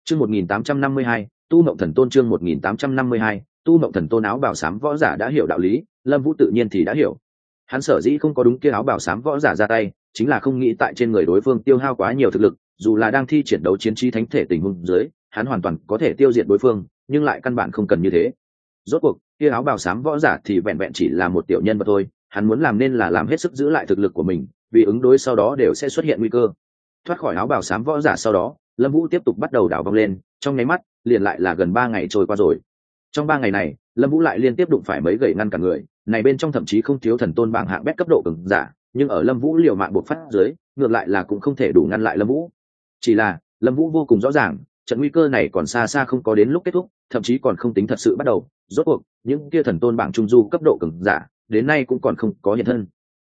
Chương 1852, Tu Mộng Thần Tôn. Chương 1852, Tu Mộng Thần Tôn. Áo bào xám võ giả đã hiểu đạo lý, Lâm Vũ tự nhiên thì đã hiểu. Hắn sở dĩ không có đúng kia áo bào xám võ giả ra tay, chính là không nghĩ tại trên người đối phương tiêu hao quá nhiều thực lực, dù là đang thi triển đấu chiến trí thánh thể tình huống dưới, hắn hoàn toàn có thể tiêu diệt đối phương, nhưng lại căn bản không cần như thế. Rốt cuộc, kia áo bào xám võ giả thì vẹn vẹn chỉ là một tiểu nhân vật thôi, hắn muốn làm nên là làm hết sức giữ lại thực lực của mình, vì ứng đối sau đó đều sẽ xuất hiện nguy cơ. Thoát khỏi áo bào xám võ giả sau đó, Lâm Vũ tiếp tục bắt đầu đảo vòng lên, trong nháy mắt, liền lại là gần 3 ngày trôi qua rồi. Trong 3 ngày này, Lâm Vũ lại liên tiếp đụng phải mấy gậy ngăn cả người, này bên trong thậm chí không thiếu thần tôn bảng hạng bét cấp độ cường giả, nhưng ở Lâm Vũ liều mạng bộc phát dưới, ngược lại là cũng không thể đủ ngăn lại Lâm Vũ. Chỉ là, Lâm Vũ vô cùng rõ ràng, trận nguy cơ này còn xa xa không có đến lúc kết thúc, thậm chí còn không tính thật sự bắt đầu. Rốt cuộc, những kia thần tôn bảng trung du cấp độ cường giả, đến nay cũng còn không có hiện thân.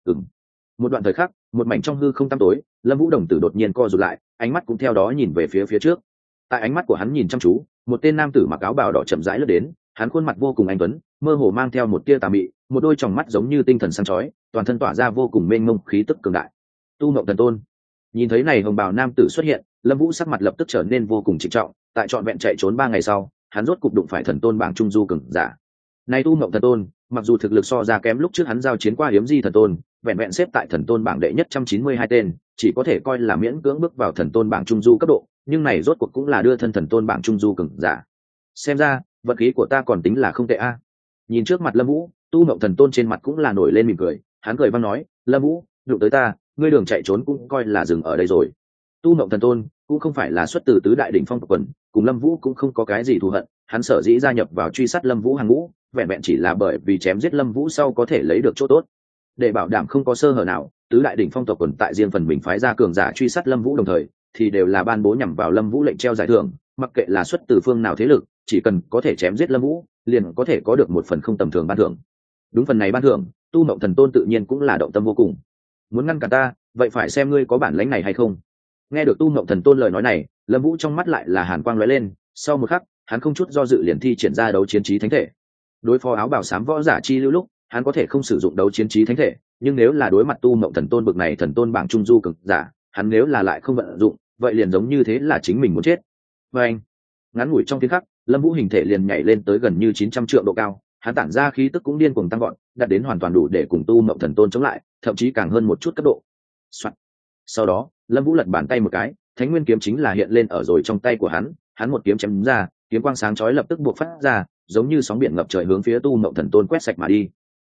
Một đoạn thời khắc, một mảnh trong hư không tăm tối, Lâm Vũ đồng tử đột nhiên co rụt lại, ánh mắt cũng theo đó nhìn về phía trước. Tại ánh mắt của hắn nhìn chăm chú, một tên nam tử mặc áo bào đỏ chậm rãi lướt đến, hắn khuôn mặt vô cùng anh tuấn, mơ hồ mang theo một tia tà mị, một đôi tròng mắt giống như tinh thần sáng chói, toàn thân tỏa ra vô cùng mênh mông khí tức cường đại. Tu Mộng Thần Tôn. Nhìn thấy này hồng bào nam tử xuất hiện, Lâm Vũ sắc mặt lập tức trở nên vô cùng trịnh trọng, tại trọn vẹn chạy trốn 3 ngày sau, hắn rốt cục đụng phải thần tôn bảng trung du cường giả. Này Tu Mộng Thần Tôn, mặc dù thực lực so ra kém lúc trước hắn giao chiến qua Hiếm Di thần tôn, vẹn vẹn xếp tại thần tôn bảng đệ nhất 192 tên, chỉ có thể coi là miễn cưỡng bước vào thần tôn bảng trung du cấp độ, nhưng này rốt cuộc cũng là đưa thân thần tôn bảng trung du cường giả. Xem ra, vận khí của ta còn tính là không tệ a. Nhìn trước mặt Lâm Vũ, Tu Mộng Thần Tôn trên mặt cũng là nổi lên mỉm cười, hắn cười vang nói, Lâm Vũ, đụng tới ta, ngươi đường chạy trốn cũng coi là dừng ở đây rồi. Tu Mộng Thần Tôn cũng không phải là xuất từ tứ đại đỉnh phong tộc quần, cùng Lâm Vũ cũng không có cái gì thù hận, hắn sở dĩ gia nhập vào truy sát Lâm Vũ hàng ngũ, vẹn vẹn chỉ là bởi vì chém giết Lâm Vũ sau có thể lấy được chỗ tốt. Để bảo đảm không có sơ hở nào, tứ đại đỉnh phong tộc quần tại riêng phần mình phái ra cường giả truy sát Lâm Vũ đồng thời, thì đều là ban bố nhằm vào Lâm Vũ lệnh treo giải thưởng, mặc kệ là xuất từ phương nào thế lực, chỉ cần có thể chém giết Lâm Vũ, liền có thể có được một phần không tầm thường ban thưởng. Đúng phần này ban thưởng, Tu Mộng Thần Tôn tự nhiên cũng là động tâm vô cùng. Muốn ngăn cản ta, vậy phải xem ngươi có bản lĩnh này hay không. Nghe được Tu Mộng Thần Tôn lời nói này, Lâm Vũ trong mắt lại là hàn quang lóe lên, sau một khắc, hắn không chút do dự liền thi triển ra đấu chiến trí thánh thể. Đối phó áo bào xám võ giả chi lưu lúc, hắn có thể không sử dụng đấu chiến trí thánh thể, nhưng nếu là đối mặt Tu Mộng Thần Tôn bực này thần tôn bảng trung du cực giả, hắn nếu là lại không vận dụng, vậy liền giống như thế là chính mình muốn chết. Và anh, ngắn ngủi trong tiếng khắc, Lâm Vũ hình thể liền nhảy lên tới gần như 900 trượng độ cao, hắn tản ra khí tức cũng điên cuồng tăng vọt, đạt đến hoàn toàn đủ để cùng Tu Mộng Thần Tôn chống lại, thậm chí càng hơn một chút cấp độ. Soạn. Sau đó, Lâm Vũ lật bàn tay một cái, Thánh Nguyên kiếm chính là hiện lên ở rồi trong tay của hắn một kiếm chém ra, kiếm quang sáng chói lập tức bộc phát ra, giống như sóng biển ngập trời hướng phía Tu Mộng Thần Tôn quét sạch mà đi.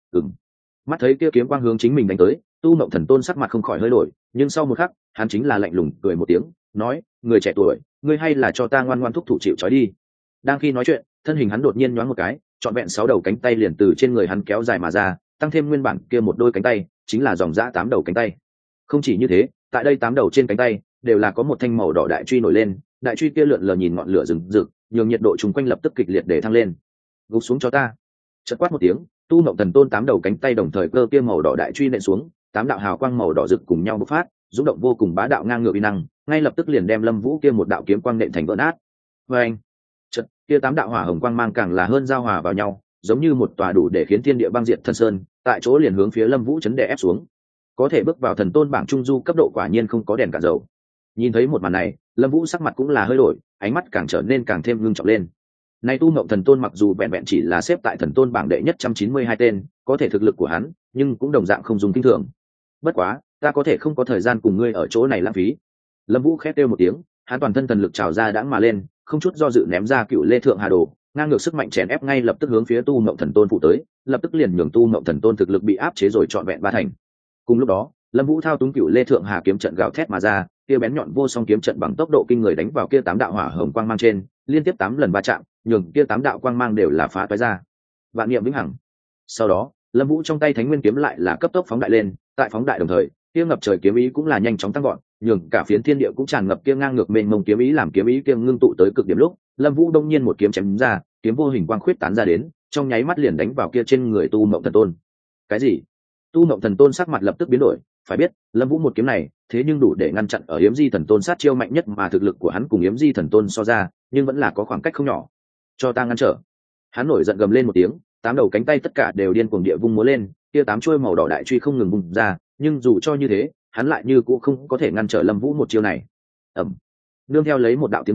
Mắt thấy kia kiếm quang hướng chính mình đánh tới, Tu Mộng Thần Tôn sắc mặt không khỏi hơi đổi, nhưng sau một khắc, hắn chính là lạnh lùng cười một tiếng, nói, người trẻ tuổi, ngươi hay là cho ta ngoan ngoãn thúc thủ chịu trói đi. Đang khi nói chuyện, thân hình hắn đột nhiên nhoáng một cái, trọn vẹn 6 đầu cánh tay liền từ trên người hắn kéo dài mà ra, tăng thêm nguyên bản kia một đôi cánh tay, chính là dòng dã 8 đầu cánh tay. Không chỉ như thế, tại đây 8 đầu trên cánh tay đều là có một thanh màu đỏ đại truy nổi lên, đại truy kia lượn lờ nhìn ngọn lửa rừng rực, nhường nhiệt độ chung quanh lập tức kịch liệt để thăng lên. Gục xuống cho ta. Chợt quát một tiếng, Tu Mộng Thần Tôn 8 đầu cánh tay đồng thời cơ kia màu đỏ đại truy nện xuống, 8 đạo hào quang màu đỏ rực cùng nhau bộc phát, rung động vô cùng bá đạo ngang ngược uy năng, ngay lập tức liền đem Lâm Vũ kia một đạo kiếm quang nện thành vỡ nát. Và anh, chợt kia 8 đạo hỏa hồng quang mang càng là hơn giao hòa vào nhau, giống như một tòa đủ để khiến thiên địa băng diệt thần sơn, tại chỗ liền hướng phía Lâm Vũ chấn đè ép xuống. Có thể bước vào thần tôn bảng trung du cấp độ quả nhiên không có đèn cạn dầu. Nhìn thấy một màn này, Lâm Vũ sắc mặt cũng là hơi đổi, ánh mắt càng trở nên càng thêm ngưng trọng lên. Này Tu Mộng Thần Tôn mặc dù vẹn vẹn chỉ là xếp tại thần tôn bảng đệ nhất 192 tên, có thể thực lực của hắn, nhưng cũng đồng dạng không dùng kinh thường. Bất quá, ta có thể không có thời gian cùng ngươi ở chỗ này lãng phí. Lâm Vũ khét kêu một tiếng, hắn toàn thân thần lực trào ra đãng mà lên, không chút do dự ném ra Cựu Lê Thượng Hà Đồ, ngang ngược sức mạnh chèn ép ngay lập tức hướng phía Tu Mộng Thần Tôn phụ tới, lập tức liền nhường Tu Mộng Thần Tôn thực lực bị áp chế rồi trọn vẹn 3 thành. Cùng lúc đó, Lâm Vũ thao túng Cựu Lê Thượng Hà kiếm trận gào thét mà ra, kia bén nhọn vô song kiếm trận bằng tốc độ kinh người đánh vào kia 8 đạo hỏa hồng quang mang trên, liên tiếp 8 lần va chạm, nhường kia 8 đạo quang mang đều là phá toái ra. Vạn niệm vĩnh hằng. Sau đó, Lâm Vũ trong tay Thánh Nguyên kiếm lại là cấp tốc phóng đại lên, tại phóng đại đồng thời, kia ngập trời kiếm ý cũng là nhanh chóng tăng vọt, nhường cả phiến thiên địa cũng tràn ngập kia ngang ngược mênh mông kiếm ý, làm kiếm ý kia ngưng tụ tới cực điểm lúc, Lâm Vũ đông nhiên một kiếm chém ra, kiếm vô hình quang khuyết tán ra đến, trong nháy mắt liền đánh vào kia trên người Tu Mộng Thần Tôn. Cái gì? Tu Mộng Thần Tôn sắc mặt lập tức biến đổi, phải biết, Lâm Vũ một kiếm này, thế nhưng đủ để ngăn chặn ở Yếm Di Thần Tôn sát chiêu mạnh nhất mà thực lực của hắn cùng Yếm Di Thần Tôn so ra, nhưng vẫn là có khoảng cách không nhỏ. Cho ta ngăn trở. Hắn nổi giận gầm lên một tiếng, 8 đầu cánh tay tất cả đều điên cuồng địa vung múa lên, kia 8 chuôi màu đỏ đại truy không ngừng vung ra, nhưng dù cho như thế, hắn lại như cũng không có thể ngăn trở Lâm Vũ một chiêu này. Ầm. Nương theo lấy một đạo tiếng vang,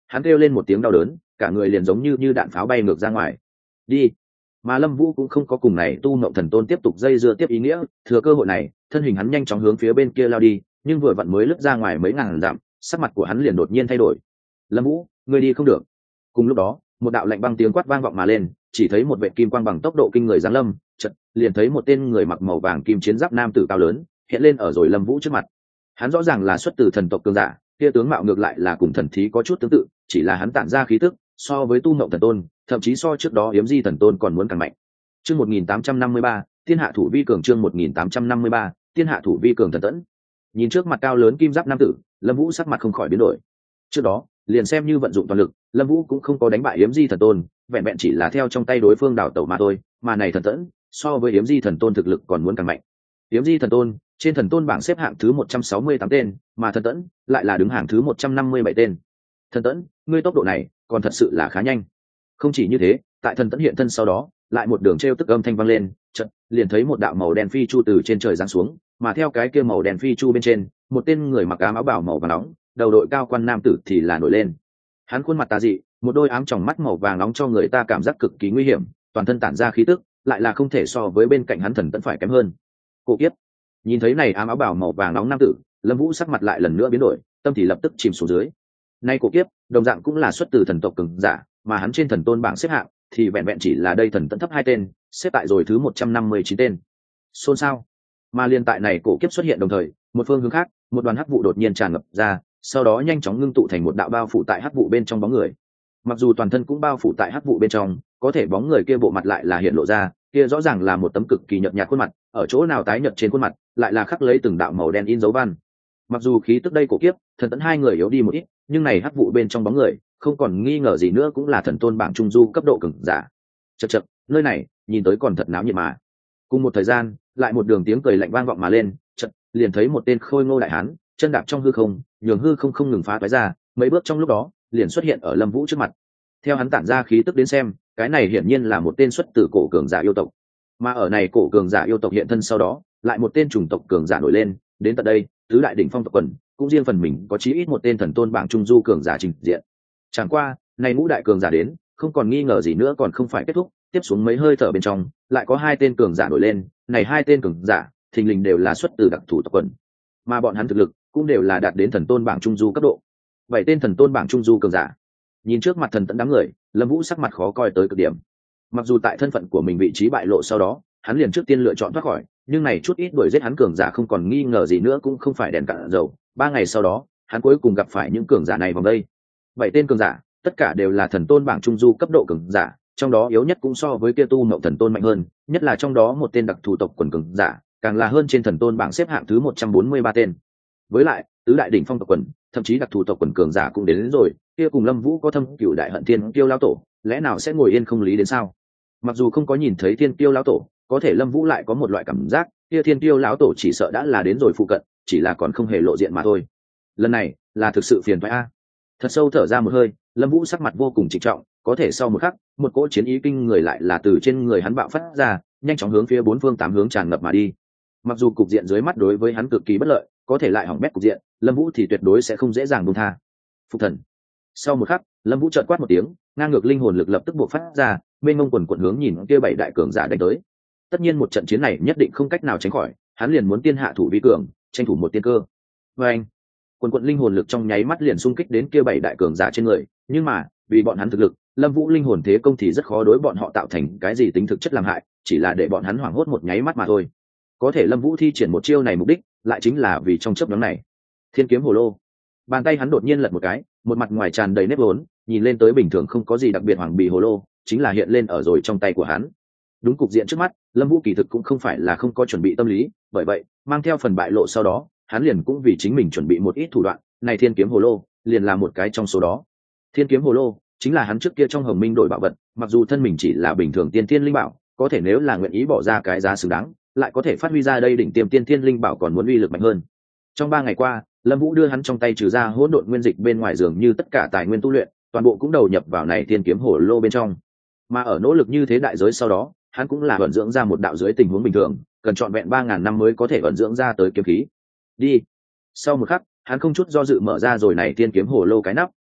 hắn kêu lên một tiếng đau đớn, cả người liền giống như đạn pháo bay ngược ra ngoài. Đi. Mà Lâm Vũ cũng không có cùng này Tu Ngộng Thần Tôn tiếp tục dây dưa tiếp ý nghĩa, thừa cơ hội này, thân hình hắn nhanh chóng hướng phía bên kia lao đi, nhưng vừa vặn mới lướt ra ngoài mấy ngàn dặm, sắc mặt của hắn liền đột nhiên thay đổi. Lâm Vũ, ngươi đi không được. Cùng lúc đó, một đạo lạnh băng tiếng quát vang vọng mà lên, chỉ thấy một vệt kim quang bằng tốc độ kinh người giáng lâm, chợt liền thấy một tên người mặc màu vàng kim chiến giáp nam tử cao lớn hiện lên ở rồi Lâm Vũ trước mặt. Hắn rõ ràng là xuất từ thần tộc cường giả, kia tướng mạo ngược lại là cùng thần thí có chút tương tự, chỉ là hắn tản ra khí tức so với Tu Ngộng Thần Tôn, thậm chí so trước đó Yếm Di Thần Tôn còn muốn càng mạnh. Chương 1853, Thiên Hạ Thủ Vi Cường. Chương 1853, Thiên Hạ Thủ Vi Cường. Thần Tẫn nhìn trước mặt cao lớn kim giáp nam tử, Lâm Vũ sắc mặt không khỏi biến đổi. Trước đó, liền xem như vận dụng toàn lực, Lâm Vũ cũng không có đánh bại Yếm Di Thần Tôn, vẹn vẹn chỉ là theo trong tay đối phương đảo tẩu mà thôi, mà này Thần Tẫn, so với Yếm Di Thần Tôn thực lực còn muốn càng mạnh. Yếm Di Thần Tôn, trên thần tôn bảng xếp hạng thứ 168 tên, mà Thần Tẫn lại là đứng hàng thứ 157 tên. Thần Tẫn, ngươi tốc độ này, còn thật sự là khá nhanh. Không chỉ như thế, tại Thần Tẫn hiện thân sau đó, lại một đường trêu tức âm thanh vang lên, chợt liền thấy một đạo màu đen phi chu từ trên trời giáng xuống, mà theo cái kia màu đen phi chu bên trên, một tên người mặc áo bào màu vàng nóng, đầu đội cao quan nam tử thì là nổi lên. Hắn khuôn mặt tà dị, một đôi ám tròng mắt màu vàng nóng cho người ta cảm giác cực kỳ nguy hiểm, toàn thân tản ra khí tức, lại là không thể so với bên cạnh hắn Thần Tẫn phải kém hơn. Cổ Kiếp. Nhìn thấy này áo bào màu vàng nóng nam tử, Lâm Vũ sắc mặt lại lần nữa biến đổi, tâm thì lập tức chìm xuống dưới. Nay Cổ Kiếp, đồng dạng cũng là xuất từ thần tộc cường giả, mà hắn trên thần tôn bảng xếp hạng thì vẹn vẹn chỉ là đây Thần Tẫn thấp 2 tên, xếp tại rồi thứ 159 tên. Xôn xao. Mà liên tại này Cổ Kiếp xuất hiện đồng thời, một phương hướng khác, một đoàn hắc vụ đột nhiên tràn ngập ra, sau đó nhanh chóng ngưng tụ thành một đạo bao phủ tại hắc vụ bên trong bóng người. Mặc dù toàn thân cũng bao phủ tại hắc vụ bên trong, có thể bóng người kia bộ mặt lại là hiện lộ ra, kia rõ ràng là một tấm cực kỳ nhợt nhạt khuôn mặt, ở chỗ nào tái nhợt trên khuôn mặt, lại là khắc lấy từng đạo màu đen in dấu văn. Mặc dù khí tức đây Cổ Kiếp, Thần Tẫn hai người yếu đi một ít, nhưng này hắc vụ bên trong bóng người, không còn nghi ngờ gì nữa cũng là thần tôn bảng trung du cấp độ cường giả. Chậc chậc, nơi này, nhìn tới còn thật náo nhiệt mà. Cùng một thời gian, lại một đường tiếng cười lạnh vang vọng mà lên, chợt liền thấy một tên khôi ngô đại hán, chân đạp trong hư không, nhường hư không không ngừng phá toái ra, mấy bước trong lúc đó, liền xuất hiện ở Lâm Vũ trước mặt. Theo hắn tản ra khí tức đến xem, cái này hiển nhiên là một tên xuất từ cổ cường giả yêu tộc. Mà ở này cổ cường giả yêu tộc hiện thân sau đó, lại một tên chủng tộc cường giả nổi lên, đến tận đây, tứ đại đỉnh phong tộc quần, cũng riêng phần mình có chí ít một tên thần tôn bảng trung du cường giả trình diện. Chẳng qua, này ngũ đại cường giả đến, không còn nghi ngờ gì nữa còn không phải kết thúc, tiếp xuống mấy hơi thở bên trong, lại có 2 tên cường giả nổi lên, này 2 tên cường giả, thình lình đều là xuất từ đặc thủ tộc quần. Mà bọn hắn thực lực cũng đều là đạt đến thần tôn bảng trung du cấp độ. 7 tên thần tôn bảng trung du cường giả. Nhìn trước mặt Thần Tẫn đám người, Lâm Vũ sắc mặt khó coi tới cực điểm. Mặc dù tại thân phận của mình vị trí bại lộ sau đó, hắn liền trước tiên lựa chọn thoát khỏi, nhưng này chút ít đuổi giết hắn cường giả không còn nghi ngờ gì nữa cũng không phải đèn cạn dầu. 3 ngày sau đó, hắn cuối cùng gặp phải những cường giả này vòng đây. 7 tên cường giả, tất cả đều là thần tôn bảng trung du cấp độ cường giả, trong đó yếu nhất cũng so với kia Tu Ngộng Thần Tôn mạnh hơn, nhất là trong đó một tên đặc thù tộc quần cường giả, càng là hơn trên thần tôn bảng xếp hạng thứ 143 tên. Với lại, tứ đại đỉnh phong tộc quần, thậm chí đặc thù tộc quần cường giả cũng đến rồi, kia cùng Lâm Vũ có thâm cửu đại hận Thiên Kiêu lão tổ, lẽ nào sẽ ngồi yên không lý đến sao? Mặc dù không có nhìn thấy Thiên Kiêu lão tổ, có thể Lâm Vũ lại có một loại cảm giác, kia Thiên Kiêu lão tổ chỉ sợ đã là đến rồi phụ cận, chỉ là còn không hề lộ diện mà thôi. Lần này, là thực sự phiền toái a. Thật sâu thở ra một hơi, Lâm Vũ sắc mặt vô cùng trịnh trọng, có thể sau một khắc, một cỗ chiến ý kinh người lại là từ trên người hắn bạo phát ra, nhanh chóng hướng phía 4 phương 8 hướng tràn ngập mà đi. Mặc dù cục diện dưới mắt đối với hắn cực kỳ bất lợi, có thể lại hỏng bét cục diện, Lâm Vũ thì tuyệt đối sẽ không dễ dàng buông tha. Phục thần. Sau một khắc, Lâm Vũ chợt quát một tiếng, ngang ngược linh hồn lực lập tức bộc phát ra, mênh mông quần quần hướng nhìn kia 7 đại cường giả đánh tới. Tất nhiên một trận chiến này nhất định không cách nào tránh khỏi, hắn liền muốn tiên hạ thủ vi cường, tranh thủ một tiên cơ. Và anh, quần quần linh hồn lực trong nháy mắt liền xung kích đến kia 7 đại cường giả trên người, nhưng mà, vì bọn hắn thực lực, Lâm Vũ linh hồn thế công thì rất khó đối bọn họ tạo thành cái gì tính thực chất làm hại, chỉ là để bọn hắn hoảng hốt một nháy mắt mà thôi. Có thể Lâm Vũ thi triển một chiêu này mục đích, lại chính là vì trong chớp nhoáng này. Thiên kiếm hồ lô. Bàn tay hắn đột nhiên lật một cái, một mặt ngoài tràn đầy nếp vốn, nhìn lên tới bình thường không có gì đặc biệt hoàng bì hồ lô, chính là hiện lên ở rồi trong tay của hắn. Đúng cục diện trước mắt, Lâm Vũ kỳ thực cũng không phải là không có chuẩn bị tâm lý, bởi vậy, mang theo phần bại lộ sau đó, hắn liền cũng vì chính mình chuẩn bị một ít thủ đoạn, này thiên kiếm hồ lô, liền là một cái trong số đó. Thiên kiếm hồ lô chính là hắn trước kia trong Hồng Minh đổi bảo vật, mặc dù thân mình chỉ là bình thường tiên thiên linh bảo, có thể nếu là nguyện ý bỏ ra cái giá xứng đáng, lại có thể phát huy ra đây đỉnh tiêm tiên thiên linh bảo còn muốn uy lực mạnh hơn. Trong 3 ngày qua, Lâm Vũ đưa hắn trong tay trừ ra hỗn độn nguyên dịch bên ngoài dường như tất cả tài nguyên tu luyện, toàn bộ cũng đầu nhập vào này thiên kiếm hồ lô bên trong. Mà ở nỗ lực như thế đại giới sau đó, hắn cũng là vận dưỡng ra một đạo dưới tình huống bình thường, cần trọn vẹn 3000 năm mới có thể vận dưỡng ra tới kiếm khí. Đi. Sau một khắc, hắn không chút do dự mở ra rồi này thiên kiếm hồ lô cái nắp,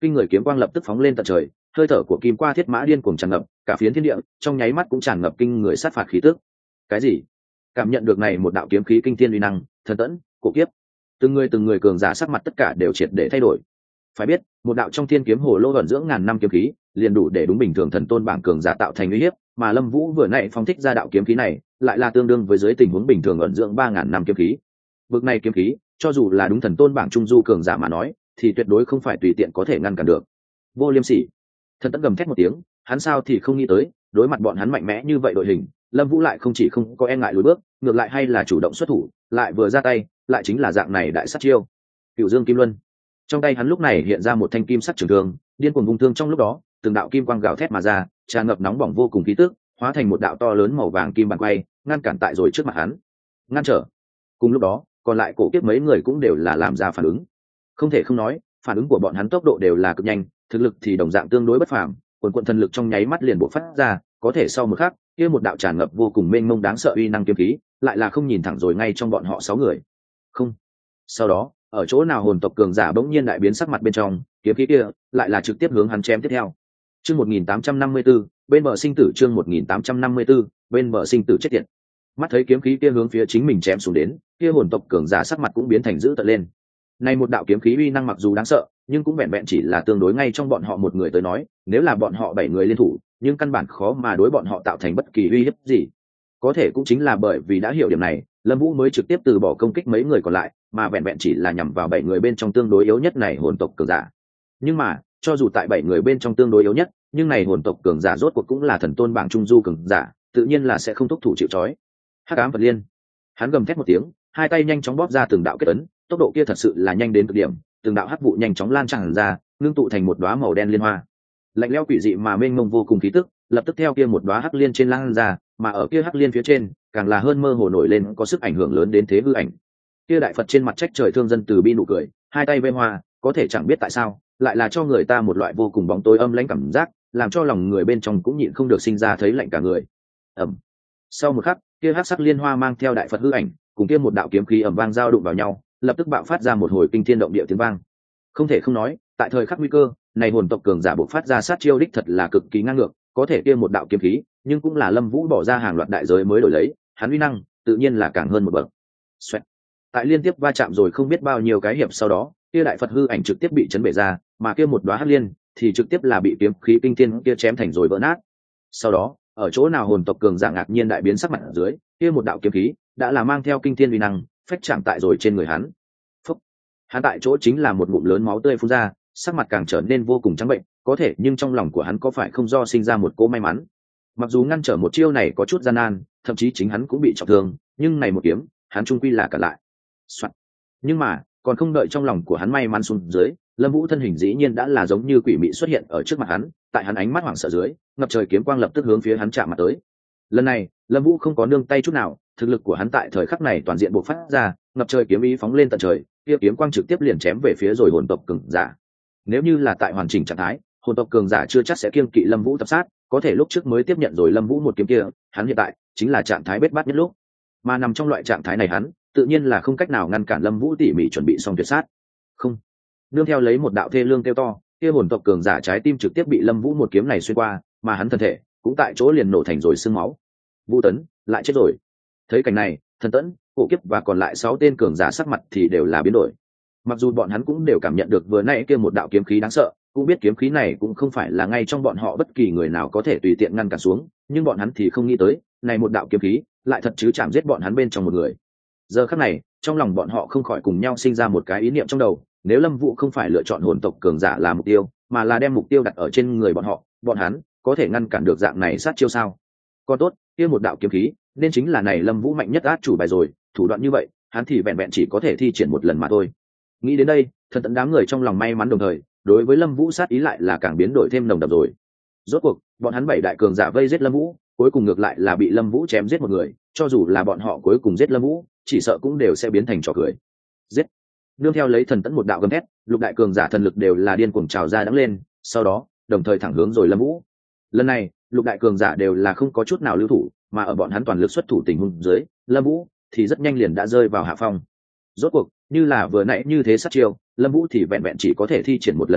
kinh người kiếm quang lập tức phóng lên tận trời, hơi thở của kim qua thiết mã điên cuồng tràn ngập cả phiến thiên địa, trong nháy mắt cũng tràn ngập kinh người sát phạt khí tức. Cái gì? Cảm nhận được này một đạo kiếm khí kinh thiên uy năng, Thần Tẫn, Cổ Kiếp, từng người cường giả sắc mặt tất cả đều triệt để thay đổi. Phải biết, một đạo trong thiên kiếm hồ lô ẩn dưỡng ngàn năm kiếm khí, liền đủ để đúng bình thường thần tôn bảng cường giả tạo thành uy hiếp, mà Lâm Vũ vừa nãy phóng thích ra đạo kiếm khí này, lại là tương đương với dưới tình huống bình thường ẩn dưỡng 3000 năm kiếm khí. Bực này kiếm khí, cho dù là đúng thần tôn bảng trung du cường giả mà nói, thì tuyệt đối không phải tùy tiện có thể ngăn cản được. Vô Liêm Sỉ! Thần Tẫn gầm thét một tiếng, hắn sao thì không nghĩ tới, đối mặt bọn hắn mạnh mẽ như vậy đội hình, Lâm Vũ lại không chỉ không có e ngại lùi bước, ngược lại hay là chủ động xuất thủ, lại vừa ra tay, lại chính là dạng này đại sát chiêu. Cửu Dương Kim Luân. Trong tay hắn lúc này hiện ra một thanh kim sắc trường thương, điên cuồng vung thương trong lúc đó, từng đạo kim quang gào thét mà ra, tràn ngập nóng bỏng vô cùng khí tức, hóa thành một đạo to lớn màu vàng kim bàn quay, ngăn cản tại rồi trước mặt hắn. Ngăn trở. Cùng lúc đó, còn lại Cổ Kiếp mấy người cũng đều là làm ra phản ứng. Không thể không nói, phản ứng của bọn hắn tốc độ đều là cực nhanh, thực lực thì đồng dạng tương đối bất phàm, quần thần lực trong nháy mắt liền bộc phát ra, có thể sau một khắc, kia một đạo tràn ngập vô cùng mênh mông đáng sợ uy năng kiếm khí, lại là không nhìn thẳng rồi ngay trong bọn họ 6 người. Không. Sau đó, ở chỗ nào hồn tộc cường giả bỗng nhiên đại biến sắc mặt bên trong, kiếm khí kia lại là trực tiếp hướng hắn chém tiếp theo. Chương 1854, bên bờ sinh tử, chương 1854, bên bờ sinh tử chết tiệt. Mắt thấy kiếm khí kia hướng phía chính mình chém xuống đến, kia hồn tộc cường giả sắc mặt cũng biến thành dữ tợn lên. Này một đạo kiếm khí uy năng mặc dù đáng sợ, nhưng cũng vẹn vẹn chỉ là tương đối ngay trong bọn họ một người tới nói, nếu là bọn họ 7 người liên thủ, nhưng căn bản khó mà đối bọn họ tạo thành bất kỳ uy hiếp gì. Có thể cũng chính là bởi vì đã hiểu điểm này, Lâm Vũ mới trực tiếp từ bỏ công kích mấy người còn lại, mà vẹn vẹn chỉ là nhằm vào 7 người bên trong tương đối yếu nhất này hồn tộc cường giả. Nhưng mà, cho dù tại 7 người bên trong tương đối yếu nhất, nhưng này hồn tộc cường giả rốt cuộc cũng là thần tôn bảng trung du cường giả, tự nhiên là sẽ không thúc thủ chịu trói. Hắc ám Phật Liên. Hắn gầm thét một tiếng, hai tay nhanh chóng bóp ra từng đạo kết ấn, tốc độ kia thật sự là nhanh đến cực điểm, từng đạo hắc vụ nhanh chóng lan tràn ra, ngưng tụ thành một đóa màu đen liên hoa. Lạnh lẽo quỷ dị mà mênh mông vô cùng khí tức, lập tức theo kia một đóa hắc liên trên lan ra, mà ở kia hắc liên phía trên, càng là hơn mơ hồ nổi lên có sức ảnh hưởng lớn đến thế hư ảnh. Kia đại Phật trên mặt trách trời thương dân từ bi nụ cười, hai tay vây hoa, có thể chẳng biết tại sao, lại là cho người ta một loại vô cùng bóng tối âm lãnh cảm giác, làm cho lòng người bên trong cũng nhịn không được sinh ra thấy lạnh cả người. Ầm. Sau một khắc, kia hắc sắc liên hoa mang theo đại Phật hư ảnh, cùng kia một đạo kiếm khí ầm vang giao đụng vào nhau, lập tức bạo phát ra một hồi kinh thiên động địa tiếng vang. Không thể không nói, tại thời khắc nguy cơ, này hồn tộc cường giả bộc phát ra sát chiêu đích thật là cực kỳ ngang ngược, có thể kia một đạo kiếm khí, nhưng cũng là Lâm Vũ bỏ ra hàng loạt đại giới mới đổi lấy, hắn uy năng, tự nhiên là càng hơn một bậc. Xoẹt. Tại liên tiếp va chạm rồi không biết bao nhiêu cái hiệp sau đó, kia đại Phật hư ảnh trực tiếp bị chấn bể ra, mà kia một đóa hắc liên thì trực tiếp là bị kiếm khí kinh thiên kia chém thành rồi vỡ nát. Sau đó, ở chỗ nào hồn tộc cường giả ngạc nhiên đại biến sắc mặt ở dưới, kia một đạo kiếm khí đã là mang theo kinh thiên uy năng, phách chạm tại rồi trên người hắn. Phúc. Hắn tại chỗ chính là một ngụm lớn máu tươi phun ra, sắc mặt càng trở nên vô cùng trắng bệnh, có thể nhưng trong lòng của hắn có phải không do sinh ra một cỗ may mắn. Mặc dù ngăn trở một chiêu này có chút gian nan, thậm chí chính hắn cũng bị trọng thương, nhưng này một kiếm, hắn trung quy là cả lại. Soạn. Nhưng mà, còn không đợi trong lòng của hắn may mắn xuống dưới, Lâm Vũ thân hình dĩ nhiên đã là giống như quỷ mị xuất hiện ở trước mặt hắn, tại hắn ánh mắt hoảng sợ dưới, ngập trời kiếm quang lập tức hướng phía hắn chạm mặt tới. Lần này, Lâm Vũ không có nương tay chút nào, thực lực của hắn tại thời khắc này toàn diện bộc phát ra, ngập trời kiếm ý phóng lên tận trời, kia kiếm quang trực tiếp liền chém về phía rồi hồn tộc cường giả. Nếu như là tại hoàn chỉnh trạng thái, hồn tộc cường giả chưa chắc sẽ kiêng kỵ Lâm Vũ tập sát, có thể lúc trước mới tiếp nhận rồi Lâm Vũ một kiếm kia, hắn hiện tại chính là trạng thái bết bát nhất lúc. Mà nằm trong loại trạng thái này hắn, tự nhiên là không cách nào ngăn cản Lâm Vũ tỉ mỉ chuẩn bị xong tuyệt sát. Không. Nương theo lấy một đạo thê lương kêu to, kia hồn tộc cường giả trái tim trực tiếp bị Lâm Vũ một kiếm này xuyên qua, mà hắn thân thể cũng tại chỗ liền nổ thành rồi xương máu. Vũ Tấn lại chết rồi. Thấy cảnh này, Thần Tẫn, Cổ Kiếp và còn lại 6 tên cường giả sắc mặt thì đều là biến đổi. Mặc dù bọn hắn cũng đều cảm nhận được vừa nãy kia một đạo kiếm khí đáng sợ, cũng biết kiếm khí này cũng không phải là ngay trong bọn họ bất kỳ người nào có thể tùy tiện ngăn cản xuống, nhưng bọn hắn thì không nghĩ tới, này một đạo kiếm khí lại thật chứ chạm giết bọn hắn bên trong một người. Giờ khắc này, trong lòng bọn họ không khỏi cùng nhau sinh ra một cái ý niệm trong đầu, nếu Lâm Vũ không phải lựa chọn hồn tộc cường giả là mục tiêu, mà là đem mục tiêu đặt ở trên người bọn hắn có thể ngăn cản được dạng này sát chiêu sao? Còn tốt, kia một đạo kiếm khí, nên chính là này Lâm Vũ mạnh nhất át chủ bài rồi, thủ đoạn như vậy, hắn thì vẹn vẹn chỉ có thể thi triển một lần mà thôi. Nghĩ đến đây, Thần Tẫn đám người trong lòng may mắn đồng thời, đối với Lâm Vũ sát ý lại là càng biến đổi thêm nồng đậm rồi. Rốt cuộc, bọn hắn 7 đại cường giả vây giết Lâm Vũ, cuối cùng ngược lại là bị Lâm Vũ chém giết một người, cho dù là bọn họ cuối cùng giết Lâm Vũ, chỉ sợ cũng đều sẽ biến thành trò cười. Giết! Nương theo lấy Thần Tẫn một đạo gầm thét, lục đại cường giả thần lực đều là điên cuồng trào ra đắng lên, sau đó, đồng thời thẳng hướng rồi Lâm Vũ. Lần này, lục đại cường giả đều là không có chút nào lưu thủ, mà ở bọn hắn toàn lực xuất thủ tình huống dưới, Lâm Vũ thì rất nhanh liền đã rơi vào hạ phong. Rốt cuộc, như là vừa nãy như thế sát chiêu, Lâm Vũ thì vẹn vẹn chỉ có thể thi triển một lần thôi,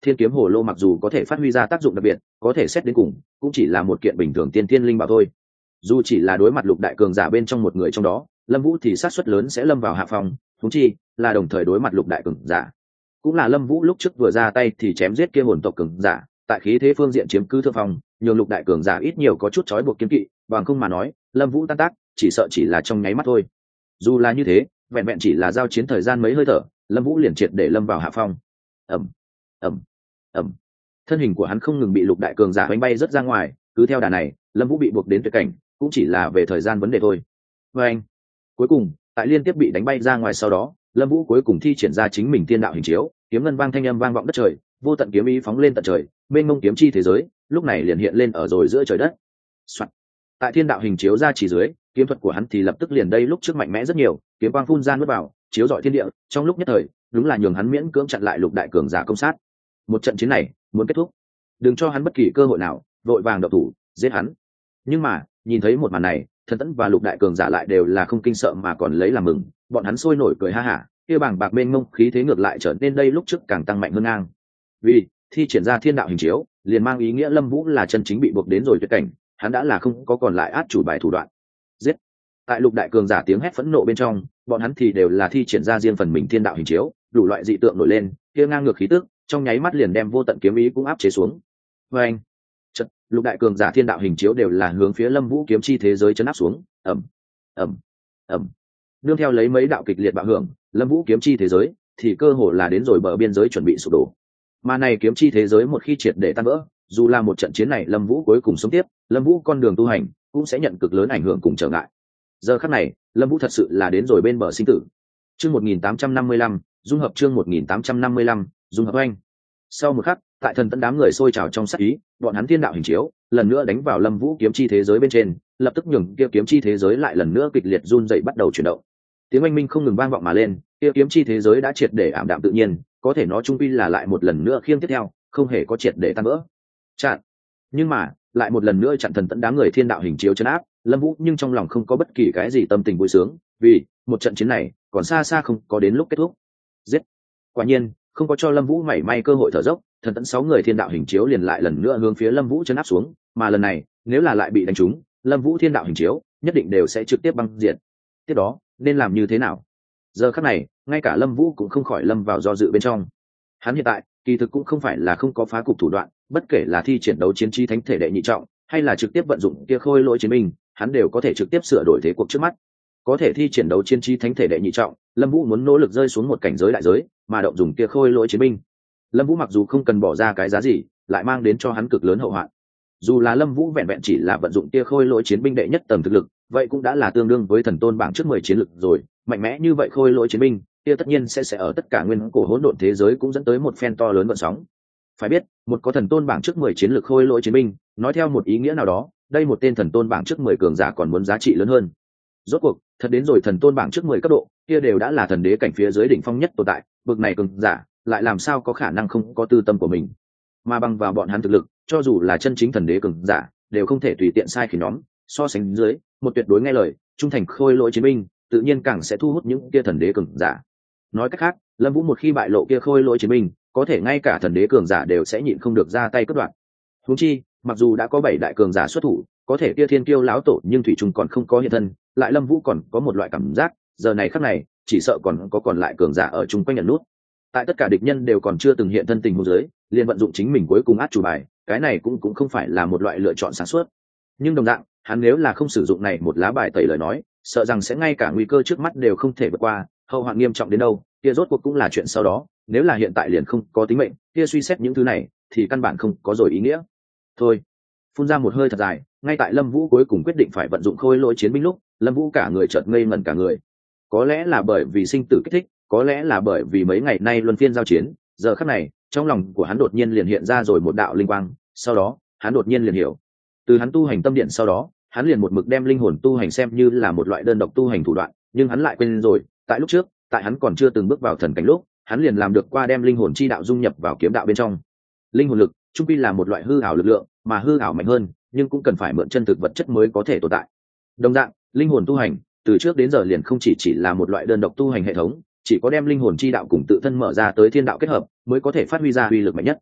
thiên kiếm hồ lô mặc dù có thể phát huy ra tác dụng đặc biệt, có thể xét đến cùng cũng chỉ là một kiện bình thường tiên thiên linh bảo thôi. Dù chỉ là đối mặt lục đại cường giả bên trong một người trong đó, Lâm Vũ thì xác suất lớn sẽ lâm vào hạ phòng, huống chi là đồng thời đối mặt lục đại cường giả. Cũng là Lâm Vũ lúc trước vừa ra tay thì chém giết kia hồn tộc cường giả, tại khí thế phương diện chiếm cứ thượng phong, nhường lục đại cường giả ít nhiều có chút trói buộc kiên kỵ, bằng không mà nói, Lâm Vũ tan tác, chỉ sợ chỉ là trong nháy mắt thôi. Dù là như thế, vẹn vẹn chỉ là giao chiến thời gian mấy hơi thở, Lâm Vũ liền triệt để lâm vào hạ phong. Ầm, ầm, ầm. Thân hình của hắn không ngừng bị lục đại cường giả đánh bay rất ra ngoài, cứ theo đà này, Lâm Vũ bị buộc đến tuyệt cảnh, cũng chỉ là về thời gian vấn đề thôi. Và anh, cuối cùng, tại liên tiếp bị đánh bay ra ngoài sau đó, Lâm Vũ cuối cùng thi triển ra chính mình tiên đạo hình chiếu, kiếm ngân vang thanh âm vang vọng đất trời, vô tận kiếm ý phóng lên tận trời, mênh mông kiếm chi thế giới, lúc này liền hiện lên ở rồi giữa trời đất. Soạn. Tại thiên đạo hình chiếu ra chỉ dưới, kiếm thuật của hắn thì lập tức liền đây lúc trước mạnh mẽ rất nhiều, kiếm quang phun ra nuốt vào, chiếu rọi thiên địa, trong lúc nhất thời, đúng là nhường hắn miễn cưỡng chặn lại lục đại cường giả công sát. Một trận chiến này, muốn kết thúc, đừng cho hắn bất kỳ cơ hội nào, vội vàng động thủ, giết hắn. Nhưng mà, nhìn thấy một màn này, Thần Tẫn và lục đại cường giả lại đều là không kinh sợ mà còn lấy làm mừng, bọn hắn sôi nổi cười ha hả, kia bàng bạc mênh mông khí thế ngược lại trở nên đây lúc trước càng tăng mạnh hơn ngang. Vì thi triển ra thiên đạo hình chiếu, liền mang ý nghĩa Lâm Vũ là chân chính bị buộc đến rồi tuyệt cảnh, hắn đã là không có còn lại át chủ bài thủ đoạn. Giết! Tại lục đại cường giả tiếng hét phẫn nộ bên trong, bọn hắn thì đều là thi triển ra riêng phần mình thiên đạo hình chiếu, đủ loại dị tượng nổi lên, kia ngang ngược khí tức, trong nháy mắt liền đem vô tận kiếm ý cũng áp chế xuống. Và anh, chợt, lục đại cường giả thiên đạo hình chiếu đều là hướng phía Lâm Vũ kiếm chi thế giới chấn áp xuống. Ầm, ầm, ầm. Nương theo lấy mấy đạo kịch liệt bạo hưởng, Lâm Vũ kiếm chi thế giới thì cơ hồ là đến rồi bờ biên giới chuẩn bị sụp đổ. Mà này kiếm chi thế giới một khi triệt để tan vỡ, dù là một trận chiến này Lâm Vũ cuối cùng sống tiếp, Lâm Vũ con đường tu hành cũng sẽ nhận cực lớn ảnh hưởng cùng trở ngại. Giờ khắc này, Lâm Vũ thật sự là đến rồi bên bờ sinh tử. Chương 1855, dung hợp chương 1855, dung hợp anh. Sau một khắc, tại Thần Tẫn đám người sôi trào trong sát ý, bọn hắn thiên đạo hình chiếu lần nữa đánh vào Lâm Vũ kiếm chi thế giới bên trên, lập tức nhường kia kiếm chi thế giới lại lần nữa kịch liệt run rẩy bắt đầu chuyển động. Tiếng oanh minh không ngừng vang vọng mà lên, kia kiếm chi thế giới đã triệt để ảm đạm tự nhiên, có thể nó trung quy là lại một lần nữa khiêng tiếp theo, không hề có triệt để tan vỡ. Chặn. Nhưng mà, lại một lần nữa chặn Thần Tẫn đám người thiên đạo hình chiếu trấn áp, Lâm Vũ nhưng trong lòng không có bất kỳ cái gì tâm tình vui sướng, vì một trận chiến này còn xa xa không có đến lúc kết thúc. Giết. Quả nhiên, không có cho Lâm Vũ mảy may cơ hội thở dốc, Thần Tẫn 6 người thiên đạo hình chiếu liền lại lần nữa hướng phía Lâm Vũ trấn áp xuống, mà lần này, nếu là lại bị đánh trúng, Lâm Vũ thiên đạo hình chiếu nhất định đều sẽ trực tiếp băng diệt. Tiếp đó, nên làm như thế nào? Giờ khắc này, ngay cả Lâm Vũ cũng không khỏi lâm vào do dự bên trong. Hắn hiện tại, kỳ thực cũng không phải là không có phá cục thủ đoạn, bất kể là thi triển đấu chiến chi thánh thể đệ nhị trọng, hay là trực tiếp vận dụng kia khôi lỗi chiến binh, hắn đều có thể trực tiếp sửa đổi thế cuộc trước mắt. Có thể thi triển đấu chiến chi thánh thể đệ nhị trọng, Lâm Vũ muốn nỗ lực rơi xuống một cảnh giới đại giới, mà động dùng kia khôi lỗi chiến binh. Lâm Vũ mặc dù không cần bỏ ra cái giá gì, lại mang đến cho hắn cực lớn hậu hoạn. Dù là Lâm Vũ vẹn vẹn chỉ là vận dụng kia khôi lỗi chiến binh đệ nhất tầng thực lực, vậy cũng đã là tương đương với thần tôn bảng trước 10 chiến lực rồi, mạnh mẽ như vậy khôi lỗi chiến binh, kia tất nhiên sẽ ở tất cả nguyên cổ hỗn độn thế giới cũng dẫn tới một phen to lớn gợn sóng. Phải biết, một có thần tôn bảng trước 10 chiến lực khôi lỗi chiến binh, nói theo một ý nghĩa nào đó, đây một tên thần tôn bảng trước 10 cường giả còn muốn giá trị lớn hơn. Rốt cuộc, thật đến rồi thần tôn bảng trước 10 cấp độ, kia đều đã là thần đế cảnh phía dưới đỉnh phong nhất tồn tại, bậc này cường giả, lại làm sao có khả năng không có tư tâm của mình. Mà bằng vào bọn hắn thực lực, cho dù là chân chính thần đế cường giả, đều không thể tùy tiện sai khiến nhóm, so sánh dưới, một tuyệt đối nghe lời, trung thành khôi lỗi chiến binh, tự nhiên càng sẽ thu hút những kia thần đế cường giả. Nói cách khác, Lâm Vũ một khi bại lộ kia khôi lỗi chiến binh, có thể ngay cả thần đế cường giả đều sẽ nhịn không được ra tay cắt đoạn. Huống chi, mặc dù đã có 7 đại cường giả xuất thủ, có thể kia thiên kiêu lão tổ nhưng thủy chung còn không có hiện thân, lại Lâm Vũ còn có một loại cảm giác, giờ này khắc này, chỉ sợ còn lại cường giả ở chung quanh nhận nút. Tại tất cả địch nhân đều còn chưa từng hiện thân tình huống dưới, liền vận dụng chính mình cuối cùng át chủ bài, cái này cũng không phải là một loại lựa chọn sáng suốt. Nhưng đồng dạng, hắn nếu là không sử dụng này một lá bài tẩy lời nói, sợ rằng sẽ ngay cả nguy cơ trước mắt đều không thể vượt qua, hậu hoạn nghiêm trọng đến đâu, kia rốt cuộc cũng là chuyện sau đó, nếu là hiện tại liền không có tính mệnh, kia suy xét những thứ này thì căn bản không có rồi ý nghĩa. Thôi, phun ra một hơi thật dài, ngay tại Lâm Vũ cuối cùng quyết định phải vận dụng khôi lỗi chiến binh lúc, Lâm Vũ cả người chợt ngây ngẩn cả người. Có lẽ là bởi vì sinh tử kích thích, có lẽ là bởi vì mấy ngày nay luân phiên giao chiến, giờ khắc này, trong lòng của hắn đột nhiên liền hiện ra rồi một đạo linh quang, sau đó, hắn đột nhiên liền hiểu. Từ hắn tu hành tâm điện sau đó, hắn liền một mực đem linh hồn tu hành xem như là một loại đơn độc tu hành thủ đoạn, nhưng hắn lại quên rồi, tại lúc trước, tại hắn còn chưa từng bước vào thần cảnh lúc, hắn liền làm được qua đem linh hồn chi đạo dung nhập vào kiếm đạo bên trong. Linh hồn lực, chung quy là một loại hư ảo lực lượng, mà hư ảo mạnh hơn, nhưng cũng cần phải mượn chân thực vật chất mới có thể tồn tại. Đồng dạng, linh hồn tu hành, từ trước đến giờ liền không chỉ là một loại đơn độc tu hành hệ thống, chỉ có đem linh hồn chi đạo cùng tự thân mở ra tới thiên đạo kết hợp, mới có thể phát huy ra uy lực mạnh nhất.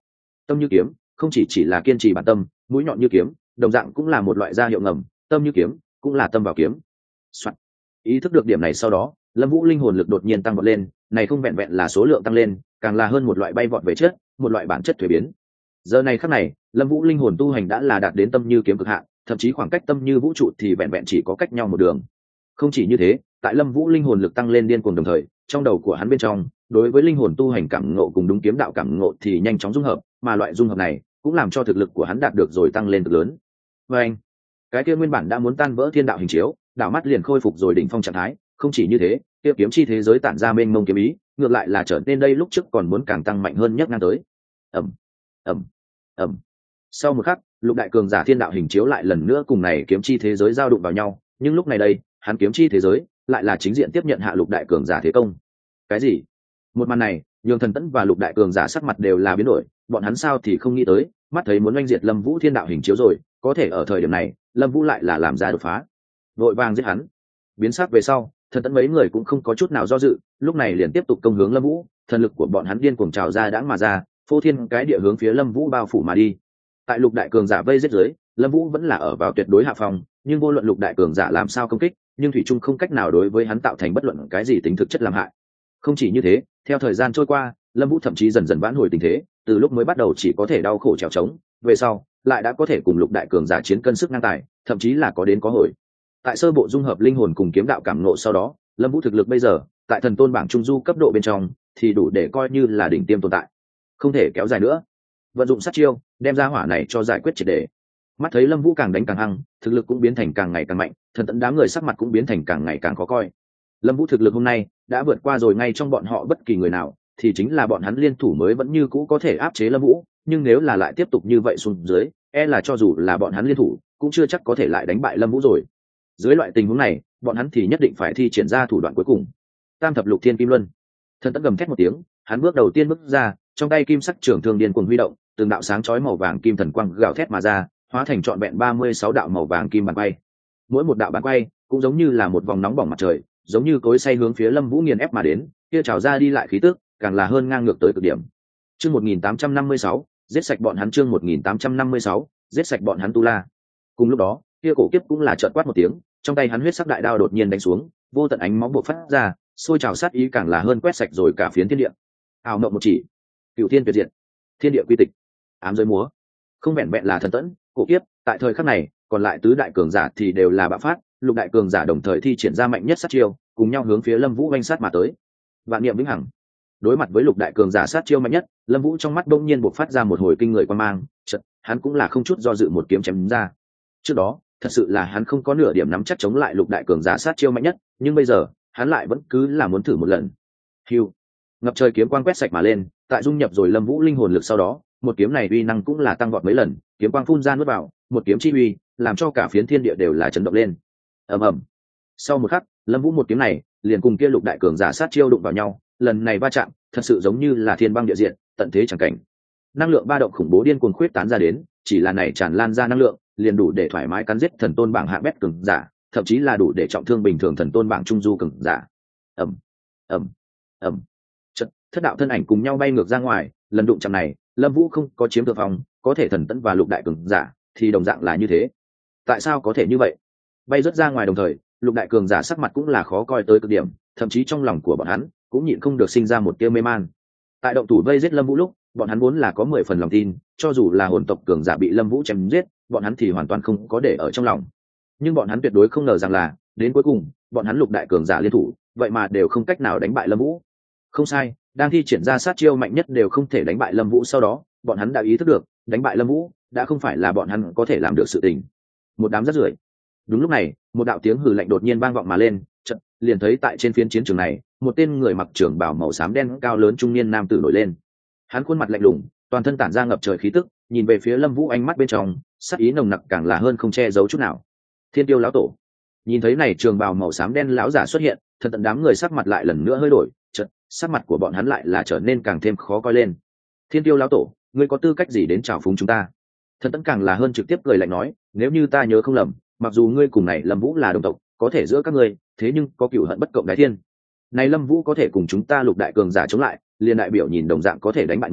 Tâm như kiếm không chỉ là kiên trì bản tâm, mũi nhọn như kiếm đồng dạng cũng là một loại gia hiệu ngầm, tâm như kiếm cũng là tâm vào kiếm. Ý thức được điểm này sau đó, Lâm Vũ linh hồn lực đột nhiên tăng vọt lên, này không vẹn vẹn là số lượng tăng lên, càng là hơn một loại bay vọt về chất, một loại bản chất thuế biến. Giờ này khắc này, Lâm Vũ linh hồn tu hành đã là đạt đến tâm như kiếm cực hạn, thậm chí khoảng cách tâm như vũ trụ thì vẹn vẹn chỉ có cách nhau một đường. Không chỉ như thế, tại Lâm Vũ linh hồn lực tăng lên điên cuồng đồng thời, trong đầu của hắn bên trong, đối với linh hồn tu hành cảm ngộ cùng đúng kiếm đạo cảm ngộ thì nhanh chóng dung hợp, mà loại dung hợp này cũng làm cho thực lực của hắn đạt được rồi tăng lên cực lớn. Và anh, cái kia nguyên bản đã muốn tan vỡ thiên đạo hình chiếu, đạo mắt liền khôi phục rồi đỉnh phong trạng thái. Không chỉ như thế, kia kiếm chi thế giới tản ra mênh mông kiếm ý, ngược lại là trở nên đây lúc trước còn muốn càng tăng mạnh hơn nhất ngang tới. ầm ầm ầm. Sau một khắc, lục đại cường giả thiên đạo hình chiếu lại lần nữa cùng này kiếm chi thế giới giao đụng vào nhau, nhưng lúc này đây, hắn kiếm chi thế giới lại là chính diện tiếp nhận hạ lục đại cường giả thế công. Cái gì? Một màn này, nhường Thần Tẫn và lục đại cường giả sắc mặt đều là biến đổi, bọn hắn sao thì không nghĩ tới, mắt thấy muốn oanh diệt Lâm Vũ thiên đạo hình chiếu rồi, có thể ở thời điểm này, Lâm Vũ lại là làm ra đột phá, vội vàng giết hắn. Biến sắc về sau, Thần Tẫn mấy người cũng không có chút nào do dự, lúc này liền tiếp tục công hướng Lâm Vũ, thần lực của bọn hắn điên cuồng trào ra đãng mà ra, phô thiên cái địa hướng phía Lâm Vũ bao phủ mà đi. Tại lục đại cường giả vây giết dưới, Lâm Vũ vẫn là ở vào tuyệt đối hạ phòng, nhưng vô luận lục đại cường giả làm sao công kích, nhưng thủy chung không cách nào đối với hắn tạo thành bất luận cái gì tính thực chất làm hại. Không chỉ như thế, theo thời gian trôi qua, Lâm Vũ thậm chí dần dần vãn hồi tình thế, từ lúc mới bắt đầu chỉ có thể đau khổ trèo trống, về sau lại đã có thể cùng lục đại cường giả chiến cân sức ngang tài, thậm chí là có đến có hồi. Tại sơ bộ dung hợp linh hồn cùng kiếm đạo cảm ngộ sau đó, Lâm Vũ thực lực bây giờ, tại thần tôn bảng trung du cấp độ bên trong, thì đủ để coi như là đỉnh tiêm tồn tại. Không thể kéo dài nữa. Vận dụng sát chiêu, đem ra hỏa này cho giải quyết triệt để. Mắt thấy Lâm Vũ càng đánh càng hăng, thực lực cũng biến thành càng ngày càng mạnh, Thần Tẫn đám người sắc mặt cũng biến thành càng ngày càng khó coi. Lâm Vũ thực lực hôm nay đã vượt qua rồi ngay trong bọn họ bất kỳ người nào, thì chính là bọn hắn liên thủ mới vẫn như cũ có thể áp chế Lâm Vũ, nhưng nếu là lại tiếp tục như vậy xuống dưới, e là cho dù là bọn hắn liên thủ, cũng chưa chắc có thể lại đánh bại Lâm Vũ rồi. Dưới loại tình huống này, bọn hắn thì nhất định phải thi triển ra thủ đoạn cuối cùng. Tam thập lục thiên kim luân. Thần Tẫn gầm thét một tiếng, hắn bước đầu tiên bước ra, trong tay kim sắc trường thương điên cuồng huy động, từng đạo sáng chói màu vàng kim thần quang gào thét mà ra, hóa thành trọn vẹn 36 đạo màu vàng kim bàn quay. Mỗi một đạo bàn quay cũng giống như là một vòng nóng bỏng mặt trời, giống như cối xay hướng phía Lâm Vũ nghiền ép mà đến, kia trào ra đi lại khí tức, càng là hơn ngang ngược tới cực điểm. Chương 1856, giết sạch bọn hắn. Chương 1856, giết sạch bọn hắn tu la. Cùng lúc đó, kia cổ kiếp cũng là chợt quát một tiếng, trong tay hắn huyết sắc đại đao đột nhiên đánh xuống, vô tận ánh máu bộc phát ra, sôi trào sát ý càng là hơn quét sạch rồi cả phiến thiên địa. Ảo mộng một chỉ, cửu thiên tuyệt diệt, thiên địa quy tịch, ám giới múa. Không vẹn vẹn là Thần Tẫn, cổ kiếp, tại thời khắc này, còn lại tứ đại cường giả thì đều là bạo phát, lục đại cường giả đồng thời thi triển ra mạnh nhất sát chiêu, cùng nhau hướng phía Lâm Vũ oanh sát mà tới. Vạn niệm vĩnh hằng. Đối mặt với lục đại cường giả sát chiêu mạnh nhất, Lâm Vũ trong mắt bỗng nhiên bộc phát ra một hồi kinh người quan mang, chợt, hắn cũng là không chút do dự một kiếm chém ra. Trước đó, thật sự là hắn không có nửa điểm nắm chắc chống lại lục đại cường giả sát chiêu mạnh nhất, nhưng bây giờ, hắn lại vẫn cứ là muốn thử một lần. Hưu. Ngập trời kiếm quang quét sạch mà lên, tại dung nhập rồi Lâm Vũ linh hồn lực sau đó, một kiếm này uy năng cũng là tăng vọt mấy lần, kiếm quang phun ra nuốt vào, một kiếm chi uy, làm cho cả phiến thiên địa đều là chấn động lên. Ầm ầm. Sau một khắc, Lâm Vũ một kiếm này liền cùng kia lục đại cường giả sát chiêu đụng vào nhau, lần này va chạm, thật sự giống như là thiên băng địa diện, tận thế chẳng cảnh. Năng lượng ba động khủng bố điên cuồng khuyết tán ra đến, chỉ là này tràn lan ra năng lượng, liền đủ để thoải mái cắn giết thần tôn bảng hạng bét cường giả, thậm chí là đủ để trọng thương bình thường thần tôn bảng trung du cường giả. Ầm, ầm, ầm. Thất đạo thân ảnh cùng nhau bay ngược ra ngoài, lần đụng chạm này, Lâm Vũ không có chiếm thượng phong, có thể Thần Tẫn và lục đại cường giả thì đồng dạng là như thế. Tại sao có thể như vậy? Bay rớt ra ngoài đồng thời, lục đại cường giả sắc mặt cũng là khó coi tới cực điểm, thậm chí trong lòng của bọn hắn cũng nhịn không được sinh ra một tia mê man. Tại động thủ vây giết Lâm Vũ lúc, bọn hắn vốn là có 10 phần lòng tin, cho dù là hồn tộc cường giả bị Lâm Vũ chém giết, bọn hắn thì hoàn toàn không có để ở trong lòng. Nhưng bọn hắn tuyệt đối không ngờ rằng là, đến cuối cùng, bọn hắn lục đại cường giả liên thủ, vậy mà đều không cách nào đánh bại Lâm Vũ. Không sai, đang thi triển ra sát chiêu mạnh nhất đều không thể đánh bại Lâm Vũ, sau đó, bọn hắn đã ý thức được, đánh bại Lâm Vũ đã không phải là bọn hắn có thể làm được sự tình. Một đám rác rưởi. Đúng lúc này, một đạo tiếng hừ lạnh đột nhiên vang vọng mà lên, chợt liền thấy tại trên phiến chiến trường này, một tên người mặc trường bào màu xám đen cao lớn trung niên nam tử nổi lên. Hắn khuôn mặt lạnh lùng, toàn thân tản ra ngập trời khí tức, nhìn về phía Lâm Vũ ánh mắt bên trong, sát ý nồng nặc càng là hơn không che giấu chút nào. Thiên Tiêu lão tổ. Nhìn thấy này trường bào màu xám đen lão giả xuất hiện, thần tận đám người sắc mặt lại lần nữa hơi đổi, chợt sắc mặt của bọn hắn lại là trở nên càng thêm khó coi lên. Thiên Tiêu lão tổ, ngươi có tư cách gì đến chào phúng chúng ta? Thần tận càng là hơn trực tiếp cười lạnh nói, nếu như ta nhớ không lầm, mặc dù ngươi cùng này Lâm Vũ là đồng tộc, có thể giữa các ngươi, thế nhưng có cửu hận bất cộng đái thiên. Này Lâm Vũ có thể cùng chúng ta lục đại cường giả chống lại, liền đại biểu nhìn đồng dạng có thể đánh bại ngươi,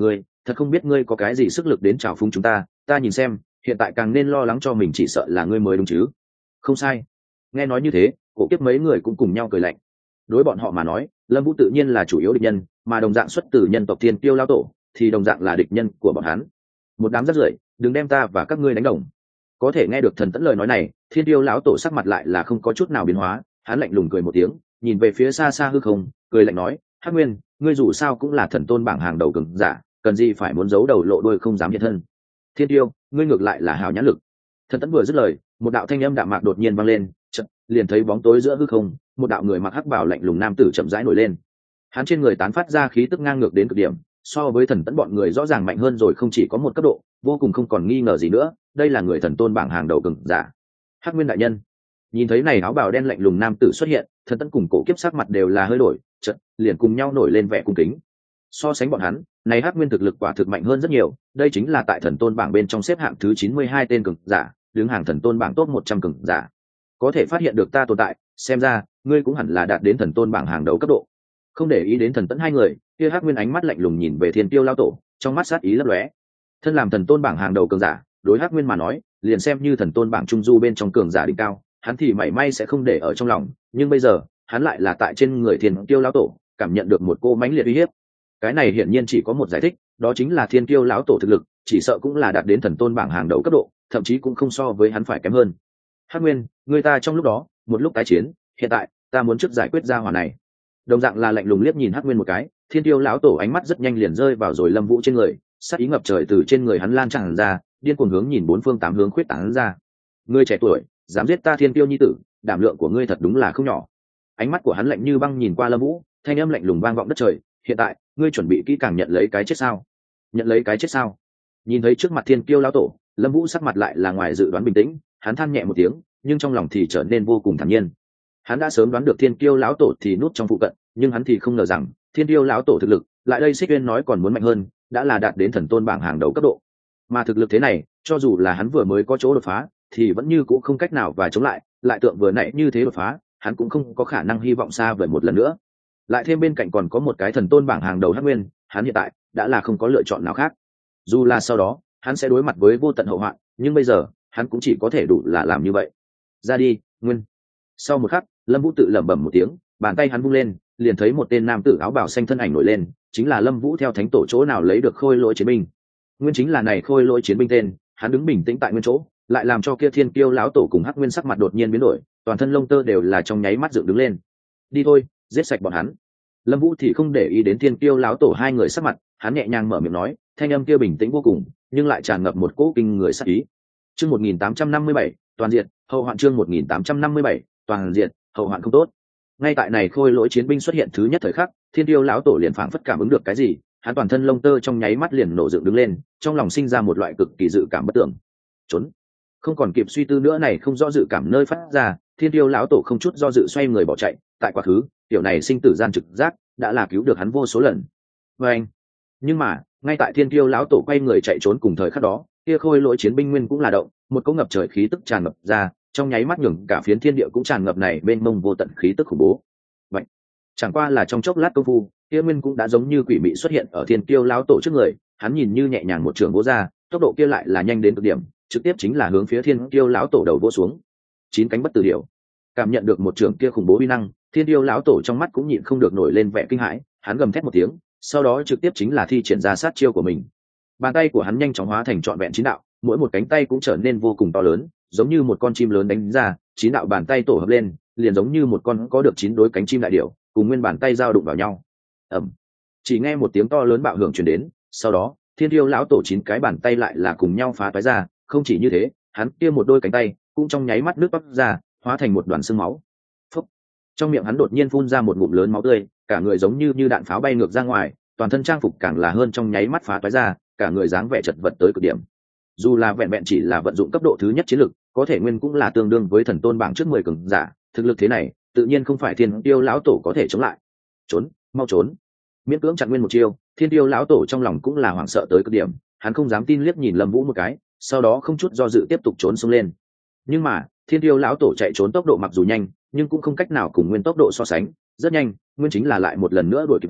thật không biết ngươi có cái gì sức lực đến trào phúng chúng ta nhìn xem hiện tại càng nên lo lắng cho mình, chỉ sợ là ngươi mới đúng chứ. Không sai. Nghe nói như thế, cổ kiếp mấy người cũng cùng nhau cười lạnh. Đối bọn họ mà nói, Lâm Vũ tự nhiên là chủ yếu địch nhân, mà đồng dạng xuất từ nhân tộc Thiên Kiêu lão tổ thì đồng dạng là địch nhân của bọn hắn. Một đám rác rưởi, đừng đem ta và các ngươi đánh đồng. Có thể nghe được Thần Tẫn lời nói này, Thiên Kiêu lão tổ sắc mặt lại là không có chút nào biến hóa, hắn lạnh lùng cười một tiếng, nhìn về phía xa xa hư không, cười lạnh nói: "Hắc Nguyên, ngươi dù sao cũng là thần tôn bảng hàng đầu cường giả, cần gì phải muốn giấu đầu lộ đuôi không dám hiện thân. Thiên Kiêu, ngươi ngược lại là hào nhãn lực." Thần Tẫn vừa dứt lời, một đạo thanh âm đạm mạc đột nhiên vang lên, chợt liền thấy bóng tối giữa hư không, một đạo người mặc hắc bào lạnh lùng nam tử chậm rãi nổi lên. Hắn trên người tán phát ra khí tức ngang ngược đến cực điểm, so với Thần Tẫn bọn người rõ ràng mạnh hơn rồi không chỉ có một cấp độ, vô cùng không còn nghi ngờ gì nữa, đây là người thần tôn bảng hàng đầu cường giả. Hắc Nguyên đại nhân. Nhìn thấy này áo bào đen lạnh lùng nam tử xuất hiện, Thần Tẫn cùng Cổ Kiếp sắc mặt đều là hơi đổi, chợt liền cùng nhau nổi lên vẻ cung kính. So sánh bọn hắn, này Hắc Nguyên thực lực quả thực mạnh hơn rất nhiều, đây chính là tại thần tôn bảng bên trong xếp hạng thứ 92 tên cường giả, đứng hàng thần tôn bảng top 100 cường giả. Có thể phát hiện được ta tồn tại, xem ra ngươi cũng hẳn là đạt đến thần tôn bảng hàng đầu cấp độ. Không để ý đến Thần Tẫn hai người, kia Hắc Nguyên ánh mắt lạnh lùng nhìn về Thiên Kiêu lão tổ, trong mắt sát ý lấp lóe. Thân làm thần tôn bảng hàng đầu cường giả, đối Hắc Nguyên mà nói, liền xem như thần tôn bảng trung du bên trong cường giả đỉnh cao, hắn thì mảy may sẽ không để ở trong lòng, nhưng bây giờ, hắn lại là tại trên người Thiên Kiêu lão tổ, cảm nhận được một cô mãnh liệt uy hiếp. Cái này hiển nhiên chỉ có một giải thích, đó chính là Thiên Kiêu lão tổ thực lực, chỉ sợ cũng là đạt đến thần tôn bảng hàng đầu cấp độ, thậm chí cũng không so với hắn phải kém hơn. Hắc Nguyên, người ta trong lúc đó, một lúc tái chiến, hiện tại, ta muốn trước giải quyết ra hỏa này. Đồng dạng là lạnh lùng liếc nhìn Hắc Nguyên một cái, Thiên Kiêu lão tổ ánh mắt rất nhanh liền rơi vào rồi Lâm Vũ trên người, sát ý ngập trời từ trên người hắn lan tràn ra, điên cuồng hướng nhìn bốn phương tám hướng khuyết tán ra. Ngươi trẻ tuổi, dám giết ta Thiên Kiêu nhi tử, đảm lượng của ngươi thật đúng là không nhỏ. Ánh mắt của hắn lạnh như băng nhìn qua Lâm Vũ, thanh âm lạnh lùng vang vọng đất trời, hiện tại, ngươi chuẩn bị kỹ càng nhận lấy cái chết sao? Nhận lấy cái chết sao? Nhìn thấy trước mặt Thiên Kiêu lão tổ, Lâm Vũ sắc mặt lại là ngoài dự đoán bình tĩnh, hắn than nhẹ một tiếng, nhưng trong lòng thì trở nên vô cùng thản nhiên. Hắn đã sớm đoán được Thiên Kiêu lão tổ thì núp trong phụ cận, nhưng hắn thì không ngờ rằng Thiên Kiêu lão tổ thực lực lại đây Xích Uyên nói còn muốn mạnh hơn, đã là đạt đến thần tôn bảng hàng đầu cấp độ. Mà thực lực thế này, cho dù là hắn vừa mới có chỗ đột phá, thì vẫn như cũng không cách nào và chống lại tượng vừa nãy như thế đột phá, hắn cũng không có khả năng hy vọng xa vời một lần nữa. Lại thêm bên cạnh còn có một cái thần tôn bảng hàng đầu Hắc Nguyên, hắn hiện tại đã là không có lựa chọn nào khác. Dù là sau đó, hắn sẽ đối mặt với vô tận hậu hoạn, nhưng bây giờ, hắn cũng chỉ có thể đủ là làm như vậy. Ra đi, Nguyên. Sau một khắc, Lâm Vũ tự lẩm bẩm một tiếng, bàn tay hắn vung lên, liền thấy một tên nam tử áo bào xanh thân ảnh nổi lên, chính là Lâm Vũ theo thánh tổ chỗ nào lấy được khôi lỗi chiến binh. Nguyên chính là này khôi lỗi chiến binh tên, hắn đứng bình tĩnh tại nguyên chỗ, lại làm cho kia Thiên Kiêu lão tổ cùng Hắc Nguyên sắc mặt đột nhiên biến đổi, toàn thân lông tơ đều là trong nháy mắt dựng đứng lên. Đi thôi, giết sạch bọn hắn. Lâm Vũ thì không để ý đến Thiên Kiêu lão tổ hai người sắc mặt, hắn nhẹ nhàng mở miệng nói, thanh âm kia bình tĩnh vô cùng, nhưng lại tràn ngập một cỗ kinh người sát ý. Chương 1857, toàn diện, hậu hoạn chương 1857, toàn diện, hậu hoạn không tốt. Ngay tại này khôi lỗi chiến binh xuất hiện thứ nhất thời khắc, Thiên Kiêu lão tổ liền phảng phất cảm ứng được cái gì, hắn toàn thân lông tơ trong nháy mắt liền nổ dựng đứng lên, trong lòng sinh ra một loại cực kỳ dự cảm bất tưởng. Trốn. Không còn kịp suy tư nữa, này không do dự cảm nơi phát ra, Thiên Kiêu lão tổ không chút do dự xoay người bỏ chạy, tại quá khứ, tiểu này sinh tử gian trực giác đã là cứu được hắn vô số lần. Và anh. Nhưng mà, ngay tại Thiên Kiêu lão tổ quay người chạy trốn cùng thời khắc đó, kia khôi lỗi chiến binh nguyên cũng là động, một cỗ ngập trời khí tức tràn ngập ra, trong nháy mắt nhường cả phiến thiên địa cũng tràn ngập này bên mông vô tận khí tức khủng bố. Vậy, chẳng qua là trong chốc lát công phu, kia nguyên cũng đã giống như quỷ mị xuất hiện ở Thiên Kiêu lão tổ trước người, hắn nhìn như nhẹ nhàng một trường vỗ ra, tốc độ kia lại là nhanh đến cực điểm, trực tiếp chính là hướng phía Thiên Kiêu lão tổ đầu vỗ xuống. Chín cánh bất tử điểu. Cảm nhận được một trường kia khủng bố uy năng, Thiên Kiêu lão tổ trong mắt cũng nhịn không được nổi lên vẻ kinh hãi, hắn gầm thét một tiếng, sau đó trực tiếp chính là thi triển ra sát chiêu của mình. Bàn tay của hắn nhanh chóng hóa thành trọn vẹn chín đạo, mỗi một cánh tay cũng trở nên vô cùng to lớn, giống như một con chim lớn đánh ra, chín đạo bàn tay tổ hợp lên, liền giống như một con có được chín đối cánh chim đại điểu, cùng nguyên bàn tay giao đụng vào nhau. Ầm. Chỉ nghe một tiếng to lớn bạo hưởng truyền đến, sau đó, Thiên Kiêu lão tổ chín cái bàn tay lại là cùng nhau phá toái ra, không chỉ như thế, hắn kia một đôi cánh tay cũng trong nháy mắt nước bắp ra, hóa thành một đoàn xương máu. Phốc. Trong miệng hắn đột nhiên phun ra một ngụm lớn máu tươi, cả người giống như đạn pháo bay ngược ra ngoài, toàn thân trang phục càng là hơn trong nháy mắt phá toái ra, cả người dáng vẻ chật vật tới cực điểm. Dù là vẹn vẹn chỉ là vận dụng cấp độ thứ nhất chiến lực, có thể nguyên cũng là tương đương với thần tôn bảng trước 10 cường giả, thực lực thế này, tự nhiên không phải Thiên Kiêu lão tổ có thể chống lại. Trốn, mau trốn. Miễn cưỡng chặn nguyên một chiêu, Thiên Kiêu lão tổ trong lòng cũng là hoảng sợ tới cực điểm, hắn không dám tin liếc nhìn Lâm Vũ một cái, sau đó không chút do dự tiếp tục trốn xông lên. Nhưng mà, Thiên Kiêu lão tổ chạy trốn tốc độ mặc dù nhanh, nhưng cũng không cách nào cùng nguyên tốc độ so sánh, rất nhanh, nguyên chính là lại một lần nữa đuổi kịp hắn,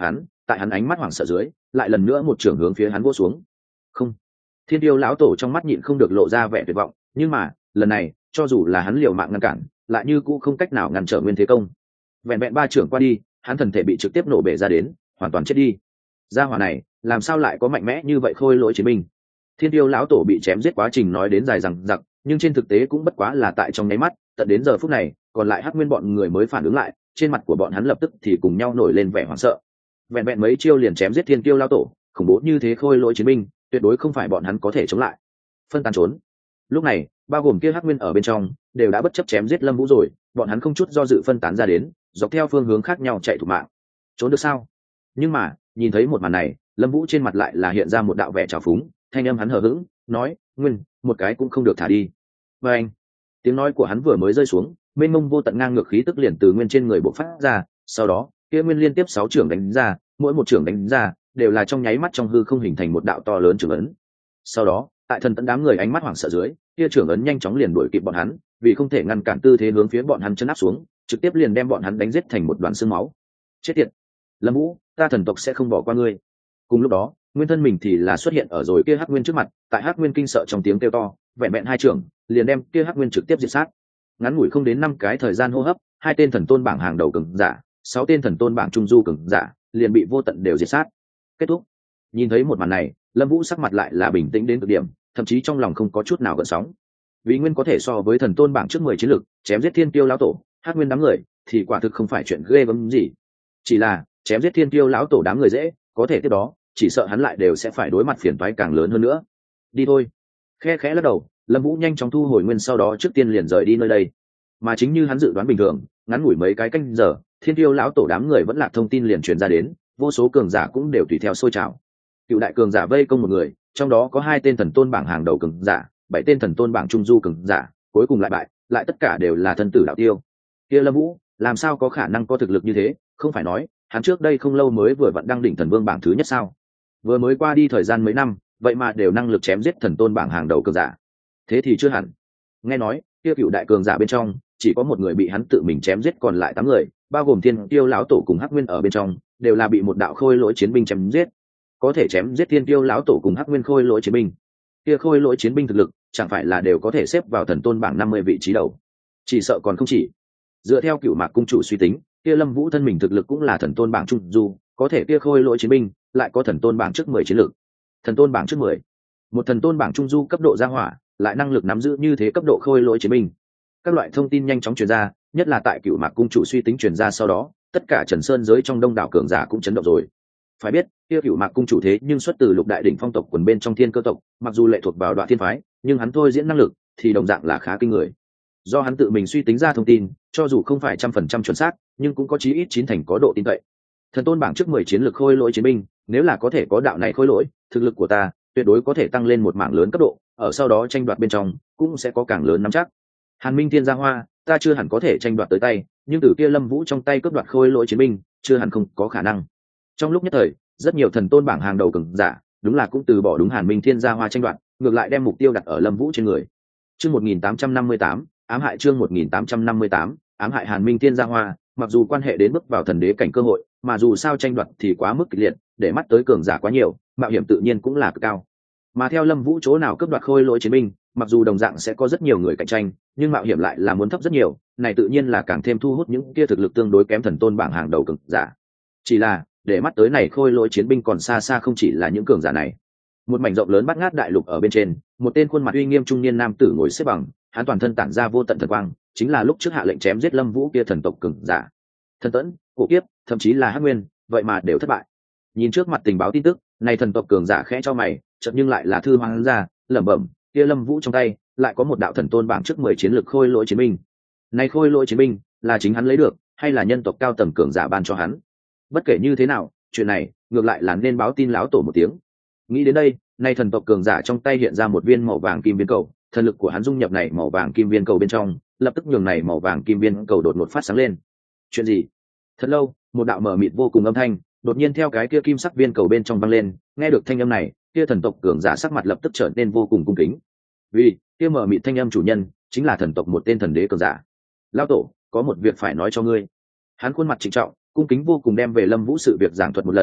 tại hắn ánh mắt hoảng sợ dưới lại lần nữa một trưởng hướng phía hắn vỗ xuống. Không. Thiên Tiêu lão tổ trong mắt nhịn không được lộ ra vẻ tuyệt vọng, nhưng mà lần này cho dù là hắn liều mạng ngăn cản lại như cũ không cách nào ngăn trở nguyên thế công. Vẹn vẹn ba trưởng qua đi, hắn thần thể bị trực tiếp nổ bể ra đến, hoàn toàn chết đi. Gia hỏa này làm sao lại có mạnh mẽ như vậy khôi lỗi chiến binh? Thiên Tiêu lão tổ bị chém giết quá trình nói đến dài dằng dặc, nhưng trên thực tế cũng bất quá là tại trong nháy mắt, tận đến giờ phút này còn lại Hắc Nguyên bọn người mới phản ứng lại, trên mặt của bọn hắn lập tức thì cùng nhau nổi lên vẻ hoảng sợ. Vẹn vẹn mấy chiêu liền chém giết Thiên Tiêu lão tổ, khủng bố như thế khôi lỗi chiến binh tuyệt đối không phải bọn hắn có thể chống lại. Phân tán trốn. Lúc này bao gồm kia Hắc Nguyên ở bên trong đều đã bất chấp chém giết Lâm Vũ rồi, bọn hắn không chút do dự phân tán ra đến, dọc theo phương hướng khác nhau chạy thục mạng. Trốn được sao? Nhưng mà nhìn thấy một màn này, Lâm Vũ trên mặt lại là hiện ra một đạo vẻ trào phúng, thanh âm hắn hờ hững nói, Nguyên, một cái cũng không được thả đi. Và anh, tiếng nói của hắn vừa mới rơi xuống, mênh mông vô tận ngang ngược khí tức liền từ Nguyên trên người bộc phát ra, sau đó kia Nguyên liên tiếp 6 trưởng đánh ra, mỗi một trưởng đánh ra đều là trong nháy mắt trong hư không hình thành một đạo to lớn trưởng ấn. Sau đó tại thần tẫn đám người ánh mắt hoảng sợ dưới, kia trưởng ấn nhanh chóng liền đuổi kịp bọn hắn, vì không thể ngăn cản tư thế hướng phía bọn hắn chấn áp xuống, trực tiếp liền đem bọn hắn đánh giết thành một đoàn xương máu. Chết tiệt, Lâm Vũ, ta thần tộc sẽ không bỏ qua ngươi. Cùng lúc đó nguyên thân mình thì là xuất hiện ở rồi kia Hắc Nguyên trước mặt, tại Hắc Nguyên kinh sợ trong tiếng kêu to, vẹn vẹn 2 trưởng liền đem kia Hắc Nguyên trực tiếp diệt sát. Ngắn ngủi không đến 5 cái thời gian hô hấp, 2 tên thần tôn bảng hàng đầu cường giả, 6 tên thần tôn bảng trung du cường giả liền bị vô tận đều diệt sát. Kết thúc. Nhìn thấy một màn này, Lâm Vũ sắc mặt lại là bình tĩnh đến cực điểm, thậm chí trong lòng không có chút nào gợn sóng. Vì Nguyên có thể so với thần tôn bảng trước 10 chiến lực, chém giết Thiên Tiêu lão tổ, Hắc Nguyên đám người thì quả thực không phải chuyện ghê gớm gì. Chỉ là chém giết Thiên Tiêu lão tổ đám người dễ, có thể tiếp đó chỉ sợ hắn lại đều sẽ phải đối mặt phiền toái càng lớn hơn nữa. Đi thôi. Khẽ khẽ lắc đầu, Lâm Vũ nhanh chóng thu hồi Nguyên, sau đó trước tiên liền rời đi nơi đây. Mà chính như hắn dự đoán bình thường, ngắn ngủi mấy cái canh giờ, Thiên Tiêu lão tổ đám người vẫn lạc thông tin liền truyền ra đến, vô số cường giả cũng đều tùy theo sôi trào. Cựu đại cường giả vây công một người, trong đó có 2 tên thần tôn bảng hàng đầu cường giả, 7 tên thần tôn bảng trung du cường giả, cuối cùng lại bại, lại tất cả đều là thân tử đạo tiêu. Kia Lâm Vũ, làm sao có khả năng có thực lực như thế, không phải nói, hắn trước đây không lâu mới vừa vặn đăng đỉnh thần vương bảng thứ nhất sao? Vừa mới qua đi thời gian mấy năm, vậy mà đều năng lực chém giết thần tôn bảng hàng đầu cường giả. Thế thì chưa hẳn. Nghe nói, kia cựu đại cường giả bên trong, chỉ có một người bị hắn tự mình chém giết, còn lại 8 người, bao gồm Thiên Tiêu lão tổ cùng Hắc Nguyên ở bên trong, đều là bị một đạo khôi lỗi chiến binh chém giết. Có thể chém giết Thiên Tiêu lão tổ cùng Hắc Nguyên khôi lỗi chiến binh, kia khôi lỗi chiến binh thực lực chẳng phải là đều có thể xếp vào thần tôn bảng 50 vị trí đầu. Chỉ sợ còn không chỉ. Dựa theo Cửu Mạc cung chủ suy tính, kia Lâm Vũ thân mình thực lực cũng là thần tôn bảng trung du, có thể kia khôi lỗi chiến binh lại có thần tôn bảng trước 10 chiến lực. Thần tôn bảng trước 10, một thần tôn bảng trung du cấp độ gia hỏa, lại năng lực nắm giữ như thế cấp độ khôi lỗi chiến binh. Các loại thông tin nhanh chóng truyền ra, nhất là tại Cửu Mạc cung chủ suy tính truyền ra sau đó, tất cả Trần Sơn giới trong đông đảo cường giả cũng chấn động rồi. Phải biết, kia Cửu Mạc cung chủ thế nhưng xuất từ Lục đại đỉnh phong tộc quần bên trong Thiên Cơ tộc, mặc dù lệ thuộc vào Đoạn Thiên phái, nhưng hắn thôi diễn năng lực thì đồng dạng là khá kinh người. Do hắn tự mình suy tính ra thông tin, cho dù không phải 100% chuẩn xác, nhưng cũng có chí ít 9 thành có độ tin cậy. Thần tôn bảng trước 10 chiến lược khôi lỗi chiến binh, nếu là có thể có đạo này khôi lỗi, thực lực của ta tuyệt đối có thể tăng lên một mảng lớn cấp độ, ở sau đó tranh đoạt bên trong cũng sẽ có càng lớn nắm chắc. Hàn Minh Thiên Gia Hoa, ta chưa hẳn có thể tranh đoạt tới tay, nhưng từ kia Lâm Vũ trong tay cướp đoạt khôi lỗi chiến binh, chưa hẳn không có khả năng. Trong lúc nhất thời, rất nhiều thần tôn bảng hàng đầu cường giả, đúng là cũng từ bỏ đúng Hàn Minh Thiên Gia Hoa tranh đoạt, ngược lại đem mục tiêu đặt ở Lâm Vũ trên người. Chương 1858, ám hại chương 1858, ám hại Hàn Minh Thiên Gia Hoa, mặc dù quan hệ đến bước vào thần đế cảnh cơ hội, mà dù sao tranh đoạt thì quá mức kịch liệt, để mắt tới cường giả quá nhiều, mạo hiểm tự nhiên cũng là cực cao. Mà theo Lâm Vũ chỗ nào cướp đoạt khôi lỗi chiến binh, mặc dù đồng dạng sẽ có rất nhiều người cạnh tranh, nhưng mạo hiểm lại là muốn thấp rất nhiều, này tự nhiên là càng thêm thu hút những kia thực lực tương đối kém thần tôn bảng hàng đầu cường giả. Chỉ là, để mắt tới này khôi lỗi chiến binh còn xa xa không chỉ là những cường giả này. Một mảnh rộng lớn bát ngát đại lục ở bên trên, một tên khuôn mặt uy nghiêm trung niên nam tử ngồi xếp bằng, hắn toàn thân tản ra vô tận thần quang, chính là lúc trước hạ lệnh chém giết Lâm Vũ kia thần tộc cường giả. Thần Tẫn, Cổ Kiếp, thậm chí là Hắc Nguyên, vậy mà đều thất bại. Nhìn trước mặt tình báo tin tức, này thần tộc cường giả khẽ cho mày, chợt nhưng lại là thư hoang ra, lẩm bẩm, kia Lâm Vũ trong tay lại có một đạo thần tôn bảng trước 10 chiến lực khôi lỗi chiến binh. Này khôi lỗi chiến binh là chính hắn lấy được, hay là nhân tộc cao tầng cường giả ban cho hắn? Bất kể như thế nào, chuyện này ngược lại là nên báo tin lão tổ một tiếng. Nghĩ đến đây, nay thần tộc cường giả trong tay hiện ra một viên màu vàng kim viên cầu, thần lực của hắn dung nhập này màu vàng kim viên cầu bên trong, lập tức nhường này màu vàng kim viên cầu đột ngột phát sáng lên. Chuyện gì? Thật lâu, một đạo mờ mịt vô cùng âm thanh đột nhiên theo cái kia kim sắc viên cầu bên trong vang lên. Nghe được thanh âm này, kia thần tộc cường giả sắc mặt lập tức trở nên vô cùng cung kính, vì kia mờ mịt thanh âm chủ nhân chính là thần tộc một tên thần đế cường giả. Lão tổ, có một việc phải nói cho ngươi. Hắn khuôn mặt trịnh trọng, cung kính vô cùng đem về Lâm Vũ sự việc giảng thuật một lần,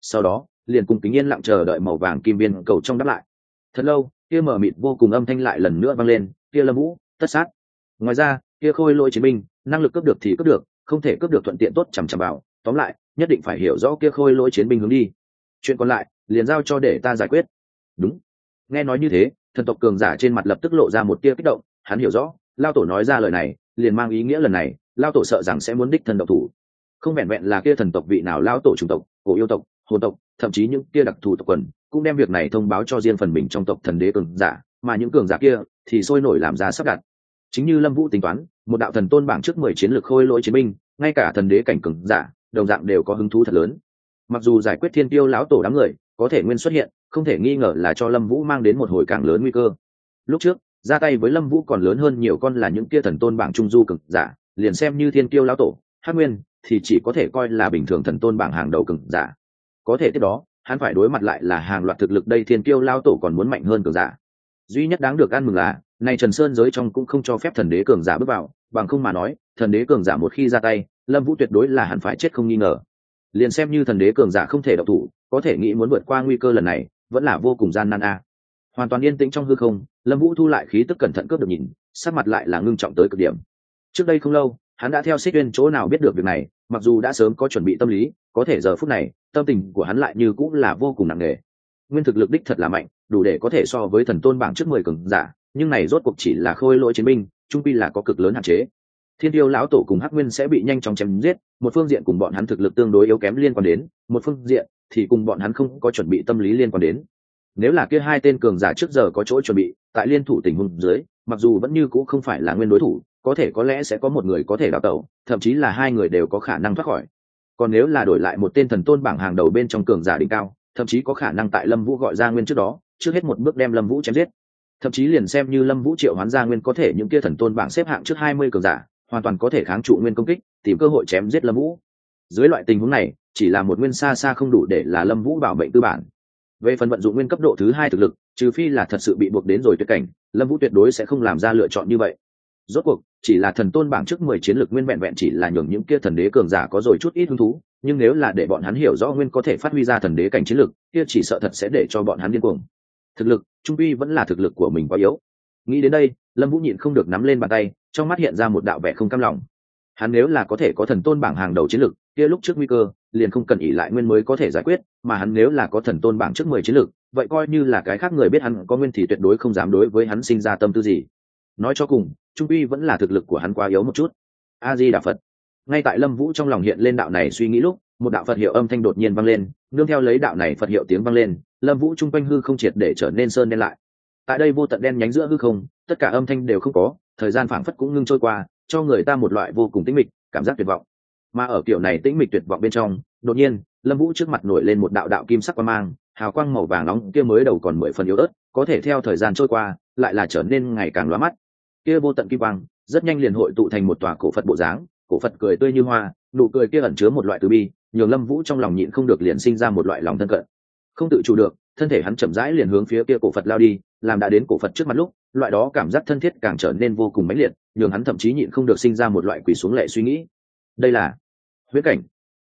sau đó liền cùng kính yên lặng chờ đợi màu vàng kim viên cầu trong đáp lại. Thật lâu, kia mờ mịt vô cùng âm thanh lại lần nữa vang lên, kia Lâm Vũ tất sát. Ngoài ra, kia khôi lỗi chiến binh, năng lực cướp được thì cướp được, không thể cướp được thuận tiện tốt chằm chằm vào, tóm lại, nhất định phải hiểu rõ kia khôi lỗi chiến binh hướng đi. Chuyện còn lại, liền giao cho để ta giải quyết. Đúng. Nghe nói như thế, thần tộc cường giả trên mặt lập tức lộ ra một tia kích động, hắn hiểu rõ, Lao tổ nói ra lời này, liền mang ý nghĩa lần này, Lao tổ sợ rằng sẽ muốn đích thân độc thủ. Không vẹn vẹn là kia thần tộc vị nào Lao tổ chủng tộc, cổ yêu tộc, hồn tộc, thậm chí những kia đặc thù tộc quần, cũng đem việc này thông báo cho riêng phần mình trong tộc thần đế cường giả, mà những cường giả kia thì sôi nổi làm ra sắp đặt. Chính như Lâm Vũ tính toán, một đạo thần tôn bảng trước 10 chiến lược khôi lỗi chiến binh, ngay cả thần đế cảnh cường giả, đồng dạng đều có hứng thú thật lớn. Mặc dù giải quyết Thiên Tiêu lão tổ đám người, có thể nguyên xuất hiện, không thể nghi ngờ là cho Lâm Vũ mang đến một hồi càng lớn nguy cơ. Lúc trước, ra tay với Lâm Vũ còn lớn hơn nhiều con là những kia thần tôn bảng trung du cường giả, liền xem như Thiên Tiêu lão tổ, Hắc Nguyên thì chỉ có thể coi là bình thường thần tôn bảng hàng đầu cường giả. Có thể tiếp đó, hắn phải đối mặt lại là hàng loạt thực lực đây Thiên Tiêu lão tổ còn muốn mạnh hơn cường giả. Duy nhất đáng được ăn mừng là, này Trần Sơn giới trong cũng không cho phép thần đế cường giả bước vào, bằng không mà nói, thần đế cường giả một khi ra tay, Lâm Vũ tuyệt đối là hẳn phải chết không nghi ngờ. Liền xem như thần đế cường giả không thể động thủ, có thể nghĩ muốn vượt qua nguy cơ lần này, vẫn là vô cùng gian nan a. Hoàn toàn yên tĩnh trong hư không, Lâm Vũ thu lại khí tức cẩn thận cướp được nhìn, sắc mặt lại là ngưng trọng tới cực điểm. Trước đây không lâu, hắn đã theo Xích Uyên chỗ nào biết được việc này, mặc dù đã sớm có chuẩn bị tâm lý, có thể giờ phút này, tâm tình của hắn lại như cũng là vô cùng nặng nề. Nguyên thực lực đích thật là mạnh, đủ để có thể so với thần tôn bảng trước 10 cường giả, nhưng này rốt cuộc chỉ là khôi lỗi chiến binh, trung quy là có cực lớn hạn chế. Thiên Tiêu lão tổ cùng Hắc Nguyên sẽ bị nhanh chóng chém giết, một phương diện cùng bọn hắn thực lực tương đối yếu kém liên quan đến, một phương diện thì cùng bọn hắn không có chuẩn bị tâm lý liên quan đến. Nếu là kia hai tên cường giả trước giờ có chỗ chuẩn bị, tại liên thủ tình huống dưới, mặc dù vẫn như cũ không phải là nguyên đối thủ, có thể có lẽ sẽ có một người có thể đào tẩu, thậm chí là hai người đều có khả năng thoát khỏi. Còn nếu là đổi lại một tên thần tôn bảng hàng đầu bên trong cường giả đỉnh cao, thậm chí có khả năng tại Lâm Vũ gọi ra nguyên trước đó, trước hết một bước đem Lâm Vũ chém giết. Thậm chí liền xem như Lâm Vũ triệu hoán ra nguyên có thể những kia thần tôn bảng xếp hạng trước 20 cường giả, hoàn toàn có thể kháng trụ nguyên công kích, tìm cơ hội chém giết Lâm Vũ. Dưới loại tình huống này, chỉ là một nguyên xa xa không đủ để là Lâm Vũ bảo mệnh tư bản. Về phần vận dụng nguyên cấp độ thứ 2 thực lực, trừ phi là thật sự bị buộc đến rồi tuyệt cảnh, Lâm Vũ tuyệt đối sẽ không làm ra lựa chọn như vậy. Rốt cuộc, chỉ là thần tôn bảng trước 10 chiến lược nguyên vẹn vẹn chỉ là nhường những kia thần đế cường giả có rồi chút ít hứng thú, nhưng nếu là để bọn hắn hiểu rõ nguyên có thể phát huy ra thần đế cảnh chiến lược, kia chỉ sợ thật sẽ để cho bọn hắn điên cuồng. Thực lực, trung quy vẫn là thực lực của mình quá yếu. Nghĩ đến đây, Lâm Vũ nhịn không được nắm lên bàn tay, trong mắt hiện ra một đạo vẻ không cam lòng. Hắn nếu là có thể có thần tôn bảng hàng đầu chiến lược, kia lúc trước nguy cơ liền không cần ỷ lại nguyên mới có thể giải quyết, mà hắn nếu là có thần tôn bảng trước 10 chiến lược, vậy coi như là cái khác người biết hắn có nguyên thì tuyệt đối không dám đối với hắn sinh ra tâm tư gì. Nói cho cùng, trung quy vẫn là thực lực của hắn quá yếu một chút. A Di Đà Phật. Ngay tại Lâm Vũ trong lòng hiện lên đạo này suy nghĩ lúc, một đạo Phật hiệu âm thanh đột nhiên vang lên, nương theo lấy đạo này Phật hiệu tiếng vang lên, Lâm Vũ trung quanh hư không triệt để trở nên sơn đen lại. Tại đây vô tận đen nhánh giữa hư không, tất cả âm thanh đều không có, thời gian phảng phất cũng ngưng trôi qua, cho người ta một loại vô cùng tĩnh mịch, cảm giác tuyệt vọng. Mà ở kiểu này tĩnh mịch tuyệt vọng bên trong, đột nhiên, Lâm Vũ trước mặt nổi lên một đạo đạo kim sắc quang mang, hào quang màu vàng nóng kia mới đầu còn 10 phần yếu ớt, có thể theo thời gian trôi qua, lại là trở nên ngày càng lóa mắt. Kia vô tận kim quang, rất nhanh liền hội tụ thành một tòa cổ Phật bộ dáng, cổ Phật cười tươi như hoa, nụ cười kia ẩn chứa một loại từ bi, nhường Lâm Vũ trong lòng nhịn không được liền sinh ra một loại lòng thân cận. Không tự chủ được, thân thể hắn chậm rãi liền hướng phía kia cổ Phật lao đi, làm đã đến cổ Phật trước mặt lúc, loại đó cảm giác thân thiết càng trở nên vô cùng mãnh liệt, nhường hắn thậm chí nhịn không được sinh ra một loại quỳ xuống lệ suy nghĩ. Đây là huyễn cảnh,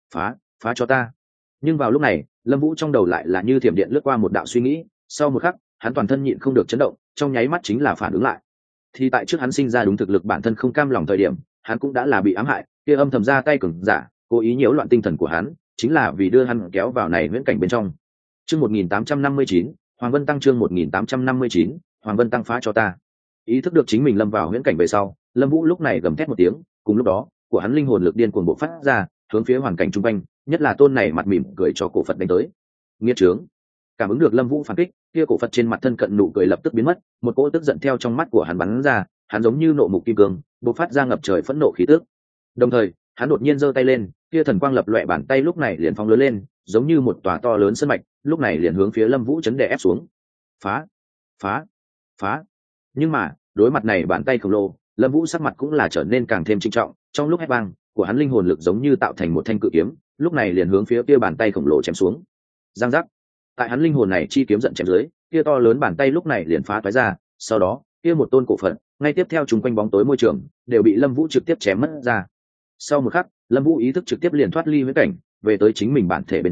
phá cho ta. Nhưng vào lúc này, Lâm Vũ trong đầu lại là như thiểm điện lướt qua một đạo suy nghĩ, sau một khắc, hắn toàn thân nhịn không được chấn động, trong nháy mắt chính là phản ứng lại. Thì tại trước hắn sinh ra đúng thực lực bản thân không cam lòng thời điểm, hắn cũng đã là bị ám hại, kia âm thầm ra tay cường giả, cố ý nhiễu loạn tinh thần của hắn, chính là vì đưa hắn kéo vào này huyễn cảnh bên trong. Chương 1859, Hoàng Vân Tăng chương 1859, Hoàng Vân Tăng phá cho ta. Ý thức được chính mình lâm vào huyễn cảnh về sau, Lâm Vũ lúc này gầm thét một tiếng, cùng lúc đó, của hắn linh hồn lực điên cuồng bộc phát ra, hướng phía hoàn cảnh xung quanh, nhất là tôn này mặt mỉm cười cho cổ Phật đánh tới. Nghiệt trướng. Cảm ứng được Lâm Vũ phản kích, kia cổ Phật trên mặt thân cận nụ cười lập tức biến mất, một cỗ tức giận theo trong mắt của hắn bắn ra, hắn giống như nộ mục kim cương, bộc phát ra ngập trời phẫn nộ khí tức. Đồng thời, hắn đột nhiên giơ tay lên, kia thần quang lập loè bàn tay lúc này liền phóng lớn lên, giống như một tòa to lớn sơn mạch, lúc này liền hướng phía Lâm Vũ chấn đè ép xuống. Phá, phá, phá. Nhưng mà, đối mặt này bàn tay khổng lồ, Lâm Vũ sắc mặt cũng là trở nên càng thêm trịnh trọng, trong lúc hét vang, của hắn linh hồn lực giống như tạo thành một thanh cự kiếm, lúc này liền hướng phía kia bàn tay khổng lồ chém xuống. Giang giác. Tại hắn linh hồn này chi kiếm giận chém dưới, kia to lớn bàn tay lúc này liền phá toái ra, sau đó, kia một tôn cổ Phật, ngay tiếp theo chúng quanh bóng tối môi trường, đều bị Lâm Vũ trực tiếp chém mất ra. Sau một khắc, Lâm Vũ ý thức trực tiếp liền thoát ly huyễn cảnh, về tới chính mình bản thể bên trong,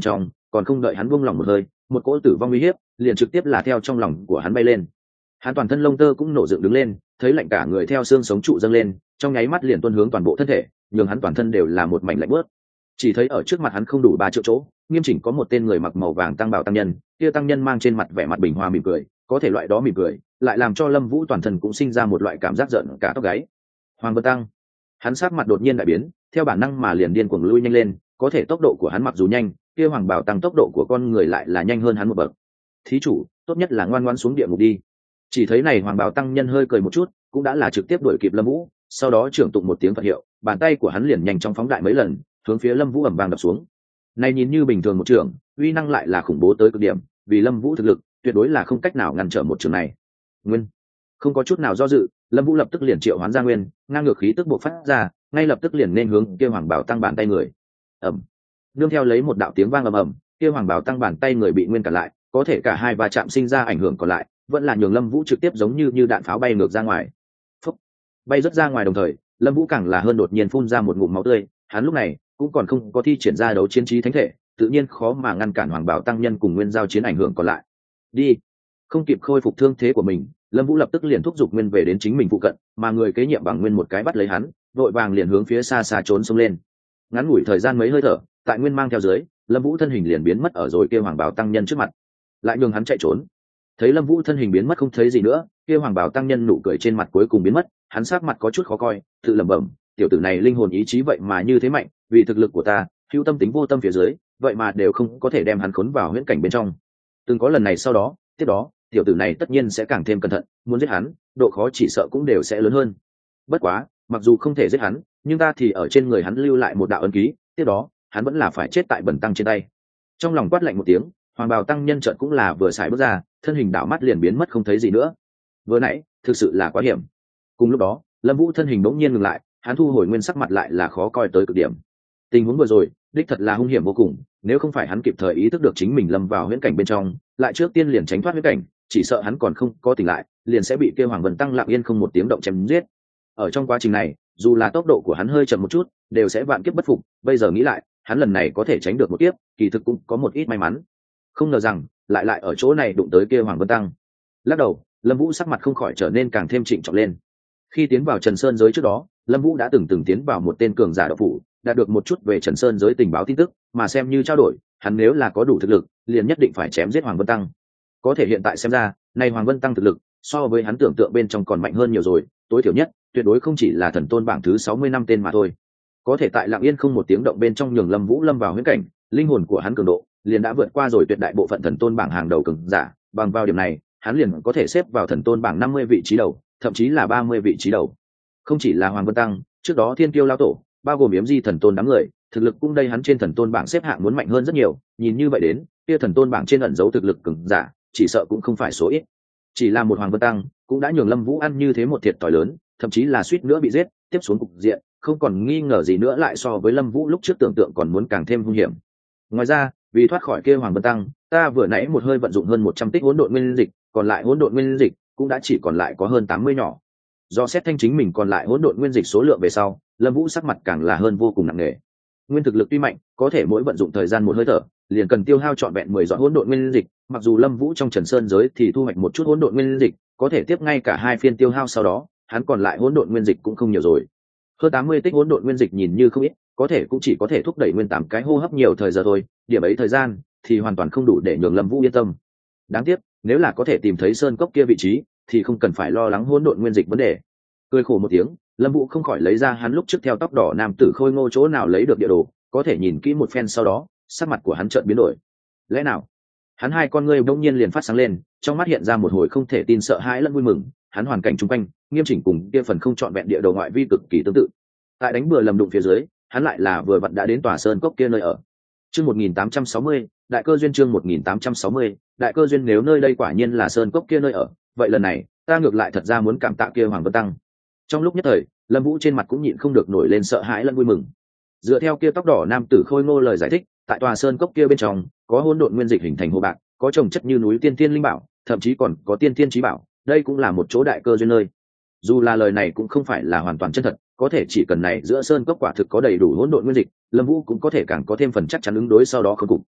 còn không đợi hắn buông lỏng một hơi, một cỗ tử vong uy hiếp liền trực tiếp là theo trong lòng của hắn bay lên. Hắn toàn thân lông tơ cũng nổ dựng đứng lên, thấy lạnh cả người theo xương sống trụ dâng lên, trong nháy mắt liền tuôn hướng toàn bộ thân thể, nhường hắn toàn thân đều là một mảnh lạnh bớt. Chỉ thấy ở trước mặt hắn không đủ 3 triệu chỗ, nghiêm chỉnh có một tên người mặc màu vàng tăng bào tăng nhân, kia tăng nhân mang trên mặt vẻ mặt bình hòa mỉm cười, có thể loại đó mỉm cười lại làm cho Lâm Vũ toàn thân cũng sinh ra một loại cảm giác giận cả tóc gáy. Hoàng Vân Tăng, hắn sắc mặt đột nhiên đại biến, theo bản năng mà liền điên cuồng lui nhanh lên, có thể tốc độ của hắn mặc dù nhanh, kia Hoàng Bảo Tăng tốc độ của con người lại là nhanh hơn hắn một bậc. Thí chủ, tốt nhất là ngoan ngoãn xuống địa ngục đi. Chỉ thấy này Hoàng Bảo Tăng nhân hơi cười một chút, cũng đã là trực tiếp đuổi kịp Lâm Vũ, sau đó trưởng tụng một tiếng Phật hiệu, bàn tay của hắn liền nhanh chóng phóng đại mấy lần, hướng phía Lâm Vũ ầm vang đập xuống. Này nhìn như bình thường một trường, uy năng lại là khủng bố tới cực điểm, vì Lâm Vũ thực lực, tuyệt đối là không cách nào ngăn trở một trường này. Nguyên, không có chút nào do dự, Lâm Vũ lập tức liền triệu hoán ra nguyên, ngang ngược khí tức bộc phát ra, ngay lập tức liền nên hướng kia Hoàng Bảo Tăng bàn tay người. Ầm. Nương theo lấy một đạo tiếng vang ầm ầm, kia Hoàng Bảo Tăng bàn tay người bị nguyên cản lại, có thể cả hai va chạm sinh ra ảnh hưởng còn lại, vẫn là nhường Lâm Vũ trực tiếp giống như đạn pháo bay ngược ra ngoài. Phúc. Bay rất ra ngoài đồng thời, Lâm Vũ càng là hơn đột nhiên phun ra một ngụm máu tươi, hắn lúc này cũng còn không có thi triển ra đấu chiến trí thánh thể, tự nhiên khó mà ngăn cản Hoàng Bảo Tăng nhân cùng nguyên giao chiến ảnh hưởng còn lại. Đi. Không kịp khôi phục thương thế của mình, Lâm Vũ lập tức liền thúc giục nguyên về đến chính mình phụ cận, mà người kế nhiệm bằng nguyên một cái bắt lấy hắn, vội vàng liền hướng phía xa xa trốn xông lên. Ngắn ngủi thời gian mấy hơi thở, tại nguyên mang theo dưới, Lâm Vũ thân hình liền biến mất ở rồi kia Hoàng Bảo Tăng nhân trước mặt, lại nhường hắn chạy trốn. Thấy Lâm Vũ thân hình biến mất không thấy gì nữa, kia Hoàng Bảo Tăng nhân nụ cười trên mặt cuối cùng biến mất, hắn sắc mặt có chút khó coi, tự lẩm bẩm, tiểu tử này linh hồn ý chí vậy mà như thế mạnh, vì thực lực của ta, hữu tâm tính vô tâm phía dưới, vậy mà đều không có thể đem hắn khốn vào huyễn cảnh bên trong. Từng có lần này sau đó, tiếp đó, tiểu tử này tất nhiên sẽ càng thêm cẩn thận, muốn giết hắn, độ khó chỉ sợ cũng đều sẽ lớn hơn. Bất quá, mặc dù không thể giết hắn, nhưng ta thì ở trên người hắn lưu lại một đạo ấn ký, tiếp đó, hắn vẫn là phải chết tại Bần Tăng trên tay. Trong lòng quát lạnh một tiếng, Hoàng Bào Tăng nhân chợt cũng là vừa xài bước ra, thân hình đảo mắt liền biến mất không thấy gì nữa. Vừa nãy, thực sự là quá hiểm. Cùng lúc đó, Lâm Vũ thân hình bỗng nhiên ngừng lại, hắn thu hồi nguyên sắc mặt lại là khó coi tới cực điểm. Tình huống vừa rồi, đích thật là hung hiểm vô cùng, nếu không phải hắn kịp thời ý thức được chính mình lâm vào huyễn cảnh bên trong, lại trước tiên liền tránh thoát huyễn cảnh, chỉ sợ hắn còn không có tỉnh lại, liền sẽ bị kêu Hoàng Vân Tăng lặng yên không một tiếng động chém giết. Ở trong quá trình này, dù là tốc độ của hắn hơi chậm một chút, đều sẽ vạn kiếp bất phục, bây giờ nghĩ lại, hắn lần này có thể tránh được một kiếp, kỳ thực cũng có một ít may mắn. Không ngờ rằng, lại ở chỗ này đụng tới kia Hoàng Vân Tăng. Lắc đầu, Lâm Vũ sắc mặt không khỏi trở nên càng thêm trịnh trọng lên. Khi tiến vào Trần Sơn giới trước đó, Lâm Vũ đã từng tiến vào một tên cường giả đạo phủ, đạt được một chút về Trần Sơn giới tình báo tin tức, mà xem như trao đổi, hắn nếu là có đủ thực lực, liền nhất định phải chém giết Hoàng Vân Tăng. Có thể hiện tại xem ra, này Hoàng Vân Tăng thực lực, so với hắn tưởng tượng bên trong còn mạnh hơn nhiều rồi, tối thiểu nhất, tuyệt đối không chỉ là thần tôn bảng thứ 60 năm tên mà thôi. Có thể tại lặng yên không một tiếng động bên trong nhường Lâm Vũ lâm vào huyễn cảnh, linh hồn của hắn cường độ liền đã vượt qua rồi tuyệt đại bộ phận thần tôn bảng hàng đầu cường giả, bằng vào điểm này, hắn liền có thể xếp vào thần tôn bảng 50 vị trí đầu, thậm chí là 30 vị trí đầu. Không chỉ là Hoàng Vân Tăng, trước đó Thiên Kiêu lão tổ, bao gồm Yếm Di thần tôn đám người, thực lực cũng đây hắn trên thần tôn bảng xếp hạng muốn mạnh hơn rất nhiều, nhìn như vậy đến, kia thần tôn bảng trên ẩn dấu thực lực cường giả, chỉ sợ cũng không phải số ít. Chỉ là một Hoàng Vân Tăng, cũng đã nhường Lâm Vũ ăn như thế một thiệt thòi lớn, thậm chí là suýt nữa bị giết, tiếp xuống cục diện, không còn nghi ngờ gì nữa lại so với Lâm Vũ lúc trước tưởng tượng còn muốn càng thêm hung hiểm. Ngoài ra, vì thoát khỏi kia Hoàng Vân Tăng, ta vừa nãy một hơi vận dụng hơn 100 tích hỗn độn nguyên dịch, còn lại hỗn độn nguyên dịch cũng đã chỉ còn lại có hơn 80 nhỏ. Do xét thanh chính mình còn lại hỗn độn nguyên dịch số lượng về sau, Lâm Vũ sắc mặt càng là hơn vô cùng nặng nề. Nguyên thực lực tuy mạnh, có thể mỗi vận dụng thời gian một hơi thở, liền cần tiêu hao trọn vẹn 10 giọt hỗn độn nguyên dịch, mặc dù Lâm Vũ trong Trần Sơn giới thì thu hoạch một chút hỗn độn nguyên dịch, có thể tiếp ngay cả hai phiên tiêu hao sau đó, hắn còn lại hỗn độn nguyên dịch cũng không nhiều rồi. Hơn 80 tích hỗn độn nguyên dịch nhìn như không ít, có thể cũng chỉ có thể thúc đẩy nguyên 8 cái hô hấp nhiều thời giờ thôi, điểm ấy thời gian thì hoàn toàn không đủ để nhường Lâm Vũ yên tâm. Đáng tiếc, nếu là có thể tìm thấy sơn cốc kia vị trí, thì không cần phải lo lắng hỗn độn nguyên dịch vấn đề. Cười khổ một tiếng, Lâm Vũ không khỏi lấy ra hắn lúc trước theo tóc đỏ nam tử Khôi Ngô chỗ nào lấy được địa đồ, có thể nhìn kỹ một phen sau đó, sắc mặt của hắn chợt biến đổi. Lẽ nào? Hắn hai con ngươi bỗng nhiên liền phát sáng lên, trong mắt hiện ra một hồi không thể tin sợ hãi lẫn vui mừng, hắn hoàn cảnh xung quanh, nghiêm chỉnh cùng kia phần không trọn vẹn địa đồ ngoại vi cực kỳ tương tự. Tại đánh bừa lầm đụng phía dưới, hắn lại là vừa vặn đã đến tòa sơn cốc kia nơi ở. Chương 1860, đại cơ duyên chương 1860, đại cơ duyên nếu nơi đây quả nhiên là sơn cốc kia nơi ở, vậy lần này, ta ngược lại thật ra muốn cảm tạ kia Hoàng Vân Tăng. Trong lúc nhất thời, Lâm Vũ trên mặt cũng nhịn không được nổi lên sợ hãi lẫn vui mừng. Dựa theo kia tóc đỏ nam tử Khôi Ngô lời giải thích, tại tòa sơn cốc kia bên trong, có hỗn độn nguyên dịch hình thành hồ bạc, có trồng chất như núi tiên thiên linh bảo, thậm chí còn có tiên thiên chí bảo, đây cũng là một chỗ đại cơ duyên nơi. Dù là lời này cũng không phải là hoàn toàn chân thật, có thể chỉ cần này giữa sơn cốc quả thực có đầy đủ hỗn độn nguyên dịch, Lâm Vũ cũng có thể càng có thêm phần chắc chắn ứng đối sau đó khôi phục.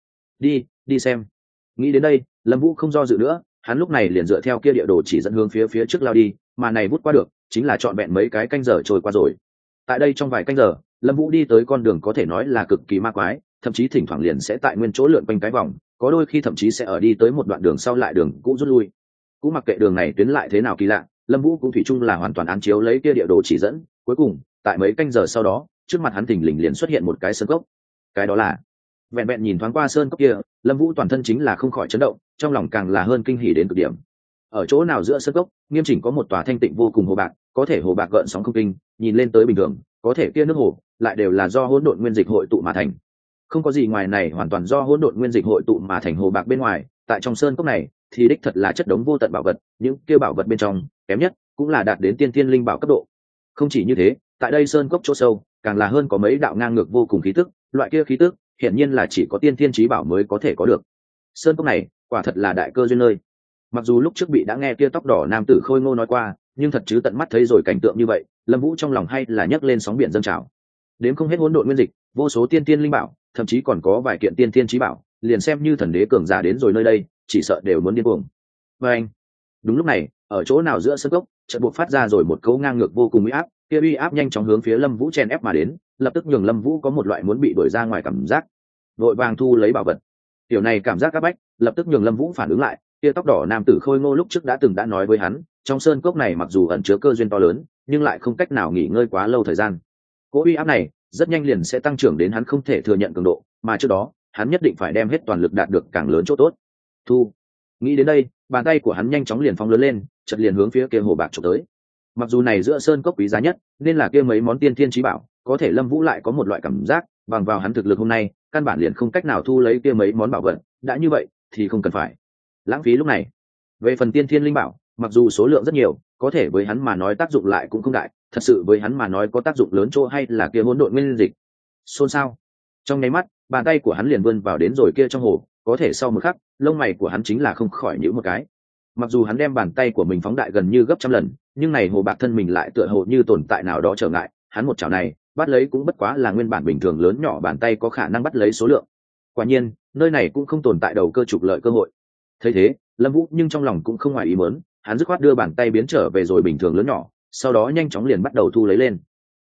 đi xem. Nghĩ đến đây, Lâm Vũ không do dự nữa, hắn lúc này liền dựa theo kia địa đồ chỉ dẫn hướng phía trước lao đi, mà này vút qua được chính là trọn vẹn mấy cái canh giờ trôi qua rồi. Tại đây trong vài canh giờ, Lâm Vũ đi tới con đường có thể nói là cực kỳ ma quái, thậm chí thỉnh thoảng liền sẽ tại nguyên chỗ lượn quanh cái vòng, có đôi khi thậm chí sẽ ở đi tới một đoạn đường sau lại đường cũ rút lui. Cũng mặc kệ đường này tuyến lại thế nào kỳ lạ, Lâm Vũ cũng thủy chung là hoàn toàn án chiếu lấy kia địa đồ chỉ dẫn, cuối cùng, tại mấy canh giờ sau đó, trước mặt hắn thình lình liền xuất hiện một cái sơn cốc. Cái đó là vẹn vẹn nhìn thoáng qua sơn cốc kia, Lâm Vũ toàn thân chính là không khỏi chấn động, trong lòng càng là hơn kinh hỉ đến cực điểm. Ở chỗ nào giữa sơn cốc, nghiêm chỉnh có một tòa thanh tịnh vô cùng hồ bạc, có thể hồ bạc gợn sóng không kinh, nhìn lên tới bình thường, có thể kia nước hồ lại đều là do hỗn độn nguyên dịch hội tụ mà thành. Không có gì ngoài này, hoàn toàn do hỗn độn nguyên dịch hội tụ mà thành hồ bạc bên ngoài, tại trong sơn cốc này thì đích thật là chất đống vô tận bảo vật, những kia bảo vật bên trong, kém nhất cũng là đạt đến tiên thiên linh bảo cấp độ. Không chỉ như thế, tại đây sơn cốc chỗ sâu, càng là hơn có mấy đạo ngang ngược vô cùng khí tức, loại kia khí tức, hiển nhiên là chỉ có tiên thiên chí bảo mới có thể có được. Sơn cốc này, quả thật là đại cơ duyên nơi. Mặc dù lúc trước bị đã nghe kia tóc đỏ nam tử Khôi Ngô nói qua, nhưng thật chứ tận mắt thấy rồi cảnh tượng như vậy, Lâm Vũ trong lòng hay là nhấc lên sóng biển dâng trào. Đến không hết hỗn độn nguyên dịch, vô số tiên tiên linh bảo, thậm chí còn có vài kiện tiên tiên chí bảo, liền xem như thần đế cường giả đến rồi nơi đây, chỉ sợ đều muốn điên cuồng. Và anh, đúng lúc này, ở chỗ nào giữa sơn cốc, chợt buộc phát ra rồi một cấu ngang ngược vô cùng uy áp, kia uy áp nhanh chóng hướng phía Lâm Vũ chen ép mà đến, lập tức nhường Lâm Vũ có một loại muốn bị đuổi ra ngoài cảm giác. Vội vàng thu lấy bảo vật. Tiểu này cảm giác áp bách, lập tức nhường Lâm Vũ phản ứng lại, kia tóc đỏ nam tử Khôi Ngô lúc trước đã từng nói với hắn, trong sơn cốc này mặc dù ẩn chứa cơ duyên to lớn, nhưng lại không cách nào nghỉ ngơi quá lâu thời gian. Cỗ uy áp này rất nhanh liền sẽ tăng trưởng đến hắn không thể thừa nhận cường độ, mà trước đó, hắn nhất định phải đem hết toàn lực đạt được càng lớn chỗ tốt. Thu. Nghĩ đến đây, bàn tay của hắn nhanh chóng liền phóng lớn lên, chợt liền hướng phía kia hồ bạc chụp tới. Mặc dù này giữa sơn cốc quý giá nhất, nên là kia mấy món tiên thiên chí bảo, có thể Lâm Vũ lại có một loại cảm giác, bằng vào hắn thực lực hôm nay, căn bản liền không cách nào thu lấy kia mấy món bảo vật, đã như vậy thì không cần phải lãng phí lúc này. Về phần tiên thiên linh bảo, mặc dù số lượng rất nhiều, có thể với hắn mà nói tác dụng lại cũng không đại, thật sự với hắn mà nói có tác dụng lớn chỗ hay là kia hỗn độn nguyên dịch. Xôn xao. Trong nháy mắt, bàn tay của hắn liền vươn vào đến rồi kia trong hồ, có thể sau một khắc, lông mày của hắn chính là không khỏi nhíu một cái. Mặc dù hắn đem bàn tay của mình phóng đại gần như gấp trăm lần, nhưng này hồ bạc thân mình lại tựa hồ như tồn tại nào đó trở ngại, hắn một chảo này, bắt lấy cũng bất quá là nguyên bản bình thường lớn nhỏ bàn tay có khả năng bắt lấy số lượng. Quả nhiên, nơi này cũng không tồn tại đầu cơ trục lợi cơ hội. Thấy thế, Lâm Vũ nhưng trong lòng cũng không ngoài ý muốn, hắn dứt khoát đưa bàn tay biến trở về rồi bình thường lớn nhỏ, sau đó nhanh chóng liền bắt đầu thu lấy lên.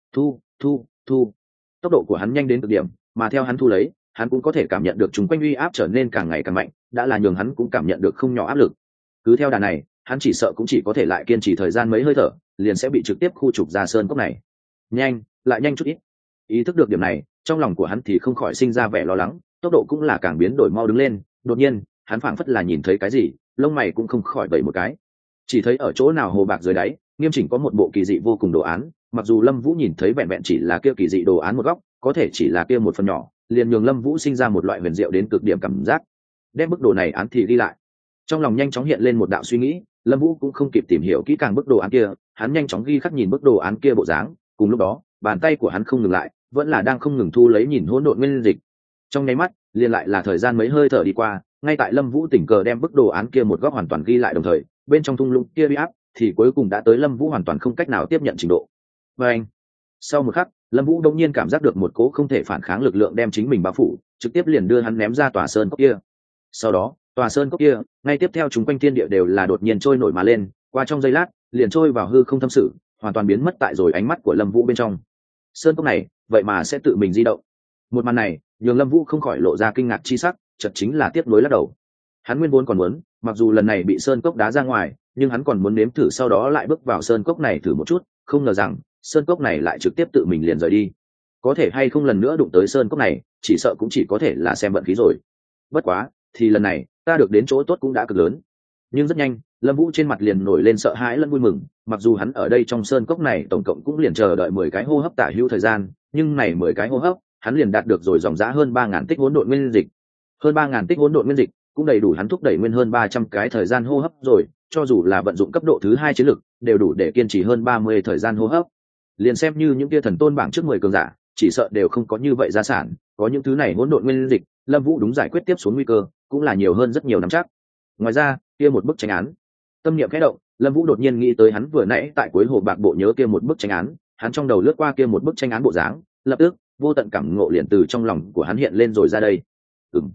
Thu. Tốc độ của hắn nhanh đến cực điểm, mà theo hắn thu lấy, hắn cũng có thể cảm nhận được chúng quanh uy áp trở nên càng ngày càng mạnh, đã là nhường hắn cũng cảm nhận được không nhỏ áp lực. Cứ theo đà này, hắn chỉ sợ cũng chỉ có thể lại kiên trì thời gian mấy hơi thở, liền sẽ bị trực tiếp khu trục ra sơn cốc này. Nhanh chút ít. Ý thức được điểm này, trong lòng của hắn thì không khỏi sinh ra vẻ lo lắng, tốc độ cũng là càng biến đổi mau đứng lên. Đột nhiên, hắn phảng phất là nhìn thấy cái gì, lông mày cũng không khỏi vẩy một cái. Chỉ thấy ở chỗ nào hồ bạc dưới đáy, nghiêm chỉnh có một bộ kỳ dị vô cùng đồ án, mặc dù Lâm Vũ nhìn thấy vẹn vẹn chỉ là kia kỳ dị đồ án một góc, có thể chỉ là kia một phần nhỏ, liền nhường Lâm Vũ sinh ra một loại huyền diệu đến cực điểm cảm giác. Đem bức đồ này án thì ghi lại. Trong lòng nhanh chóng hiện lên một đạo suy nghĩ, Lâm Vũ cũng không kịp tìm hiểu kỹ càng bức đồ án kia, hắn nhanh chóng ghi khắc nhìn bức đồ án kia bộ dáng, cùng lúc đó, bàn tay của hắn không ngừng lại, vẫn là đang không ngừng thu lấy nhìn hỗn độn nguyên dịch. Trong nháy mắt, liền lại là thời gian mấy hơi thở đi qua, ngay tại Lâm Vũ tình cờ đem bức đồ án kia một góc hoàn toàn ghi lại đồng thời, bên trong thung lũng kia uy áp thì cuối cùng đã tới Lâm Vũ hoàn toàn không cách nào tiếp nhận trình độ. Và anh, sau một khắc, Lâm Vũ đột nhiên cảm giác được một cỗ không thể phản kháng lực lượng đem chính mình bao phủ, trực tiếp liền đưa hắn ném ra tòa sơn cốc kia. Sau đó, tòa sơn cốc kia, ngay tiếp theo chúng quanh thiên địa đều là đột nhiên trôi nổi mà lên, qua trong giây lát, liền trôi vào hư không thâm sự, hoàn toàn biến mất tại rồi ánh mắt của Lâm Vũ bên trong. Sơn cốc này, vậy mà sẽ tự mình di động. Một màn này, nhường Lâm Vũ không khỏi lộ ra kinh ngạc chi sắc, chợt chính là tiếp nối lắc đầu. Hắn nguyên vốn còn muốn, mặc dù lần này bị sơn cốc đá ra ngoài, nhưng hắn còn muốn nếm thử sau đó lại bước vào sơn cốc này thử một chút, không ngờ rằng sơn cốc này lại trực tiếp tự mình liền rời đi. Có thể hay không lần nữa đụng tới sơn cốc này, chỉ sợ cũng chỉ có thể là xem vận khí rồi. Bất quá, thì lần này, ta được đến chỗ tốt cũng đã cực lớn. Nhưng rất nhanh, Lâm Vũ trên mặt liền nổi lên sợ hãi lẫn vui mừng, mặc dù hắn ở đây trong sơn cốc này tổng cộng cũng liền chờ đợi 10 cái hô hấp tả hữu thời gian, nhưng này 10 cái hô hấp, hắn liền đạt được rồi dòng giá hơn 3000 tích hỗn độn nguyên dịch. Hơn 3000 tích hỗn độn nguyên dịch cũng đầy đủ hắn thúc đẩy nguyên hơn 300 cái thời gian hô hấp rồi, cho dù là vận dụng cấp độ thứ 2 chiến lực, đều đủ để kiên trì hơn 30 thời gian hô hấp. Liền xem như những kia thần tôn bảng trước 10 cường giả, chỉ sợ đều không có như vậy gia sản, có những thứ này hỗn độn nguyên dịch, Lâm Vũ đúng giải quyết tiếp xuống nguy cơ, cũng là nhiều hơn rất nhiều nắm chắc. Ngoài ra, kia một bức tranh án. Tâm niệm khẽ động, Lâm Vũ đột nhiên nghĩ tới hắn vừa nãy tại cuối hồ bạc bộ nhớ kia một bức tranh án, hắn trong đầu lướt qua kia một bức tranh án bộ dáng, lập tức, vô tận cảm ngộ liền từ trong lòng của hắn hiện lên rồi ra đây.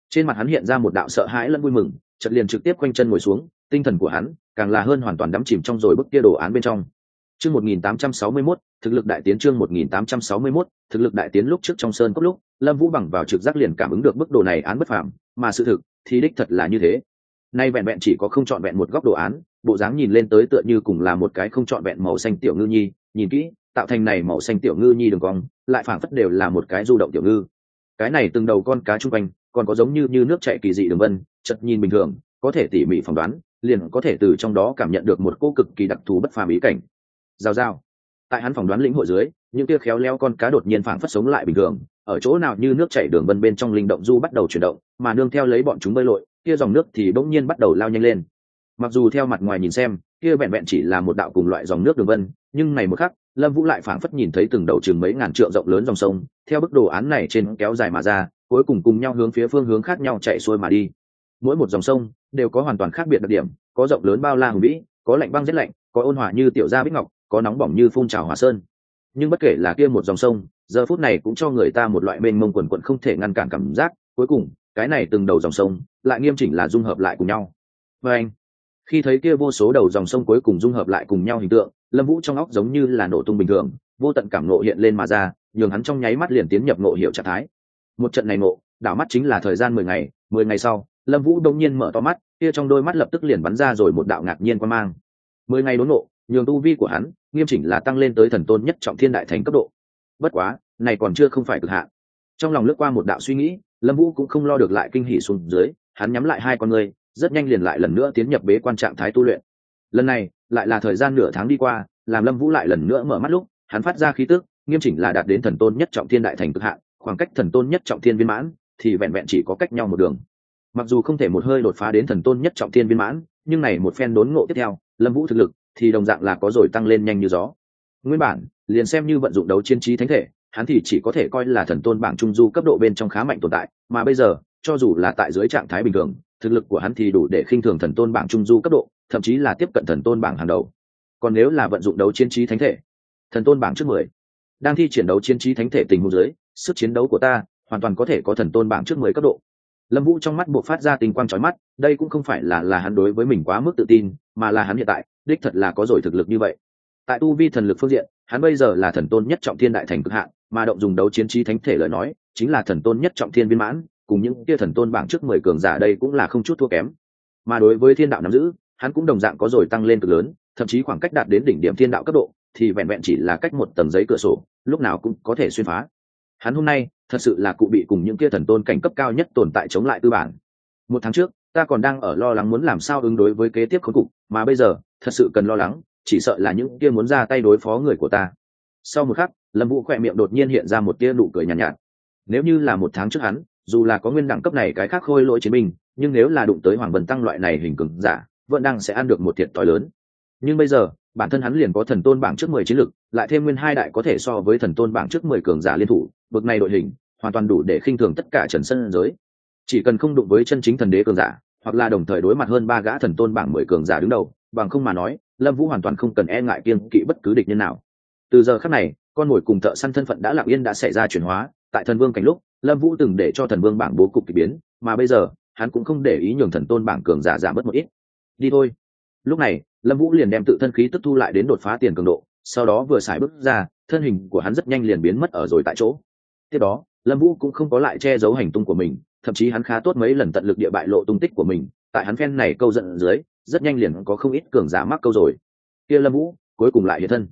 Trên mặt hắn hiện ra một đạo sợ hãi lẫn vui mừng, chợt liền trực tiếp quanh chân ngồi xuống, tinh thần của hắn càng là hơn hoàn toàn đắm chìm trong rồi bức kia đồ án bên trong. Chương 1861, thực lực đại tiến. Chương 1861, thực lực đại tiến. Lúc trước trong sơn cốc lúc, Lâm Vũ bằng vào trực giác liền cảm ứng được bức đồ này án bất phàm, mà sự thực thì đích thật là như thế. Nay vẹn vẹn chỉ có không trọn vẹn một góc đồ án, bộ dáng nhìn lên tới tựa như cùng là một cái không trọn vẹn màu xanh tiểu ngư nhi, nhìn kỹ, tạo thành này màu xanh tiểu ngư nhi đường cong, lại phảng phất đều là một cái du động tiểu ngư. Cái này từng đầu con cá trung quanh, còn có giống như nước chảy kỳ dị đường vân, chợt nhìn bình thường, có thể tỉ mỉ phỏng đoán, liền có thể từ trong đó cảm nhận được một cô cực kỳ đặc thù bất phàm ý cảnh. Rào rào. Tại hắn phỏng đoán lĩnh hội dưới, những kia khéo léo con cá đột nhiên phảng phất sống lại bình thường, ở chỗ nào như nước chảy đường vân bên trong linh động du bắt đầu chuyển động, mà nương theo lấy bọn chúng bơi lội, kia dòng nước thì bỗng nhiên bắt đầu lao nhanh lên. Mặc dù theo mặt ngoài nhìn xem, kia vẹn vẹn chỉ là một đạo cùng loại dòng nước đường vân, nhưng này một khắc, Lâm Vũ lại phảng phất nhìn thấy từng đầu chừng mấy ngàn trượng rộng lớn dòng sông, theo bức đồ án này trên kéo dài mà ra, cuối cùng cùng nhau hướng phía phương hướng khác nhau chạy xuôi mà đi. Mỗi một dòng sông đều có hoàn toàn khác biệt đặc điểm, có rộng lớn bao la hùng vĩ, có lạnh băng rét lạnh, có ôn hòa như tiểu gia bích ngọc, có nóng bỏng như phun trào hỏa sơn. Nhưng bất kể là kia một dòng sông, giờ phút này cũng cho người ta một loại mênh mông quần quần không thể ngăn cản cảm giác, cuối cùng, cái này từng đầu dòng sông lại nghiêm chỉnh là dung hợp lại cùng nhau. Và anh, khi thấy kia vô số đầu dòng sông cuối cùng dung hợp lại cùng nhau hình tượng, Lâm Vũ trong óc giống như là nổ tung bình thường, vô tận cảm ngộ hiện lên mà ra, nhường hắn trong nháy mắt liền tiến nhập ngộ hiểu trạng thái. Một trận này ngộ, đảo mắt chính là thời gian 10 ngày, 10 ngày sau, Lâm Vũ đột nhiên mở to mắt, kia trong đôi mắt lập tức liền bắn ra rồi một đạo ngạc nhiên quang mang. 10 ngày đốn ngộ, nhường tu vi của hắn nghiêm chỉnh là tăng lên tới thần tôn nhất trọng thiên đại thành cấp độ. Bất quá, này còn chưa không phải cực hạn. Trong lòng lướt qua một đạo suy nghĩ, Lâm Vũ cũng không lo được lại kinh hỉ xuống dưới, hắn nhắm lại hai con ngươi, rất nhanh liền lại lần nữa tiến nhập bế quan trạng thái tu luyện. Lần này, lại là thời gian nửa tháng đi qua, làm Lâm Vũ lại lần nữa mở mắt lúc, hắn phát ra khí tức, nghiêm chỉnh là đạt đến thần tôn nhất trọng thiên đại thành cực hạn, khoảng cách thần tôn nhất trọng thiên viên mãn thì vẹn vẹn chỉ có cách nhau một đường. Mặc dù không thể một hơi đột phá đến thần tôn nhất trọng thiên viên mãn, nhưng này một phen đốn ngộ tiếp theo, Lâm Vũ thực lực thì đồng dạng là có rồi tăng lên nhanh như gió. Nguyên bản, liền xem như vận dụng đấu chiến trí thánh thể, hắn thì chỉ có thể coi là thần tôn bảng trung du cấp độ bên trong khá mạnh tồn tại, mà bây giờ, cho dù là tại dưới trạng thái bình thường, thực lực của hắn thì đủ để khinh thường thần tôn bảng trung du cấp độ, thậm chí là tiếp cận thần tôn bảng hàng đầu. Còn nếu là vận dụng đấu chiến trí thánh thể, thần tôn bảng trước 10, đang thi triển đấu chiến trí thánh thể tình huống dưới, sức chiến đấu của ta hoàn toàn có thể có thần tôn bảng trước 10 cấp độ. Lâm Vũ trong mắt buộc phát ra tinh quang chói mắt, đây cũng không phải là hắn đối với mình quá mức tự tin, mà là hắn hiện tại đích thật là có rồi thực lực như vậy. Tại tu vi thần lực phương diện, hắn bây giờ là thần tôn nhất trọng thiên đại thành cực hạn, mà động dùng đấu chiến trí thánh thể lời nói, chính là thần tôn nhất trọng thiên viên mãn, cùng những kia thần tôn bảng trước 10 cường giả đây cũng là không chút thua kém. Mà đối với thiên đạo nắm giữ, hắn cũng đồng dạng có rồi tăng lên cực lớn, thậm chí khoảng cách đạt đến đỉnh điểm thiên đạo cấp độ, thì vẹn vẹn chỉ là cách một tầng giấy cửa sổ, lúc nào cũng có thể xuyên phá. Hắn hôm nay thật sự là cụ bị cùng những kia thần tôn cảnh cấp cao nhất tồn tại chống lại tư bản. Một tháng trước, ta còn đang ở lo lắng muốn làm sao ứng đối với kế tiếp khốn cục, mà bây giờ, thật sự cần lo lắng, chỉ sợ là những kia muốn ra tay đối phó người của ta. Sau một khắc, Lâm Vũ khỏe miệng đột nhiên hiện ra một tia nụ cười nhàn nhạt. Nếu như là một tháng trước hắn, dù là có nguyên đẳng cấp này cái khác khôi lỗi chiến binh, nhưng nếu là đụng tới Hoàng Vân Tăng loại này hình cường giả, vẫn đang sẽ ăn được một thiệt thòi lớn. Nhưng bây giờ, bản thân hắn liền có thần tôn bảng trước 10 chiến lực, lại thêm nguyên hai đại có thể so với thần tôn bảng trước 10 cường giả liên thủ, bậc này đội hình hoàn toàn đủ để khinh thường tất cả Trần Sân giới. Chỉ cần không đụng với chân chính thần đế cường giả, hoặc là đồng thời đối mặt hơn 3 gã thần tôn bảng 10 cường giả đứng đầu, bằng không mà nói, Lâm Vũ hoàn toàn không cần e ngại kiêng kỵ bất cứ địch nhân nào. Từ giờ khắc này, con mồi cùng thợ săn thân phận đã lặng yên đã xảy ra chuyển hóa, tại thần vương cảnh lúc, Lâm Vũ từng để cho thần vương bảng bố cục kỳ biến, mà bây giờ, hắn cũng không để ý nhường thần tôn bảng cường giả giảm bớt một ít. Đi thôi. Lúc này, Lâm Vũ liền đem tự thân khí tức thu lại đến đột phá tiền cường độ, sau đó vừa xài bước ra, thân hình của hắn rất nhanh liền biến mất ở rồi tại chỗ. Tiếp đó, Lâm Vũ cũng không có lại che giấu hành tung của mình, thậm chí hắn khá tốt mấy lần tận lực địa bại lộ tung tích của mình, tại hắn phen này câu giận dưới, rất nhanh liền có không ít cường giả mắc câu rồi. Kia Lâm Vũ, cuối cùng lại hiện thân.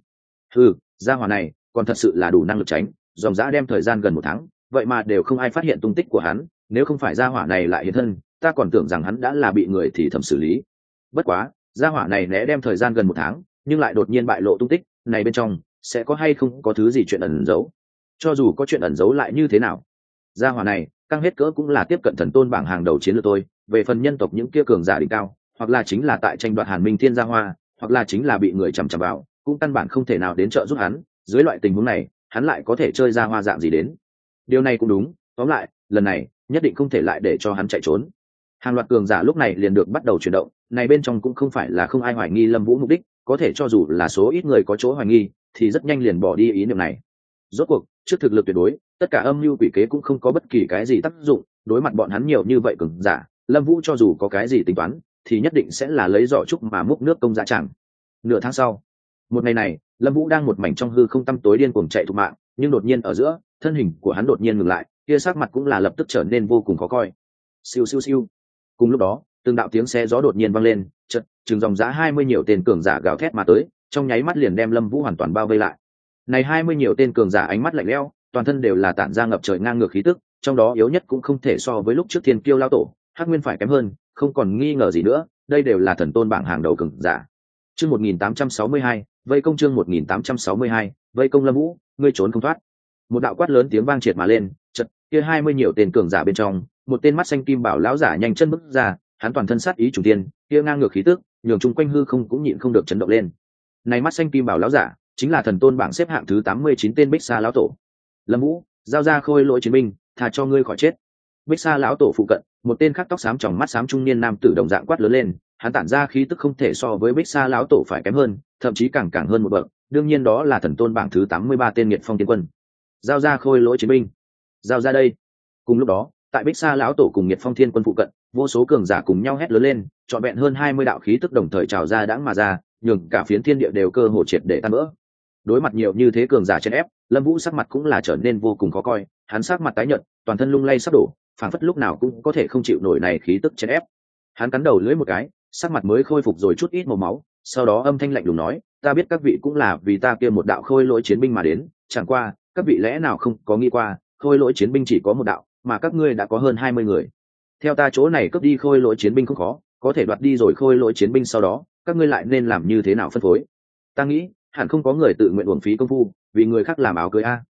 Gia hỏa này, còn thật sự là đủ năng lực tránh, dòng dã đem thời gian gần 1 tháng, vậy mà đều không ai phát hiện tung tích của hắn, nếu không phải gia hỏa này lại hiện thân, ta còn tưởng rằng hắn đã là bị người thì thầm xử lý. Bất quá, gia hỏa này né đem thời gian gần 1 tháng, nhưng lại đột nhiên bại lộ tung tích, này bên trong sẽ có hay không có thứ gì chuyện ẩn giấu. Cho dù có chuyện ẩn giấu lại như thế nào, gia hỏa này căng hết cỡ cũng là tiếp cận thần tôn bảng hàng đầu chiến lược tôi. Về phần nhân tộc những kia cường giả đỉnh cao, hoặc là chính là tại tranh đoạt Hàn Minh Thiên gia hoa, hoặc là chính là bị người chằm chằm vào, cũng căn bản không thể nào đến trợ giúp hắn. Dưới loại tình huống này, hắn lại có thể chơi ra hoa dạng gì đến? Điều này cũng đúng, tóm lại, lần này nhất định không thể lại để cho hắn chạy trốn. Hàng loạt cường giả lúc này liền được bắt đầu chuyển động, này bên trong cũng không phải là không ai hoài nghi Lâm Vũ mục đích, có thể cho dù là số ít người có chỗ hoài nghi, thì rất nhanh liền bỏ đi ý niệm này. Rốt cuộc, trước thực lực tuyệt đối, tất cả âm mưu quỷ kế cũng không có bất kỳ cái gì tác dụng, đối mặt bọn hắn nhiều như vậy cường giả, Lâm Vũ cho dù có cái gì tính toán thì nhất định sẽ là lấy giỏ trúc mà múc nước công dạ chẳng. Nửa tháng sau, một ngày này, Lâm Vũ đang một mảnh trong hư không tăm tối điên cuồng chạy thục mạng, nhưng đột nhiên ở giữa, thân hình của hắn đột nhiên ngừng lại, kia sắc mặt cũng là lập tức trở nên vô cùng khó coi. Siêu siêu siêu. Cùng lúc đó, từng đạo tiếng xe gió đột nhiên vang lên, chợt, chừng dòng dã 20 nhiều tên cường giả gào thét mà tới, trong nháy mắt liền đem Lâm Vũ hoàn toàn bao vây lại. Này 20 nhiều tên cường giả ánh mắt lạnh lẽo, toàn thân đều là tản ra ngập trời ngang ngược khí tức, trong đó yếu nhất cũng không thể so với lúc trước Thiên Kiêu lao tổ, Hắc Nguyên phải kém hơn, không còn nghi ngờ gì nữa, đây đều là thần tôn bảng hàng đầu cường giả. Chương 1862, vây công chương 1862, vây công Lâm Vũ, ngươi trốn không thoát. Một đạo quát lớn tiếng vang triệt mà lên, chợt, kia 20 nhiều tên cường giả bên trong, một tên mắt xanh kim bảo lão giả nhanh chân bước ra, hắn toàn thân sát ý trùng tiên, kia ngang ngược khí tức, nhường chung quanh hư không cũng nhịn không được chấn động lên. Này mắt xanh kim bảo lão giả, chính là thần tôn bảng xếp hạng thứ 89 tên Bích Sa lão tổ. Lâm Vũ, giao ra khôi lỗi chiến binh, thà cho ngươi khỏi chết. Bích Sa lão tổ phụ cận, một tên khác tóc xám tròng mắt xám trung niên nam tử đồng dạng quát lớn lên, hắn tản ra khí tức không thể so với Bích Sa lão tổ phải kém hơn, thậm chí càng hơn một bậc, đương nhiên đó là thần tôn bảng thứ 83 tên Nghiệt Phong Tiên Quân. Giao ra khôi lỗi chiến binh, giao ra đây. Cùng lúc đó, tại Bích Sa lão tổ cùng Nghiệt Phong Thiên Quân phụ cận, vô số cường giả cùng nhau hét lớn lên, trọn vẹn hơn 20 đạo khí tức đồng thời trào ra đãng mà ra, nhường cả phiến thiên địa đều cơ hồ triệt để tan vỡ. Đối mặt nhiều như thế cường giả chèn ép, Lâm Vũ sắc mặt cũng là trở nên vô cùng khó coi, hắn sắc mặt tái nhợt, toàn thân lung lay sắp đổ, phảng phất lúc nào cũng có thể không chịu nổi này khí tức chèn ép. Hắn cắn đầu lưỡi một cái, sắc mặt mới khôi phục rồi chút ít màu máu, sau đó âm thanh lạnh lùng nói, ta biết các vị cũng là vì ta kia một đạo khôi lỗi chiến binh mà đến, chẳng qua, các vị lẽ nào không có nghĩ qua, khôi lỗi chiến binh chỉ có một đạo, mà các ngươi đã có hơn 20 người. Theo ta chỗ này cướp đi khôi lỗi chiến binh không khó, có thể đoạt đi rồi khôi lỗi chiến binh sau đó, các ngươi lại nên làm như thế nào phân phối? Ta nghĩ, hẳn không có người tự nguyện uổng phí công phu, vì người khác làm áo cưới a.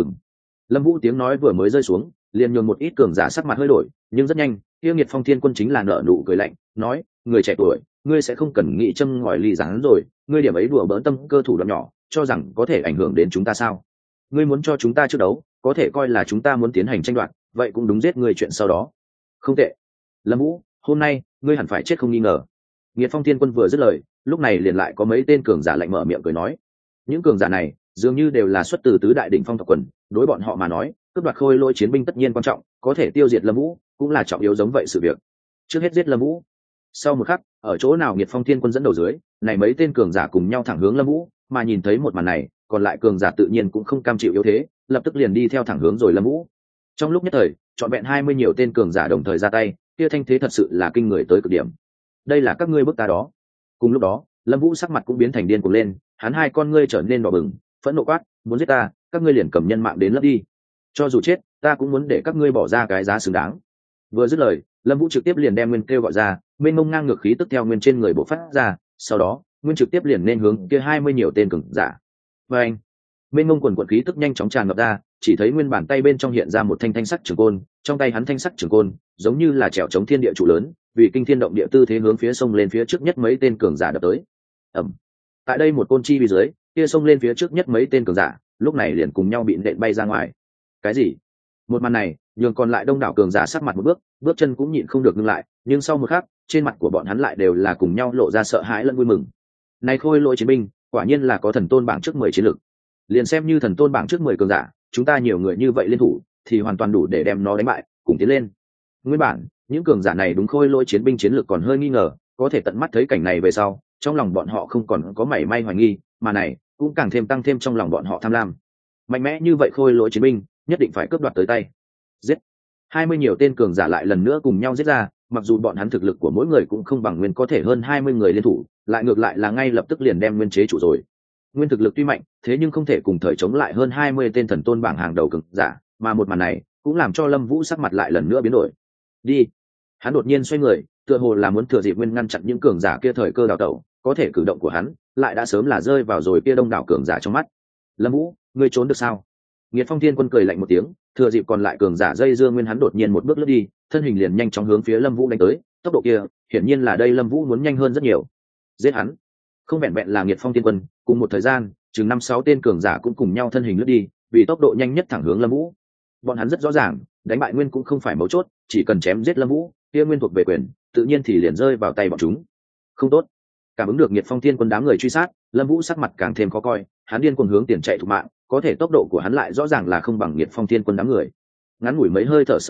Lâm Vũ tiếng nói vừa mới rơi xuống, liền nhường một ít cường giả sắc mặt hơi đổi, nhưng rất nhanh, kia Nghiệt Phong Thiên Quân chính là nở nụ cười lạnh, nói, người trẻ tuổi, ngươi sẽ không cần nghĩ châm ngòi ly gián rồi, ngươi điểm ấy đùa bỡn tâm cơ thủ đoạn nhỏ, cho rằng có thể ảnh hưởng đến chúng ta sao? Ngươi muốn cho chúng ta trước đấu, có thể coi là chúng ta muốn tiến hành tranh đoạt, vậy cũng đúng giết ngươi chuyện sau đó. Không tệ. Lâm Vũ, hôm nay, ngươi hẳn phải chết không nghi ngờ. Nghiệt Phong Thiên Quân vừa dứt lời, lúc này liền lại có mấy tên cường giả lạnh mở miệng cười nói. Những cường giả này, dường như đều là xuất từ tứ đại đỉnh phong tộc quần, đối bọn họ mà nói, cướp đoạt khôi lỗi chiến binh tất nhiên quan trọng, có thể tiêu diệt Lâm Vũ, cũng là trọng yếu giống vậy sự việc. Trước hết giết Lâm Vũ. Sau một khắc, ở chỗ nào Nghiệt Phong Thiên Quân dẫn đầu dưới, này mấy tên cường giả cùng nhau thẳng hướng Lâm Vũ, mà nhìn thấy một màn này, còn lại cường giả tự nhiên cũng không cam chịu yếu thế, lập tức liền đi theo thẳng hướng rồi Lâm Vũ. Trong lúc nhất thời, trọn vẹn 20 nhiều tên cường giả đồng thời ra tay, kia thanh thế thật sự là kinh người tới cực điểm. Đây là các ngươi bức ta đó. Cùng lúc đó, Lâm Vũ sắc mặt cũng biến thành điên cuồng lên, hắn hai con ngươi trở nên đỏ bừng, phẫn nộ quát, muốn giết ta, các ngươi liền cầm nhân mạng đến lấp đi. Cho dù chết, ta cũng muốn để các ngươi bỏ ra cái giá xứng đáng. Vừa dứt lời, Lâm Vũ trực tiếp liền đem Nguyên kêu gọi ra, mênh mông ngang ngược khí tức theo Nguyên trên người bộc phát ra, sau đó, Nguyên trực tiếp liền nên hướng kia 20 nhiều tên cường giả. Và anh, mênh mông quần quần khí tức nhanh chóng tràn ngập ra, chỉ thấy Nguyên bàn tay bên trong hiện ra một thanh sắc trường côn, trong tay hắn thanh sắc trường côn, giống như là trèo chống thiên địa trụ lớn, vì kinh thiên động địa tư thế hướng phía sông lên phía trước nhất mấy tên cường giả đập tới. Ầm. Tại đây một côn chi bên dưới, kia sông lên phía trước nhất mấy tên cường giả, lúc này liền cùng nhau bị nện bay ra ngoài. Cái gì? Một màn này, nhường còn lại đông đảo cường giả sắc mặt một bước chân cũng nhịn không được ngưng lại, nhưng sau một khắc, trên mặt của bọn hắn lại đều là cùng nhau lộ ra sợ hãi lẫn vui mừng. Này khôi lỗi chiến binh, quả nhiên là có thần tôn bảng trước 10 chiến lực. Liền xem như thần tôn bảng trước 10 cường giả, chúng ta nhiều người như vậy liên thủ, thì hoàn toàn đủ để đem nó đánh bại, cùng tiến lên. Nguyên bản, những cường giả này đúng khôi lỗi chiến binh chiến lực còn hơi nghi ngờ, có thể tận mắt thấy cảnh này về sau, trong lòng bọn họ không còn có mảy may hoài nghi, mà này cũng càng thêm tăng thêm trong lòng bọn họ tham lam. Mạnh mẽ như vậy khôi lỗi chiến binh, nhất định phải cướp đoạt tới tay. Giết. 20 nhiều tên cường giả lại lần nữa cùng nhau giết ra, mặc dù bọn hắn thực lực của mỗi người cũng không bằng Nguyên có thể hơn 20 người liên thủ, lại ngược lại là ngay lập tức liền đem Nguyên chế chủ rồi. Nguyên thực lực tuy mạnh, thế nhưng không thể cùng thời chống lại hơn 20 tên thần tôn bảng hàng đầu cường giả, mà một màn này cũng làm cho Lâm Vũ sắc mặt lại lần nữa biến đổi. Đi. Hắn đột nhiên xoay người, tựa hồ là muốn thừa dịp Nguyên ngăn chặn những cường giả kia thời cơ đào tẩu, có thể cử động của hắn lại đã sớm là rơi vào rồi kia đông đảo cường giả trong mắt. Lâm Vũ, ngươi trốn được sao? Nghiệt Phong Thiên Quân cười lạnh một tiếng, thừa dịp còn lại cường giả dây dưa Nguyên, hắn đột nhiên một bước lướt đi, thân hình liền nhanh chóng hướng phía Lâm Vũ đánh tới, tốc độ kia, hiển nhiên là đây Lâm Vũ muốn nhanh hơn rất nhiều. Giết hắn. Không vẹn vẹn là Nghiệt Phong Thiên Quân, cùng một thời gian, chừng 5-6 tên cường giả cũng cùng nhau thân hình lướt đi, vì tốc độ nhanh nhất thẳng hướng Lâm Vũ. Bọn hắn rất rõ ràng, đánh bại Nguyên cũng không phải mấu chốt, chỉ cần chém giết Lâm Vũ, kia Nguyên thuộc về quyền, tự nhiên thì liền rơi vào tay bọn chúng. Không tốt. Cảm ứng được Nghiệt Phong Thiên Quân đám người truy sát, Lâm Vũ sắc mặt càng thêm khó coi, hắn điên cuồng hướng tiền chạy thục mạng, có thể tốc độ của hắn lại rõ ràng là không bằng Nghiệt Phong Thiên Quân đám người. Ngắn ngủi mấy hơi thở sau đó,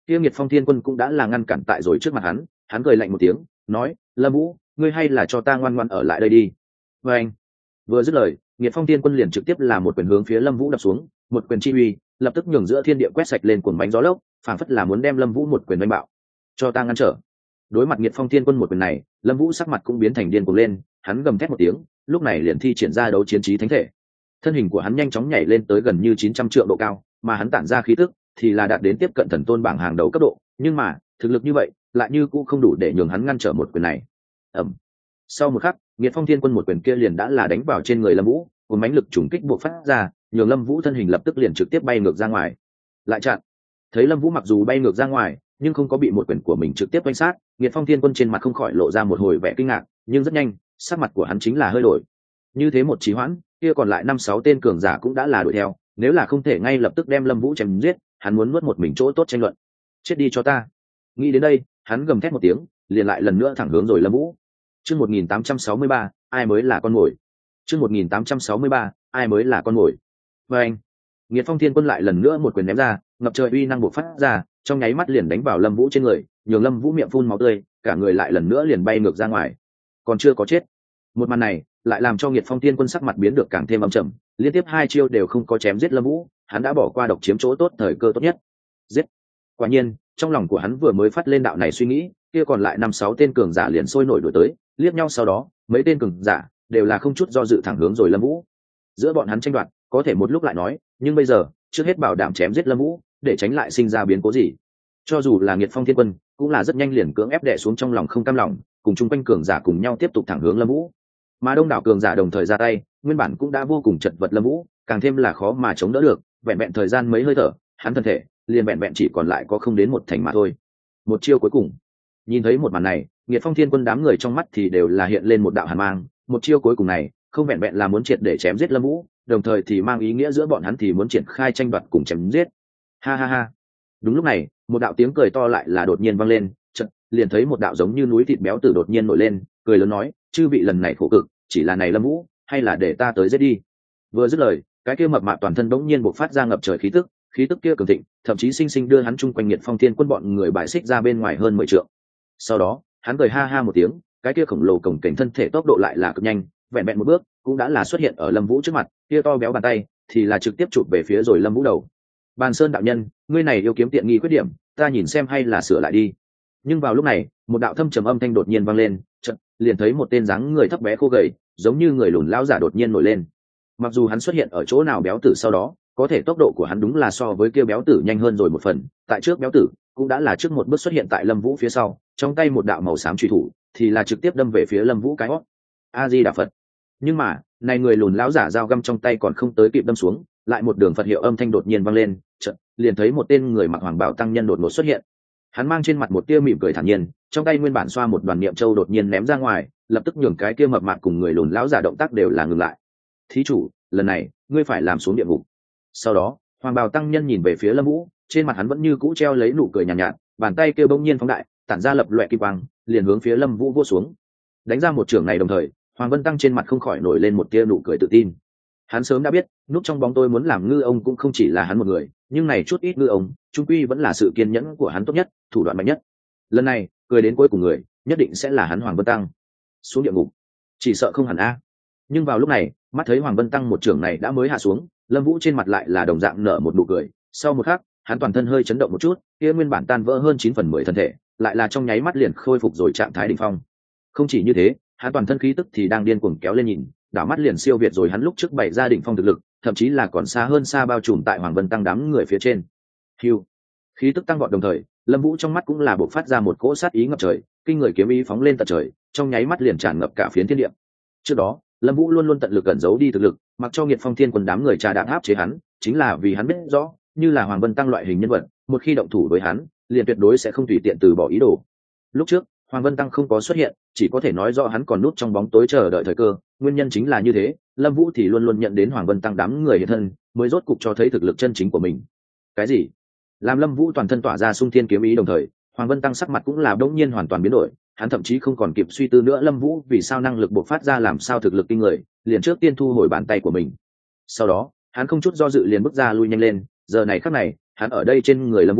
kia Nghiệt Phong Thiên Quân cũng đã là ngăn cản tại rồi trước mặt hắn cười lạnh một tiếng nói, Lâm Vũ, ngươi hay là cho ta ngoan ngoãn ở lại đây đi. Và anh vừa dứt lời, Nghiệt Phong Thiên Quân liền trực tiếp là một quyền hướng phía Lâm Vũ đập xuống, một quyền chi uy lập tức nhường giữa thiên địa quét sạch lên cuồng bánh gió lốc, phảng phất là muốn đem Lâm Vũ một quyền đánh bạo. Cho ta ngăn trở. Đối mặt Nghiệt Phong Thiên Quân một quyền này, Lâm Vũ sắc mặt cũng biến thành điên cuồng lên, hắn gầm thét một tiếng, lúc này liền thi triển ra đấu chiến chí thánh thể. Thân hình của hắn nhanh chóng nhảy lên tới gần như 900 trượng độ cao, mà hắn tản ra khí tức thì là đạt đến tiếp cận thần tôn bảng hàng đầu cấp độ, nhưng mà, thực lực như vậy, lại như cũng không đủ để nhường hắn ngăn trở một quyền này. Ầm. Sau một khắc, Nghiệt Phong Thiên Quân một quyền kia liền đã là đánh vào trên người Lâm Vũ, cùng mãnh lực trùng kích bộc phát ra, nhường Lâm Vũ thân hình lập tức liền trực tiếp bay ngược ra ngoài. Lại chặn. Thấy Lâm Vũ mặc dù bay ngược ra ngoài, nhưng không có bị một quyền của mình trực tiếp oanh sát, Nghiệt Phong Thiên Quân trên mặt không khỏi lộ ra một hồi vẻ kinh ngạc, nhưng rất nhanh, sắc mặt của hắn chính là hơi đổi. Như thế một trì hoãn, kia còn lại 5-6 tên cường giả cũng đã là đuổi theo, nếu là không thể ngay lập tức đem Lâm Vũ chém giết, hắn muốn nuốt một mình chỗ tốt tranh luận. Chết đi cho ta. Nghĩ đến đây, hắn gầm thét một tiếng, liền lại lần nữa thẳng hướng rồi Lâm Vũ. Chương 1863, ai mới là con mồi? Chương 1863, ai mới là con mồi? Và anh, Nghiệt Phong Thiên Quân lại lần nữa một quyền ném ra, ngập trời uy năng bộc phát ra, trong nháy mắt liền đánh vào Lâm Vũ trên người, nhường Lâm Vũ miệng phun máu tươi, cả người lại lần nữa liền bay ngược ra ngoài. Còn chưa có chết. Một màn này lại làm cho Nghiệt Phong Thiên Quân sắc mặt biến được càng thêm âm trầm, liên tiếp 2 chiêu đều không có chém giết Lâm Vũ, hắn đã bỏ qua độc chiếm chỗ tốt thời cơ tốt nhất. Giết. Quả nhiên, trong lòng của hắn vừa mới phát lên đạo này suy nghĩ, kia còn lại 5-6 tên cường giả liền sôi nổi đuổi tới, liếc nhau sau đó, mấy tên cường giả đều là không chút do dự thẳng hướng rồi Lâm Vũ. Giữa bọn hắn tranh đoạt, có thể một lúc lại nói, nhưng bây giờ, trước hết bảo đảm chém giết Lâm Vũ, để tránh lại sinh ra biến cố gì. Cho dù là Nghiệt Phong Thiên Quân, cũng là rất nhanh liền cưỡng ép đè xuống trong lòng không cam lòng, cùng chung quanh cường giả cùng nhau tiếp tục thẳng hướng Lâm Vũ. Mà đông đảo cường giả đồng thời ra tay, nguyên bản cũng đã vô cùng chật vật Lâm Vũ, càng thêm là khó mà chống đỡ được, vẹn vẹn thời gian mấy hơi thở, hắn thân thể liền vẹn vẹn chỉ còn lại có không đến một thành mà thôi. Một chiêu cuối cùng. Nhìn thấy một màn này, Nghiệt Phong Thiên Quân đám người trong mắt thì đều là hiện lên một đạo hàn mang, một chiêu cuối cùng này, không vẹn vẹn là muốn triệt để chém giết Lâm Vũ, đồng thời thì mang ý nghĩa giữa bọn hắn thì muốn triển khai tranh đoạt cùng chém giết. Ha ha ha. Đúng lúc này, một đạo tiếng cười to lại là đột nhiên vang lên, chợt liền thấy một đạo giống như núi thịt béo tử đột nhiên nổi lên, cười lớn nói, chư vị lần này khổ cực, chỉ là này Lâm Vũ, hay là để ta tới giết đi. Vừa dứt lời, cái kia mập mạp toàn thân bỗng nhiên bộc phát ra ngập trời khí tức kia cường thịnh, thậm chí sinh sinh đưa hắn chung quanh Nghiệt Phong Thiên Quân bọn người bại xích ra bên ngoài hơn 10 trượng. Sau đó, hắn cười ha ha một tiếng, cái kia khổng lồ cổng kềnh thân thể tốc độ lại là cực nhanh, vẹn vẹn một bước, cũng đã là xuất hiện ở Lâm Vũ trước mặt, kia to béo bàn tay thì là trực tiếp chụp về phía rồi Lâm Vũ đầu. Bàn Sơn đạo nhân, ngươi này yêu kiếm tiện nghi khuyết điểm, ta nhìn xem hay là sửa lại đi. Nhưng vào lúc này, một đạo thâm trầm âm thanh đột nhiên vang lên, chợt liền thấy một tên dáng người thấp bé khô gầy, giống như người lùn lão giả đột nhiên nổi lên. Mặc dù hắn xuất hiện ở chỗ nào béo tử sau đó, có thể tốc độ của hắn đúng là so với kia béo tử nhanh hơn rồi một phần, tại trước béo tử cũng đã là trước một bước xuất hiện tại Lâm Vũ phía sau, trong tay một đạo màu xám chùy thủ thì là trực tiếp đâm về phía Lâm Vũ cái hót. A Di Đà Phật. Nhưng mà, này người lùn lão giả dao găm trong tay còn không tới kịp đâm xuống, lại một đường Phật hiệu âm thanh đột nhiên vang lên, chợt liền thấy một tên người mặc hoàng bào tăng nhân đột ngột xuất hiện. Hắn mang trên mặt một tia mỉm cười thản nhiên, trong tay nguyên bản xoa một đoàn niệm châu đột nhiên ném ra ngoài, lập tức nhường cái kia mập mạp cùng người lùn lão giả động tác đều là ngừng lại. Thí chủ, lần này ngươi phải làm xuống địa ngục. Sau đó, hoàng bào tăng nhân nhìn về phía Lâm Vũ, trên mặt hắn vẫn như cũ treo lấy nụ cười nhàn nhạt, bàn tay kia bỗng nhiên phóng đại, tản ra lập loè kim quang, liền hướng phía Lâm Vũ vỗ xuống. Đánh ra một chưởng này đồng thời, Hoàng Vân Tăng trên mặt không khỏi nổi lên một tia nụ cười tự tin. Hắn sớm đã biết, núp trong bóng tôi muốn làm ngư ông cũng không chỉ là hắn một người, nhưng này chút ít ngư ông, chung quy vẫn là sự kiên nhẫn của hắn tốt nhất, thủ đoạn mạnh nhất. Lần này, cười đến cuối cùng người, nhất định sẽ là hắn Hoàng Vân Tăng. Xuống địa ngục, chỉ sợ không hẳn a. Nhưng vào lúc này, mắt thấy Hoàng Vân Tăng một chưởng này đã mới hạ xuống, Lâm Vũ trên mặt lại là đồng dạng nở một nụ cười. Sau một khắc, hắn toàn thân hơi chấn động một chút, kia nguyên bản tan vỡ hơn 9/10 thân thể, lại là trong nháy mắt liền khôi phục rồi trạng thái đỉnh phong. Không chỉ như thế, hắn toàn thân khí tức thì đang điên cuồng kéo lên nhìn, đảo mắt liền siêu việt rồi hắn lúc trước bày ra đỉnh phong thực lực, thậm chí là còn xa hơn xa bao trùm tại Hoàng Vân Tăng đám người phía trên. Hưu, khí tức tăng vọt đồng thời, Lâm Vũ trong mắt cũng là bộc phát ra một cỗ sát ý ngập trời, kinh người kiếm ý phóng lên tận trời, trong nháy mắt liền tràn ngập cả phiến thiên địa. Trước đó, Lâm Vũ luôn luôn tận lực ẩn giấu đi thực lực, mặc cho Nghiệt Phong Thiên Quân đám người trà đạp áp chế hắn, chính là vì hắn biết rõ, như là Hoàng Vân Tăng loại hình nhân vật, một khi động thủ với hắn, liền tuyệt đối sẽ không tùy tiện từ bỏ ý đồ. Lúc trước, Hoàng Vân Tăng không có xuất hiện, chỉ có thể nói rõ hắn còn núp trong bóng tối chờ đợi thời cơ, nguyên nhân chính là như thế, Lâm Vũ thì luôn luôn nhận đến Hoàng Vân Tăng đám người hiện thân, mới rốt cục cho thấy thực lực chân chính của mình. Cái gì? Làm Lâm Vũ toàn thân tỏa ra xung thiên kiếm ý đồng thời, Hoàng Vân Tăng sắc mặt cũng là đống nhiên hoàn toàn biến đổi, hắn thậm chí không còn kịp suy tư nữa Lâm Vũ vì sao năng lực bộc phát ra làm sao thực lực kinh người, liền trước tiên thu hồi bàn tay của mình. Sau đó, hắn không chút do dự liền bước ra lui nhanh lên, giờ này khắc này, hắn ở đây trên người Lâm Vũ,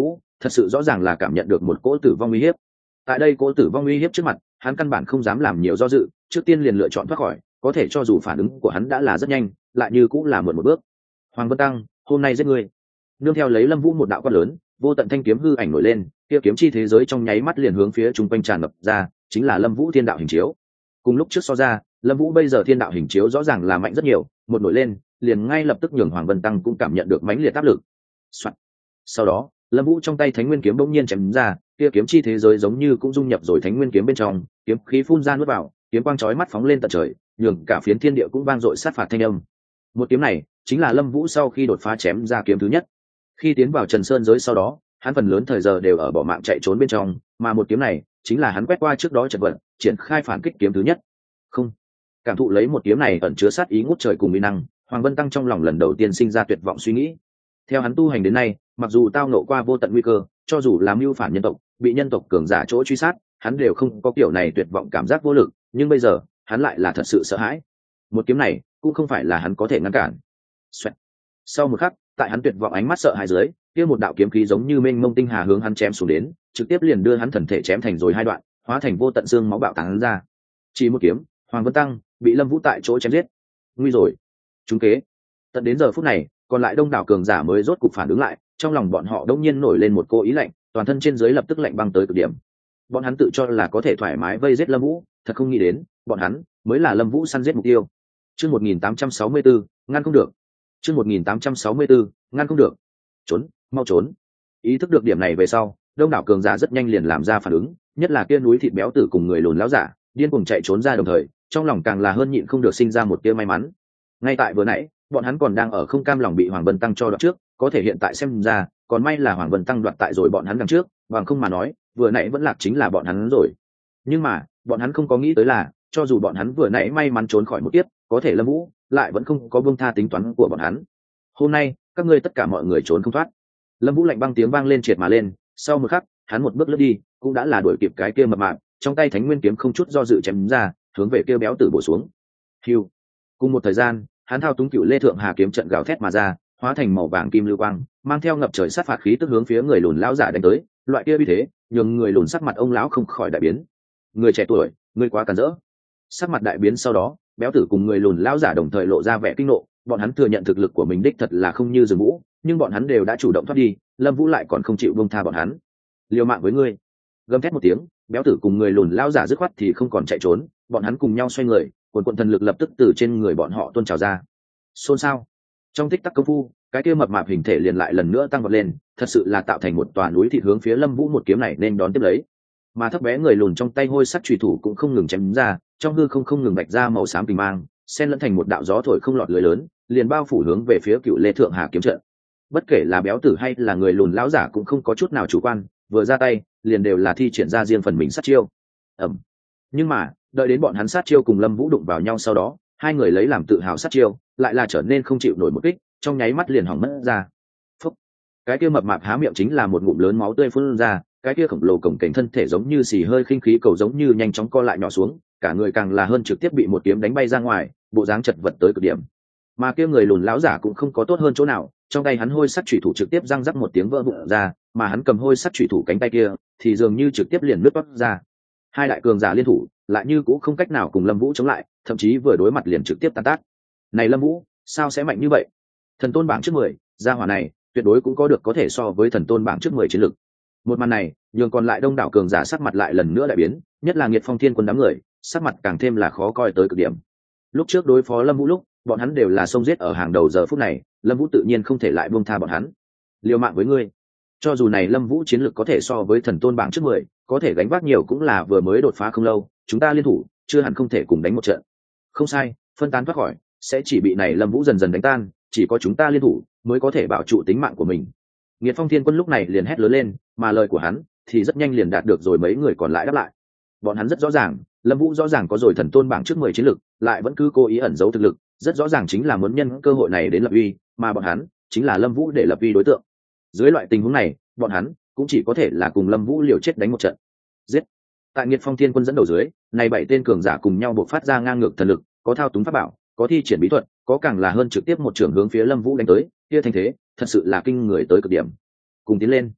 thật sự rõ ràng là cảm nhận được một cỗ tử vong uy hiếp. Tại đây cỗ tử vong uy hiếp trước mặt, hắn căn bản không dám làm nhiều do dự, trước tiên liền lựa chọn thoát khỏi, có thể cho dù phản ứng của hắn đã là rất nhanh, lại như cũng là muộn một bước. Hoàng Vân Tăng, hôm nay giết ngươi. Nương theo lấy Lâm Vũ một đạo quát lớn, vô tận thanh kiếm hư ảnh nổi lên, kia kiếm chi thế giới trong nháy mắt liền hướng phía trung quanh tràn ngập ra, chính là Lâm Vũ thiên đạo hình chiếu. Cùng lúc trước so ra, Lâm Vũ bây giờ thiên đạo hình chiếu rõ ràng là mạnh rất nhiều, một nổi lên, liền ngay lập tức nhường Hoàng Vân Tăng cũng cảm nhận được mãnh liệt áp lực. Soạn. Sau đó, Lâm Vũ trong tay Thánh Nguyên kiếm bỗng nhiên chém ra, kia kiếm chi thế giới giống như cũng dung nhập rồi Thánh Nguyên kiếm bên trong, kiếm khí phun ra nuốt vào, kiếm quang chói mắt phóng lên tận trời, nhường cả phiến thiên địa cũng vang dội sát phạt thanh âm. Một kiếm này, chính là Lâm Vũ sau khi đột phá chém ra kiếm thứ nhất. Khi tiến vào Trần Sơn giới sau đó, hắn phần lớn thời giờ đều ở bỏ mạng chạy trốn bên trong, mà một kiếm này chính là hắn quét qua trước đó chật vật, triển khai phản kích kiếm thứ nhất. Không, cảm thụ lấy một kiếm này ẩn chứa sát ý ngút trời cùng uy năng, Hoàng Vân Tăng trong lòng lần đầu tiên sinh ra tuyệt vọng suy nghĩ. Theo hắn tu hành đến nay, mặc dù tao nộ qua vô tận nguy cơ, cho dù làm mưu phản nhân tộc, bị nhân tộc cường giả chỗ truy sát, hắn đều không có kiểu này tuyệt vọng cảm giác vô lực, nhưng bây giờ, hắn lại là thật sự sợ hãi. Một kiếm này cũng không phải là hắn có thể ngăn cản. Xoẹt. Sau một khắc, tại hắn tuyệt vọng ánh mắt sợ hãi dưới, kia một đạo kiếm khí giống như mênh mông tinh hà hướng hắn chém xuống đến, trực tiếp liền đưa hắn thần thể chém thành rồi hai đoạn, hóa thành vô tận xương máu bạo tán ra. Chỉ một kiếm, Hoàng Vân Tăng bị Lâm Vũ tại chỗ chém giết. Nguy rồi, trúng kế. Tận đến giờ phút này, còn lại đông đảo cường giả mới rốt cục phản ứng lại, trong lòng bọn họ đột nhiên nổi lên một cô ý lạnh, toàn thân trên dưới lập tức lạnh băng tới cực điểm. Bọn hắn tự cho là có thể thoải mái vây giết Lâm Vũ, thật không nghĩ đến, bọn hắn mới là Lâm Vũ săn giết mục tiêu. Chương 1864, ngăn không được. Chương 1864, ngăn không được. Trốn, mau trốn. Ý thức được điểm này về sau, đông đảo cường giả rất nhanh liền làm ra phản ứng, nhất là kia núi thịt béo tử cùng người lùn lão giả, điên cuồng chạy trốn ra đồng thời, trong lòng càng là hơn nhịn không được sinh ra một tia may mắn. Ngay tại vừa nãy, bọn hắn còn đang ở không cam lòng bị Hoàng Vân Tăng cho đoạt trước, có thể hiện tại xem ra, còn may là Hoàng Vân Tăng đoạt tại rồi bọn hắn đằng trước, bằng không mà nói, vừa nãy vẫn lạc chính là bọn hắn rồi. Nhưng mà, bọn hắn không có nghĩ tới là, cho dù bọn hắn vừa nãy may mắn trốn khỏi một kiếp, có thể Lâm Vũ lại vẫn không có buông tha tính toán của bọn hắn. Hôm nay, các ngươi tất cả mọi người trốn không thoát. Lâm Vũ lạnh băng tiếng vang lên triệt mà lên, sau một khắc, hắn một bước lướt đi, cũng đã là đuổi kịp cái kia mập mạp, trong tay Thánh Nguyên kiếm không chút do dự chém ra, hướng về kia béo tử bổ xuống. Hưu. Cùng một thời gian, hắn thao túng Cựu Lê Thượng Hà kiếm trận gào thét mà ra, hóa thành màu vàng kim lưu quang, mang theo ngập trời sát phạt khí tức hướng phía người lùn lão giả đánh tới, loại kia uy thế, nhường người lùn sắc mặt ông lão không khỏi đại biến. Người trẻ tuổi, ngươi quá càn rỡ. Sắc mặt đại biến sau đó, béo tử cùng người lùn lão giả đồng thời lộ ra vẻ kinh nộ, bọn hắn thừa nhận thực lực của mình đích thật là không như rừng Vũ, nhưng bọn hắn đều đã chủ động thoát đi, Lâm Vũ lại còn không chịu buông tha bọn hắn. Liều mạng với ngươi. Gầm thét một tiếng, béo tử cùng người lùn lão giả dứt khoát thì không còn chạy trốn, bọn hắn cùng nhau xoay người, quần quần thần lực lập tức từ trên người bọn họ tuôn trào ra. Xôn xao. Trong tích tắc công phu, cái kia mập mạp hình thể liền lại lần nữa tăng vọt lên, thật sự là tạo thành một tòa núi thịt hướng phía Lâm Vũ một kiếm này nên đón tiếp lấy. Mà thấp bé người lùn trong tay hôi sắt chùy thủ cũng không ngừng chém ra, trong hư không ngừng bạch ra màu xám kình mang, xen lẫn thành một đạo gió thổi không lọt lưới lớn, liền bao phủ hướng về phía Cựu Lê Thượng Hà kiếm trận. Bất kể là béo tử hay là người lùn lão giả cũng không có chút nào chủ quan, vừa ra tay, liền đều là thi triển ra riêng phần mình sát chiêu. Ầm. Nhưng mà, đợi đến bọn hắn sát chiêu cùng Lâm Vũ đụng vào nhau sau đó, hai người lấy làm tự hào sát chiêu, lại là trở nên không chịu nổi một kích, trong nháy mắt liền hỏng mất ra. Phúc. Cái kia mập mạp há miệng chính là một ngụm lớn máu tươi phun ra, cái kia khổng lồ cổng cảnh thân thể giống như xì hơi khinh khí cầu giống như nhanh chóng co lại nhỏ xuống, cả người càng là hơn trực tiếp bị một kiếm đánh bay ra ngoài, bộ dáng chật vật tới cực điểm. Mà kia người lùn lão giả cũng không có tốt hơn chỗ nào, trong tay hắn hôi sắt chủy thủ trực tiếp răng rắc một tiếng vỡ vụn ra, mà hắn cầm hôi sắt chủy thủ cánh tay kia thì dường như trực tiếp liền nứt toác ra. Hai đại cường giả liên thủ, lại như cũng không cách nào cùng Lâm Vũ chống lại, thậm chí vừa đối mặt liền trực tiếp tan tác. Này Lâm Vũ, sao sẽ mạnh như vậy? Thần tôn bảng trước 10, gia hỏa này, tuyệt đối cũng có được có thể so với thần tôn bảng trước 10 chiến lực. Một màn này, nhường còn lại đông đảo cường giả sắc mặt lại lần nữa đại biến, nhất là Nghiệt Phong Thiên Quân đám người, sắc mặt càng thêm là khó coi tới cực điểm. Lúc trước đối phó Lâm Vũ lúc, bọn hắn đều là xông giết ở hàng đầu, giờ phút này, Lâm Vũ tự nhiên không thể lại buông tha bọn hắn. Liều mạng với ngươi. Cho dù này Lâm Vũ chiến lực có thể so với thần tôn bảng trước 10, có thể gánh vác nhiều cũng là vừa mới đột phá không lâu, chúng ta liên thủ, chưa hẳn không thể cùng đánh một trận. Không sai, phân tán thoát khỏi, sẽ chỉ bị này Lâm Vũ dần dần đánh tan, chỉ có chúng ta liên thủ mới có thể bảo trụ tính mạng của mình. Nghiệt Phong Thiên Quân lúc này liền hét lớn lên, mà lời của hắn thì rất nhanh liền đạt được rồi mấy người còn lại đáp lại. Bọn hắn rất rõ ràng, Lâm Vũ rõ ràng có rồi thần tôn bảng trước 10 chiến lực, lại vẫn cứ cố ý ẩn giấu thực lực, rất rõ ràng chính là muốn nhân cơ hội này đến lập uy, mà bọn hắn chính là Lâm Vũ để lập uy đối tượng. Dưới loại tình huống này, bọn hắn cũng chỉ có thể là cùng Lâm Vũ liều chết đánh một trận. Giết. Tại Nghiệt Phong Thiên Quân dẫn đầu dưới, này 7 tên cường giả cùng nhau bộc phát ra ngang ngược thần lực, có thao túng pháp bảo, có thi triển bí thuật, có càng là hơn trực tiếp một trường hướng phía Lâm Vũ đánh tới, kia thành thế, thật sự là kinh người tới cực điểm. Cùng tiến lên.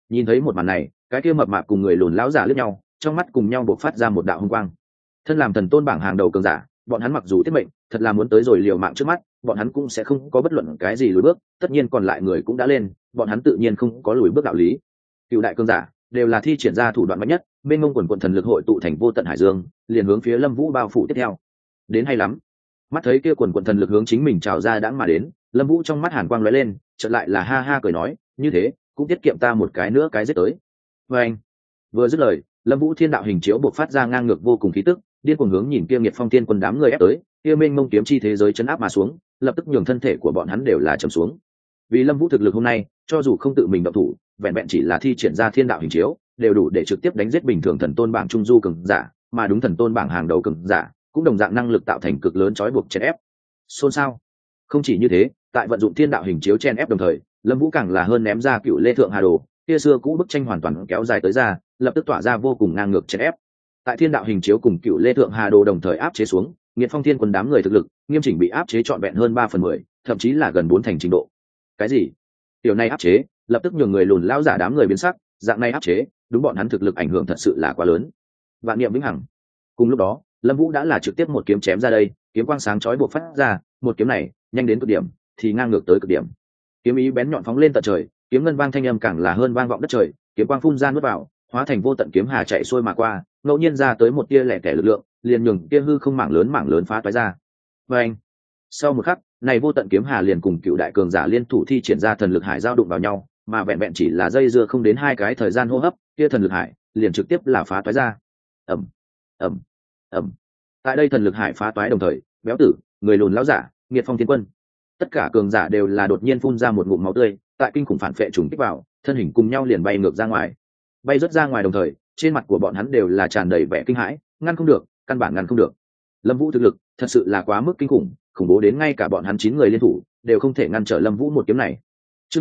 Nhìn thấy một màn này, cái kia mập mạp cùng người lùn lão giả liếc nhau, trong mắt cùng nhau bộc phát ra một đạo hung quang. Thân làm thần tôn bảng hàng đầu cường giả, bọn hắn mặc dù tiết mệnh thật là muốn tới rồi liều mạng trước mắt, bọn hắn cũng sẽ không có bất luận cái gì lùi bước, tất nhiên còn lại người cũng đã lên, bọn hắn tự nhiên không có lùi bước đạo lý. Cựu đại cường giả đều là thi triển ra thủ đoạn mạnh nhất, bên ngông quần quần thần lực hội tụ thành vô tận hải dương, liền hướng phía Lâm Vũ bao phủ tiếp theo. Đến hay lắm. Mắt thấy kia quần quần thần lực hướng chính mình trào ra đãng mà đến, Lâm Vũ trong mắt hàn quang lóe lên, chợt lại là ha ha cười nói, như thế cũng tiết kiệm ta một cái nữa cái giết tới. Và anh vừa dứt lời, Lâm Vũ thiên đạo hình chiếu bộc phát ra ngang ngược vô cùng khí tức, điên cuồng hướng nhìn kia Nghiệt Phong Thiên Quân đám người ép tới, kia mênh mông kiếm chi thế giới chấn áp mà xuống, lập tức nhường thân thể của bọn hắn đều là trầm xuống. Vì Lâm Vũ thực lực hôm nay, cho dù không tự mình động thủ, vẹn vẹn chỉ là thi triển ra thiên đạo hình chiếu, đều đủ để trực tiếp đánh giết bình thường thần tôn bảng trung du cường giả, mà đúng thần tôn bảng hàng đầu cường giả, cũng đồng dạng năng lực tạo thành cực lớn trói buộc chèn ép. Xôn xao. Không chỉ như thế, tại vận dụng thiên đạo hình chiếu chèn ép đồng thời, Lâm Vũ càng là hơn ném ra Cựu Lê Thượng Hà Đồ, kia xưa cũ bức tranh hoàn toàn kéo dài tới ra, lập tức tỏa ra vô cùng ngang ngược chèn ép. Tại thiên đạo hình chiếu cùng Cựu Lê Thượng Hà Đồ đồng thời áp chế xuống, Nghiệt Phong Thiên Quân đám người thực lực nghiêm chỉnh bị áp chế trọn vẹn hơn 3/10, thậm chí là gần 4 thành trình độ. Cái gì? Điều này áp chế, lập tức nhường người lùn lão giả đám người biến sắc, dạng này áp chế, đúng bọn hắn thực lực ảnh hưởng thật sự là quá lớn. Vạn niệm vĩnh hằng. Cùng lúc đó, Lâm Vũ đã là trực tiếp một kiếm chém ra đây, kiếm quang sáng chói bộc phát ra, một kiếm này, nhanh đến cực điểm, thì ngang ngược tới cực điểm. Kiếm ý bén nhọn phóng lên tận trời, kiếm ngân vang thanh âm càng là hơn vang vọng đất trời, kiếm quang phun ra nuốt vào, hóa thành vô tận kiếm hà chạy xuôi mà qua, ngẫu nhiên ra tới một tia lẻ tẻ lực lượng, liền nhường kia hư không mảng lớn phá toái ra. Và anh, sau một khắc, này vô tận kiếm hà liền cùng cựu đại cường giả liên thủ thi triển ra thần lực hải giao đụng vào nhau, mà vẹn vẹn chỉ là dây dưa không đến 2 cái thời gian hô hấp, kia thần lực hải liền trực tiếp là phá toái ra. Ầm, ầm, ầm. Tại đây thần lực hải phá toái đồng thời, béo tử, người lùn lão giả, Nghiệt Phong Thiên Quân, tất cả cường giả đều là đột nhiên phun ra một ngụm máu tươi, tại kinh khủng phản phệ trùng kích vào, thân hình cùng nhau liền bay ngược ra ngoài. Bay rất ra ngoài đồng thời, trên mặt của bọn hắn đều là tràn đầy vẻ kinh hãi, ngăn không được, căn bản ngăn không được. Lâm Vũ thực lực thật sự là quá mức kinh khủng, khủng bố đến ngay cả bọn hắn 9 người liên thủ đều không thể ngăn trở Lâm Vũ một kiếm này. Chương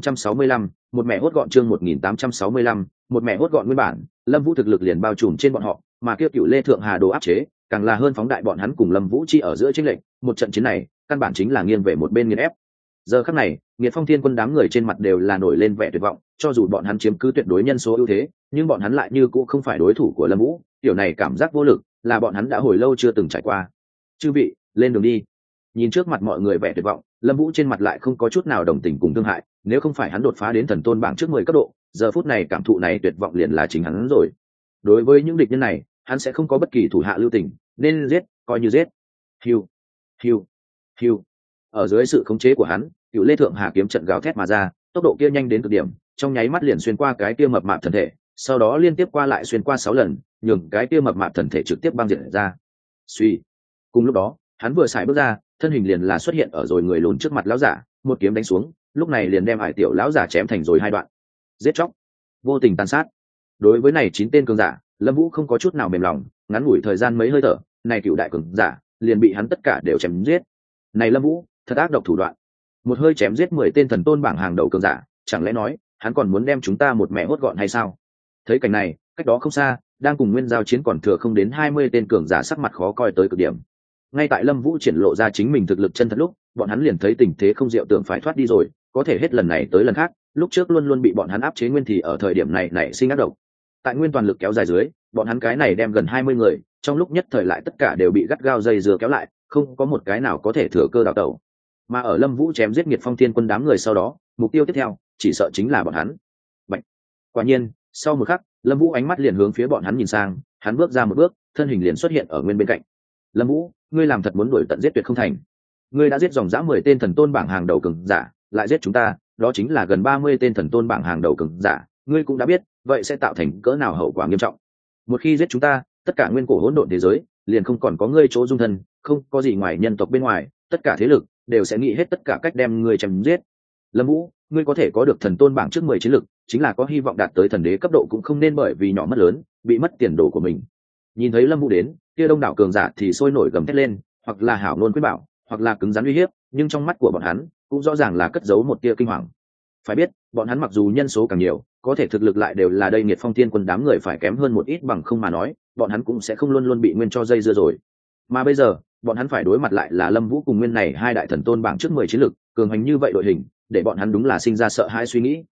1865, một mẹ hốt gọn. Chương 1865, một mẹ hốt gọn. Nguyên bản, Lâm Vũ thực lực liền bao trùm trên bọn họ, mà kia Cựu Lê Thượng Hà Đồ áp chế, càng là hơn phóng đại bọn hắn cùng Lâm Vũ chi ở giữa chênh lệch, một trận chiến này, căn bản chính là nghiêng về một bên nghiền ép. Giờ khắc này, Nghiệt Phong Thiên Quân đám người trên mặt đều là nổi lên vẻ tuyệt vọng, cho dù bọn hắn chiếm cứ tuyệt đối nhân số ưu thế, nhưng bọn hắn lại như cũng không phải đối thủ của Lâm Vũ, điều này cảm giác vô lực, là bọn hắn đã hồi lâu chưa từng trải qua. Chư vị, lên đường đi. Nhìn trước mặt mọi người vẻ tuyệt vọng, Lâm Vũ trên mặt lại không có chút nào đồng tình cùng thương hại, nếu không phải hắn đột phá đến thần tôn bảng trước 10 cấp độ, giờ phút này cảm thụ này tuyệt vọng liền là chính hắn rồi. Đối với những địch nhân này, hắn sẽ không có bất kỳ thủ hạ lưu tình, nên giết, coi như giết. Hiu, hiu, hiu. Ở dưới sự khống chế của hắn, Cựu Lê Thượng Hà kiếm trận gào thét mà ra, tốc độ kia nhanh đến cực điểm, trong nháy mắt liền xuyên qua cái kia mập mạp thần thể, sau đó liên tiếp qua lại xuyên qua 6 lần, nhường cái kia mập mạp thần thể trực tiếp băng diệt ra. Suy. Cùng lúc đó, hắn vừa xài bước ra, thân hình liền là xuất hiện ở rồi người lùn trước mặt lão giả, một kiếm đánh xuống, lúc này liền đem Hải Tiểu lão giả chém thành rồi 2 đoạn. Giết chóc, vô tình tàn sát. Đối với này 9 tên cường giả, Lâm Vũ không có chút nào mềm lòng, ngắn ngủi thời gian mấy hơi thở, này cựu đại cường giả liền bị hắn tất cả đều chém giết. Này Lâm Vũ, thật ác độc thủ đoạn. Một hơi chém giết 10 tên thần tôn bảng hàng đầu cường giả, chẳng lẽ nói, hắn còn muốn đem chúng ta một mẹ hốt gọn hay sao? Thấy cảnh này, cách đó không xa, đang cùng Nguyên giao chiến còn thừa không đến 20 tên cường giả sắc mặt khó coi tới cực điểm. Ngay tại Lâm Vũ triển lộ ra chính mình thực lực chân thật lúc, bọn hắn liền thấy tình thế không diệu, tưởng phải thoát đi rồi, có thể hết lần này tới lần khác, lúc trước luôn luôn bị bọn hắn áp chế nguyên thì ở thời điểm này nảy sinh ác độc. Tại nguyên toàn lực kéo dài dưới, bọn hắn cái này đem gần 20 người, trong lúc nhất thời lại tất cả đều bị gắt gao dây dưa kéo lại, không có một cái nào có thể thừa cơ đào tẩu. Mà ở Lâm Vũ chém giết Nghiệt Phong Thiên Quân đám người sau đó, mục tiêu tiếp theo chỉ sợ chính là bọn hắn. Bạch. Quả nhiên, sau một khắc, Lâm Vũ ánh mắt liền hướng phía bọn hắn nhìn sang, hắn bước ra một bước, thân hình liền xuất hiện ở nguyên bên cạnh. Lâm Vũ, ngươi làm thật muốn đuổi tận giết tuyệt không thành. Ngươi đã giết dòng dã 10 tên thần tôn bảng hàng đầu cường giả, lại giết chúng ta, đó chính là gần 30 tên thần tôn bảng hàng đầu cường giả, ngươi cũng đã biết, vậy sẽ tạo thành cỡ nào hậu quả nghiêm trọng. Một khi giết chúng ta, tất cả nguyên cổ hỗn độn thế giới liền không còn có ngươi chỗ dung thân, không có gì ngoài nhân tộc bên ngoài, tất cả thế lực đều sẽ nghĩ hết tất cả cách đem ngươi chém giết. Lâm Vũ, ngươi có thể có được thần tôn bảng trước 10 chiến lực, chính là có hy vọng đạt tới thần đế cấp độ, cũng không nên bởi vì nhỏ mất lớn, bị mất tiền đồ của mình. Nhìn thấy Lâm Vũ đến, kia đông đảo cường giả thì sôi nổi gầm thét lên, hoặc là hảo ngôn khuyên bảo, hoặc là cứng rắn uy hiếp, nhưng trong mắt của bọn hắn cũng rõ ràng là cất giấu một tia kinh hoàng. Phải biết, bọn hắn mặc dù nhân số càng nhiều, có thể thực lực lại đều là đây Nghiệt Phong Thiên Quân đám người phải kém hơn một ít, bằng không mà nói, bọn hắn cũng sẽ không luôn luôn bị nguyên cho dây dưa rồi. Mà bây giờ, bọn hắn phải đối mặt lại là Lâm Vũ cùng nguyên này 2 đại thần tôn bảng trước 10 chiến lực, cường hành như vậy đội hình, để bọn hắn đúng là sinh ra sợ hãi suy nghĩ.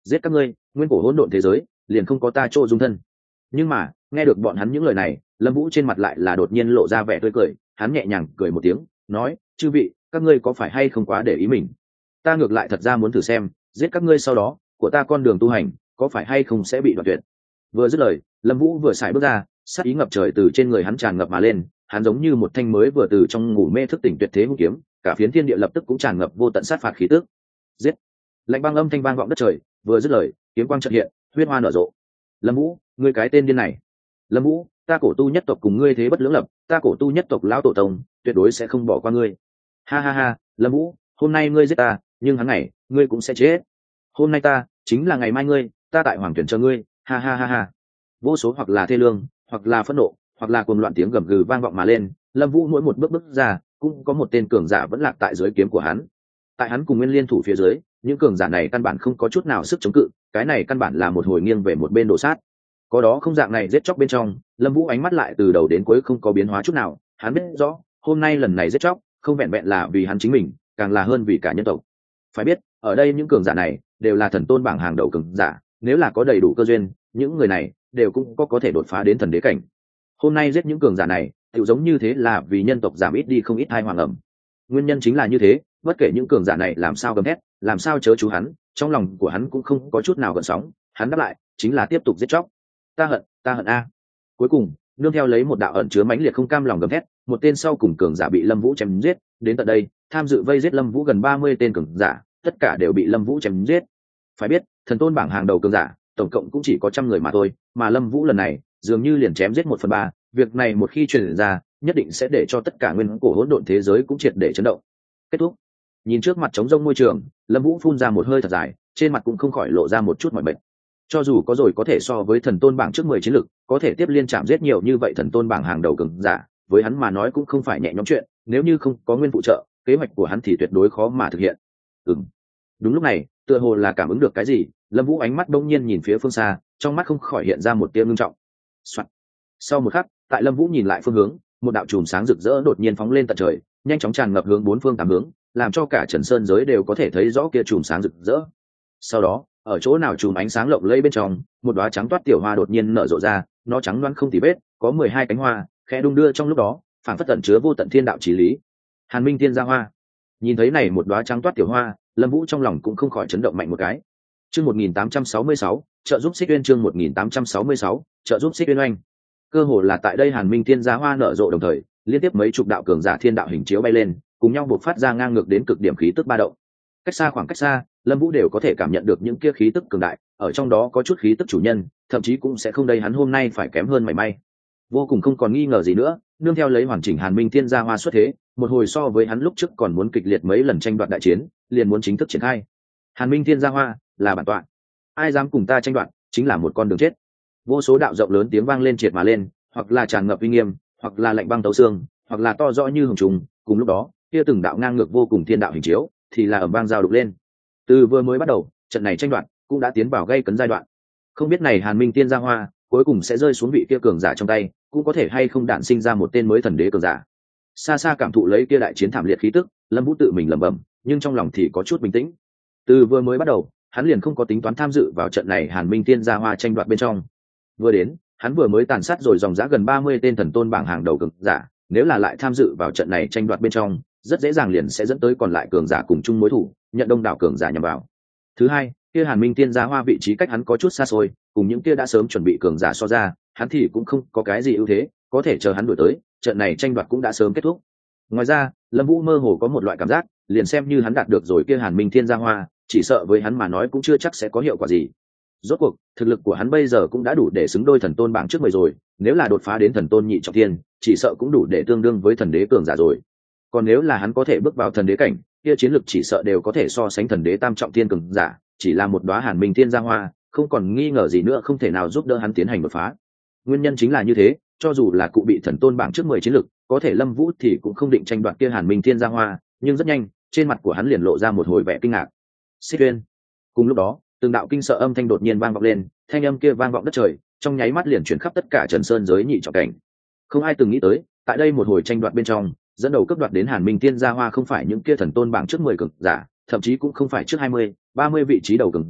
giết các ngươi, nguyên cổ hỗn độn thế giới liền không có ta chỗ dung thân. Nhưng mà nghe được bọn hắn những lời này, Lâm Vũ trên mặt lại là đột nhiên lộ ra vẻ tươi cười. Hắn nhẹ nhàng cười một tiếng, nói: chư vị, các ngươi có phải hay không quá để ý mình? Ta ngược lại thật ra muốn thử xem, giết các ngươi sau đó, của ta con đường tu hành có phải hay không sẽ bị đoạn tuyệt. Vừa dứt lời, Lâm Vũ vừa xài bước ra, sát ý ngập trời từ trên người hắn tràn ngập mà lên. Hắn giống như một thanh mới vừa từ trong ngủ mê thức tỉnh tuyệt thế hung kiếm, cả phiến thiên địa lập tức cũng tràn ngập vô tận sát phạt khí tức. Giết! Lạnh băng âm thanh vang vọng đất trời. Vừa dứt lời, kiếm quang chợt hiện, huyết hoa nở rộ. Lâm Vũ, ngươi cái tên điên này! Lâm Vũ, ta cổ tu nhất tộc cùng ngươi thế bất lưỡng lập, ta cổ tu nhất tộc lão tổ tông tuyệt đối sẽ không bỏ qua ngươi. Ha ha ha, Lâm Vũ, hôm nay ngươi giết ta, nhưng hắn ngày ngươi cũng sẽ chết. Hôm nay ta chính là ngày mai ngươi, ta tại hoàng tuyển chờ ngươi. Ha ha ha ha. Vô số hoặc là thê lương, hoặc là phẫn nộ, hoặc là cuồng loạn tiếng gầm gừ vang vọng mà lên. Lâm Vũ mỗi một bước bước ra, cũng có một tên cường giả vẫn lạc tại dưới kiếm của hắn. Tại hắn cùng Nguyên Liên thủ phía dưới, những cường giả này căn bản không có chút nào sức chống cự, cái này căn bản là một hồi nghiêng về một bên đổ sát. Có đó không dạng này giết chóc bên trong, Lâm Vũ ánh mắt lại từ đầu đến cuối không có biến hóa chút nào. Hắn biết rõ, hôm nay lần này giết chóc không vẹn vẹn là vì hắn chính mình, càng là hơn vì cả nhân tộc. Phải biết, ở đây những cường giả này đều là thần tôn bảng hàng đầu cường giả, nếu là có đầy đủ cơ duyên, những người này đều cũng có thể đột phá đến thần đế cảnh. Hôm nay giết những cường giả này, tự giống như thế là vì nhân tộc giảm ít đi không ít tai hoàng ẩm. Nguyên nhân chính là như thế, bất kể những cường giả này làm sao gầm thét, làm sao chớ chú hắn, trong lòng của hắn cũng không có chút nào gợn sóng. Hắn đáp lại chính là tiếp tục giết chóc. Ta hận a. Cuối cùng, nương theo lấy một đạo ẩn chứa mãnh liệt không cam lòng gầm thét, một tên sau cùng cường giả bị Lâm Vũ chém giết. Đến tận đây, tham dự vây giết Lâm Vũ gần 30 tên cường giả, tất cả đều bị Lâm Vũ chém giết. Phải biết, thần tôn bảng hàng đầu cường giả, tổng cộng cũng chỉ có 100 người mà thôi, mà Lâm Vũ lần này, dường như liền chém giết 1/3, việc này một khi truyền ra, nhất định sẽ để cho tất cả nguyên cổ hỗn độn thế giới cũng triệt để chấn động. Kết thúc. Nhìn trước mặt trống rông môi trường, Lâm Vũ phun ra một hơi thật dài, trên mặt cũng không khỏi lộ ra một chút mỏi mệt. Cho dù có rồi có thể so với thần tôn bảng trước 10 chiến lực, có thể tiếp liên chạm giết nhiều như vậy thần tôn bảng hàng đầu cường giả, với hắn mà nói cũng không phải nhẹ nhõm chuyện, nếu như không có nguyên phụ trợ, kế hoạch của hắn thì tuyệt đối khó mà thực hiện. Đúng lúc này, tựa hồ là cảm ứng được cái gì, Lâm Vũ ánh mắt bỗng nhiên nhìn phía phương xa, trong mắt không khỏi hiện ra một tia ngưng trọng. Sau một khắc, tại Lâm Vũ nhìn lại phương hướng, một đạo chùm sáng rực rỡ đột nhiên phóng lên tận trời, nhanh chóng tràn ngập hướng bốn phương tám hướng, làm cho cả Trần Sơn giới đều có thể thấy rõ kia chùm sáng rực rỡ. Sau đó, ở chỗ nào chùm ánh sáng lộng lẫy bên trong, một đóa trắng toát tiểu hoa đột nhiên nở rộ ra, nó trắng loáng không tì vết, có 12 cánh hoa, khẽ đung đưa trong lúc đó, phảng phất tẩn chứa vô tận thiên đạo chí lý. Hàn Minh Tiên Gia Hoa. Nhìn thấy này một đóa trắng toát tiểu hoa, Lâm Vũ trong lòng cũng không khỏi chấn động mạnh một cái. Chương 1866, trợ giúp Xích Uyên. Chương 1866, trợ giúp Xích Uyên oanh. Cơ hồ là tại đây Hàn Minh Tiên Gia Hoa nở rộ đồng thời, liên tiếp mấy chục đạo cường giả thiên đạo hình chiếu bay lên, cùng nhau bộc phát ra ngang ngược đến cực điểm khí tức ba động. Khoảng cách xa, Lâm Vũ đều có thể cảm nhận được những kia khí tức cường đại, ở trong đó có chút khí tức chủ nhân, thậm chí cũng sẽ không đây hắn hôm nay phải kém hơn mảy may. Vô cùng không còn nghi ngờ gì nữa, nương theo lấy hoàn chỉnh Hàn Minh Tiên Gia Hoa xuất thế, một hồi so với hắn lúc trước còn muốn kịch liệt mấy lần tranh đoạt đại chiến, liền muốn chính thức triển khai. Hàn Minh Tiên Gia Hoa là bản tọa, ai dám cùng ta tranh đoạt, chính là một con đường chết. Vô số đạo rộng lớn tiếng vang lên triệt mà lên, hoặc là tràn ngập uy nghiêm, hoặc là lạnh băng tấu xương, hoặc là to rõ như hùng trùng. Cùng lúc đó, kia từng đạo ngang ngược vô cùng thiên đạo hình chiếu, thì là ầm vang giao đục lên. Từ vừa mới bắt đầu, trận này tranh đoạt cũng đã tiến vào gây cấn giai đoạn. Không biết này Hàn Minh Tiên Gia Hoa cuối cùng sẽ rơi xuống vị kia cường giả trong tay, cũng có thể hay không đản sinh ra một tên mới thần đế cường giả. Xa xa cảm thụ lấy kia đại chiến thảm liệt khí tức, Lâm Vũ tự mình lẩm bẩm, nhưng trong lòng thì có chút bình tĩnh. Từ vừa mới bắt đầu, hắn liền không có tính toán tham dự vào trận này Hàn Minh Tiên Gia Hoa tranh đoạt bên trong. Vừa đến, hắn vừa mới tàn sát rồi dòng dã gần 30 tên thần tôn bảng hàng đầu cường giả, nếu là lại tham dự vào trận này tranh đoạt bên trong, rất dễ dàng liền sẽ dẫn tới còn lại cường giả cùng chung mối thủ, nhận đông đảo cường giả nhằm vào. Thứ hai, kia Hàn Minh Tiên Gia Hoa vị trí cách hắn có chút xa xôi, cùng những kia đã sớm chuẩn bị cường giả so ra, hắn thì cũng không có cái gì ưu thế, có thể chờ hắn đuổi tới, trận này tranh đoạt cũng đã sớm kết thúc. Ngoài ra, Lâm Vũ mơ hồ có một loại cảm giác, liền xem như hắn đạt được rồi kia Hàn Minh Tiên Gia Hoa, chỉ sợ với hắn mà nói cũng chưa chắc sẽ có hiệu quả gì. Rốt cuộc, thực lực của hắn bây giờ cũng đã đủ để xứng đôi thần tôn bảng trước 10 rồi, nếu là đột phá đến thần tôn nhị trọng thiên, chỉ sợ cũng đủ để tương đương với thần đế cường giả rồi. Còn nếu là hắn có thể bước vào thần đế cảnh, kia chiến lực chỉ sợ đều có thể so sánh thần đế tam trọng thiên cường giả, chỉ là một đóa Hàn Minh Tiên Gia Hoa, không còn nghi ngờ gì nữa không thể nào giúp đỡ hắn tiến hành đột phá. Nguyên nhân chính là như thế, cho dù là cụ bị thần tôn bảng trước 10 chiến lực, có thể Lâm Vũ thì cũng không định tranh đoạt kia Hàn Minh Tiên Gia Hoa, nhưng rất nhanh, trên mặt của hắn liền lộ ra một hồi vẻ kinh ngạc. Xích Uyên. Cùng lúc đó, từng đạo kinh sợ âm thanh đột nhiên vang vọng lên, thanh âm kia vang vọng đất trời, trong nháy mắt liền chuyển khắp tất cả Trần Sơn giới nhị trọng cảnh. Không ai từng nghĩ tới, tại đây một hồi tranh đoạt bên trong, dẫn đầu cấp đoạt đến Hàn Minh Tiên Gia Hoa không phải những kia thần tôn bảng trước 10 cường giả, thậm chí cũng không phải trước 20, 30 vị trí đầu cường giả,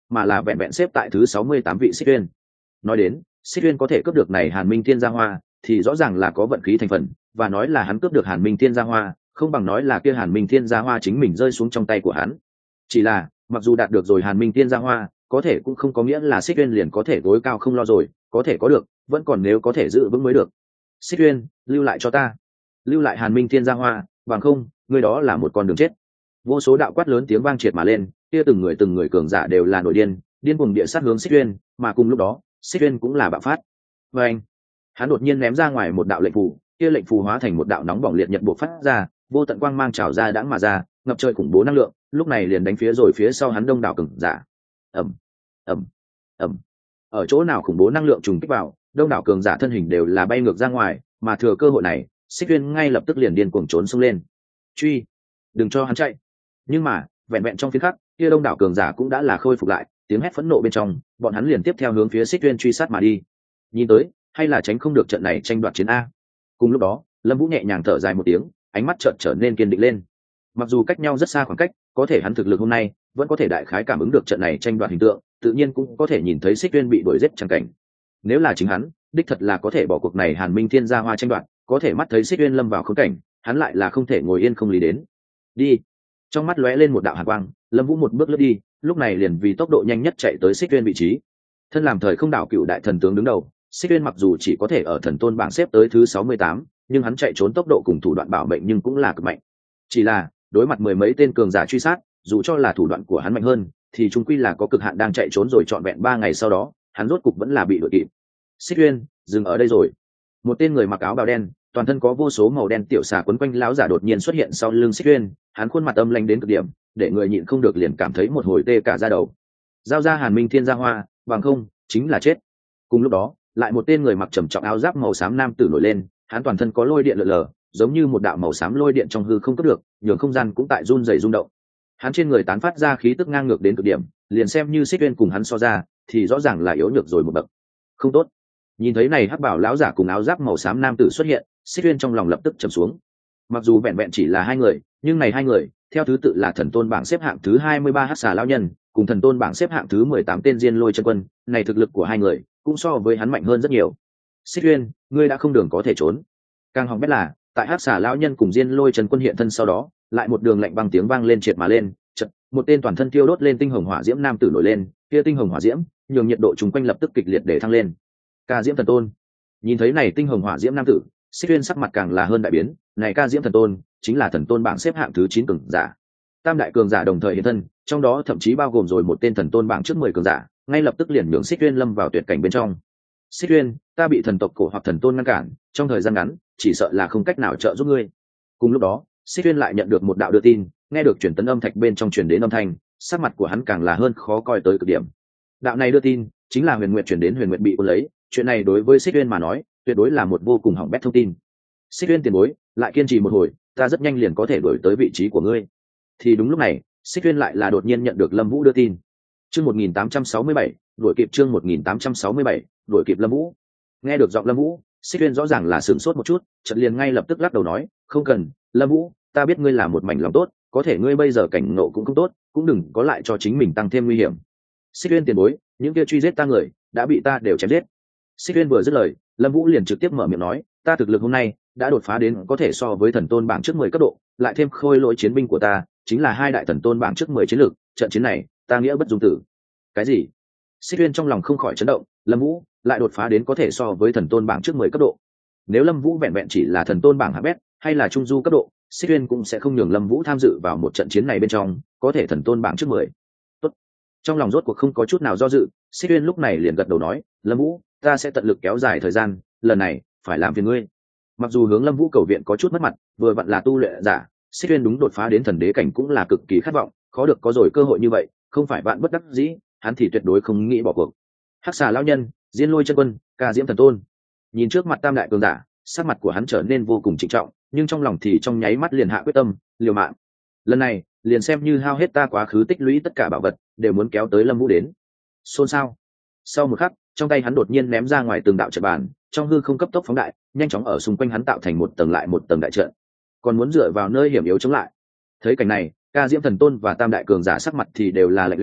mà là vẹn vẹn xếp tại thứ 68 vị Xích Uyên. Nói đến Xích Uyên có thể cướp được này Hàn Minh Thiên Gia Hoa thì rõ ràng là có vận khí thành phần, và nói là hắn cướp được Hàn Minh Thiên Gia Hoa không bằng nói là kia Hàn Minh Thiên Gia Hoa chính mình rơi xuống trong tay của hắn. Chỉ là mặc dù đạt được rồi Hàn Minh Thiên Gia Hoa, có thể cũng không có nghĩa là Xích Uyên liền có thể gối cao không lo rồi, có thể có được vẫn còn nếu có thể giữ vững mới được. Xích Uyên, lưu lại cho ta, lưu lại Hàn Minh Thiên Gia Hoa, bằng không ngươi đó là một con đường chết. Vô số đạo quát lớn tiếng vang triệt mà lên, kia từng người cường giả đều là nổi điên cuồng địa sát hướng Xích Uyên, mà cùng lúc đó Xích Uyên cũng là bạo phát. Và anh, hắn đột nhiên ném ra ngoài một đạo lệnh phù, kia lệnh phù hóa thành một đạo nóng bỏng liệt nhật bộc phát ra, vô tận quang mang trào ra đãng mà ra, ngập trời khủng bố năng lượng, lúc này liền đánh phía rồi phía sau hắn đông đảo cường giả. ầm ầm ầm, ở chỗ nào khủng bố năng lượng trùng kích vào, đông đảo cường giả thân hình đều là bay ngược ra ngoài, mà thừa cơ hội này Xích Uyên ngay lập tức liền điên cuồng trốn xông lên. Truy, đừng cho hắn chạy. Nhưng mà vẹn vẹn trong phiến khắc, kia đông đảo cường giả cũng đã là khôi phục lại, tiếng hét phẫn nộ bên trong, bọn hắn liền tiếp theo hướng phía Xích Uyên truy sát mà đi. Nhìn tới hay là tránh không được trận này tranh đoạt chiến a. Cùng lúc đó Lâm Vũ nhẹ nhàng thở dài một tiếng, ánh mắt chợt trở nên kiên định lên. Mặc dù cách nhau rất xa khoảng cách, có thể hắn thực lực hôm nay vẫn có thể đại khái cảm ứng được trận này tranh đoạt hình tượng, tự nhiên cũng có thể nhìn thấy Xích Uyên bị đuổi giết chẳng cảnh. Nếu là chính hắn, đích thật là có thể bỏ cuộc này Hàn Minh Thiên Gia Hoa tranh đoạt, có thể mắt thấy Xích Uyên lâm vào khốn cảnh, hắn lại là không thể ngồi yên không lý đến. Đi. Trong mắt lóe lên một đạo hàn quang, Lâm Vũ một bước lướt đi, lúc này liền vì tốc độ nhanh nhất chạy tới Xích Uyên vị trí. Thân làm thời không đảo cựu đại thần tướng đứng đầu, Xích Uyên mặc dù chỉ có thể ở thần tôn bảng xếp tới thứ 68, nhưng hắn chạy trốn tốc độ cùng thủ đoạn bảo mệnh nhưng cũng là cực mạnh. Chỉ là đối mặt mười mấy tên cường giả truy sát, dù cho là thủ đoạn của hắn mạnh hơn, thì chung quy là có cực hạn, đang chạy trốn rồi trọn vẹn 3 ngày sau đó, hắn rốt cục vẫn là bị đuổi kịp. Xích Uyên, dừng ở đây rồi. Một tên người mặc áo bào đen, toàn thân có vô số màu đen tiểu xà quấn quanh lão giả đột nhiên xuất hiện sau lưng Xích Uyên, hắn khuôn mặt âm lãnh đến cực điểm, để người nhịn không được liền cảm thấy một hồi tê cả da đầu. Giao ra Hàn Minh Thiên Gia Hoa, bằng không chính là chết. Cùng lúc đó, lại một tên người mặc trầm trọng áo giáp màu xám nam tử nổi lên, hắn toàn thân có lôi điện lượn lờ, giống như một đạo màu xám lôi điện trong hư không cướp được, nhường không gian cũng tại run rẩy rung động. Hắn trên người tán phát ra khí tức ngang ngược đến cực điểm, liền xem như Xích Uyên cùng hắn so ra, thì rõ ràng là yếu nhược rồi một bậc. Không tốt. Nhìn thấy này hắc bảo lão giả cùng áo giáp màu xám nam tử xuất hiện, Xích Uyên trong lòng lập tức trầm xuống. Mặc dù vẹn vẹn chỉ là hai người, nhưng này hai người, theo thứ tự là thần tôn bảng xếp hạng thứ 23 hắc xà lão nhân, cùng thần tôn bảng xếp hạng thứ 18 tên Diên Lôi chân quân, này thực lực của hai người cũng so với hắn mạnh hơn rất nhiều. Xích Uyên, ngươi đã không đường có thể trốn. Càng hỏng bét là, tại hắc xà lão nhân cùng Diên Lôi chân quân hiện thân sau đó, lại một đường lạnh băng tiếng vang lên triệt mà lên, chợt, một tên toàn thân thiêu đốt lên tinh hồng hỏa diễm nam tử nổi lên, kia tinh hồng hỏa diễm, nhường nhiệt độ chung quanh lập tức kịch liệt để thăng lên. Ca Diễm Thần Tôn. Nhìn thấy này tinh hồng hỏa diễm nam tử, Xích Uyên sắc mặt càng là hơn đại biến, này Ca Diễm Thần Tôn chính là thần tôn bảng xếp hạng thứ 9 cường giả. Tam đại cường giả đồng thời hiện thân, trong đó thậm chí bao gồm rồi một tên thần tôn bảng trước 10 cường giả, ngay lập tức liền nhường Xích Uyên lâm vào tuyệt cảnh bên trong. Xích Uyên, ta bị thần tộc cổ hoặc thần tôn ngăn cản, trong thời gian ngắn, chỉ sợ là không cách nào trợ giúp ngươi. Cùng lúc đó, Xích Uyên lại nhận được một đạo đưa tin, nghe được truyền tấn âm thạch bên trong truyền đến âm thanh, sắc mặt của hắn càng là hơn khó coi tới cực điểm. Đạo này đưa tin chính là Huyền Nguyệt truyền đến Huyền Nguyệt bị cuốn lấy, chuyện này đối với Xích Uyên mà nói, tuyệt đối là một vô cùng hỏng bét thông tin. Xích Uyên tiền bối, lại kiên trì một hồi, ta rất nhanh liền có thể đuổi tới vị trí của ngươi. Thì đúng lúc này, Xích Uyên lại là đột nhiên nhận được Lâm Vũ đưa tin. Chương 1867, đuổi kịp chương 1867, đuổi kịp Lâm Vũ. Nghe được giọng Lâm Vũ, Xích Uyên rõ ràng là sửng sốt một chút, chợt liền ngay lập tức lắc đầu nói, không cần, Lâm Vũ, ta biết ngươi là một mảnh lòng tốt, có thể ngươi bây giờ cảnh ngộ cũng không tốt, cũng đừng có lại cho chính mình tăng thêm nguy hiểm. Xích Uyên tiền bối, những kia truy giết ta người, đã bị ta đều chém giết. Xích Uyên vừa dứt lời, Lâm Vũ liền trực tiếp mở miệng nói, ta thực lực hôm nay đã đột phá đến có thể so với thần tôn bảng trước 10 cấp độ, lại thêm khôi lỗi chiến binh của ta, chính là hai đại thần tôn bảng trước 10 chiến lược, trận chiến này, ta nghĩa bất dung tử. Cái gì? Xích Uyên trong lòng không khỏi chấn động, Lâm Vũ lại đột phá đến có thể so với thần tôn bảng trước 10 cấp độ. Nếu Lâm Vũ vẹn vẹn chỉ là thần tôn bảng hạng bét, hay là trung du cấp độ, Xích Uyên cũng sẽ không nhường Lâm Vũ tham dự vào một trận chiến này bên trong, có thể thần tôn bảng trước 10. Tốt. Trong lòng rốt cuộc không có chút nào do dự, Xích Uyên lúc này liền gật đầu nói, Lâm Vũ, ta sẽ tận lực kéo dài thời gian, lần này phải làm phiền ngươi. Mặc dù hướng Lâm Vũ cầu viện có chút mất mặt, vừa vặn là tu luyện giả, Xích Uyên đúng đột phá đến thần đế cảnh cũng là cực kỳ khát vọng, khó được có rồi cơ hội như vậy, không phải bạn bất đắc dĩ, hắn thì tuyệt đối không nghĩ bỏ cuộc. Hắc xà lão nhân, Diên Lôi chân quân, Ca Diễm thần tôn. Nhìn trước mặt tam đại cường giả, sắc mặt của hắn trở nên vô cùng trịnh trọng, nhưng trong lòng thì trong nháy mắt liền hạ quyết tâm, liều mạng. Lần này, liền xem như hao hết ta quá khứ tích lũy tất cả bảo vật, đều muốn kéo tới Lâm Vũ đến. Xôn xao. Sau một khắc, trong tay hắn đột nhiên ném ra ngoài từng đạo trận bàn, trong hư không cấp tốc phóng đại, nhanh chóng ở xung quanh hắn tạo thành một tầng lại một tầng đại trận. Còn muốn dựa vào nơi hiểm yếu chống lại. Thấy cảnh này, Ca Diễm thần tôn và tam đại cường giả sắc mặt thì đều là lạnh lẽo,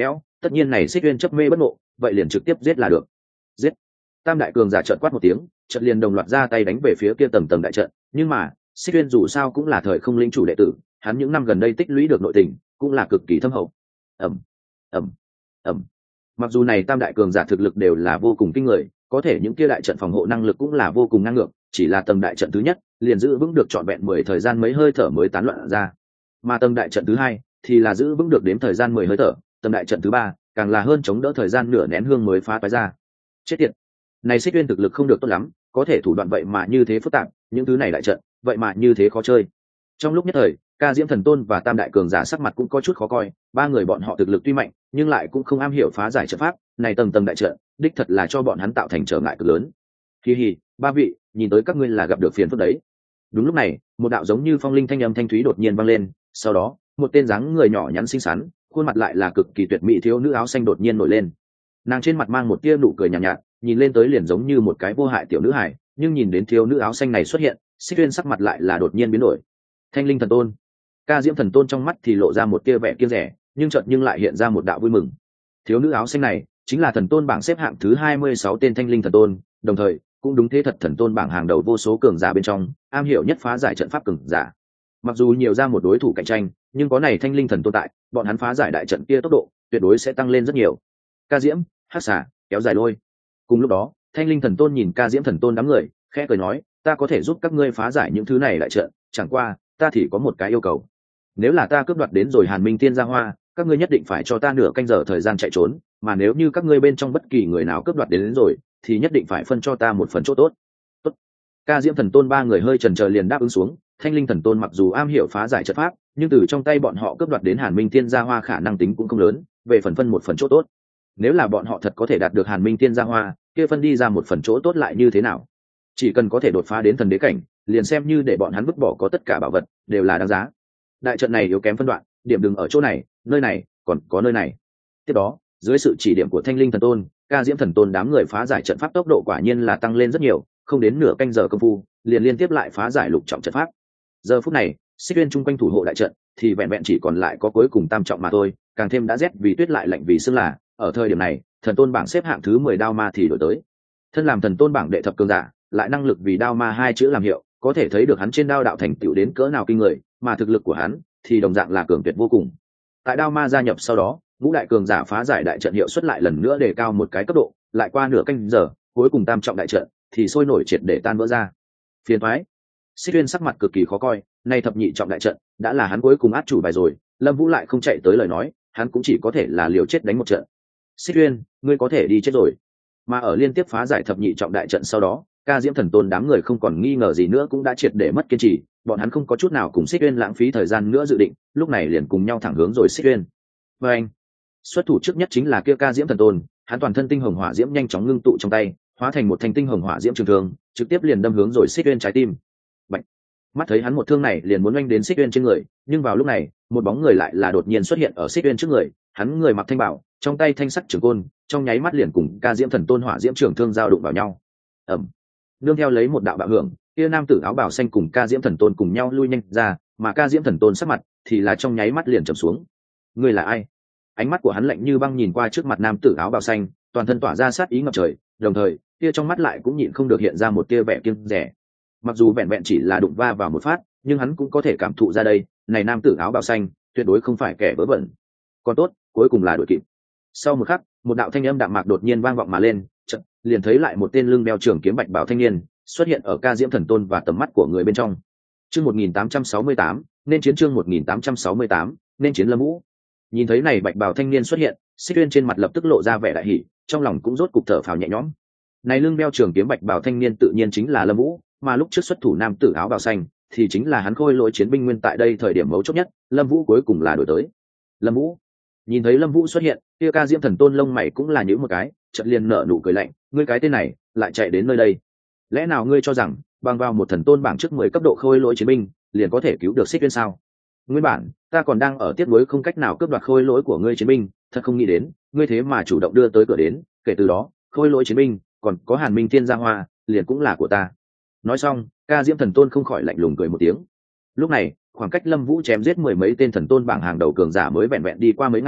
tất nhiên này Xích Uyên chấp mê bất ngộ, vậy liền trực tiếp giết là được. Giết! Tam đại cường giả trợn quát một tiếng, trận liền đồng loạt ra tay đánh về phía kia tầng tầng đại trận, nhưng mà Xích Uyên dù sao cũng là thời không lĩnh chủ đệ tử, hắn những năm gần đây tích lũy được nội tình cũng là cực kỳ thâm hậu. ầm ầm ầm Mặc dù này tam đại cường giả thực lực đều là vô cùng kinh người, có thể những kia đại trận phòng hộ năng lực cũng là vô cùng ngang ngược, chỉ là tầng đại trận thứ nhất liền giữ vững được trọn vẹn 10 thời gian mấy hơi thở mới tán loạn ra, mà tầng đại trận thứ hai thì là giữ vững được đếm thời gian 10 hơi thở, tầng đại trận thứ ba càng là hơn chống đỡ thời gian nửa nén hương mới phá toái ra. Chết tiệt, này Xích Uyên thực lực không được tốt lắm, có thể thủ đoạn vậy mà như thế phức tạp, những thứ này đại trận vậy mà như thế khó chơi. Trong lúc nhất thời, Ca Diễm Thần Tôn và Tam đại cường giả sắc mặt cũng có chút khó coi, ba người bọn họ thực lực tuy mạnh, nhưng lại cũng không am hiểu phá giải trận pháp, này tầng tầng đại trận, đích thật là cho bọn hắn tạo thành trở ngại cực lớn. Hi hi, ba vị, nhìn tới các ngươi là gặp được phiền phức đấy. Đúng lúc này, một đạo giống như phong linh thanh âm thanh thúy đột nhiên vang lên, sau đó, một tên dáng người nhỏ nhắn xinh xắn, khuôn mặt lại là cực kỳ tuyệt mỹ thiếu nữ áo xanh đột nhiên nổi lên. Nàng trên mặt mang một tia nụ cười nhàn nhạt, nhìn lên tới liền giống như một cái vô hại tiểu nữ hài, nhưng nhìn đến thiếu nữ áo xanh này xuất hiện, Xích Uyên sắc mặt lại là đột nhiên biến đổi. Thanh Linh Thần Tôn. Ca Diễm Thần Tôn trong mắt thì lộ ra một tia vẻ kiêng rẻ, nhưng chợt nhưng lại hiện ra một đạo vui mừng. Thiếu nữ áo xanh này chính là thần tôn bảng xếp hạng thứ 26 tên Thanh Linh Thần Tôn, đồng thời cũng đúng thế thật thần tôn bảng hàng đầu vô số cường giả bên trong, am hiểu nhất phá giải trận pháp cường giả. Mặc dù nhiều ra một đối thủ cạnh tranh, nhưng có này Thanh Linh Thần Tôn tại, bọn hắn phá giải đại trận kia tốc độ tuyệt đối sẽ tăng lên rất nhiều. Ca Diễm, Hắc Xà, kéo dài lôi. Cùng lúc đó, Thanh Linh Thần Tôn nhìn Ca Diễm Thần Tôn đám người, khẽ cười nói, ta có thể giúp các ngươi phá giải những thứ này đại trận, chẳng qua ta thì có một cái yêu cầu. Nếu là ta cướp đoạt đến rồi Hàn Minh Tiên Gia Hoa, các ngươi nhất định phải cho ta nửa canh giờ thời gian chạy trốn, mà nếu như các ngươi bên trong bất kỳ người nào cướp đoạt đến rồi, thì nhất định phải phân cho ta một phần chỗ tốt. Tốt. Ca Diễm Thần Tôn ba người hơi chần chờ liền đáp ứng xuống. Thanh Linh Thần Tôn mặc dù am hiểu phá giải trận pháp, nhưng từ trong tay bọn họ cướp đoạt đến Hàn Minh Tiên Gia Hoa khả năng tính cũng không lớn, về phần phân một phần chỗ tốt. Nếu là bọn họ thật có thể đạt được Hàn Minh Tiên Gia Hoa, kia phân đi ra một phần chỗ tốt lại như thế nào? Chỉ cần có thể đột phá đến thần đế cảnh, liền xem như để bọn hắn vứt bỏ có tất cả bảo vật, đều là đáng giá. Đại trận này yếu kém phân đoạn, điểm đừng ở chỗ này, nơi này, còn có nơi này. Tiếp đó, dưới sự chỉ điểm của Thanh Linh Thần Tôn, Ca Diễm Thần Tôn đám người phá giải trận pháp tốc độ quả nhiên là tăng lên rất nhiều, không đến nửa canh giờ công phu, liền liên tiếp lại phá giải lục trọng trận pháp. Giờ phút này, Xích Uyên chung quanh thủ hộ đại trận thì vẹn vẹn chỉ còn lại có cuối cùng tam trọng mà thôi, càng thêm đã rét vì tuyết lại lạnh vì sương là, ở thời điểm này, thần tôn bảng xếp hạng thứ 10 đao ma thì đổi tới. Thân làm thần tôn bảng đệ thập cường giả, lại năng lực vì đao ma hai chữ làm hiệu, có thể thấy được hắn trên đao đạo thành tựu đến cỡ nào kinh người, mà thực lực của hắn thì đồng dạng là cường tuyệt vô cùng. Tại đao ma gia nhập sau đó, ngũ đại cường giả phá giải đại trận hiệu suất lại lần nữa đề cao một cái cấp độ, lại qua nửa canh giờ, cuối cùng tam trọng đại trận thì sôi nổi triệt để tan vỡ ra. Phiền toái. Xích Uyên sắc mặt cực kỳ khó coi, nay thập nhị trọng đại trận đã là hắn cuối cùng át chủ bài rồi, Lâm Vũ lại không chạy tới lời nói, hắn cũng chỉ có thể là liều chết đánh một trận. Xích Uyên, ngươi có thể đi chết rồi. Mà ở liên tiếp phá giải thập nhị trọng đại trận sau đó, Ca Diễm Thần Tôn đám người không còn nghi ngờ gì nữa cũng đã triệt để mất kiên trì, bọn hắn không có chút nào cùng Xích Uyên lãng phí thời gian nữa dự định, lúc này liền cùng nhau thẳng hướng rồi Xích Uyên. Và anh, xuất thủ trước nhất chính là kia Ca Diễm Thần Tôn, hắn toàn thân tinh hồng hỏa diễm nhanh chóng ngưng tụ trong tay, hóa thành một thanh tinh hồng hỏa diễm trường thương, trực tiếp liền đâm hướng rồi Xích Uyên trái tim. Bạch. Mắt thấy hắn một thương này liền muốn oanh đến Xích Uyên trên người, nhưng vào lúc này, một bóng người lại là đột nhiên xuất hiện ở Xích Uyên trước người, hắn người mặc thanh bảo, trong tay thanh sắt trường côn, trong nháy mắt liền cùng Ca Diễm Thần Tôn hỏa diễm trường thương giao đụng vào nhau. Ầm. Nương theo lấy một đạo bạo hưởng, kia nam tử áo bào xanh cùng Ca Diễm Thần Tôn cùng nhau lui nhanh ra, mà Ca Diễm Thần Tôn sắc mặt thì là trong nháy mắt liền trầm xuống. Ngươi là ai? Ánh mắt của hắn lạnh như băng nhìn qua trước mặt nam tử áo bào xanh, toàn thân tỏa ra sát ý ngập trời, đồng thời, kia trong mắt lại cũng nhịn không được hiện ra một tia vẻ kiêng dè. Mặc dù vẹn vẹn chỉ là đụng va vào một phát, nhưng hắn cũng có thể cảm thụ ra đây, này nam tử áo bào xanh, tuyệt đối không phải kẻ vớ vẩn. Còn tốt, cuối cùng là đuổi kịp. Sau một khắc, một đạo thanh âm đạm mạc đột nhiên vang vọng mà lên, chợt liền thấy lại một tên lưng đeo trường kiếm bạch bào thanh niên xuất hiện ở Ca Diễm Thần Tôn và tầm mắt của người bên trong. Chương 1868, nên chiến chương 1868, nên chiến Lâm Vũ. Nhìn thấy này bạch bào thanh niên xuất hiện, Xích Uyên trên mặt lập tức lộ ra vẻ đại hỉ, trong lòng cũng rốt cục thở phào nhẹ nhõm. Này lưng đeo trường kiếm bạch bào thanh niên tự nhiên chính là Lâm Vũ, mà lúc trước xuất thủ nam tử áo bào xanh thì chính là hắn khôi lỗi chiến binh nguyên tại đây thời điểm mấu chốt nhất, Lâm Vũ cuối cùng là đổi tới. Lâm Vũ. Nhìn thấy Lâm Vũ xuất hiện, kia Ca Diễm Thần Tôn lông mày cũng là nhíu một cái, chợt liền nở nụ cười lạnh, ngươi cái tên này lại chạy đến nơi đây, lẽ nào ngươi cho rằng bằng vào một thần tôn bảng trước 10 cấp độ khôi lỗi chiến binh liền có thể cứu được Xích Uyên sao? Nguyên bản ta còn đang ở tiếc nuối không cách nào cướp đoạt khôi lỗi của ngươi chiến binh, thật không nghĩ đến ngươi thế mà chủ động đưa tới cửa đến, kể từ đó khôi lỗi chiến binh còn có Hàn Minh Thiên Gia Hoa liền cũng là của ta. Nói xong, Ca Diễm Thần Tôn không khỏi lạnh lùng cười một tiếng. Lúc này, khoảng cách Lâm Vũ chém giết mười mấy tên thần tôn bảng hàng đầu cường giả mới vẹn vẹn đi qua mấy ngày,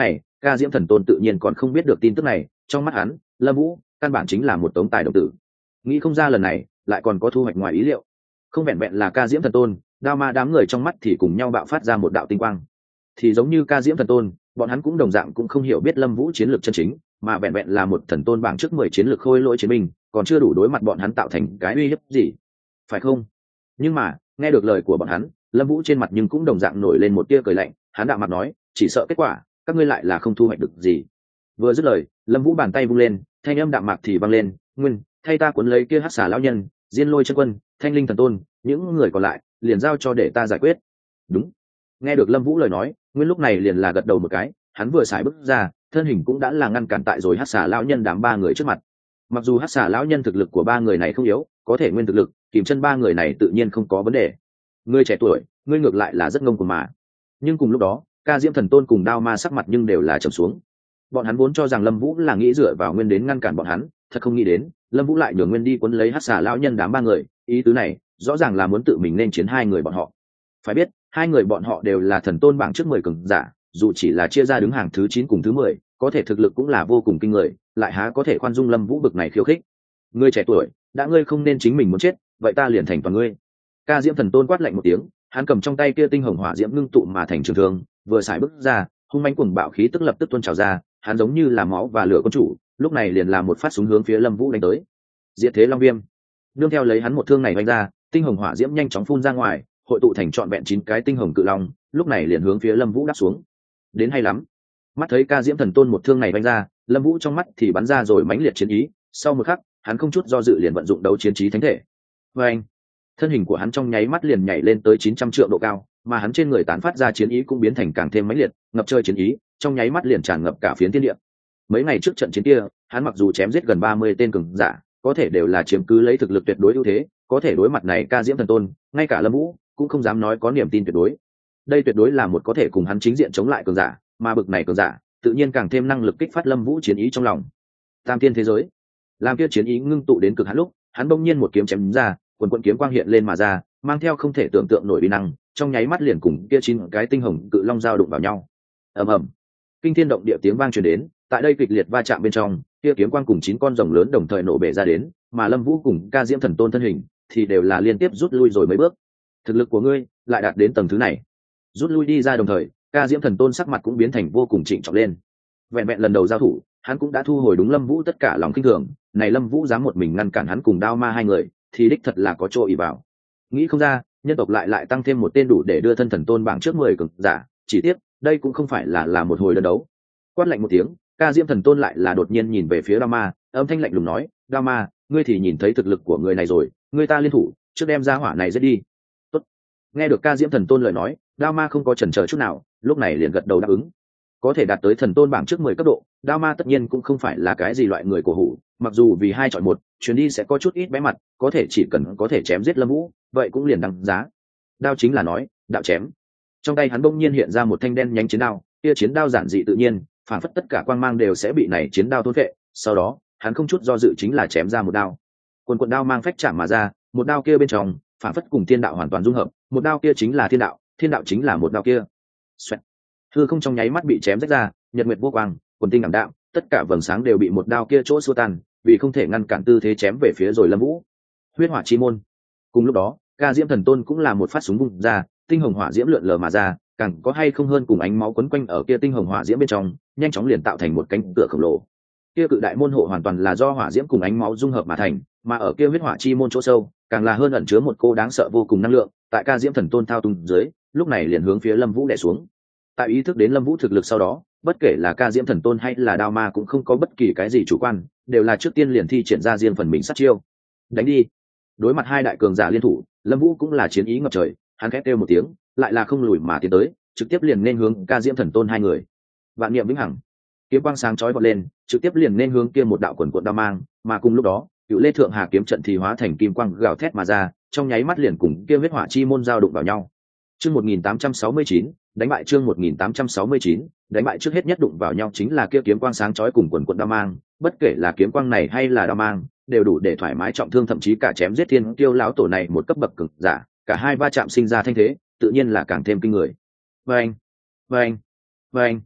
Ca Diễm Thần Tôn tự nhiên còn không biết được tin tức này, trong mắt hắn, Lâm Vũ căn bản chính là một tống tài đồng tử. Nghĩ không ra lần này lại còn có thu hoạch ngoài ý liệu. Không vẹn vẹn là Ca Diễm Thần Tôn, Đao Ma đám người trong mắt thì cùng nhau bạo phát ra một đạo tinh quang. Thì giống như Ca Diễm Thần Tôn, bọn hắn cũng đồng dạng cũng không hiểu biết Lâm Vũ chiến lược chân chính, mà vẹn vẹn là một thần tôn bảng trước 10 chiến lược khôi lỗi chiến binh, còn chưa đủ đối mặt bọn hắn tạo thành cái uy hiếp gì, phải không? Nhưng mà, nghe được lời của bọn hắn, Lâm Vũ trên mặt nhưng cũng đồng dạng nổi lên một tia cười lạnh, hắn đạm mặt nói, chỉ sợ kết quả, các ngươi lại là không thu hoạch được gì. Vừa dứt lời, Lâm Vũ bàn tay vung lên, thanh âm đạm mạc thì vang lên, "Nguyên, thay ta cuốn lấy kia Hắc Xà lão nhân, Diên Lôi chân quân, Thanh Linh thần tôn, những người còn lại, liền giao cho để ta giải quyết." Đúng. Nghe được Lâm Vũ lời nói, Nguyên lúc này liền là gật đầu một cái, hắn vừa xài bước ra, thân hình cũng đã là ngăn cản tại rồi Hắc Xà lão nhân đám ba người trước mặt. Mặc dù Hắc Xà lão nhân thực lực của ba người này không yếu, có thể Nguyên thực lực, kìm chân ba người này tự nhiên không có vấn đề. Ngươi trẻ tuổi, ngươi ngược lại là rất ngông cuồng mà. Nhưng cùng lúc đó, Ca Diễm Thần Tôn cùng Đao Ma sắc mặt nhưng đều là trầm xuống. Bọn hắn vốn cho rằng Lâm Vũ là nghĩ dựa vào Nguyên đến ngăn cản bọn hắn, thật không nghĩ đến, Lâm Vũ lại nhường Nguyên đi cuốn lấy Hắc Xà lão nhân đám ba người, ý tứ này, rõ ràng là muốn tự mình nên chiến hai người bọn họ. Phải biết, hai người bọn họ đều là thần tôn bảng trước 10 cường giả, dù chỉ là chia ra đứng hàng thứ 9 cùng thứ 10, có thể thực lực cũng là vô cùng kinh người, lại há có thể khoan dung Lâm Vũ bực này khiêu khích. Ngươi trẻ tuổi, đã ngươi không nên chính mình muốn chết, vậy ta liền thành toàn ngươi. Ca Diễm Thần Tôn quát lạnh một tiếng, hắn cầm trong tay kia tinh hồng hỏa diễm ngưng tụ mà thành trường thương, vừa xài bước ra, hung mãnh cuồng bạo khí tức lập tức tuôn trào ra, hắn giống như là máu và lửa con chủ, lúc này liền làm một phát súng hướng phía Lâm Vũ đánh tới. Diệt Thế Long Viêm. Nương theo lấy hắn một thương này vung ra, tinh hồng hỏa diễm nhanh chóng phun ra ngoài, hội tụ thành trọn vẹn 9 cái tinh hồng cự long, lúc này liền hướng phía Lâm Vũ đáp xuống. Đến hay lắm. Mắt thấy Ca Diễm Thần Tôn một thương này vung ra, Lâm Vũ trong mắt thì bắn ra rồi mãnh liệt chiến ý, sau một khắc, hắn không chút do dự liền vận dụng đấu chiến chí thánh thể. Oeng! Thân hình của hắn trong nháy mắt liền nhảy lên tới 900 trượng độ cao, mà hắn trên người tán phát ra chiến ý cũng biến thành càng thêm mãnh liệt, ngập trời chiến ý, trong nháy mắt liền tràn ngập cả phiến thiên địa. Mấy ngày trước trận chiến kia, hắn mặc dù chém giết gần 30 tên cường giả, có thể đều là chiếm cứ lấy thực lực tuyệt đối ưu thế, có thể đối mặt này Ca Diễm Thần Tôn, ngay cả Lâm Vũ cũng không dám nói có niềm tin tuyệt đối. Đây tuyệt đối là một có thể cùng hắn chính diện chống lại cường giả, mà bực này cường giả, tự nhiên càng thêm năng lực kích phát Lâm Vũ chiến ý trong lòng. Tam tiên thế giới, làm kia chiến ý ngưng tụ đến cực hạn lúc, hắn bỗng nhiên một kiếm chém ra, quần quần kiếm quang hiện lên mà ra, mang theo không thể tưởng tượng nổi uy năng, trong nháy mắt liền cùng kia 9 cái tinh hồng cự long giao đụng vào nhau. Ầm ầm, kinh thiên động địa tiếng vang truyền đến, tại đây kịch liệt va chạm bên trong, kia kiếm quang cùng 9 con rồng lớn đồng thời nổ bể ra đến, mà Lâm Vũ cùng Ca Diễm Thần Tôn thân hình thì đều là liên tiếp rút lui rồi mấy bước. Thực lực của ngươi lại đạt đến tầng thứ này. Rút lui đi ra đồng thời, Ca Diễm Thần Tôn sắc mặt cũng biến thành vô cùng trịnh trọng lên. Vẹn vẹn lần đầu giao thủ, hắn cũng đã thu hồi đúng Lâm Vũ tất cả lòng khinh thường, này Lâm Vũ dám một mình ngăn cản hắn cùng Đao Ma hai người, thì đích thật là có chỗ ỷ vào. Nghĩ không ra, nhân tộc lại tăng thêm một tên đủ để đưa thân thần tôn bảng trước 10 cường giả, chỉ tiếc, đây cũng không phải là một hồi đơn đấu. Quát lạnh một tiếng, Ca Diễm Thần Tôn lại là đột nhiên nhìn về phía Đao Ma, âm thanh lạnh lùng nói, "Đao Ma, ngươi thì nhìn thấy thực lực của người này rồi, ngươi ta liên thủ, trước đem ra hỏa này giết đi." Tốt. Nghe được Ca Diễm Thần Tôn lời nói, Đao Ma không có chần chờ chút nào, lúc này liền gật đầu đáp ứng. Có thể đạt tới thần tôn bảng trước 10 cấp độ, Đao Ma tất nhiên cũng không phải là cái gì loại người cổ hủ, mặc dù vì 2 chọi 1, chuyến đi sẽ có chút ít bé mặt, có thể chỉ cần có thể chém giết Lâm Vũ, vậy cũng liền đăng giá. Đao chính là nói, đạo chém. Trong tay hắn bỗng nhiên hiện ra một thanh đen nhánh chiến đao, kia chiến đao giản dị tự nhiên, phản phất tất cả quang mang đều sẽ bị này chiến đao thôn phệ, sau đó, hắn không chút do dự chính là chém ra một đao. Quần đao mang phách chạm mà ra, một đao kia bên trong, phản phất cùng thiên đạo hoàn toàn dung hợp, một đao kia chính là thiên đạo chính là một đao kia. Xoẹt. Hư không trong nháy mắt bị chém rách ra, nhật nguyệt vô quang, quần tinh ảm đạm, tất cả vầng sáng đều bị một đao kia chỗ xua tan, vì không thể ngăn cản tư thế chém về phía rồi Lâm Vũ. Huyết hỏa chi môn. Cùng lúc đó, Ca Diễm Thần Tôn cũng là một phát súng bung ra, tinh hồng hỏa diễm lượn lờ mà ra, càng có hay không hơn cùng ánh máu quấn quanh ở kia tinh hồng hỏa diễm bên trong, nhanh chóng liền tạo thành một cánh cửa khổng lồ. Kia cự đại môn hộ hoàn toàn là do hỏa diễm cùng ánh máu dung hợp mà thành, mà ở kia huyết hỏa chi môn chỗ sâu, càng là hơn ẩn chứa một cô đáng sợ vô cùng năng lượng, tại Ca Diễm Thần Tôn thao túng dưới, lúc này liền hướng phía Lâm Vũ đè xuống. Tại ý thức đến Lâm Vũ thực lực sau đó, bất kể là Ca Diễm Thần Tôn hay là Đao Ma cũng không có bất kỳ cái gì chủ quan, đều là trước tiên liền thi triển ra riêng phần mình sát chiêu. Đánh đi. Đối mặt hai đại cường giả liên thủ, Lâm Vũ cũng là chiến ý ngập trời, hắn khẽ kêu một tiếng, lại là không lùi mà tiến tới, trực tiếp liền nên hướng Ca Diễm Thần Tôn hai người. Vạn niệm vĩnh hằng, kiếm quang sáng chói vọt lên, trực tiếp liền nên hướng kia một đạo quần cuộn đao mang, mà cùng lúc đó, Cựu Lê Thượng Hà kiếm trận thì hóa thành kim quang gào thét mà ra, trong nháy mắt liền cùng kia huyết hỏa chi môn giao đụng vào nhau. Chương 1869, đánh bại chương 1869, đánh bại trước hết nhất đụng vào nhau chính là kia kiếm quang sáng chói cùng quần cuộn đao mang, bất kể là kiếm quang này hay là đao mang, đều đủ để thoải mái trọng thương thậm chí cả chém giết thiên tiêu lão tổ này một cấp bậc cực giả, cả hai va chạm sinh ra thanh thế, tự nhiên là càng thêm kinh người. Vâng, vâng, vâng.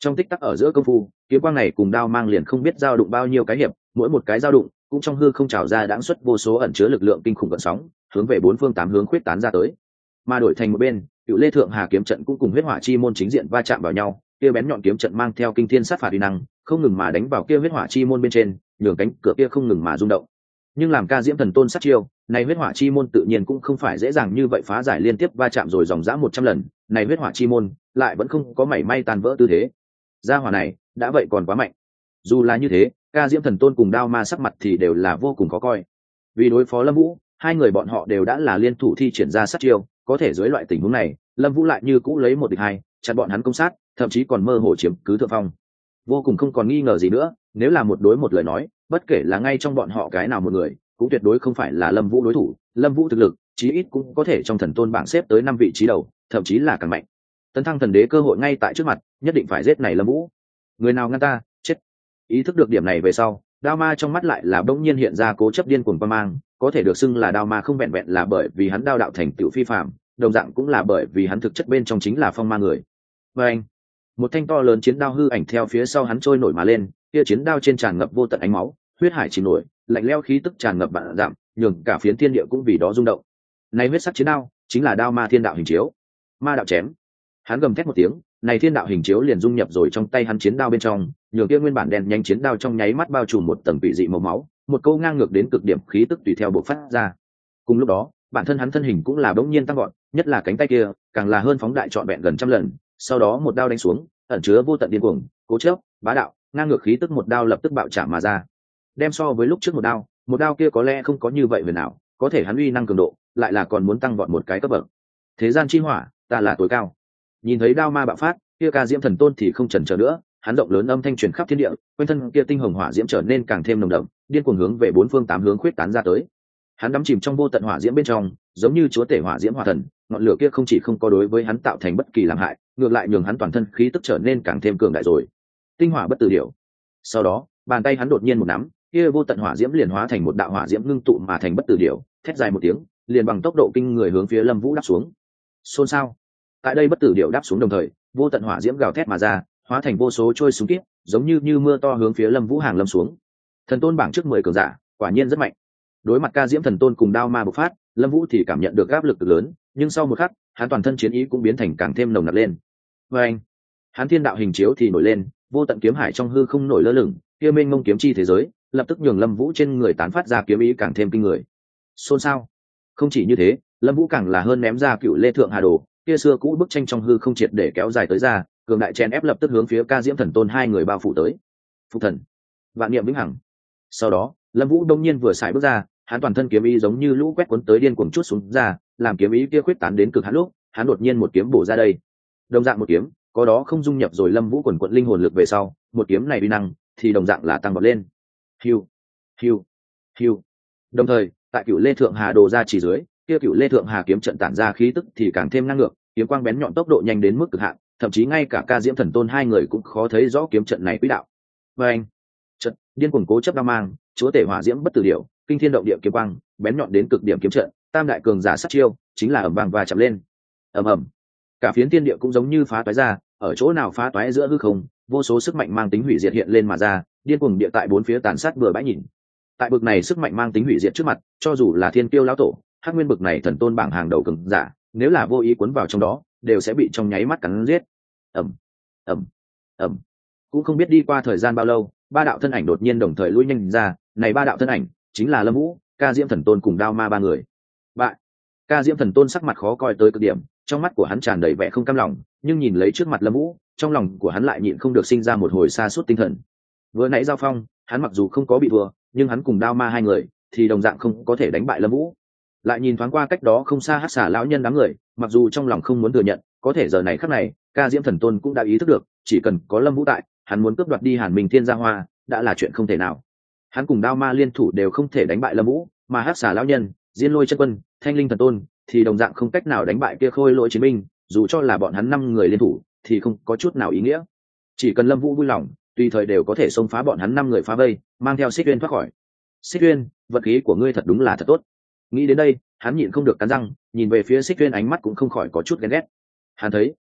Trong tích tắc ở giữa công phu, kiếm quang này cùng đao mang liền không biết giao đụng bao nhiêu cái hiệp, mỗi một cái giao đụng cũng trong hư không trào ra đãng xuất vô số ẩn chứa lực lượng kinh khủng gợn sóng, hướng về bốn phương tám hướng khuyết tán ra tới. Mà đổi thành một bên, Cựu Lê Thượng Hà kiếm trận cũng cùng huyết hỏa chi môn chính diện va chạm vào nhau, kia bén nhọn kiếm trận mang theo kinh thiên sát phạt uy năng, không ngừng mà đánh vào kia huyết hỏa chi môn bên trên, nhường cánh cửa kia không ngừng mà rung động. Nhưng làm Ca Diễm Thần Tôn sát chiêu, này huyết hỏa chi môn tự nhiên cũng không phải dễ dàng như vậy phá giải, liên tiếp va chạm rồi dòng dã 100 lần, này huyết hỏa chi môn lại vẫn không có mảy may tan vỡ tư thế. Gia hỏa này đã vậy còn quá mạnh. Dù là như thế, Ca Diễm Thần Tôn cùng Đao Ma sắc mặt thì đều là vô cùng khó coi. Vì đối phó Lâm Vũ, hai người bọn họ đều đã là liên thủ thi triển ra sát chiêu, có thể dưới loại tình huống này, Lâm Vũ lại như cũ lấy một địch hai, chặn bọn hắn công sát, thậm chí còn mơ hồ chiếm cứ thượng phong. Vô cùng không còn nghi ngờ gì nữa, nếu là một đối một lời nói, bất kể là ngay trong bọn họ cái nào một người, cũng tuyệt đối không phải là Lâm Vũ đối thủ. Lâm Vũ thực lực, chí ít cũng có thể trong Thần Tôn bảng xếp tới 5 vị trí đầu, thậm chí là càng mạnh. Tấn thăng thần đế cơ hội ngay tại trước mặt, nhất định phải giết này Lâm Vũ. Người nào ngăn ta, chết. Ý thức được điểm này về sau, Đao Ma trong mắt lại là bỗng nhiên hiện ra cố chấp điên cuồng quang mang, có thể được xưng là Đao Ma không vẹn vẹn là bởi vì hắn đao đạo thành tựu phi phàm, đồng dạng cũng là bởi vì hắn thực chất bên trong chính là phong ma người. Và anh, một thanh to lớn chiến đao hư ảnh theo phía sau hắn trôi nổi mà lên, kia chiến đao trên tràn ngập vô tận ánh máu, huyết hải chìm nổi, lạnh lẽo khí tức tràn ngập vạn dặm, nhường cả phiến thiên địa cũng vì đó rung động. Này huyết sắc chiến đao, chính là Đao Ma Thiên Đạo hình chiếu. Ma đạo chém. Hắn gầm thét một tiếng, này thiên đạo hình chiếu liền dung nhập rồi trong tay hắn chiến đao bên trong, nhường kia nguyên bản đen nhanh chiến đao trong nháy mắt bao trùm một tầng quỷ dị màu máu, một câu ngang ngược đến cực điểm khí tức tùy theo bộc phát ra. Cùng lúc đó, bản thân hắn thân hình cũng là bỗng nhiên tăng vọt, nhất là cánh tay kia, càng là hơn phóng đại trọn vẹn gần trăm lần, sau đó một đao đánh xuống, ẩn chứa vô tận điên cuồng, cố chấp, bá đạo, ngang ngược khí tức một đao lập tức bạo chạm mà ra. Đem so với lúc trước một đao kia có lẽ không có như vậy huyền ảo, có thể hắn uy năng cường độ, lại là còn muốn tăng vọt một cái cấp bậc. Thế gian chi hỏa, ta là tối cao. Nhìn thấy Đao Ma bạo phát, kia Ca Diễm Thần Tôn thì không chần chờ nữa, hắn rộng lớn âm thanh truyền khắp thiên địa, quanh thân kia tinh hồng hỏa diễm trở nên càng thêm nồng đậm, điên cuồng hướng về bốn phương tám hướng khuyết tán ra tới. Hắn đắm chìm trong vô tận hỏa diễm bên trong, giống như chúa tể hỏa diễm hỏa thần, ngọn lửa kia không chỉ không có đối với hắn tạo thành bất kỳ làm hại, ngược lại nhường hắn toàn thân khí tức trở nên càng thêm cường đại rồi. Tinh hỏa bất tử điểu. Sau đó, bàn tay hắn đột nhiên một nắm, kia vô tận hỏa diễm liền hóa thành một đạo hỏa diễm ngưng tụ mà thành bất tử điểu, thét dài một tiếng, liền bằng tốc độ kinh người hướng phía Lâm Vũ đáp xuống. Xôn xao. Tại đây bất tử điểu đáp xuống đồng thời, vô tận hỏa diễm gào thét mà ra, hóa thành vô số trôi súng kiếp, giống như mưa to hướng phía Lâm Vũ hàng lâm xuống. Thần Tôn bảng trước 10 cường giả, quả nhiên rất mạnh. Đối mặt Ca Diễm Thần Tôn cùng Đao Ma bộc phát, Lâm Vũ thì cảm nhận được áp lực cực lớn, nhưng sau một khắc, hắn toàn thân chiến ý cũng biến thành càng thêm nồng nặc lên. Và anh, hắn thiên đạo hình chiếu thì nổi lên, vô tận kiếm hải trong hư không nổi lơ lửng, kia mênh mông kiếm chi thế giới, lập tức nhường Lâm Vũ trên người tán phát ra kiếm ý càng thêm kinh người. Xôn xao. Không chỉ như thế, Lâm Vũ càng là hơn ném ra Cựu Lê Thượng Hà Đồ, kia xưa cũ bức tranh trong hư không triệt để kéo dài tới ra, cường đại chen ép lập tức hướng phía Ca Diễm Thần Tôn hai người bao phủ tới. Phục thần, vạn niệm vĩnh hằng. Sau đó, Lâm Vũ đông nhiên vừa xài bước ra, hắn toàn thân kiếm ý giống như lũ quét cuốn tới điên cuồng chút xuống ra, làm kiếm ý kia khuyết tán đến cực hạn lúc, hắn đột nhiên một kiếm bổ ra đây. Đồng dạng một kiếm, có đó không dung nhập rồi Lâm Vũ quần quật linh hồn lực về sau, một kiếm này uy năng thì đồng dạng là tăng vọt lên. Hiu, hiu, hiu. Đồng thời, tại Cựu Lê Thượng Hà Đồ ra chỉ dưới, kia Cựu Lê Thượng Hà kiếm trận tản ra khí tức thì càng thêm năng ngược, kiếm quang bén nhọn tốc độ nhanh đến mức cực hạn, thậm chí ngay cả Ca Diễm Thần Tôn hai người cũng khó thấy rõ kiếm trận này quỹ đạo. Và anh, trận điên cuồng cố chấp đao mang, chúa tể hỏa diễm bất tử điểu, kinh thiên động địa kiếm quang, bén nhọn đến cực điểm kiếm trận, tam đại cường giả sát chiêu, chính là ầm vang và chạm lên. Ầm ầm. Cả phiến thiên địa cũng giống như phá toái ra, ở chỗ nào phá toái giữa hư không, vô số sức mạnh mang tính hủy diệt hiện lên mà ra, điên cuồng địa tại bốn phía tàn sát bừa bãi nhìn. Tại bực này sức mạnh mang tính hủy diệt trước mặt, cho dù là Thiên Kiêu lão tổ, Hắc Nguyên bực này thần tôn bảng hàng đầu cường giả, nếu là vô ý cuốn vào trong đó, đều sẽ bị trong nháy mắt cắn giết. Ầm, ầm, ầm. Cũng không biết đi qua thời gian bao lâu, ba đạo thân ảnh đột nhiên đồng thời lui nhanh ra, này ba đạo thân ảnh chính là Lâm Vũ, Ca Diễm Thần Tôn cùng Đao Ma ba người. Bại. Ca Diễm Thần Tôn sắc mặt khó coi tới cực điểm, trong mắt của hắn tràn đầy vẻ không cam lòng, nhưng nhìn lấy trước mặt Lâm Vũ, trong lòng của hắn lại nhịn không được sinh ra một hồi sa sút tinh thần. Vừa nãy giao phong, hắn mặc dù không có bị thua, nhưng hắn cùng Đao Ma hai người thì đồng dạng không có thể đánh bại Lâm Vũ. Lại nhìn thoáng qua cách đó không xa Hắc Xà lão nhân đám người, mặc dù trong lòng không muốn thừa nhận, có thể giờ này khắc này, Ca Diễm Thần Tôn cũng đã ý thức được, chỉ cần có Lâm Vũ tại, hắn muốn cướp đoạt đi Hàn Minh Thiên Gia Hoa, đã là chuyện không thể nào. Hắn cùng Đao Ma liên thủ đều không thể đánh bại Lâm Vũ, mà Hắc Xà lão nhân, Diên Lôi chân quân, Thanh Linh thần tôn thì đồng dạng không cách nào đánh bại kia khôi lỗi chiến binh, dù cho là bọn hắn 5 người liên thủ thì không có chút nào ý nghĩa. Chỉ cần Lâm Vũ vui lòng, tùy thời đều có thể xông phá bọn hắn 5 người phá vây, mang theo Xích Uyên thoát khỏi. Xích Uyên, vật khí của ngươi thật đúng là thật tốt. Nghĩ đến đây, hắn nhịn không được cắn răng, nhìn về phía Xích Uyên ánh mắt cũng không khỏi có chút ghen ghét. Hắn thấy,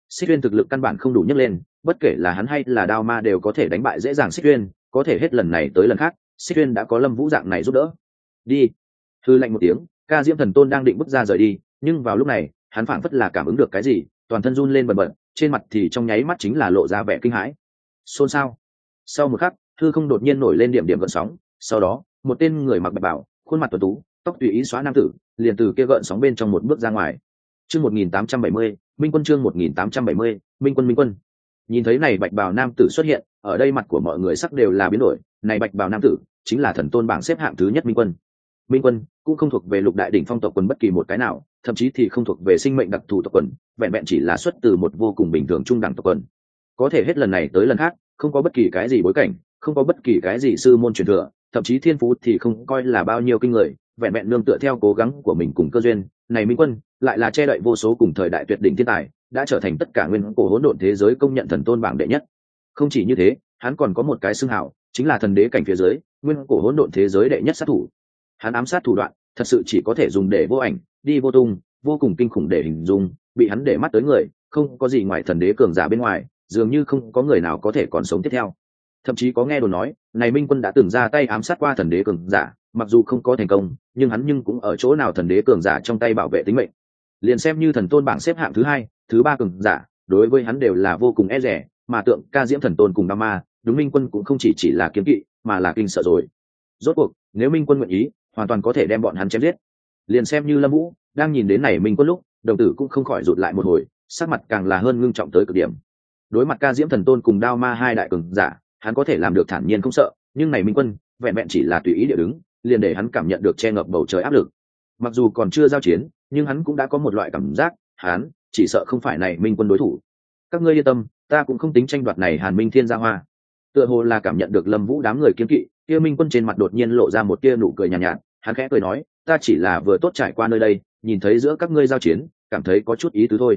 Xích Uyên thực lực căn bản không đủ nhấc lên, bất kể là hắn hay là Đao Ma đều có thể đánh bại dễ dàng Xích Uyên, có thể hết lần này tới lần khác, Xích Uyên đã có Lâm Vũ dạng này giúp đỡ. Đi. Hư lạnh một tiếng, Ca Diễm Thần Tôn đang định bước ra rời đi, nhưng vào lúc này, hắn phảng phất là cảm ứng được cái gì, toàn thân run lên bần bật, trên mặt thì trong nháy mắt chính là lộ ra vẻ kinh hãi. Xôn xao. Sau một khắc, hư không đột nhiên nổi lên điểm điểm gợn sóng, sau đó, một tên người mặc bạch bào, khuôn mặt tuấn tú, tóc tùy ý xóa nam tử, liền từ kia gợn sóng bên trong một bước ra ngoài. Chương 1870, Minh Quân chương 1870, Minh Quân. Nhìn thấy này bạch bào nam tử xuất hiện, ở đây mặt của mọi người sắc đều là biến đổi, này bạch bào nam tử chính là thần tôn bảng xếp hạng thứ nhất Minh Quân. Minh Quân cũng không thuộc về lục đại đỉnh phong tộc quần bất kỳ một cái nào, thậm chí thì không thuộc về sinh mệnh đặc thù tộc quần, vẹn vẹn chỉ là xuất từ một vô cùng bình thường trung đẳng tộc quần. Có thể hết lần này tới lần khác, không có bất kỳ cái gì bối cảnh, không có bất kỳ cái gì sư môn truyền thừa, thậm chí thiên phú thì không coi là bao nhiêu kinh người, vẹn vẹn nương tựa theo cố gắng của mình cùng cơ duyên, này Minh Quân lại là che đậy vô số cùng thời đại tuyệt đỉnh thiên tài, đã trở thành tất cả nguyên cổ hỗn độn thế giới công nhận thần tôn bảng đệ nhất. Không chỉ như thế, hắn còn có một cái xưng hào, chính là thần đế cảnh phía dưới, nguyên cổ hỗn độn thế giới đệ nhất sát thủ. Hắn ám sát thủ đoạn, thật sự chỉ có thể dùng để vô ảnh, đi vô tung, vô cùng kinh khủng để hình dung, bị hắn để mắt tới người, không có gì ngoài thần đế cường giả bên ngoài, dường như không có người nào có thể còn sống tiếp theo. Thậm chí có nghe đồn nói, này Minh Quân đã từng ra tay ám sát qua thần đế cường giả, mặc dù không có thành công, nhưng hắn cũng ở chỗ nào thần đế cường giả trong tay bảo vệ tính mệnh. Liền xem như thần tôn bảng xếp hạng thứ hai, thứ ba cường giả, đối với hắn đều là vô cùng e dè, mà tượng Ca Diễm Thần Tôn cùng Đao Ma, đúng Minh Quân cũng không chỉ là kiếm kỵ, mà là kinh sợ rồi. Rốt cuộc, nếu Minh Quân nguyện ý, hoàn toàn có thể đem bọn hắn chém giết. Liền xem như Lâm Vũ đang nhìn đến này Minh Quân lúc, đồng tử cũng không khỏi rụt lại một hồi, sắc mặt càng là hơn ngưng trọng tới cực điểm. Đối mặt Ca Diễm Thần Tôn cùng Đao Ma hai đại cường giả, hắn có thể làm được thản nhiên không sợ, nhưng này Minh Quân vẹn vẹn chỉ là tùy ý địa đứng, liền để hắn cảm nhận được che ngập bầu trời áp lực. Mặc dù còn chưa giao chiến, nhưng hắn cũng đã có một loại cảm giác, hắn chỉ sợ không phải này Minh Quân đối thủ. Các ngươi yên tâm, ta cũng không tính tranh đoạt này Hàn Minh Thiên Gia Hoa. Tựa hồ là cảm nhận được Lâm Vũ đám người kiêng kỵ, kia Minh Quân trên mặt đột nhiên lộ ra một tia nụ cười nhàn nhạt, hắn khẽ cười nói, ta chỉ là vừa tốt trải qua nơi đây, nhìn thấy giữa các ngươi giao chiến, cảm thấy có chút ý tứ thôi.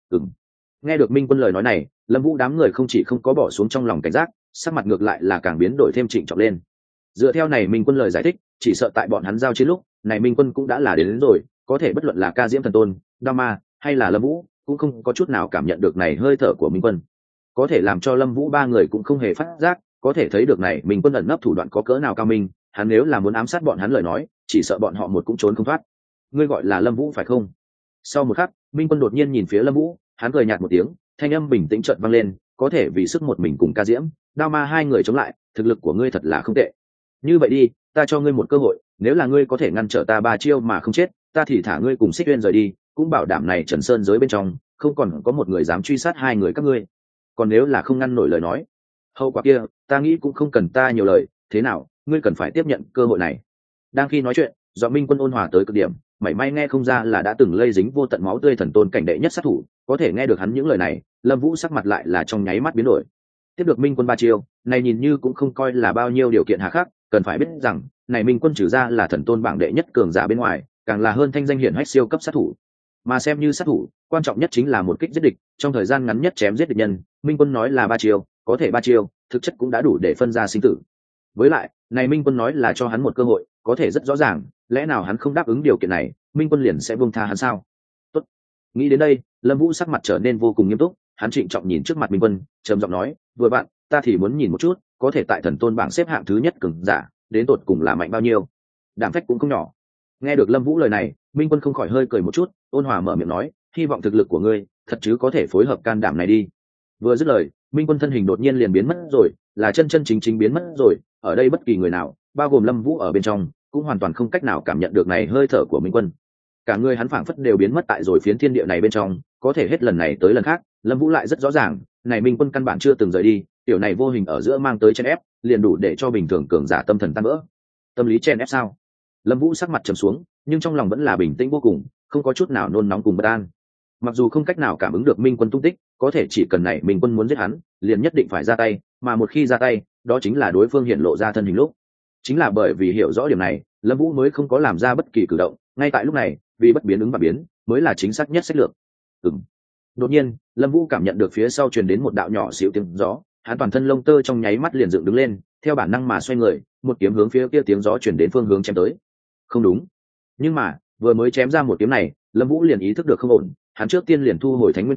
Nghe được Minh Quân lời nói này, Lâm Vũ đám người không chỉ không có bỏ xuống trong lòng cảnh giác, sắc mặt ngược lại là càng biến đổi thêm trịnh trọng lên. Dựa theo này Minh Quân lời giải thích, chỉ sợ tại bọn hắn giao chiến lúc, này Minh Quân cũng đã là đến rồi, có thể bất luận là Ca Diễm Thần Tôn, Đao Ma hay là Lâm Vũ, cũng không có chút nào cảm nhận được này hơi thở của Minh Quân. Có thể làm cho Lâm Vũ ba người cũng không hề phát giác, có thể thấy được này Minh Quân ẩn nấp thủ đoạn có cỡ nào cao minh, hắn nếu là muốn ám sát bọn hắn lời nói, chỉ sợ bọn họ một cũng trốn không thoát. Ngươi gọi là Lâm Vũ phải không? Sau một khắc, Minh Quân đột nhiên nhìn phía Lâm Vũ, hắn cười nhạt một tiếng, thanh âm bình tĩnh chợt vang lên, có thể vì sức một mình cùng Ca Diễm, Đao Ma hai người chống lại, thực lực của ngươi thật là không tệ. Như vậy đi, ta cho ngươi một cơ hội, nếu là ngươi có thể ngăn trở ta ba chiêu mà không chết, ta thì thả ngươi cùng Xích Uyên rời đi, cũng bảo đảm này Trần Sơn giới bên trong không còn có một người dám truy sát hai người các ngươi. Còn nếu là không ngăn nổi lời nói, hậu quả kia, ta nghĩ cũng không cần ta nhiều lời, thế nào, ngươi cần phải tiếp nhận cơ hội này. Đang khi nói chuyện, do Minh Quân ôn hòa tới cực điểm, mảy may nghe không ra là đã từng lây dính vô tận máu tươi thần tôn cảnh đệ nhất sát thủ, có thể nghe được hắn những lời này, Lâm Vũ sắc mặt lại là trong nháy mắt biến đổi. Tiếp được Minh Quân ba chiêu, này nhìn như cũng không coi là bao nhiêu điều kiện hà khắc, cần phải biết rằng, này Minh Quân trừ ra là thần tôn bảng đệ nhất cường giả bên ngoài, càng là hơn thanh danh hiển hách siêu cấp sát thủ. Mà xem như sát thủ, quan trọng nhất chính là một kích giết địch, trong thời gian ngắn nhất chém giết địch nhân, Minh Quân nói là ba chiêu, có thể ba chiêu, thực chất cũng đã đủ để phân ra sinh tử. Với lại, này Minh Quân nói là cho hắn một cơ hội, có thể rất rõ ràng, lẽ nào hắn không đáp ứng điều kiện này, Minh Quân liền sẽ buông tha hắn sao? Tốt. Nghĩ đến đây, Lâm Vũ sắc mặt trở nên vô cùng nghiêm túc, hắn trịnh trọng nhìn trước mặt Minh Quân, trầm giọng nói, vừa bạn, ta thì muốn nhìn một chút, có thể tại thần tôn bảng xếp hạng thứ nhất cường giả, đến tột cùng là mạnh bao nhiêu. Đảm phách cũng không nhỏ. Nghe được Lâm Vũ lời này, Minh Quân không khỏi hơi cười một chút, ôn hòa mở miệng nói, hy vọng thực lực của ngươi thật chứ có thể phối hợp can đảm này đi. Vừa dứt lời, Minh Quân thân hình đột nhiên liền biến mất rồi, là chân chân chính chính biến mất rồi, ở đây bất kỳ người nào, bao gồm Lâm Vũ ở bên trong, cũng hoàn toàn không cách nào cảm nhận được này hơi thở của Minh Quân. Cả người hắn phảng phất đều biến mất tại rồi phiến thiên địa này bên trong, có thể hết lần này tới lần khác, Lâm Vũ lại rất rõ ràng, này Minh Quân căn bản chưa từng rời đi, tiểu này vô hình ở giữa mang tới chen ép, liền đủ để cho bình thường cường giả tâm thần tan vỡ. Tâm lý chen ép sao? Lâm Vũ sắc mặt trầm xuống, nhưng trong lòng vẫn là bình tĩnh vô cùng, không có chút nào nôn nóng cùng bất an. Mặc dù không cách nào cảm ứng được Minh Quân tung tích, có thể chỉ cần này Minh Quân muốn giết hắn, liền nhất định phải ra tay, mà một khi ra tay, đó chính là đối phương hiện lộ ra thân hình lúc. Chính là bởi vì hiểu rõ điểm này, Lâm Vũ mới không có làm ra bất kỳ cử động, ngay tại lúc này, vì bất biến ứng và biến, mới là chính xác nhất sách lược. Đột nhiên, Lâm Vũ cảm nhận được phía sau truyền đến một đạo nhỏ xíu tiếng gió, hắn toàn thân lông tơ trong nháy mắt liền dựng đứng lên, theo bản năng mà xoay người, một kiếm hướng phía kia tiếng gió truyền đến phương hướng chém tới. Không đúng. Nhưng mà, vừa mới chém ra một kiếm này, Lâm Vũ liền ý thức được không ổn, hắn trước tiên liền thu hồi Thánh Nguyên kiếm,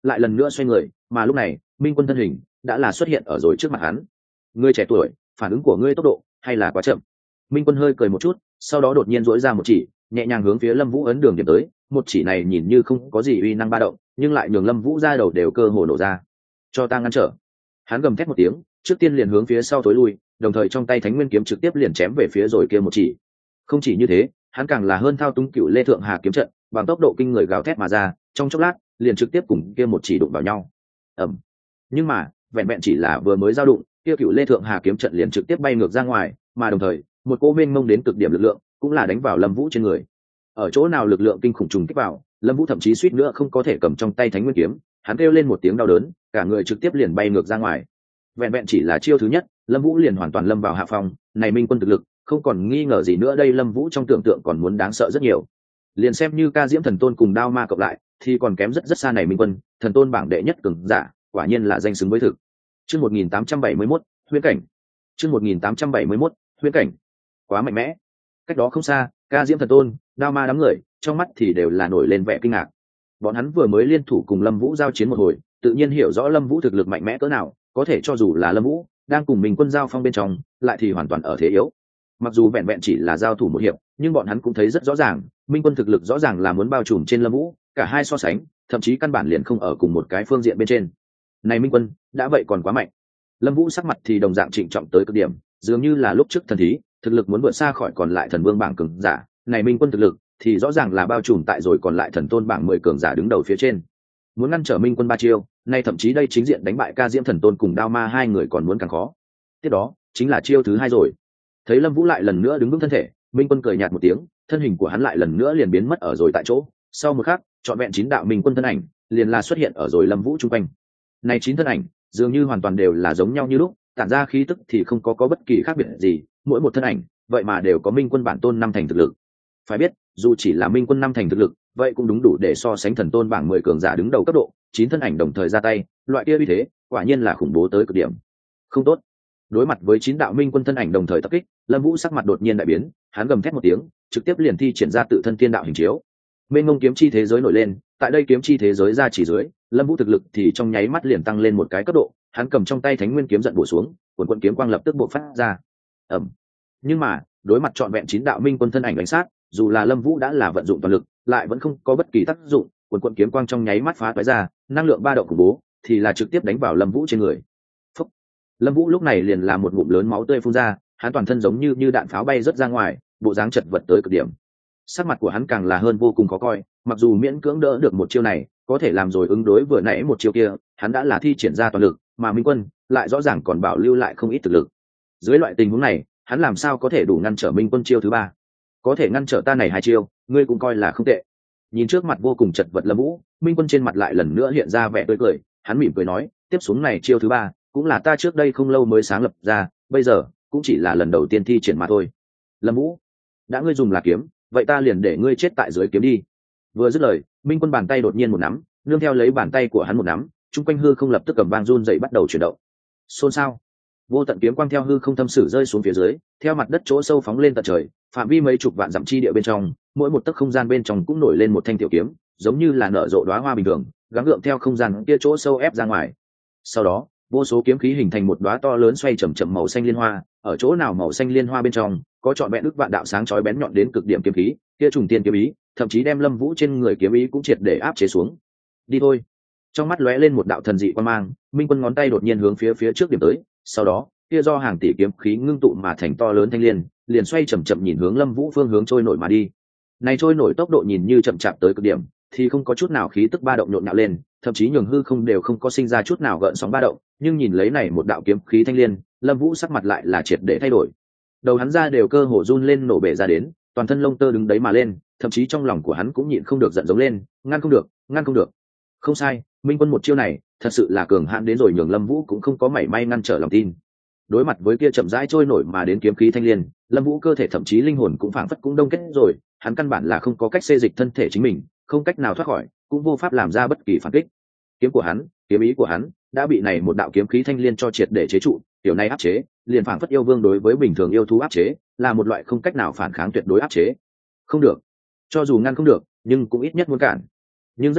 lại lần nữa xoay người, mà lúc này minh quân thân hình đã là xuất hiện ở rồi trước mặt hắn. Ngươi trẻ tuổi, phản ứng của ngươi tốc độ hay là quá chậm. Minh quân hơi cười một chút, sau đó đột nhiên dỗi ra một chỉ, nhẹ nhàng hướng phía Lâm Vũ ấn đường điểm tới. Một chỉ này nhìn như không có gì uy năng ba động, nhưng lại nhường Lâm Vũ ra đầu đều cơ hồ nổ ra. Cho ta ngăn trở. Hắn gầm thét một tiếng, trước tiên liền hướng phía sau tối lui, đồng thời trong tay Thánh Nguyên kiếm trực tiếp liền chém về phía rồi kia một chỉ. Không chỉ như thế, hắn càng là hơn thao túng Cựu Lê Thượng Hà kiếm trận, bằng tốc độ kinh người gào thét mà ra, trong chốc lát liền trực tiếp cùng kia một chỉ đụng vào nhau. Ầm. Nhưng mà, vẹn vẹn chỉ là vừa mới giao đụng, kia Cựu Lê Thượng Hà kiếm trận liền trực tiếp bay ngược ra ngoài, mà đồng thời, một cỗ mênh mông đến cực điểm lực lượng cũng là đánh vào Lâm Vũ trên người. Ở chỗ nào lực lượng kinh khủng trùng kích vào, Lâm Vũ thậm chí suýt nữa không có thể cầm trong tay Thánh Nguyên kiếm, hắn kêu lên một tiếng đau đớn, cả người trực tiếp liền bay ngược ra ngoài. Vẹn vẹn chỉ là chiêu thứ nhất, Lâm Vũ liền hoàn toàn lâm vào hạ phong, này minh quân thực lực, không còn nghi ngờ gì nữa, đây Lâm Vũ trong tưởng tượng còn muốn đáng sợ rất nhiều. Liền xem như Ca Diễm Thần Tôn cùng Đao Ma cộng lại, thì còn kém rất rất xa này minh quân, thần tôn bảng đệ nhất cường giả, quả nhiên là danh xứng với thực. Chương 1871, huyễn cảnh. Chương 1871, huyễn cảnh. Quá mạnh mẽ. Cách đó không xa, Ca Diễm Thần Tôn, Đao Ma đám người, trong mắt thì đều là nổi lên vẻ kinh ngạc. Bọn hắn vừa mới liên thủ cùng Lâm Vũ giao chiến một hồi, tự nhiên hiểu rõ Lâm Vũ thực lực mạnh mẽ cỡ nào, có thể cho dù là Lâm Vũ đang cùng mình quân giao phong bên trong, lại thì hoàn toàn ở thế yếu. Mặc dù vẹn vẹn chỉ là giao thủ một hiệp, nhưng bọn hắn cũng thấy rất rõ ràng, minh quân thực lực rõ ràng là muốn bao trùm trên Lâm Vũ, cả hai so sánh, thậm chí căn bản liền không ở cùng một cái phương diện bên trên. Này minh quân, đã vậy còn quá mạnh. Lâm Vũ sắc mặt thì đồng dạng trịnh trọng tới cực điểm, dường như là lúc trước thần thí, thực lực muốn vượt xa khỏi còn lại thần vương bảng cường giả, này minh quân thực lực thì rõ ràng là bao trùm tại rồi còn lại thần tôn bảng 10 cường giả đứng đầu phía trên. Muốn ngăn trở minh quân ba chiêu, nay thậm chí đây chính diện đánh bại Ca Diễm Thần Tôn cùng Đao Ma hai người còn muốn càng khó. Tiếp đó, chính là chiêu thứ hai rồi. Thấy Lâm Vũ lại lần nữa đứng vững thân thể, minh quân cười nhạt một tiếng, thân hình của hắn lại lần nữa liền biến mất ở rồi tại chỗ. Sau một khắc, trọn vẹn 9 đạo minh quân thân ảnh liền là xuất hiện ở rồi Lâm Vũ trung quanh. Này 9 thân ảnh, dường như hoàn toàn đều là giống nhau như lúc, tản ra khí tức thì không có bất kỳ khác biệt gì, mỗi một thân ảnh, vậy mà đều có minh quân bản tôn 5 thành thực lực. Phải biết, dù chỉ là minh quân 5 thành thực lực, vậy cũng đúng đủ để so sánh thần tôn bảng 10 cường giả đứng đầu cấp độ, 9 thân ảnh đồng thời ra tay, loại kia uy thế, quả nhiên là khủng bố tới cực điểm. Không tốt. Đối mặt với 9 đạo minh quân thân ảnh đồng thời tập kích, Lâm Vũ sắc mặt đột nhiên đại biến, hắn gầm thét một tiếng, trực tiếp liền thi triển ra tự thân tiên đạo hình chiếu. Mênh mông kiếm chi thế giới nổi lên, tại đây kiếm chi thế giới ra chỉ dưới, Lâm Vũ thực lực thì trong nháy mắt liền tăng lên một cái cấp độ, hắn cầm trong tay Thánh Nguyên kiếm giận bổ xuống, cuồn cuộn kiếm quang lập tức bộc phát ra. Ầm. Nhưng mà, đối mặt trọn vẹn 9 đạo minh quân thân ảnh đánh sát, dù là Lâm Vũ đã là vận dụng toàn lực, lại vẫn không có bất kỳ tác dụng, cuồn cuộn kiếm quang trong nháy mắt phá toái ra, năng lượng ba động khủng bố thì là trực tiếp đánh vào Lâm Vũ trên người. Phốc. Lâm Vũ lúc này liền là một ngụm lớn máu tươi phun ra, hắn toàn thân giống như đạn pháo bay rất ra ngoài, bộ dáng chật vật tới cực điểm. Sắc mặt của hắn càng là hơn vô cùng khó coi, mặc dù miễn cưỡng đỡ được một chiêu này, có thể làm rồi ứng đối vừa nãy một chiêu kia, hắn đã là thi triển ra toàn lực, mà Minh Quân lại rõ ràng còn bảo lưu lại không ít thực lực. Dưới loại tình huống này, hắn làm sao có thể đủ ngăn trở Minh Quân chiêu thứ ba? Có thể ngăn trở ta này hai chiêu, ngươi cũng coi là không tệ. Nhìn trước mặt vô cùng chật vật Lâm Vũ, Minh Quân trên mặt lại lần nữa hiện ra vẻ tươi cười, hắn mỉm cười nói, tiếp xuống này chiêu thứ ba, cũng là ta trước đây không lâu mới sáng lập ra, bây giờ cũng chỉ là lần đầu tiên thi triển mà thôi. Lâm Vũ, đã ngươi dùng là kiếm, vậy ta liền để ngươi chết tại dưới kiếm đi. Vừa dứt lời, Minh Quân bàn tay đột nhiên một nắm, nương theo lấy bàn tay của hắn một nắm, chung quanh hư không lập tức cầm vang run dậy bắt đầu chuyển động. Xôn xao, vô tận kiếm quang theo hư không thâm sử rơi xuống phía dưới, theo mặt đất chỗ sâu phóng lên tận trời, phạm vi mấy chục vạn dặm chi địa bên trong, mỗi một tấc không gian bên trong cũng nổi lên một thanh tiểu kiếm, giống như là nở rộ đóa hoa bình thường, gắng gượng theo không gian kia chỗ sâu ép ra ngoài. Sau đó, vô số kiếm khí hình thành một đóa to lớn xoay chậm chậm màu xanh liên hoa, ở chỗ nào màu xanh liên hoa bên trong có trọn vẹn ức vạn đạo sáng chói bén nhọn đến cực điểm kiếm khí, kia trùng tiên kiếm ý, thậm chí đem Lâm Vũ trên người kiếm ý cũng triệt để áp chế xuống. Đi thôi. Trong mắt lóe lên một đạo thần dị quan mang, Minh Quân ngón tay đột nhiên hướng phía trước điểm tới, sau đó, kia do hàng tỷ kiếm khí ngưng tụ mà thành to lớn thanh liên, liền xoay chậm chậm nhìn hướng Lâm Vũ phương hướng trôi nổi mà đi. Này trôi nổi tốc độ nhìn như chậm chạp tới cực điểm, thì không có chút nào khí tức ba động nhộn nhạo lên, thậm chí nhường hư không đều không có sinh ra chút nào gợn sóng ba động, nhưng nhìn lấy này một đạo kiếm khí thanh liên, Lâm Vũ sắc mặt lại là triệt để thay đổi. Đầu hắn ra đều cơ hồ run lên nổ bể ra đến, toàn thân lông tơ đứng đấy mà lên, thậm chí trong lòng của hắn cũng nhịn không được giận giống lên, ngăn không được, ngăn không được. Không sai, Minh Quân một chiêu này, thật sự là cường hãn đến rồi nhường Lâm Vũ cũng không có mảy may ngăn trở lòng tin. Đối mặt với kia chậm rãi trôi nổi mà đến kiếm khí thanh liên, Lâm Vũ cơ thể thậm chí linh hồn cũng phảng phất cũng đông kết rồi, hắn căn bản là không có cách xê dịch thân thể chính mình, không cách nào thoát khỏi, cũng vô pháp làm ra bất kỳ phản kích. Kiếm của hắn, kiếm ý của hắn, đã bị này một đạo kiếm khí thanh liên cho triệt để chế trụ, điều này áp chế, liền phảng phất yêu vương đối với bình thường yêu thú áp chế, là một loại không cách nào phản kháng tuyệt đối áp chế. Không được, cho dù ngăn không được, nhưng cũng ít nhất muốn cản. Nhưng rất nhanh,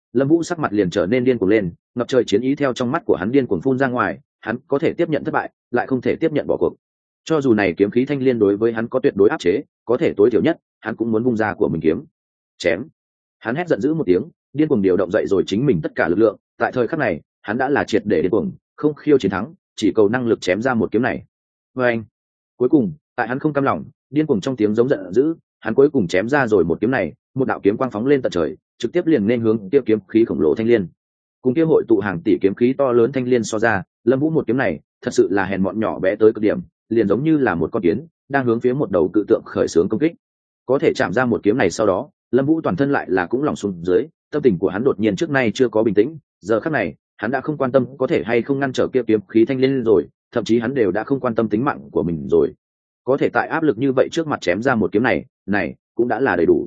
Lâm Vũ sắc mặt liền trở nên điên cuồng lên, ngập trời chiến ý theo trong mắt của hắn điên cuồng phun ra ngoài, hắn có thể tiếp nhận thất bại, lại không thể tiếp nhận bỏ cuộc. Cho dù này kiếm khí thanh liên đối với hắn có tuyệt đối áp chế, có thể tối thiểu nhất, hắn cũng muốn vung ra của mình kiếm. Chém. Hắn hét giận dữ một tiếng, điên cuồng điều động dậy rồi chính mình tất cả lực lượng, tại thời khắc này, hắn đã là triệt để điên cuồng, không khiêu chiến thắng, chỉ cầu năng lực chém ra một kiếm này. Oeng. Cuối cùng, tại hắn không cam lòng, điên cuồng trong tiếng giống giận dữ, hắn cuối cùng chém ra rồi một kiếm này, một đạo kiếm quang phóng lên tận trời, trực tiếp liền nên hướng kia kiếm khí khổng lồ thanh liên. Cùng kia hội tụ hàng tỷ kiếm khí to lớn thanh liên so ra, Lâm Vũ một kiếm này, thật sự là hèn mọn nhỏ bé tới cực điểm, liền giống như là một con kiến đang hướng phía một đầu cự tượng khởi xướng công kích. Có thể chạm ra một kiếm này sau đó, Lâm Vũ toàn thân lại là cũng lòng xuống dưới, tâm tình của hắn đột nhiên trước nay chưa có bình tĩnh, giờ khắc này, hắn đã không quan tâm có thể hay không ngăn trở kia kiếm khí thanh liên rồi, thậm chí hắn đều đã không quan tâm tính mạng của mình rồi. Có thể tại áp lực như vậy trước mặt chém ra một kiếm này cũng đã là đầy đủ.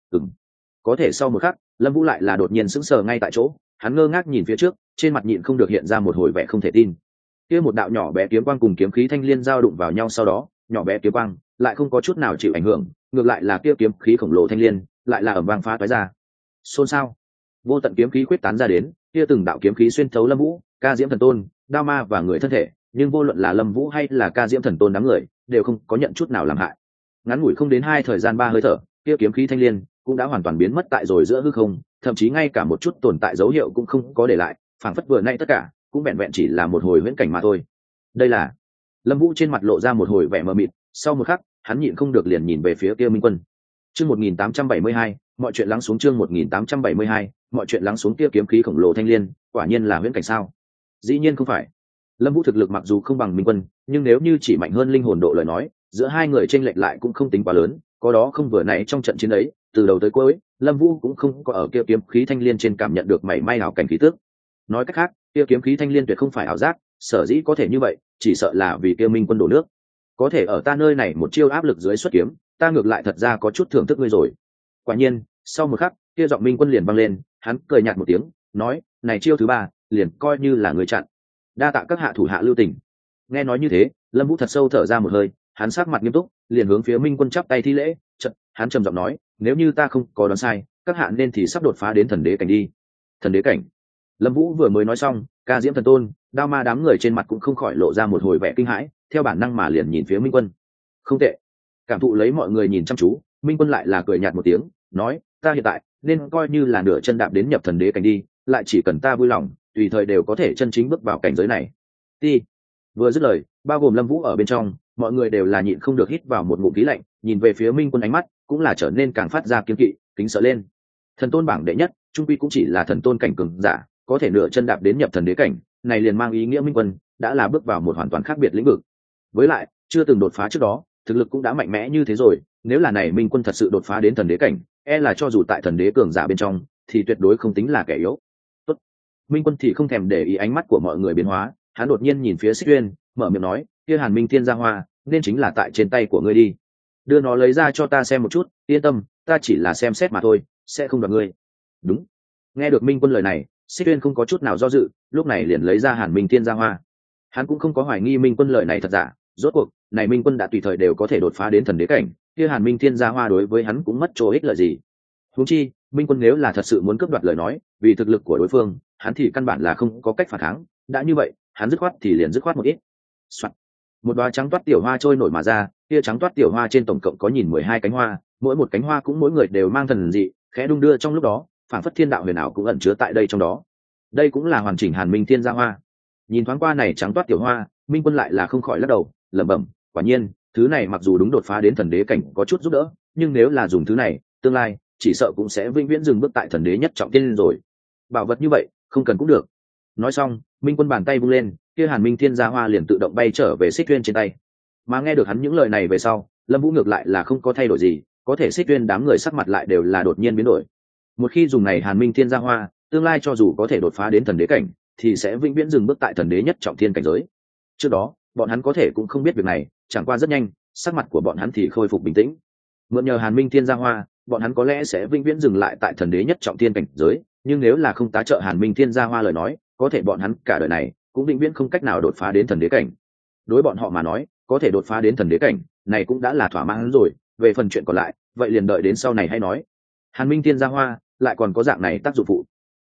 Có thể sau một khắc, Lâm Vũ lại là đột nhiên sững sờ ngay tại chỗ, hắn ngơ ngác nhìn phía trước, trên mặt nhịn không được hiện ra một hồi vẻ không thể tin. Kia một đạo nhỏ bé kiếm quang cùng kiếm khí thanh liên giao đụng vào nhau sau đó, nhỏ bé kiếm quang lại không có chút nào chịu ảnh hưởng, ngược lại là kia kiếm khí khổng lồ thanh liên lại là ầm vang phá toái ra. Xôn xao, vô tận kiếm khí quyết tán ra đến, kia từng đạo kiếm khí xuyên thấu Lâm Vũ, Ca Diễm Thần Tôn, Đao Ma và người thân thể, nhưng vô luận là Lâm Vũ hay là Ca Diễm Thần Tôn đám người, đều không có nhận chút nào làm hại. Ngắn ngủi không đến 2 thời gian 3 hơi thở, kia kiếm khí thanh liên cũng đã hoàn toàn biến mất tại rồi giữa hư không, thậm chí ngay cả một chút tồn tại dấu hiệu cũng không có để lại, phảng phất vừa nãy tất cả cũng vẹn vẹn chỉ là một hồi huyễn cảnh mà thôi. Đây là... Lâm Vũ trên mặt lộ ra một hồi vẻ mờ mịt, sau một khắc, hắn nhịn không được liền nhìn về phía kia Minh Quân. Chương 1872, mọi chuyện lắng xuống. Chương 1872, mọi chuyện lắng xuống. Kia kiếm khí khổng lồ thanh liên, quả nhiên là huyễn cảnh sao? Dĩ nhiên không phải. Lâm Vũ thực lực mặc dù không bằng Minh Quân, nhưng nếu như chỉ mạnh hơn linh hồn độ lời nói, giữa hai người chênh lệch lại cũng không tính quá lớn, có đó không vừa nãy trong trận chiến ấy, từ đầu tới cuối, Lâm Vũ cũng không có ở kia kiếm khí thanh liên trên cảm nhận được mảy may ảo cảnh khí tức. Nói cách khác, kia kiếm khí thanh liên tuyệt không phải ảo giác, sở dĩ có thể như vậy, chỉ sợ là vì kia Minh Quân đổ nước. Có thể ở ta nơi này một chiêu áp lực dưới xuất kiếm, ta ngược lại thật ra có chút thưởng thức ngươi rồi. Quả nhiên, sau một khắc, kia giọng Minh Quân liền vang lên, hắn cười nhạt một tiếng, nói, này chiêu thứ 3, liền coi như là người chặn. Đa tạ các hạ thủ hạ lưu tình. Nghe nói như thế, Lâm Vũ thật sâu thở ra một hơi, hắn sắc mặt nghiêm túc, liền hướng phía Minh Quân chắp tay thi lễ, chợt, hắn trầm giọng nói, nếu như ta không có đoán sai, các hạ nên thì sắp đột phá đến thần đế cảnh đi. Thần đế cảnh? Lâm Vũ vừa mới nói xong, Ca Diễm Thần Tôn, Đao Ma đám người trên mặt cũng không khỏi lộ ra một hồi vẻ kinh hãi, theo bản năng mà liền nhìn phía Minh Quân. Không tệ. Cảm thụ lấy mọi người nhìn chăm chú, Minh Quân lại là cười nhạt một tiếng, nói, ta hiện tại nên coi như là nửa chân đạp đến nhập thần đế cảnh đi, lại chỉ cần ta vui lòng, tùy thời đều có thể chân chính bước vào cảnh giới này. Đi. Vừa dứt lời, bao gồm Lâm Vũ ở bên trong, mọi người đều là nhịn không được hít vào một ngụm khí lạnh, nhìn về phía Minh Quân ánh mắt cũng là trở nên càng phát ra kiêng kỵ, kính sợ lên. Thần tôn bảng đệ nhất, trung quy cũng chỉ là thần tôn cảnh cường giả, có thể nửa chân đạp đến nhập thần đế cảnh, này liền mang ý nghĩa Minh Quân đã là bước vào một hoàn toàn khác biệt lĩnh vực. Với lại, chưa từng đột phá trước đó, thực lực cũng đã mạnh mẽ như thế rồi, nếu là này Minh Quân thật sự đột phá đến thần đế cảnh, e là cho dù tại thần đế cường giả bên trong, thì tuyệt đối không tính là kẻ yếu. Tốt. Minh Quân thì không thèm để ý ánh mắt của mọi người biến hóa, hắn đột nhiên nhìn phía Xích Uyên, mở miệng nói, kia Hàn Minh Thiên gia hoa, nên chính là tại trên tay của ngươi đi. Đưa nó lấy ra cho ta xem một chút, yên tâm, ta chỉ là xem xét mà thôi, sẽ không đoạt ngươi. Đúng. Nghe được Minh Quân lời này, Xích Uyên không có chút nào do dự, lúc này liền lấy ra Hàn Minh Thiên gia hoa. Hắn cũng không có hoài nghi Minh Quân lời này thật giả, rốt cuộc, này Minh Quân đã tùy thời đều có thể đột phá đến thần đế cảnh, kia Hàn Minh Thiên gia hoa đối với hắn cũng mất chỗ ích lợi gì. Huống chi, Minh Quân nếu là thật sự muốn cướp đoạt lời nói, vì thực lực của đối phương, hắn thì căn bản là không có cách phản kháng, đã như vậy, hắn dứt khoát thì liền dứt khoát một ít. Soạn. Một đóa trắng toát tiểu hoa trôi nổi mà ra, kia trắng toát tiểu hoa trên tổng cộng có nhìn 12 cánh hoa, mỗi một cánh hoa cũng mỗi người đều mang thần dị, khẽ đung đưa trong lúc đó, phảng phất thiên đạo huyền ảo cũng ẩn chứa tại đây trong đó. Đây cũng là hoàn chỉnh Hàn Minh Thiên gia hoa. Nhìn thoáng qua này trắng toát tiểu hoa, Minh Quân lại là không khỏi lắc đầu, lẩm bẩm, quả nhiên, thứ này mặc dù đúng đột phá đến thần đế cảnh có chút giúp đỡ, nhưng nếu là dùng thứ này, tương lai chỉ sợ cũng sẽ vĩnh viễn dừng bước tại thần đế nhất trọng thiên rồi. Bảo vật như vậy, không cần cũng được. Nói xong, Minh Quân bàn tay vung lên, kia Hàn Minh Thiên gia hoa liền tự động bay trở về Xích Uyên trên tay. Mà nghe được hắn những lời này về sau, Lâm Vũ ngược lại là không có thay đổi gì, có thể Xích Uyên đám người sắc mặt lại đều là đột nhiên biến đổi. Một khi dùng này Hàn Minh Thiên gia hoa, tương lai cho dù có thể đột phá đến thần đế cảnh, thì sẽ vĩnh viễn dừng bước tại thần đế nhất trọng thiên cảnh giới. Trước đó, bọn hắn có thể cũng không biết việc này, chẳng qua rất nhanh, sắc mặt của bọn hắn thì khôi phục bình tĩnh. Mượn nhờ Hàn Minh Thiên gia hoa, bọn hắn có lẽ sẽ vĩnh viễn dừng lại tại thần đế nhất trọng thiên cảnh giới, nhưng nếu là không tá trợ Hàn Minh Thiên gia hoa lời nói, có thể bọn hắn cả đời này cũng vĩnh viễn không cách nào đột phá đến thần đế cảnh. Đối bọn họ mà nói, có thể đột phá đến thần đế cảnh, này cũng đã là thỏa mãn rồi, về phần chuyện còn lại, vậy liền đợi đến sau này hay nói. Hàn Minh Thiên gia hoa lại còn có dạng này tác dụng phụ.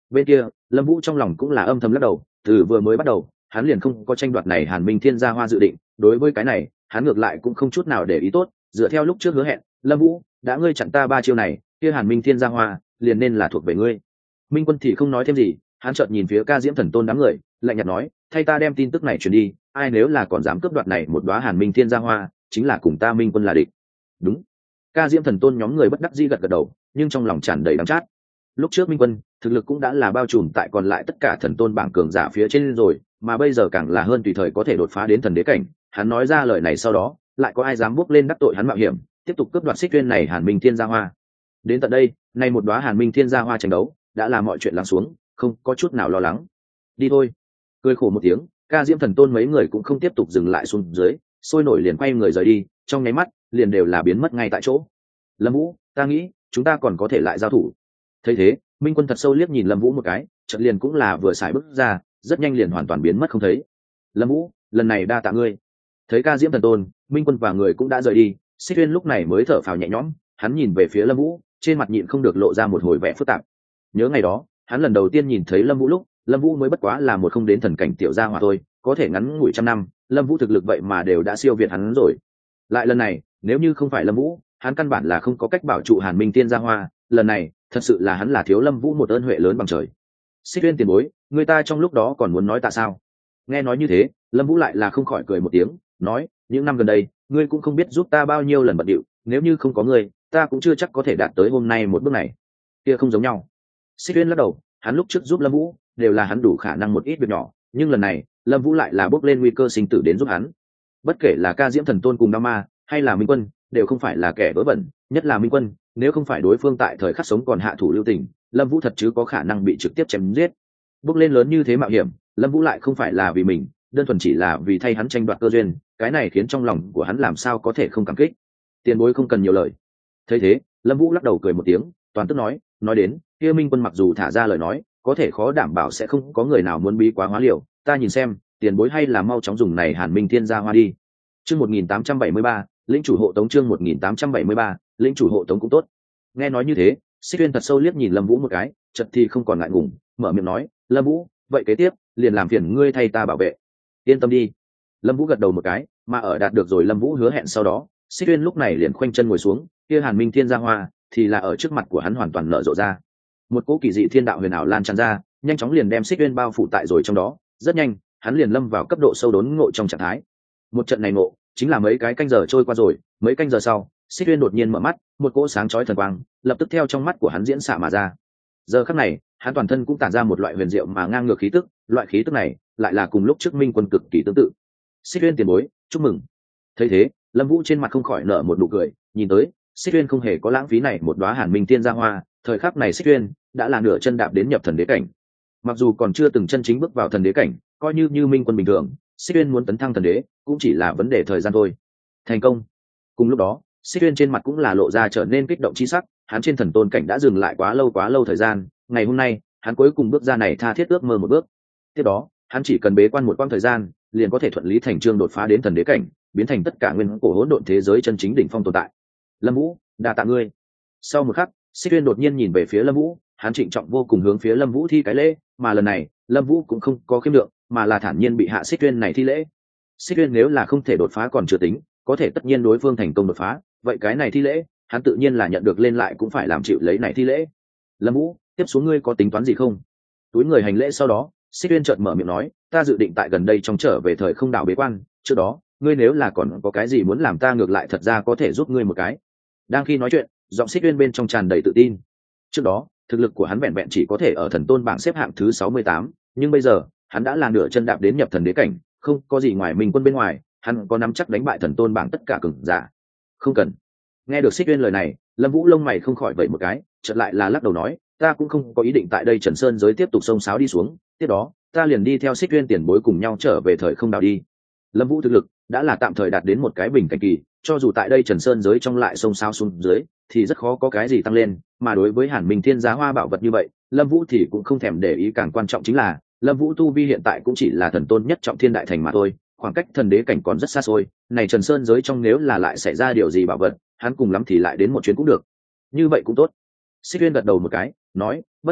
Bên kia Lâm Vũ trong lòng cũng là âm thầm lắc đầu, từ vừa mới bắt đầu hắn liền không có tranh đoạt này Hàn Minh Thiên Gia Hoa dự định, đối với cái này hắn ngược lại cũng không chút nào để ý tốt, dựa theo lúc trước hứa hẹn, Lâm Vũ đã ngươi chặn ta 3 chiêu này, kia Hàn Minh Thiên Gia Hoa liền nên là thuộc về ngươi. Minh Quân thì không nói thêm gì, hắn chợt nhìn phía Ca Diễm Thần Tôn đám người, lạnh nhạt nói, thay ta đem tin tức này truyền đi, ai nếu là còn dám cướp đoạt này một đóa Hàn Minh Thiên Gia Hoa, chính là cùng ta Minh Quân là địch. Đúng. Ca Diễm Thần Tôn nhóm người bất đắc dĩ gật gật đầu, nhưng trong lòng tràn đầy đắng chát. Lúc trước Minh Quân thực lực cũng đã là bao trùm tại còn lại tất cả thần tôn bảng cường giả phía trên rồi, mà bây giờ càng là hơn tùy thời có thể đột phá đến thần đế cảnh. Hắn nói ra lời này sau đó, lại có ai dám bước lên đắc tội hắn mạo hiểm, tiếp tục cướp đoạt xích tuyên này Hàn Minh Thiên Gia Hoa. Đến tận đây, nay một đóa Hàn Minh Thiên Gia Hoa tranh đấu, đã là mọi chuyện lắng xuống, không có chút nào lo lắng. Đi thôi. Cười khổ một tiếng, Ca Diễm Thần Tôn mấy người cũng không tiếp tục dừng lại xuống dưới, sôi nổi liền quay người rời đi, trong nháy mắt liền đều là biến mất ngay tại chỗ. Lâm Vũ, ta nghĩ chúng ta còn có thể lại giao thủ. Thấy thế, Minh Quân thật sâu liếc nhìn Lâm Vũ một cái, chợt liền cũng là vừa xài bước ra, rất nhanh liền hoàn toàn biến mất không thấy. Lâm Vũ, lần này đa tạ ngươi. Thấy Ca Diễm Thần Tôn, Minh Quân và người cũng đã rời đi, Xích Uyên lúc này mới thở phào nhẹ nhõm, hắn nhìn về phía Lâm Vũ, trên mặt nhịn không được lộ ra một hồi vẻ phức tạp. Nhớ ngày đó, hắn lần đầu tiên nhìn thấy Lâm Vũ lúc, Lâm Vũ mới bất quá là một không đến thần cảnh tiểu gia hỏa thôi, có thể ngắn ngủi trăm năm, Lâm Vũ thực lực vậy mà đều đã siêu việt hắn rồi. Lại lần này, nếu như không phải Lâm Vũ, hắn căn bản là không có cách bảo trụ Hàn Minh Thiên Gia Hoa, lần này, thật sự là hắn là thiếu Lâm Vũ một ơn huệ lớn bằng trời. Xích Uyên tiền bối, người ta trong lúc đó còn muốn nói tại sao? Nghe nói như thế, Lâm Vũ lại là không khỏi cười một tiếng, nói, những năm gần đây, ngươi cũng không biết giúp ta bao nhiêu lần bận điệu, nếu như không có ngươi, ta cũng chưa chắc có thể đạt tới hôm nay một bước này. Kia không giống nhau. Xích Uyên lắc đầu, hắn lúc trước giúp Lâm Vũ, đều là hắn đủ khả năng một ít việc nhỏ, nhưng lần này, Lâm Vũ lại là bước lên nguy cơ sinh tử đến giúp hắn. Bất kể là Ca Diễm Thần Tôn cùng Đao Ma, hay là Minh Quân, đều không phải là kẻ vớ vẩn, nhất là Minh Quân, nếu không phải đối phương tại thời khắc sống còn hạ thủ lưu tình, Lâm Vũ thật chứ có khả năng bị trực tiếp chém giết. Bước lên lớn như thế mạo hiểm, Lâm Vũ lại không phải là vì mình, đơn thuần chỉ là vì thay hắn tranh đoạt cơ duyên, cái này khiến trong lòng của hắn làm sao có thể không cảm kích. Tiền bối không cần nhiều lời. Thấy thế, Lâm Vũ lắc đầu cười một tiếng, toàn tức nói đến, kia Minh Quân mặc dù thả ra lời nói, có thể khó đảm bảo sẽ không có người nào muốn bí quá hóa liều, ta nhìn xem, tiền bối hay là mau chóng dùng này Hàn Minh Thiên Gia Hoa đi. Chương 1873, lĩnh chủ hộ tống chương 1873, lĩnh chủ hộ tống cũng tốt. Nghe nói như thế, Xích Uyên thật sâu liếc nhìn Lâm Vũ một cái, chợt thì không còn ngại ngùng, mở miệng nói, "Lâm Vũ, vậy kế tiếp, liền làm phiền ngươi thay ta bảo vệ." Yên tâm đi. Lâm Vũ gật đầu một cái, mà ở đạt được rồi Lâm Vũ hứa hẹn sau đó, Xích Uyên lúc này liền khoanh chân ngồi xuống, kia Hàn Minh Thiên Gia Hoa thì là ở trước mặt của hắn hoàn toàn nở rộ ra. Một cỗ kỳ dị thiên đạo huyền ảo lan tràn ra, nhanh chóng liền đem Xích Uyên bao phủ tại rồi trong đó, rất nhanh, hắn liền lâm vào cấp độ sâu đốn ngộ trong trạng thái. Một trận này ngộ, chính là mấy cái canh giờ trôi qua rồi, mấy canh giờ sau, Xích Uyên đột nhiên mở mắt, một cỗ sáng chói thần quang lập tức theo trong mắt của hắn diễn xạ mà ra. Giờ khắc này, hắn toàn thân cũng tản ra một loại huyền diệu mà ngang ngược khí tức, loại khí tức này lại là cùng lúc trước Minh Quân cực kỳ tương tự. Xích Uyên tiền bối, chúc mừng. Thấy thế, Lâm Vũ trên mặt không khỏi nở một nụ cười, nhìn tới, Xích Uyên không hề có lãng phí này một đóa Hàn Minh Thiên Gia Hoa, thời khắc này Xích Uyên đã là nửa chân đạp đến nhập thần đế cảnh. Mặc dù còn chưa từng chân chính bước vào thần đế cảnh, coi như Minh Quân bình thường, Xích Uyên muốn tấn thăng thần đế cũng chỉ là vấn đề thời gian thôi. Thành công. Cùng lúc đó, Xích Uyên trên mặt cũng là lộ ra trở nên kích động chi sắc, hắn trên thần tôn cảnh đã dừng lại quá lâu thời gian, ngày hôm nay, hắn cuối cùng bước ra này tha thiết ước mơ một bước. Tiếp đó, hắn chỉ cần bế quan một quãng thời gian, liền có thể thuận lý thành chương đột phá đến thần đế cảnh, biến thành tất cả nguyên cổ hỗn độn thế giới chân chính đỉnh phong tồn tại. Lâm Vũ, đa tạ ngươi. Sau một khắc, Xích Uyên đột nhiên nhìn về phía Lâm Vũ, hắn trịnh trọng vô cùng hướng phía Lâm Vũ thi cái lễ, mà lần này, Lâm Vũ cũng không có khiêm lượng, mà là thản nhiên bị hạ Xích Uyên này thi lễ. Xích Uyên nếu là không thể đột phá còn chưa tính, có thể tất nhiên đối phương thành công đột phá, vậy cái này thi lễ, hắn tự nhiên là nhận được lên lại cũng phải làm chịu lấy này thi lễ. Lâm Vũ, tiếp xuống ngươi có tính toán gì không? Túi người hành lễ sau đó, Xích Uyên chợt mở miệng nói, ta dự định tại gần đây trong trở về thời không đảo bế quan, trước đó, ngươi nếu là còn có cái gì muốn làm ta ngược lại thật ra có thể giúp ngươi một cái. Đang khi nói chuyện, giọng Xích Uyên bên trong tràn đầy tự tin. Trước đó, thực lực của hắn vẹn vẹn chỉ có thể ở thần tôn bảng xếp hạng thứ 68, nhưng bây giờ, hắn đã là nửa chân đạp đến nhập thần đế cảnh, không có gì ngoài Minh Quân bên ngoài, hắn có nắm chắc đánh bại thần tôn bảng tất cả cường giả. Không cần. Nghe được Xích Uyên lời này, Lâm Vũ lông mày không khỏi vẩy một cái, chợt lại là lắc đầu nói, ta cũng không có ý định tại đây Trần Sơn giới tiếp tục xông xáo đi xuống, tiếp đó, ta liền đi theo Xích Uyên tiền bối cùng nhau trở về thời không đảo đi. Lâm Vũ thực lực đã là tạm thời đạt đến một cái bình cảnh kỳ, cho dù tại đây Trần Sơn giới trong lại xông xáo xuống dưới, thì rất khó có cái gì tăng lên, mà đối với Hàn Minh Thiên Giá Hoa bảo vật như vậy, Lâm Vũ thì cũng không thèm để ý, càng quan trọng chính là, Lâm Vũ tu vi hiện tại cũng chỉ là thần tôn nhất trọng thiên đại thành mà thôi, khoảng cách thần đế cảnh còn rất xa xôi, này Trần Sơn giới trong nếu là lại xảy ra điều gì bảo vật, hắn cùng lắm thì lại đến một chuyến cũng được. Như vậy cũng tốt. Xích Uyên gật đầu một cái, nói, bất quá,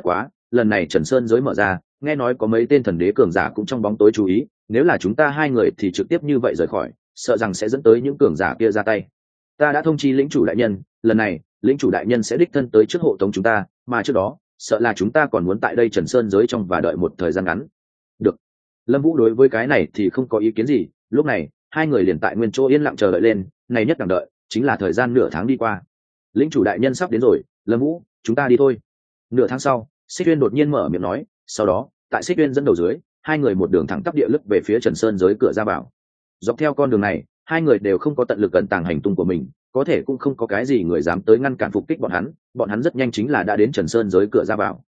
lần này Trần Sơn giới mở ra, nghe nói có mấy tên thần đế cường giả cũng trong bóng tối chú ý, nếu là chúng ta hai người thì trực tiếp như vậy rời khỏi, sợ rằng sẽ dẫn tới những cường giả kia ra tay. Ta đã thông chi lĩnh chủ đại nhân, lần này lĩnh chủ đại nhân sẽ đích thân tới trước hộ tống chúng ta, mà trước đó sợ là chúng ta còn muốn tại đây Trần Sơn giới trong và đợi một thời gian ngắn. Được. Lâm Vũ đối với cái này thì không có ý kiến gì, lúc này hai người liền tại nguyên chỗ yên lặng chờ đợi lên, này nhất đẳng đợi chính là thời gian nửa tháng đi qua. Lĩnh chủ đại nhân sắp đến rồi, Lâm Vũ, chúng ta đi thôi. Nửa tháng sau, Xích Uyên đột nhiên mở miệng nói, sau đó tại Xích Uyên dẫn đầu dưới, hai người một đường thẳng tắp địa lướt về phía Trần Sơn giới cửa ra vào. Dọc theo con đường này, hai người đều không có tận lực cẩn tàng hành tung của mình, có thể cũng không có cái gì người dám tới ngăn cản phục kích bọn hắn rất nhanh chính là đã đến Trần Sơn giới cửa ra vào.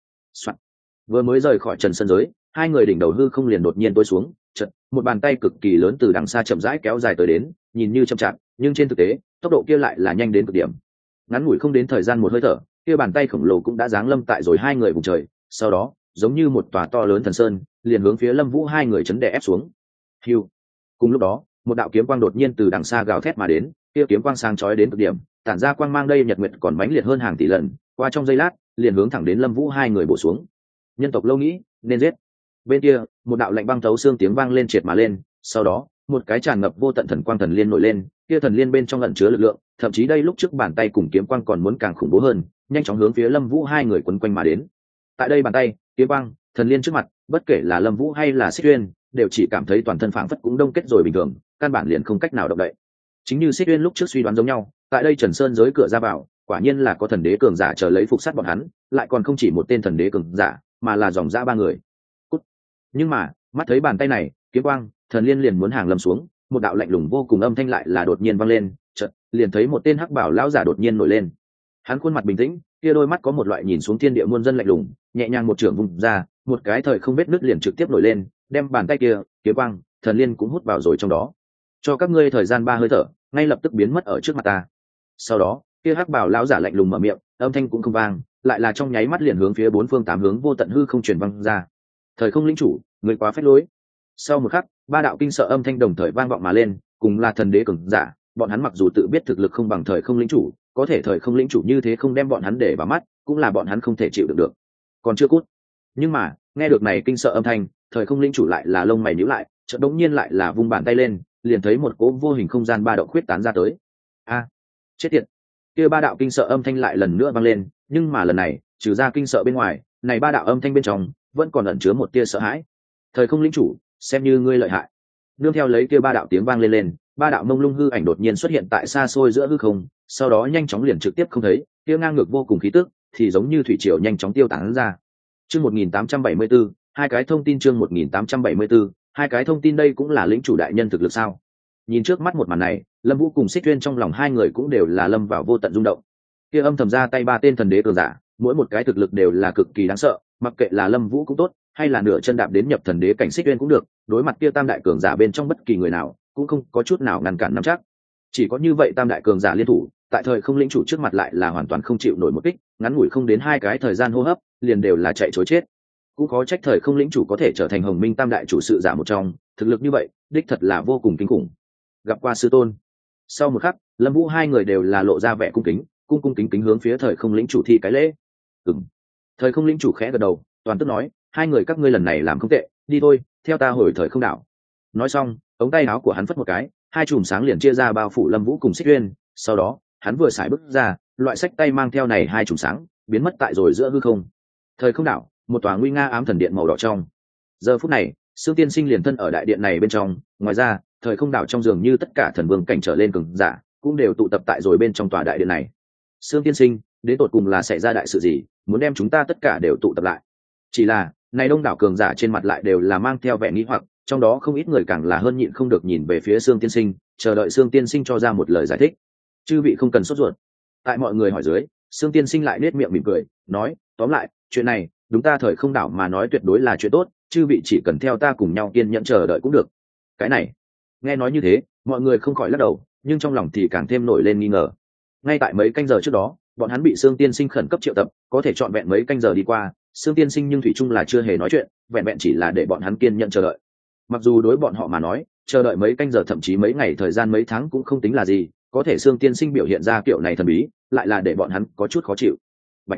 Vừa mới rời khỏi Trần Sơn giới, hai người đỉnh đầu hư không liền đột nhiên tối xuống, chợt một bàn tay cực kỳ lớn từ đằng xa chậm rãi kéo dài tới đến, nhìn như chậm chạp, nhưng trên thực tế, tốc độ kia lại là nhanh đến cực điểm. Ngắn ngủi không đến thời gian một hơi thở, kia bàn tay khổng lồ cũng đã giáng lâm tại rồi hai người vùng trời, sau đó, giống như một tòa to lớn thần sơn, liền hướng phía Lâm Vũ hai người chấn đè ép xuống. Hưu. Cùng lúc đó, một đạo kiếm quang đột nhiên từ đằng xa gào thét mà đến, kia kiếm quang sáng chói đến cực điểm, tản ra quang mang đây nhật nguyệt còn mãnh liệt hơn hàng tỷ lần, qua trong giây lát, liền hướng thẳng đến Lâm Vũ hai người bổ xuống. Nhân tộc lâu nghĩ, nên giết. Bên kia, một đạo lạnh băng thấu xương tiếng vang lên triệt mà lên, sau đó, một cái tràn ngập vô tận thần quang thần liên nổi lên, kia thần liên bên trong ẩn chứa lực lượng, thậm chí đây lúc trước bàn tay cùng kiếm quang còn muốn càng khủng bố hơn, nhanh chóng hướng phía Lâm Vũ hai người quấn quanh mà đến. Tại đây bàn tay, kiếm quang, thần liên trước mặt, bất kể là Lâm Vũ hay là Xích Uyên, đều chỉ cảm thấy toàn thân phảng phất cũng đông kết rồi bình thường, căn bản liền không cách nào động đậy. Chính như Xích Uyên lúc trước suy đoán giống nhau, tại đây Trần Sơn giới cửa ra vào, quả nhiên là có thần đế cường giả chờ lấy phục sát bọn hắn, lại còn không chỉ một tên thần đế cường giả, mà là dòng dã ba người. Cút. Nhưng mà, mắt thấy bàn tay này, kiếm quang, thần liên liền muốn hàng lâm xuống, một đạo lạnh lùng vô cùng âm thanh lại là đột nhiên vang lên, chợt liền thấy một tên hắc bảo lão giả đột nhiên nổi lên. Hắn khuôn mặt bình tĩnh, kia đôi mắt có một loại nhìn xuống thiên địa muôn dân lạnh lùng, nhẹ nhàng một chưởng vùng ra, một cái thời không vết nứt liền trực tiếp nổi lên, đem bàn tay kia, kiếm quang, thần liên cũng hút vào rồi trong đó. Cho các ngươi thời gian 3 hơi thở, ngay lập tức biến mất ở trước mặt ta. Sau đó, kia hắc bảo lão giả lạnh lùng mở miệng, âm thanh cũng không vang, lại là trong nháy mắt liền hướng phía bốn phương tám hướng vô tận hư không truyền vang ra. Thời không lĩnh chủ, người quá phách lối. Sau một khắc, ba đạo kinh sợ âm thanh đồng thời vang vọng mà lên, cùng là thần đế cường giả, bọn hắn mặc dù tự biết thực lực không bằng thời không lĩnh chủ, có thể thời không lĩnh chủ như thế không đem bọn hắn để vào mắt, cũng là bọn hắn không thể chịu đựng được. Còn chưa cút. Nhưng mà, nghe được này kinh sợ âm thanh, thời không lĩnh chủ lại là lông mày nhíu lại, chợt đống nhiên lại là vung bàn tay lên, liền thấy một cỗ vô hình không gian ba động khuyết tán ra tới. A, chết tiệt. Kia ba đạo kinh sợ âm thanh lại lần nữa vang lên, nhưng mà lần này, trừ ra kinh sợ bên ngoài, này ba đạo âm thanh bên trong vẫn còn ẩn chứa một tia sợ hãi. Thời không lĩnh chủ, xem như ngươi lợi hại. Nương theo lấy kia ba đạo tiếng vang lên, ba đạo mông lung hư ảnh đột nhiên xuất hiện tại xa xôi giữa hư không, sau đó nhanh chóng liền trực tiếp không thấy, kia ngang ngược vô cùng khí tức, thì giống như thủy triều nhanh chóng tiêu tán ra. Chương 1874, hai cái thông tin chương 1874, hai cái thông tin đây cũng là lĩnh chủ đại nhân thực lực sao? Nhìn trước mắt một màn này, Lâm Vũ cùng Xích Uyên trong lòng hai người cũng đều là lâm vào vô tận rung động. Kia âm thầm ra tay ba tên thần đế cường giả, mỗi một cái thực lực đều là cực kỳ đáng sợ, mặc kệ là Lâm Vũ cũng tốt, hay là nửa chân đạp đến nhập thần đế cảnh Xích Uyên cũng được, đối mặt kia tam đại cường giả bên trong bất kỳ người nào, cũng không có chút nào ngăn cản nắm chắc. Chỉ có như vậy tam đại cường giả liên thủ, tại thời không lĩnh chủ trước mặt lại là hoàn toàn không chịu nổi một kích, ngắn ngủi không đến 2 cái thời gian hô hấp, liền đều là chạy trối chết. Cũng có trách thời không lĩnh chủ có thể trở thành Hồng Minh tam đại chủ sự giả một trong, thực lực như vậy, đích thật là vô cùng kinh khủng. Gặp qua sư tôn. Sau một khắc, Lâm Vũ hai người đều là lộ ra vẻ cung kính, cung kính hướng phía thời không lĩnh chủ thi cái lễ. Ừm. Thời không lĩnh chủ khẽ gật đầu, toàn tức nói, hai người các ngươi lần này làm không tệ, đi thôi, theo ta hồi thời không đảo. Nói xong, ống tay áo của hắn phất một cái, hai chùm sáng liền chia ra bao phủ Lâm Vũ cùng Xích Uyên, sau đó, hắn vừa xài bước ra, loại sách tay mang theo này hai chùm sáng, biến mất tại rồi giữa hư không. Thời không đảo, một tòa nguy nga ám thần điện màu đỏ trong. Giờ phút này, Sương Tiên Sinh liền thân ở đại điện này bên trong, ngoài ra, thời không đảo trong dường như tất cả thần vương cảnh trở lên cường giả, cũng đều tụ tập tại rồi bên trong tòa đại điện này. Sương Tiên Sinh, đến tột cùng là xảy ra đại sự gì, muốn đem chúng ta tất cả đều tụ tập lại. Chỉ là, này đông đảo cường giả trên mặt lại đều là mang theo vẻ nghi hoặc, trong đó không ít người càng là hơn nhịn không được nhìn về phía Sương Tiên Sinh, chờ đợi Sương Tiên Sinh cho ra một lời giải thích. Chư vị không cần sốt ruột. Tại mọi người hỏi dưới, Sương Tiên Sinh lại nết miệng mỉm cười, nói, tóm lại, chuyện này, đúng ta thời không đảo mà nói tuyệt đối là chuyện tốt, chư vị chỉ cần theo ta cùng nhau kiên nhẫn chờ đợi cũng được. Cái này, nghe nói như thế, mọi người không khỏi lắc đầu, nhưng trong lòng thì càng thêm nổi lên nghi ngờ. Ngay tại mấy canh giờ trước đó, bọn hắn bị Sương Tiên Sinh khẩn cấp triệu tập, có thể trọn vẹn mấy canh giờ đi qua, Sương Tiên Sinh nhưng thủy chung là chưa hề nói chuyện, vẹn vẹn chỉ là để bọn hắn kiên nhẫn chờ đợi. Mặc dù đối bọn họ mà nói, chờ đợi mấy canh giờ thậm chí mấy ngày thời gian mấy tháng cũng không tính là gì, có thể Sương Tiên Sinh biểu hiện ra kiểu này thần bí, lại là để bọn hắn có chút khó chịu. Bạch.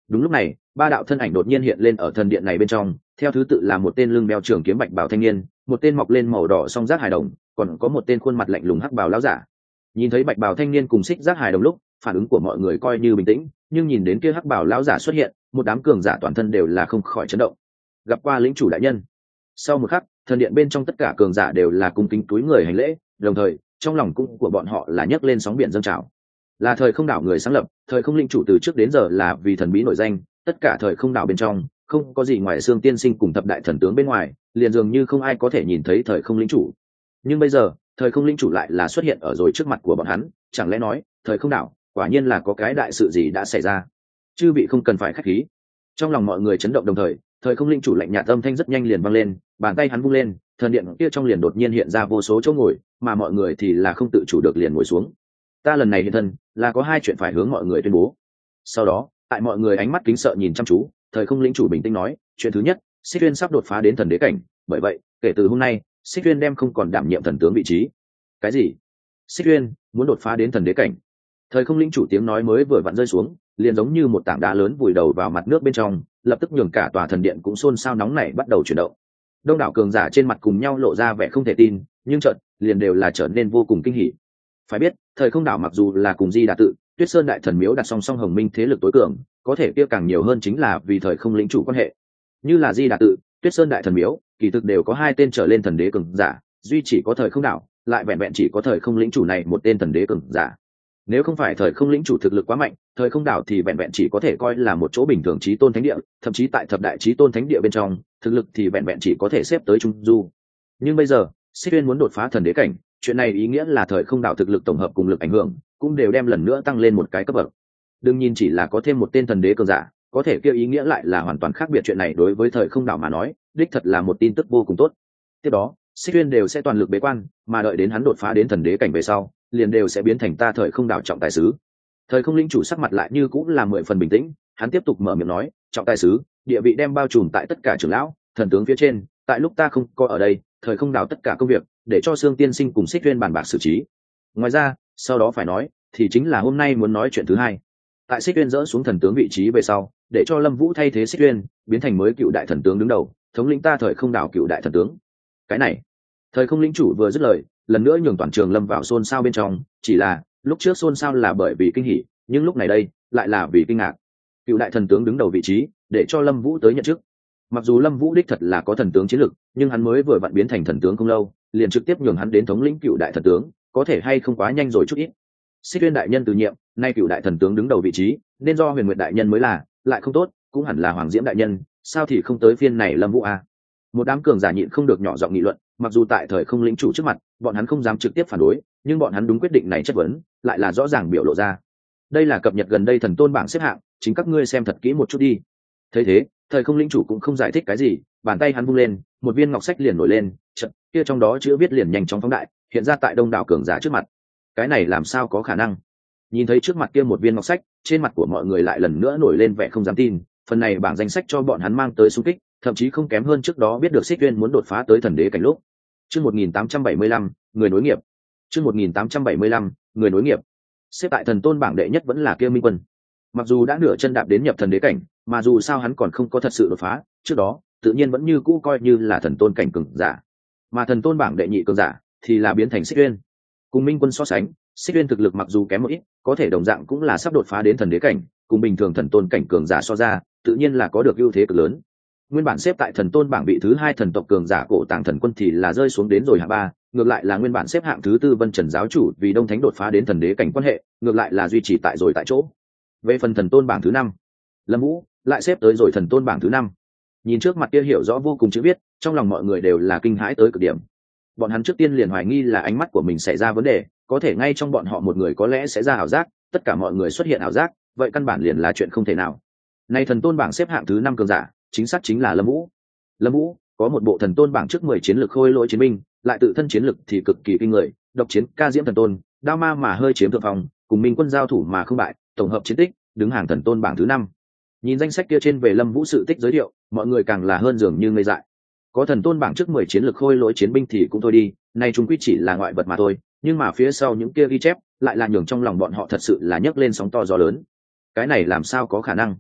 Đúng lúc này, ba đạo thân ảnh đột nhiên hiện lên ở thần điện này bên trong, theo thứ tự là một tên lưng đeo trường kiếm bạch bào thanh niên, một tên mọc lên màu đỏ song giác hài đồng, còn có một tên khuôn mặt lạnh lùng hắc bào lão giả. Nhìn thấy bạch bào thanh niên cùng xích giác hài đồng lúc, phản ứng của mọi người coi như bình tĩnh, nhưng nhìn đến kia hắc bào lão giả xuất hiện, một đám cường giả toàn thân đều là không khỏi chấn động. Gặp qua lĩnh chủ đại nhân. Sau một khắc, thần điện bên trong tất cả cường giả đều là cung kính túi người hành lễ, đồng thời trong lòng cũng của bọn họ là nhấc lên sóng biển dâng trào. Là thời không đảo người sáng lập, thời không linh chủ từ trước đến giờ là vì thần bí nổi danh, tất cả thời không đảo bên trong không có gì ngoài xương tiên sinh cùng thập đại thần tướng bên ngoài, liền dường như không ai có thể nhìn thấy thời không linh chủ. Nhưng bây giờ thời không linh chủ lại là xuất hiện ở rồi trước mặt của bọn hắn, chẳng lẽ nói thời không đảo quả nhiên là có cái đại sự gì đã xảy ra? Chư vị không cần phải khách khí. Trong lòng mọi người chấn động, đồng thời thời không linh chủ lạnh nhạt âm thanh rất nhanh liền vang lên, bàn tay hắn vung lên, thần điện kia trong liền đột nhiên hiện ra vô số chỗ ngồi, mà mọi người thì là không tự chủ được liền ngồi xuống. Ta lần này hiện thân là có hai chuyện phải hướng mọi người tuyên bố. Sau đó tại mọi người ánh mắt kính sợ nhìn chăm chú, thời không linh chủ bình tĩnh nói, chuyện thứ nhất, Xích Uyên sắp đột phá đến thần đế cảnh, bởi vậy kể từ hôm nay Xích Uyên đem không còn đảm nhiệm thần tướng vị trí. Cái gì? Xích Uyên muốn đột phá đến thần đế cảnh? Thời không linh chủ tiếng nói mới vừa vặn rơi xuống, liền giống như một tảng đá lớn vùi đầu vào mặt nước bên trong, lập tức nhường cả tòa thần điện cũng xôn xao nóng nảy bắt đầu chuyển động. Đông đảo cường giả trên mặt cùng nhau lộ ra vẻ không thể tin, nhưng chợt liền đều là trở nên vô cùng kinh hỉ. Phải biết, thời không đảo mặc dù là cùng Di Đà tự, Tuyết Sơn đại thần miếu đặt song song Hồng Minh thế lực tối cường, có thể kia càng nhiều hơn chính là vì thời không lĩnh chủ quan hệ. Như là Di Đà tự, Tuyết Sơn đại thần miếu, kỳ thực đều có hai tên trở lên thần đế cường giả, duy chỉ có thời không đảo, lại vẹn vẹn chỉ có thời không lĩnh chủ này một tên thần đế cường giả. Nếu không phải thời không lĩnh chủ thực lực quá mạnh, thời không đảo thì vẹn vẹn chỉ có thể coi là một chỗ bình thường chí tôn thánh địa, thậm chí tại thập đại chí tôn thánh địa bên trong, thực lực thì vẹn vẹn chỉ có thể xếp tới trung du. Nhưng bây giờ, Xích Uyên muốn đột phá thần đế cảnh, chuyện này ý nghĩa là thời không đảo thực lực tổng hợp cùng lực ảnh hưởng cũng đều đem lần nữa tăng lên một cái cấp bậc. Đương nhiên chỉ là có thêm một tên thần đế cường giả, có thể kêu ý nghĩa lại là hoàn toàn khác biệt. Chuyện này đối với thời không đảo mà nói, đích thật là một tin tức vô cùng tốt. Tiếp đó, Xích Uyên đều sẽ toàn lực bế quan, mà đợi đến hắn đột phá đến thần đế cảnh về sau, liền đều sẽ biến thành ta thời không đảo trọng tài sứ. Thời không linh chủ sắc mặt lại như cũng là 10 phần bình tĩnh, hắn tiếp tục mở miệng nói, trọng tài sứ, địa vị đem bao trùm tại tất cả trưởng lão, thần tướng phía trên, tại lúc ta không có ở đây, thời không đảo tất cả công việc để cho Sương tiên sinh cùng Xích Uyên bàn bạc xử trí. Ngoài ra, sau đó phải nói thì chính là hôm nay muốn nói chuyện thứ hai. Tại Xích Uyên dỡ xuống thần tướng vị trí về sau, để cho Lâm Vũ thay thế Xích Uyên, biến thành mới cựu đại thần tướng đứng đầu, thống lĩnh ta thời không đảo cựu đại thần tướng. Cái này, thời không lĩnh chủ vừa dứt lời, lần nữa nhường toàn trường lâm vào xôn xao bên trong, chỉ là lúc trước xôn xao là bởi vì kinh hỉ, nhưng lúc này đây lại là vì kinh ngạc. Cựu đại thần tướng đứng đầu vị trí, để cho Lâm Vũ tới nhận chức. Mặc dù Lâm Vũ đích thật là có thần tướng chiến lực, nhưng hắn mới vừa vặn biến thành thần tướng không lâu, liền trực tiếp nhường hắn đến thống lĩnh cựu đại thần tướng, có thể hay không quá nhanh rồi chút ít. Xích Uyên đại nhân từ nhiệm, nay cựu đại thần tướng đứng đầu vị trí, nên do Huyền Nguyệt đại nhân mới là, lại không tốt, cũng hẳn là Hoàng Diễm đại nhân, sao thì không tới phiên này Lâm Vũ a? Một đám cường giả nhịn không được nhỏ giọng nghị luận, mặc dù tại thời không lĩnh chủ trước mặt, bọn hắn không dám trực tiếp phản đối, nhưng bọn hắn đúng quyết định này chất vấn, lại là rõ ràng biểu lộ ra. Đây là cập nhật gần đây thần tôn bảng xếp hạng, chính các ngươi xem thật kỹ một chút đi. Thấy thế, thời không lĩnh chủ cũng không giải thích cái gì, bàn tay hắn vung lên, một viên ngọc sách liền nổi lên, chợt kia trong đó chữ viết liền nhanh chóng phóng đại, hiện ra tại đông đảo cường giả trước mặt. Cái này làm sao có khả năng? Nhìn thấy trước mặt kia một viên ngọc sách, trên mặt của mọi người lại lần nữa nổi lên vẻ không dám tin, phần này bảng danh sách cho bọn hắn mang tới xung kích, thậm chí không kém hơn trước đó biết được Xích Uyên muốn đột phá tới thần đế cảnh lúc. Chương 1875, người nối nghiệp. Chương 1875, người nối nghiệp. Xếp tại thần tôn bảng đệ nhất vẫn là kia Minh Quân. Mặc dù đã nửa chân đạp đến nhập thần đế cảnh, mà dù sao hắn còn không có thật sự đột phá, trước đó tự nhiên vẫn như cũ coi như là thần tôn cảnh cường giả. Mà thần tôn bảng đệ nhị cường giả thì là biến thành Xích Uyên. Cùng Minh Quân so sánh, Xích Uyên thực lực mặc dù kém một ít, có thể đồng dạng cũng là sắp đột phá đến thần đế cảnh, cùng bình thường thần tôn cảnh cường giả so ra, tự nhiên là có được ưu thế cực lớn. Nguyên bản xếp tại thần tôn bảng vị thứ hai thần tộc cường giả Cổ Tàng Thần Quân thì là rơi xuống đến rồi hạng ba, ngược lại là nguyên bản xếp hạng thứ tư Vân Trần giáo chủ vì Đông Thánh đột phá đến thần đế cảnh quan hệ, ngược lại là duy trì tại rồi tại chỗ. Về phần thần tôn bảng thứ năm, Lâm Vũ lại xếp tới rồi thần tôn bảng thứ năm. Nhìn trước mặt kia hiểu rõ vô cùng chữ viết, trong lòng mọi người đều là kinh hãi tới cực điểm. Bọn hắn trước tiên liền hoài nghi là ánh mắt của mình xảy ra vấn đề, có thể ngay trong bọn họ một người có lẽ sẽ ra ảo giác, tất cả mọi người xuất hiện ảo giác, vậy căn bản liền là chuyện không thể nào. Nay thần tôn bảng xếp hạng thứ năm cường giả, chính xác chính là Lâm Vũ. Lâm Vũ có một bộ thần tôn bảng trước 10 chiến lược khôi lỗi chiến binh, lại tự thân chiến lực thì cực kỳ kinh người, độc chiến ca diễm thần tôn, đao ma mà hơi chiếm thượng phong, cùng Minh Quân giao thủ mà không bại, tổng hợp chiến tích đứng hàng thần tôn bảng thứ năm. Nhìn danh sách kia trên về Lâm Vũ sự tích giới thiệu, mọi người càng là hơn dường như ngây dại. Có thần tôn bảng trước 10 chiến lược khôi lỗi chiến binh thì cũng thôi đi, nay chúng quy chỉ là ngoại vật mà thôi, nhưng mà phía sau những kia ghi chép lại là nhường trong lòng bọn họ thật sự là nhấc lên sóng to gió lớn. Cái này làm sao có khả năng?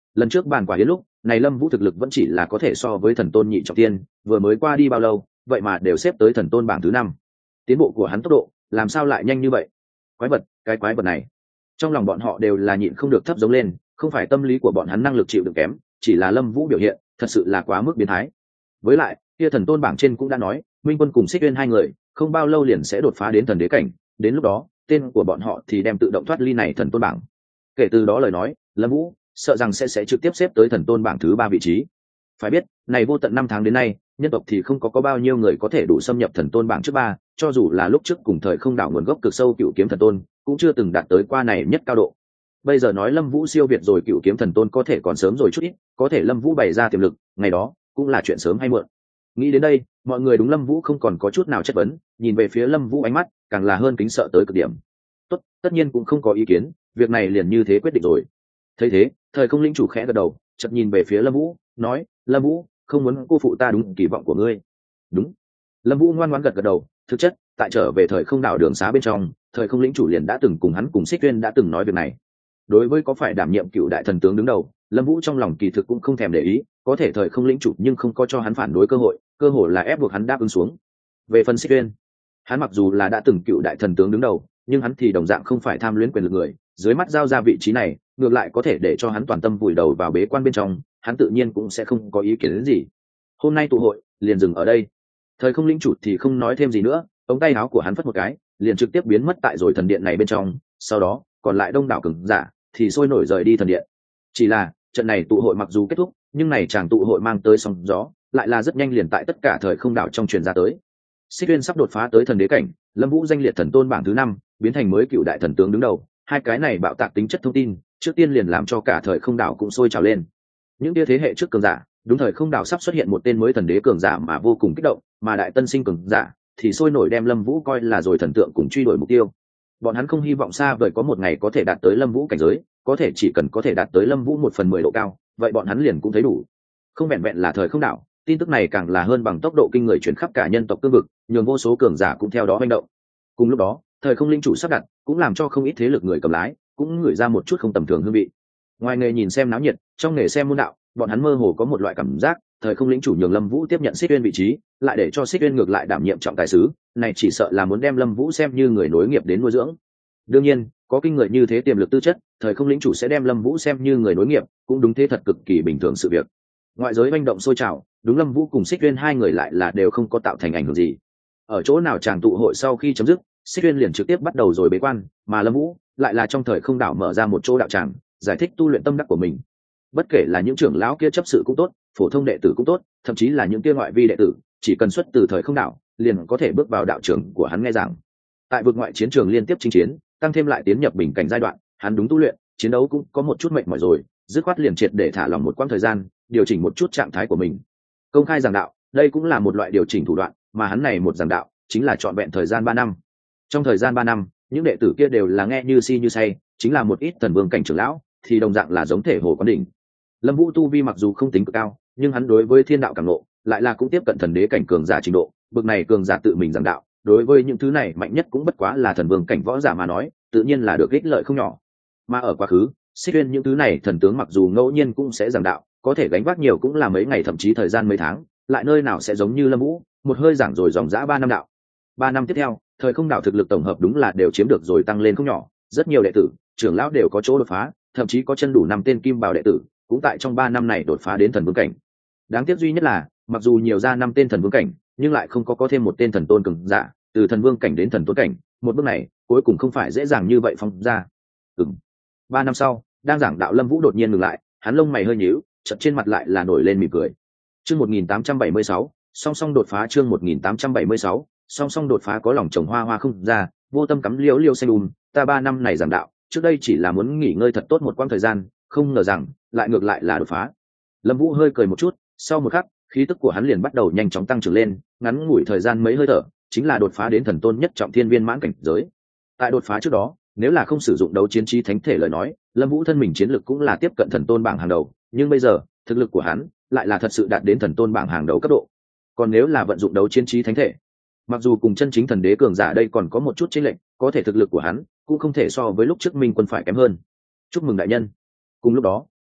Lần trước bàn quả yến lúc này Lâm Vũ thực lực vẫn chỉ là có thể so với thần tôn nhị trọng thiên, vừa mới qua đi bao lâu vậy mà đều xếp tới thần tôn bảng thứ 5. Tiến bộ của hắn tốc độ làm sao lại nhanh như vậy? Quái vật, cái quái vật này. Trong lòng bọn họ đều là nhịn không được thấp giống lên, không phải tâm lý của bọn hắn năng lực chịu đựng kém, chỉ là Lâm Vũ biểu hiện thật sự là quá mức biến thái. Với lại kia thần tôn bảng trên cũng đã nói Minh Quân cùng Xích Uyên hai người không bao lâu liền sẽ đột phá đến thần đế cảnh, đến lúc đó tên của bọn họ thì đem tự động thoát ly này thần tôn bảng. Kể từ đó lời nói Lâm Vũ sợ rằng sẽ trực tiếp xếp tới thần tôn bảng thứ 3 vị trí. Phải biết này vô tận 5 tháng đến nay nhân tộc thì không có bao nhiêu người có thể đủ xâm nhập thần tôn bảng trước 3, cho dù là lúc trước cùng thời không đảo nguồn gốc cực sâu cựu kiếm thần tôn cũng chưa từng đạt tới qua này nhất cao độ. Bây giờ nói Lâm Vũ siêu việt rồi cựu kiếm thần tôn có thể còn sớm rồi chút ít, có thể Lâm Vũ bày ra tiềm lực ngày đó cũng là chuyện sớm hay muộn. Nghĩ đến đây mọi người đúng Lâm Vũ không còn có chút nào chất vấn, nhìn về phía Lâm Vũ ánh mắt càng là hơn kính sợ tới cực điểm. Tốt, tất nhiên cũng không có ý kiến, việc này liền như thế quyết định rồi. Thấy thế thời không lĩnh chủ khẽ gật đầu, chợt nhìn về phía Lâm Vũ nói, Lâm Vũ không muốn cô phụ ta đúng kỳ vọng của ngươi. Đúng. Lâm Vũ ngoan ngoãn gật gật đầu, thực chất tại trở về thời không đảo đường xá bên trong thời không lĩnh chủ liền đã từng cùng hắn cùng Xích Uyên đã từng nói việc này. Đối với có phải đảm nhiệm cựu đại thần tướng đứng đầu Lâm Vũ trong lòng kỳ thực cũng không thèm để ý, có thể thời không lĩnh chủ nhưng không có cho hắn phản đối cơ hội là ép buộc hắn đáp ứng xuống. Về phần Xích Uyên, hắn mặc dù là đã từng cựu đại thần tướng đứng đầu nhưng hắn thì đồng dạng không phải tham luyến quyền lực người, dưới mắt giao ra vị trí này ngược lại có thể để cho hắn toàn tâm vùi đầu vào bế quan bên trong, hắn tự nhiên cũng sẽ không có ý kiến đến gì. Hôm nay tụ hội liền dừng ở đây. Thời không lĩnh chủ thì không nói thêm gì nữa, ống tay áo của hắn phất một cái liền trực tiếp biến mất tại rồi thần điện này bên trong, sau đó còn lại đông đảo cường giả thì sôi nổi rời đi thần điện. Chỉ là trận này tụ hội mặc dù kết thúc nhưng này chàng tụ hội mang tới sóng gió lại là rất nhanh liền tại tất cả thời không đảo trong truyền ra tới. Xích Uyên sắp đột phá tới thần đế cảnh, Lâm Vũ danh liệt thần tôn bảng thứ 5, biến thành mới cựu đại thần tướng đứng đầu, hai cái này bạo tạc tính chất thông tin trước tiên liền làm cho cả thời không đảo cũng sôi trào lên. Những thế hệ trước cường giả đúng thời không đảo sắp xuất hiện một tên mới thần đế cường giả mà vô cùng kích động, mà đại tân sinh cường giả thì sôi nổi đem Lâm Vũ coi là rồi thần tượng cùng truy đuổi mục tiêu. Bọn hắn không hy vọng xa vời có một ngày có thể đạt tới Lâm Vũ cảnh giới, có thể chỉ cần có thể đạt tới Lâm Vũ 1/10 độ cao, vậy bọn hắn liền cũng thấy đủ. Không vẹn vẹn là thời không đảo, tin tức này càng là hơn bằng tốc độ kinh người truyền khắp cả nhân tộc cương vực, nhường vô số cường giả cũng theo đó hành động. Cùng lúc đó thời không linh chủ sắp đặt cũng làm cho không ít thế lực người cầm lái cũng ngửi ra một chút không tầm thường hương vị. Ngoài nghề nhìn xem náo nhiệt, trong nghề xem môn đạo, bọn hắn mơ hồ có một loại cảm giác thời không lĩnh chủ nhường Lâm Vũ tiếp nhận Xích Uyên vị trí, lại để cho Xích Uyên ngược lại đảm nhiệm trọng tài sứ, này chỉ sợ là muốn đem Lâm Vũ xem như người nối nghiệp đến nuôi dưỡng. Đương nhiên có kinh người như thế tiềm lực tư chất, thời không lĩnh chủ sẽ đem Lâm Vũ xem như người nối nghiệp cũng đúng, thế thật cực kỳ bình thường sự việc. Ngoại giới manh động sôi trào, đúng Lâm Vũ cùng Xích Uyên hai người lại là đều không có tạo thành ảnh hưởng gì. Ở chỗ nào chàng tụ hội sau khi chấm dứt, Xích Uyên liền trực tiếp bắt đầu rồi bế quan, mà Lâm Vũ lại là trong thời không đảo mở ra một chỗ đạo tràng, giải thích tu luyện tâm đắc của mình. Bất kể là những trưởng lão kia chấp sự cũng tốt, phổ thông đệ tử cũng tốt, thậm chí là những kia ngoại vi đệ tử, chỉ cần xuất từ thời không đảo, liền có thể bước vào đạo trường của hắn nghe giảng. Tại vực ngoại chiến trường liên tiếp chinh chiến, tăng thêm lại tiến nhập bình cảnh giai đoạn, hắn đúng tu luyện, chiến đấu cũng có một chút mệt mỏi rồi, dứt khoát liền triệt để thả lỏng một quãng thời gian, điều chỉnh một chút trạng thái của mình. Công khai giảng đạo, đây cũng là một loại điều chỉnh thủ đoạn, mà hắn này một giảng đạo, chính là trọn vẹn thời gian 3 năm. Trong thời gian 3 năm, những đệ tử kia đều là nghe như si như say, chính là một ít thần vương cảnh trưởng lão, thì đồng dạng là giống thể hồ quán đỉnh. Lâm Vũ tu vi mặc dù không tính cực cao, nhưng hắn đối với thiên đạo cảm ngộ, lại là cũng tiếp cận thần đế cảnh cường giả trình độ, bậc này cường giả tự mình giảng đạo, đối với những thứ này mạnh nhất cũng bất quá là thần vương cảnh võ giả mà nói, tự nhiên là được ích lợi không nhỏ. Mà ở quá khứ, Xích Uyên những thứ này thần tướng mặc dù ngẫu nhiên cũng sẽ giảng đạo, có thể gánh vác nhiều cũng là mấy ngày thậm chí thời gian mấy tháng, lại nơi nào sẽ giống như Lâm Vũ, một hơi giảng rồi dòng dã 3 năm đạo. 3 năm tiếp theo, thời không đảo thực lực tổng hợp đúng là đều chiếm được rồi tăng lên không nhỏ, rất nhiều đệ tử, trưởng lão đều có chỗ đột phá, thậm chí có chân đủ 5 tên kim bảo đệ tử, cũng tại trong 3 năm này đột phá đến thần vương cảnh. Đáng tiếc duy nhất là, mặc dù nhiều ra 5 tên thần vương cảnh, nhưng lại không có thêm một tên thần tôn cường giả, từ thần vương cảnh đến thần tôn cảnh, một bước này cuối cùng không phải dễ dàng như vậy phóng ra. 3 năm sau, đang giảng đạo Lâm Vũ đột nhiên ngừng lại, hắn lông mày hơi nhíu, chợt trên mặt lại là nổi lên mỉm cười. Chương 1876, song song đột phá. Chương 1876, song song đột phá. Có lòng trồng hoa hoa không ra, vô tâm cắm liễu liễu xanh ta 3 năm này giảng đạo, trước đây chỉ là muốn nghỉ ngơi thật tốt một quãng thời gian, không ngờ rằng lại ngược lại là đột phá. Lâm Vũ hơi cười một chút, sau một khắc, khí tức của hắn liền bắt đầu nhanh chóng tăng trưởng lên, ngắn ngủi thời gian mấy hơi thở, chính là đột phá đến thần tôn nhất trọng thiên viên mãn cảnh giới. Tại đột phá trước đó, nếu là không sử dụng đấu chiến trí thánh thể lời nói, Lâm Vũ thân mình chiến lực cũng là tiếp cận thần tôn bảng hàng đầu, nhưng bây giờ, thực lực của hắn lại là thật sự đạt đến thần tôn bảng hàng đầu cấp độ. Còn nếu là vận dụng đấu chiến trí thánh thể, mặc dù cùng chân chính thần đế cường giả đây còn có một chút chênh lệch, có thể thực lực của hắn cũng không thể so với lúc trước Minh Quân phải kém hơn. Chúc mừng đại nhân. Cùng lúc đó,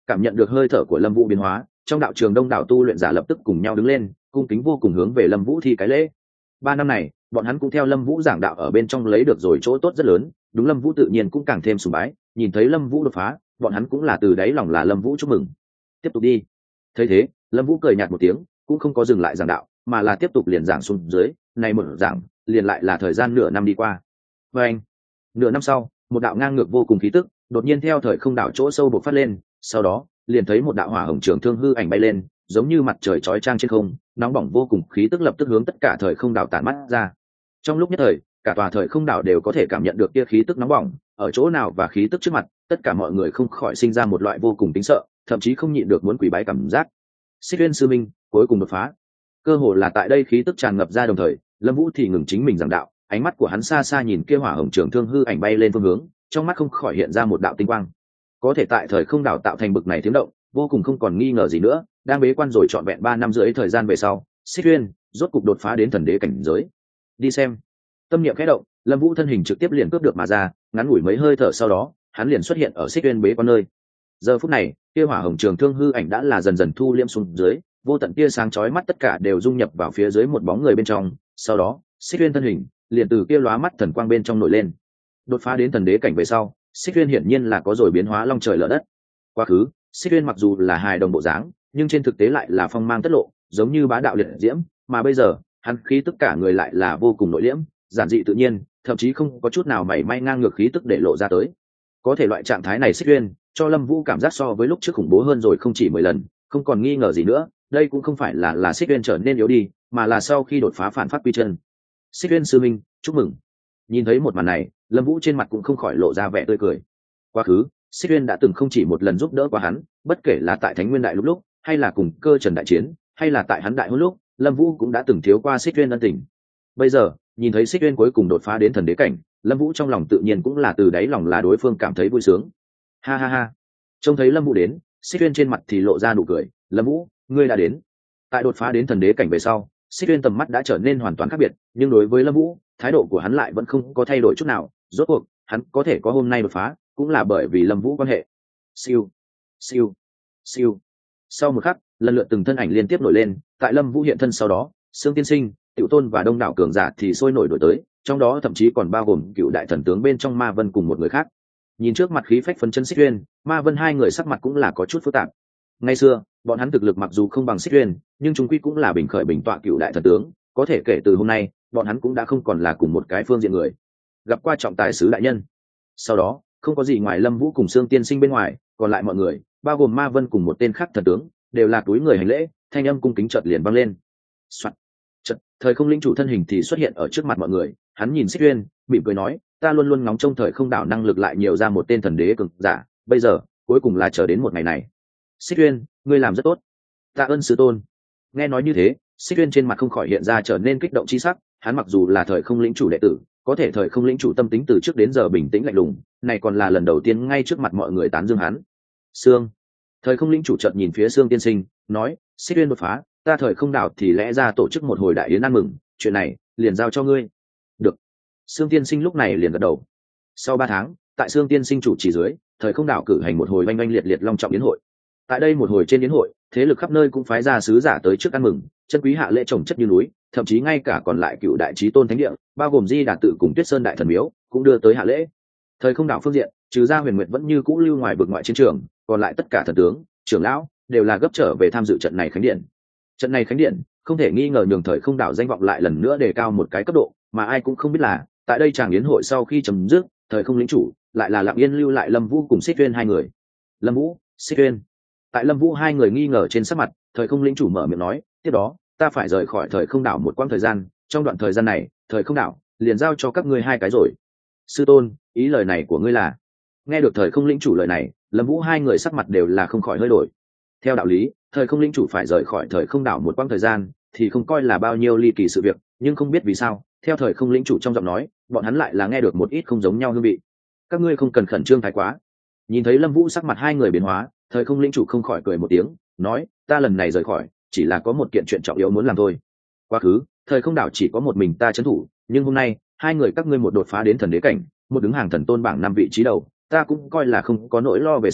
cảm nhận được hơi thở của Lâm Vũ biến hóa, trong đạo trường đông đảo tu luyện giả lập tức cùng nhau đứng lên, cung kính vô cùng hướng về Lâm Vũ thi cái lễ. 3 năm này, bọn hắn cũng theo Lâm Vũ giảng đạo ở bên trong lấy được rồi chỗ tốt rất lớn, đúng Lâm Vũ tự nhiên cũng càng thêm sùng bái, nhìn thấy Lâm Vũ đột phá, bọn hắn cũng là từ đáy lòng là Lâm Vũ chúc mừng. Tiếp tục đi. Thấy thế, Lâm Vũ cười nhạt một tiếng, cũng không có dừng lại giảng đạo, mà là tiếp tục liền giảng xuống dưới, này một giảng, liền lại là thời gian nửa năm đi qua. Và anh, nửa năm sau, một đạo ngang ngược vô cùng khí tức, đột nhiên theo thời không đạo chỗ sâu bộc phát lên, sau đó, liền thấy một đạo hỏa hồng trường thương hư ảnh bay lên, giống như mặt trời chói chang trên không, nóng bỏng vô cùng khí tức lập tức hướng tất cả thời không đạo tản mắt ra. Trong lúc nhất thời, cả tòa thời không đạo đều có thể cảm nhận được kia khí tức nóng bỏng, ở chỗ nào và khí tức trước mặt, tất cả mọi người không khỏi sinh ra một loại vô cùng tính sợ, thậm chí không nhịn được muốn quỳ bái cảm giác. Xích Uyên sư minh cuối cùng đột phá. Cơ hồ là tại đây khí tức tràn ngập ra đồng thời, Lâm Vũ thì ngừng chính mình giảng đạo, ánh mắt của hắn xa xa nhìn kia hỏa hồng trường thương hư ảnh bay lên phương hướng, trong mắt không khỏi hiện ra một đạo tinh quang. Có thể tại thời không đảo tạo thành bực này tiếng động, vô cùng không còn nghi ngờ gì nữa, đang bế quan rồi trọn vẹn 3 năm rưỡi thời gian về sau, Xích Uyên rốt cục đột phá đến thần đế cảnh giới. Đi xem. Tâm niệm khẽ động, Lâm Vũ thân hình trực tiếp liền cướp được mà ra, ngắn ngủi mấy hơi thở sau đó, hắn liền xuất hiện ở Xích Uyên bế quan nơi. Giờ phút này, kia hỏa hồng trường thương hư ảnh đã là dần dần thu liễm xuống dưới, vô tận tia sáng chói mắt tất cả đều dung nhập vào phía dưới một bóng người bên trong, sau đó, Xích Uyên thân hình liền từ kia lóa mắt thần quang bên trong nổi lên. Đột phá đến thần đế cảnh về sau, Xích Uyên hiển nhiên là có rồi biến hóa long trời lở đất. Quá khứ, Xích Uyên mặc dù là hài đồng bộ dáng, nhưng trên thực tế lại là phong mang tất lộ, giống như bá đạo liệt diễm, mà bây giờ, hắn khí tức cả người lại là vô cùng nội liễm, giản dị tự nhiên, thậm chí không có chút nào mảy may ngang ngược khí tức để lộ ra tới. Có thể loại trạng thái này Xích Uyên cho Lâm Vũ cảm giác so với lúc trước khủng bố hơn rồi không chỉ 10 lần, không còn nghi ngờ gì nữa, đây cũng không phải là Xích Uyên trở nên yếu đi, mà là sau khi đột phá phản phát quy chân. Xích Uyên sư minh, chúc mừng. Nhìn thấy một màn này, Lâm Vũ trên mặt cũng không khỏi lộ ra vẻ tươi cười. Quá khứ, Xích Uyên đã từng không chỉ một lần giúp đỡ qua hắn, bất kể là tại Thánh Nguyên Đại lúc, hay là cùng Cơ Trần đại chiến, hay là tại hắn đại hôn lúc, Lâm Vũ cũng đã từng thiếu qua Xích Uyên ân tình. Bây giờ, nhìn thấy Xích Uyên cuối cùng đột phá đến thần đế cảnh, Lâm Vũ trong lòng tự nhiên cũng là từ đáy lòng là đối phương cảm thấy vui sướng. Ha ha ha. Trông thấy Lâm Vũ đến, Xích Uyên trên mặt thì lộ ra nụ cười, "Lâm Vũ, ngươi đã đến." Tại đột phá đến thần đế cảnh về sau, Xích Uyên tầm mắt đã trở nên hoàn toàn khác biệt, nhưng đối với Lâm Vũ, thái độ của hắn lại vẫn không có thay đổi chút nào, rốt cuộc, hắn có thể có hôm nay đột phá, cũng là bởi vì Lâm Vũ quan hệ. Siêu, siêu, siêu. Sau một khắc, lần lượt từng thân ảnh liên tiếp nổi lên, tại Lâm Vũ hiện thân sau đó, Sương Tiên Sinh, Tiểu Tôn và đông đảo cường giả thì sôi nổi đổi tới, trong đó thậm chí còn bao gồm cựu đại thần tướng bên trong Ma Vân cùng một người khác. Nhìn trước mặt khí phách phấn chấn Xích Uyên, Ma Vân hai người sắc mặt cũng là có chút phức tạp. Ngày xưa, bọn hắn thực lực mặc dù không bằng Xích Uyên, nhưng chúng quy cũng là bình khởi bình tọa cựu đại thần tướng, có thể kể từ hôm nay, bọn hắn cũng đã không còn là cùng một cái phương diện người. Gặp qua trọng tài sứ đại nhân. Sau đó, không có gì ngoài Lâm Vũ cùng Sương Tiên Sinh bên ngoài, còn lại mọi người, bao gồm Ma Vân cùng một tên khác thần tướng, đều là túi người hành lễ, thanh âm cung kính chợt liền vang lên. Soạt. Chợt, thời không linh chủ thân hình thì xuất hiện ở trước mặt mọi người, hắn nhìn Xích Uyên, mỉm cười nói, ta luôn luôn ngóng trông thời không đảo năng lực lại nhiều ra một tên thần đế cường giả, bây giờ, cuối cùng là chờ đến một ngày này. Xích Uyên, ngươi làm rất tốt. Tạ ơn sư tôn. Nghe nói như thế, Xích Uyên trên mặt không khỏi hiện ra trở nên kích động chi sắc, hắn mặc dù là thời không lĩnh chủ đệ tử, có thể thời không lĩnh chủ tâm tính từ trước đến giờ bình tĩnh lạnh lùng, này còn là lần đầu tiên ngay trước mặt mọi người tán dương hắn. Sương. Thời không lĩnh chủ chợt nhìn phía Sương tiên sinh, nói, Xích Uyên đột phá, ta thời không đảo thì lẽ ra tổ chức một hồi đại yến ăn mừng, chuyện này liền giao cho ngươi. Được. Sương tiên sinh lúc này liền gật đầu. Sau 3 tháng, tại Sương tiên sinh chủ trì dưới, thời không đảo cử hành một hồi oanh oanh liệt liệt long trọng yến hội. Tại đây một hồi trên yến hội, thế lực khắp nơi cũng phái ra sứ giả tới trước ăn mừng, chân quý hạ lễ trồng chất như núi, thậm chí ngay cả còn lại cựu đại chí tôn thánh địa, bao gồm Di Đà tự cùng Tuyết Sơn đại thần miếu, cũng đưa tới hạ lễ. Thời không đảo phương diện, trừ ra Huyền Nguyệt vẫn như cũ lưu ngoài vực ngoại chiến trường, còn lại tất cả thần tướng, trưởng lão đều là gấp trở về tham dự trận này khánh điện. Trận này khánh điện không thể nghi ngờ nhường thời không đảo danh vọng lại lần nữa đề cao một cái cấp độ, mà ai cũng không biết là, tại đây chàng yến hội sau khi chấm dứt, thời không lĩnh chủ lại là lặng yên lưu lại Lâm Vũ cùng Xích Uyên hai người. Lâm Vũ, Xích Uyên. Tại Lâm Vũ hai người nghi ngờ trên sắc mặt, thời không lĩnh chủ mở miệng nói, tiếp đó, ta phải rời khỏi thời không đảo một quãng thời gian, trong đoạn thời gian này, thời không đảo liền giao cho các ngươi hai cái rồi. Sư tôn, ý lời này của ngươi là? Nghe được thời không lĩnh chủ lời này, Lâm Vũ hai người sắc mặt đều là không khỏi hơi đổi. Theo đạo lý, thời không lĩnh chủ phải rời khỏi thời không đảo một quãng thời gian, thì không coi là bao nhiêu ly kỳ sự việc, nhưng không biết vì sao, theo thời không lĩnh chủ trong giọng nói, bọn hắn lại là nghe được một ít không giống nhau hương vị. Các ngươi không cần khẩn trương thái quá. Nhìn thấy Lâm Vũ sắc mặt hai người biến hóa, thời không lĩnh chủ không khỏi cười một tiếng, nói, ta lần này rời khỏi, chỉ là có một kiện chuyện trọng yếu muốn làm thôi. Quá khứ, thời không đảo chỉ có một mình ta trấn thủ, nhưng hôm nay, hai người các ngươi một đột phá đến thần đế cảnh, một đứng hàng thần tôn bảng 5 vị trí đầu, ta cũng coi là không có nỗi lo về sau,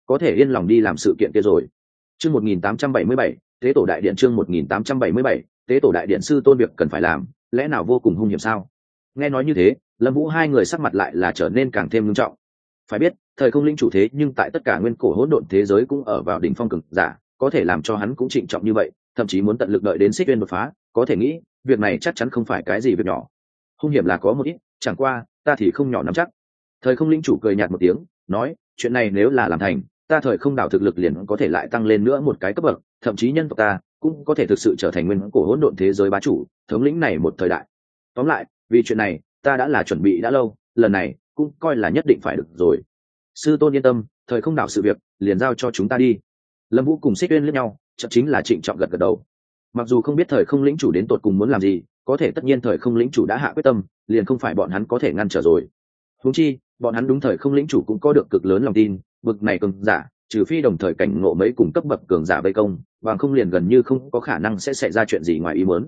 có thể yên lòng đi làm sự kiện kia rồi. Chương 1877, tế tổ đại điện. Chương 1877, tế tổ đại điện. Sư tôn việc cần phải làm lẽ nào vô cùng hung hiểm sao? Nghe nói như thế, Lâm Vũ hai người sắc mặt lại là trở nên càng thêm nghiêm trọng. Phải biết, thời không lĩnh chủ thế nhưng tại tất cả nguyên cổ hỗn độn thế giới cũng ở vào đỉnh phong cường giả, có thể làm cho hắn cũng trịnh trọng như vậy, thậm chí muốn tận lực đợi đến Xích Uyên đột phá, có thể nghĩ, việc này chắc chắn không phải cái gì việc nhỏ. Hung hiểm là có một ít, chẳng qua, ta thì không nhỏ nắm chắc. Thời không lĩnh chủ cười nhạt một tiếng, nói, chuyện này nếu là làm thành, ta thời không đảo thực lực liền có thể lại tăng lên nữa một cái cấp bậc, thậm chí nhân tộc ta cũng có thể thực sự trở thành nguyên cổ hỗn độn thế giới bá chủ, thống lĩnh này một thời đại. Tóm lại, vì chuyện này, ta đã là chuẩn bị đã lâu, lần này cũng coi là nhất định phải được rồi. Sư tôn yên tâm, thời không đảo sự việc liền giao cho chúng ta đi. Lâm Vũ cùng Xích Uyên liếc nhau, chợt chính là trịnh trọng gật gật đầu. Mặc dù không biết thời không lĩnh chủ đến tột cùng muốn làm gì, có thể tất nhiên thời không lĩnh chủ đã hạ quyết tâm, liền không phải bọn hắn có thể ngăn trở rồi. Huống chi, bọn hắn đúng thời không lĩnh chủ cũng có được cực lớn lòng tin, bực này cường giả, trừ phi đồng thời cảnh ngộ mấy cùng cấp bậc cường giả vây công, bằng không liền gần như không có khả năng sẽ xảy ra chuyện gì ngoài ý muốn.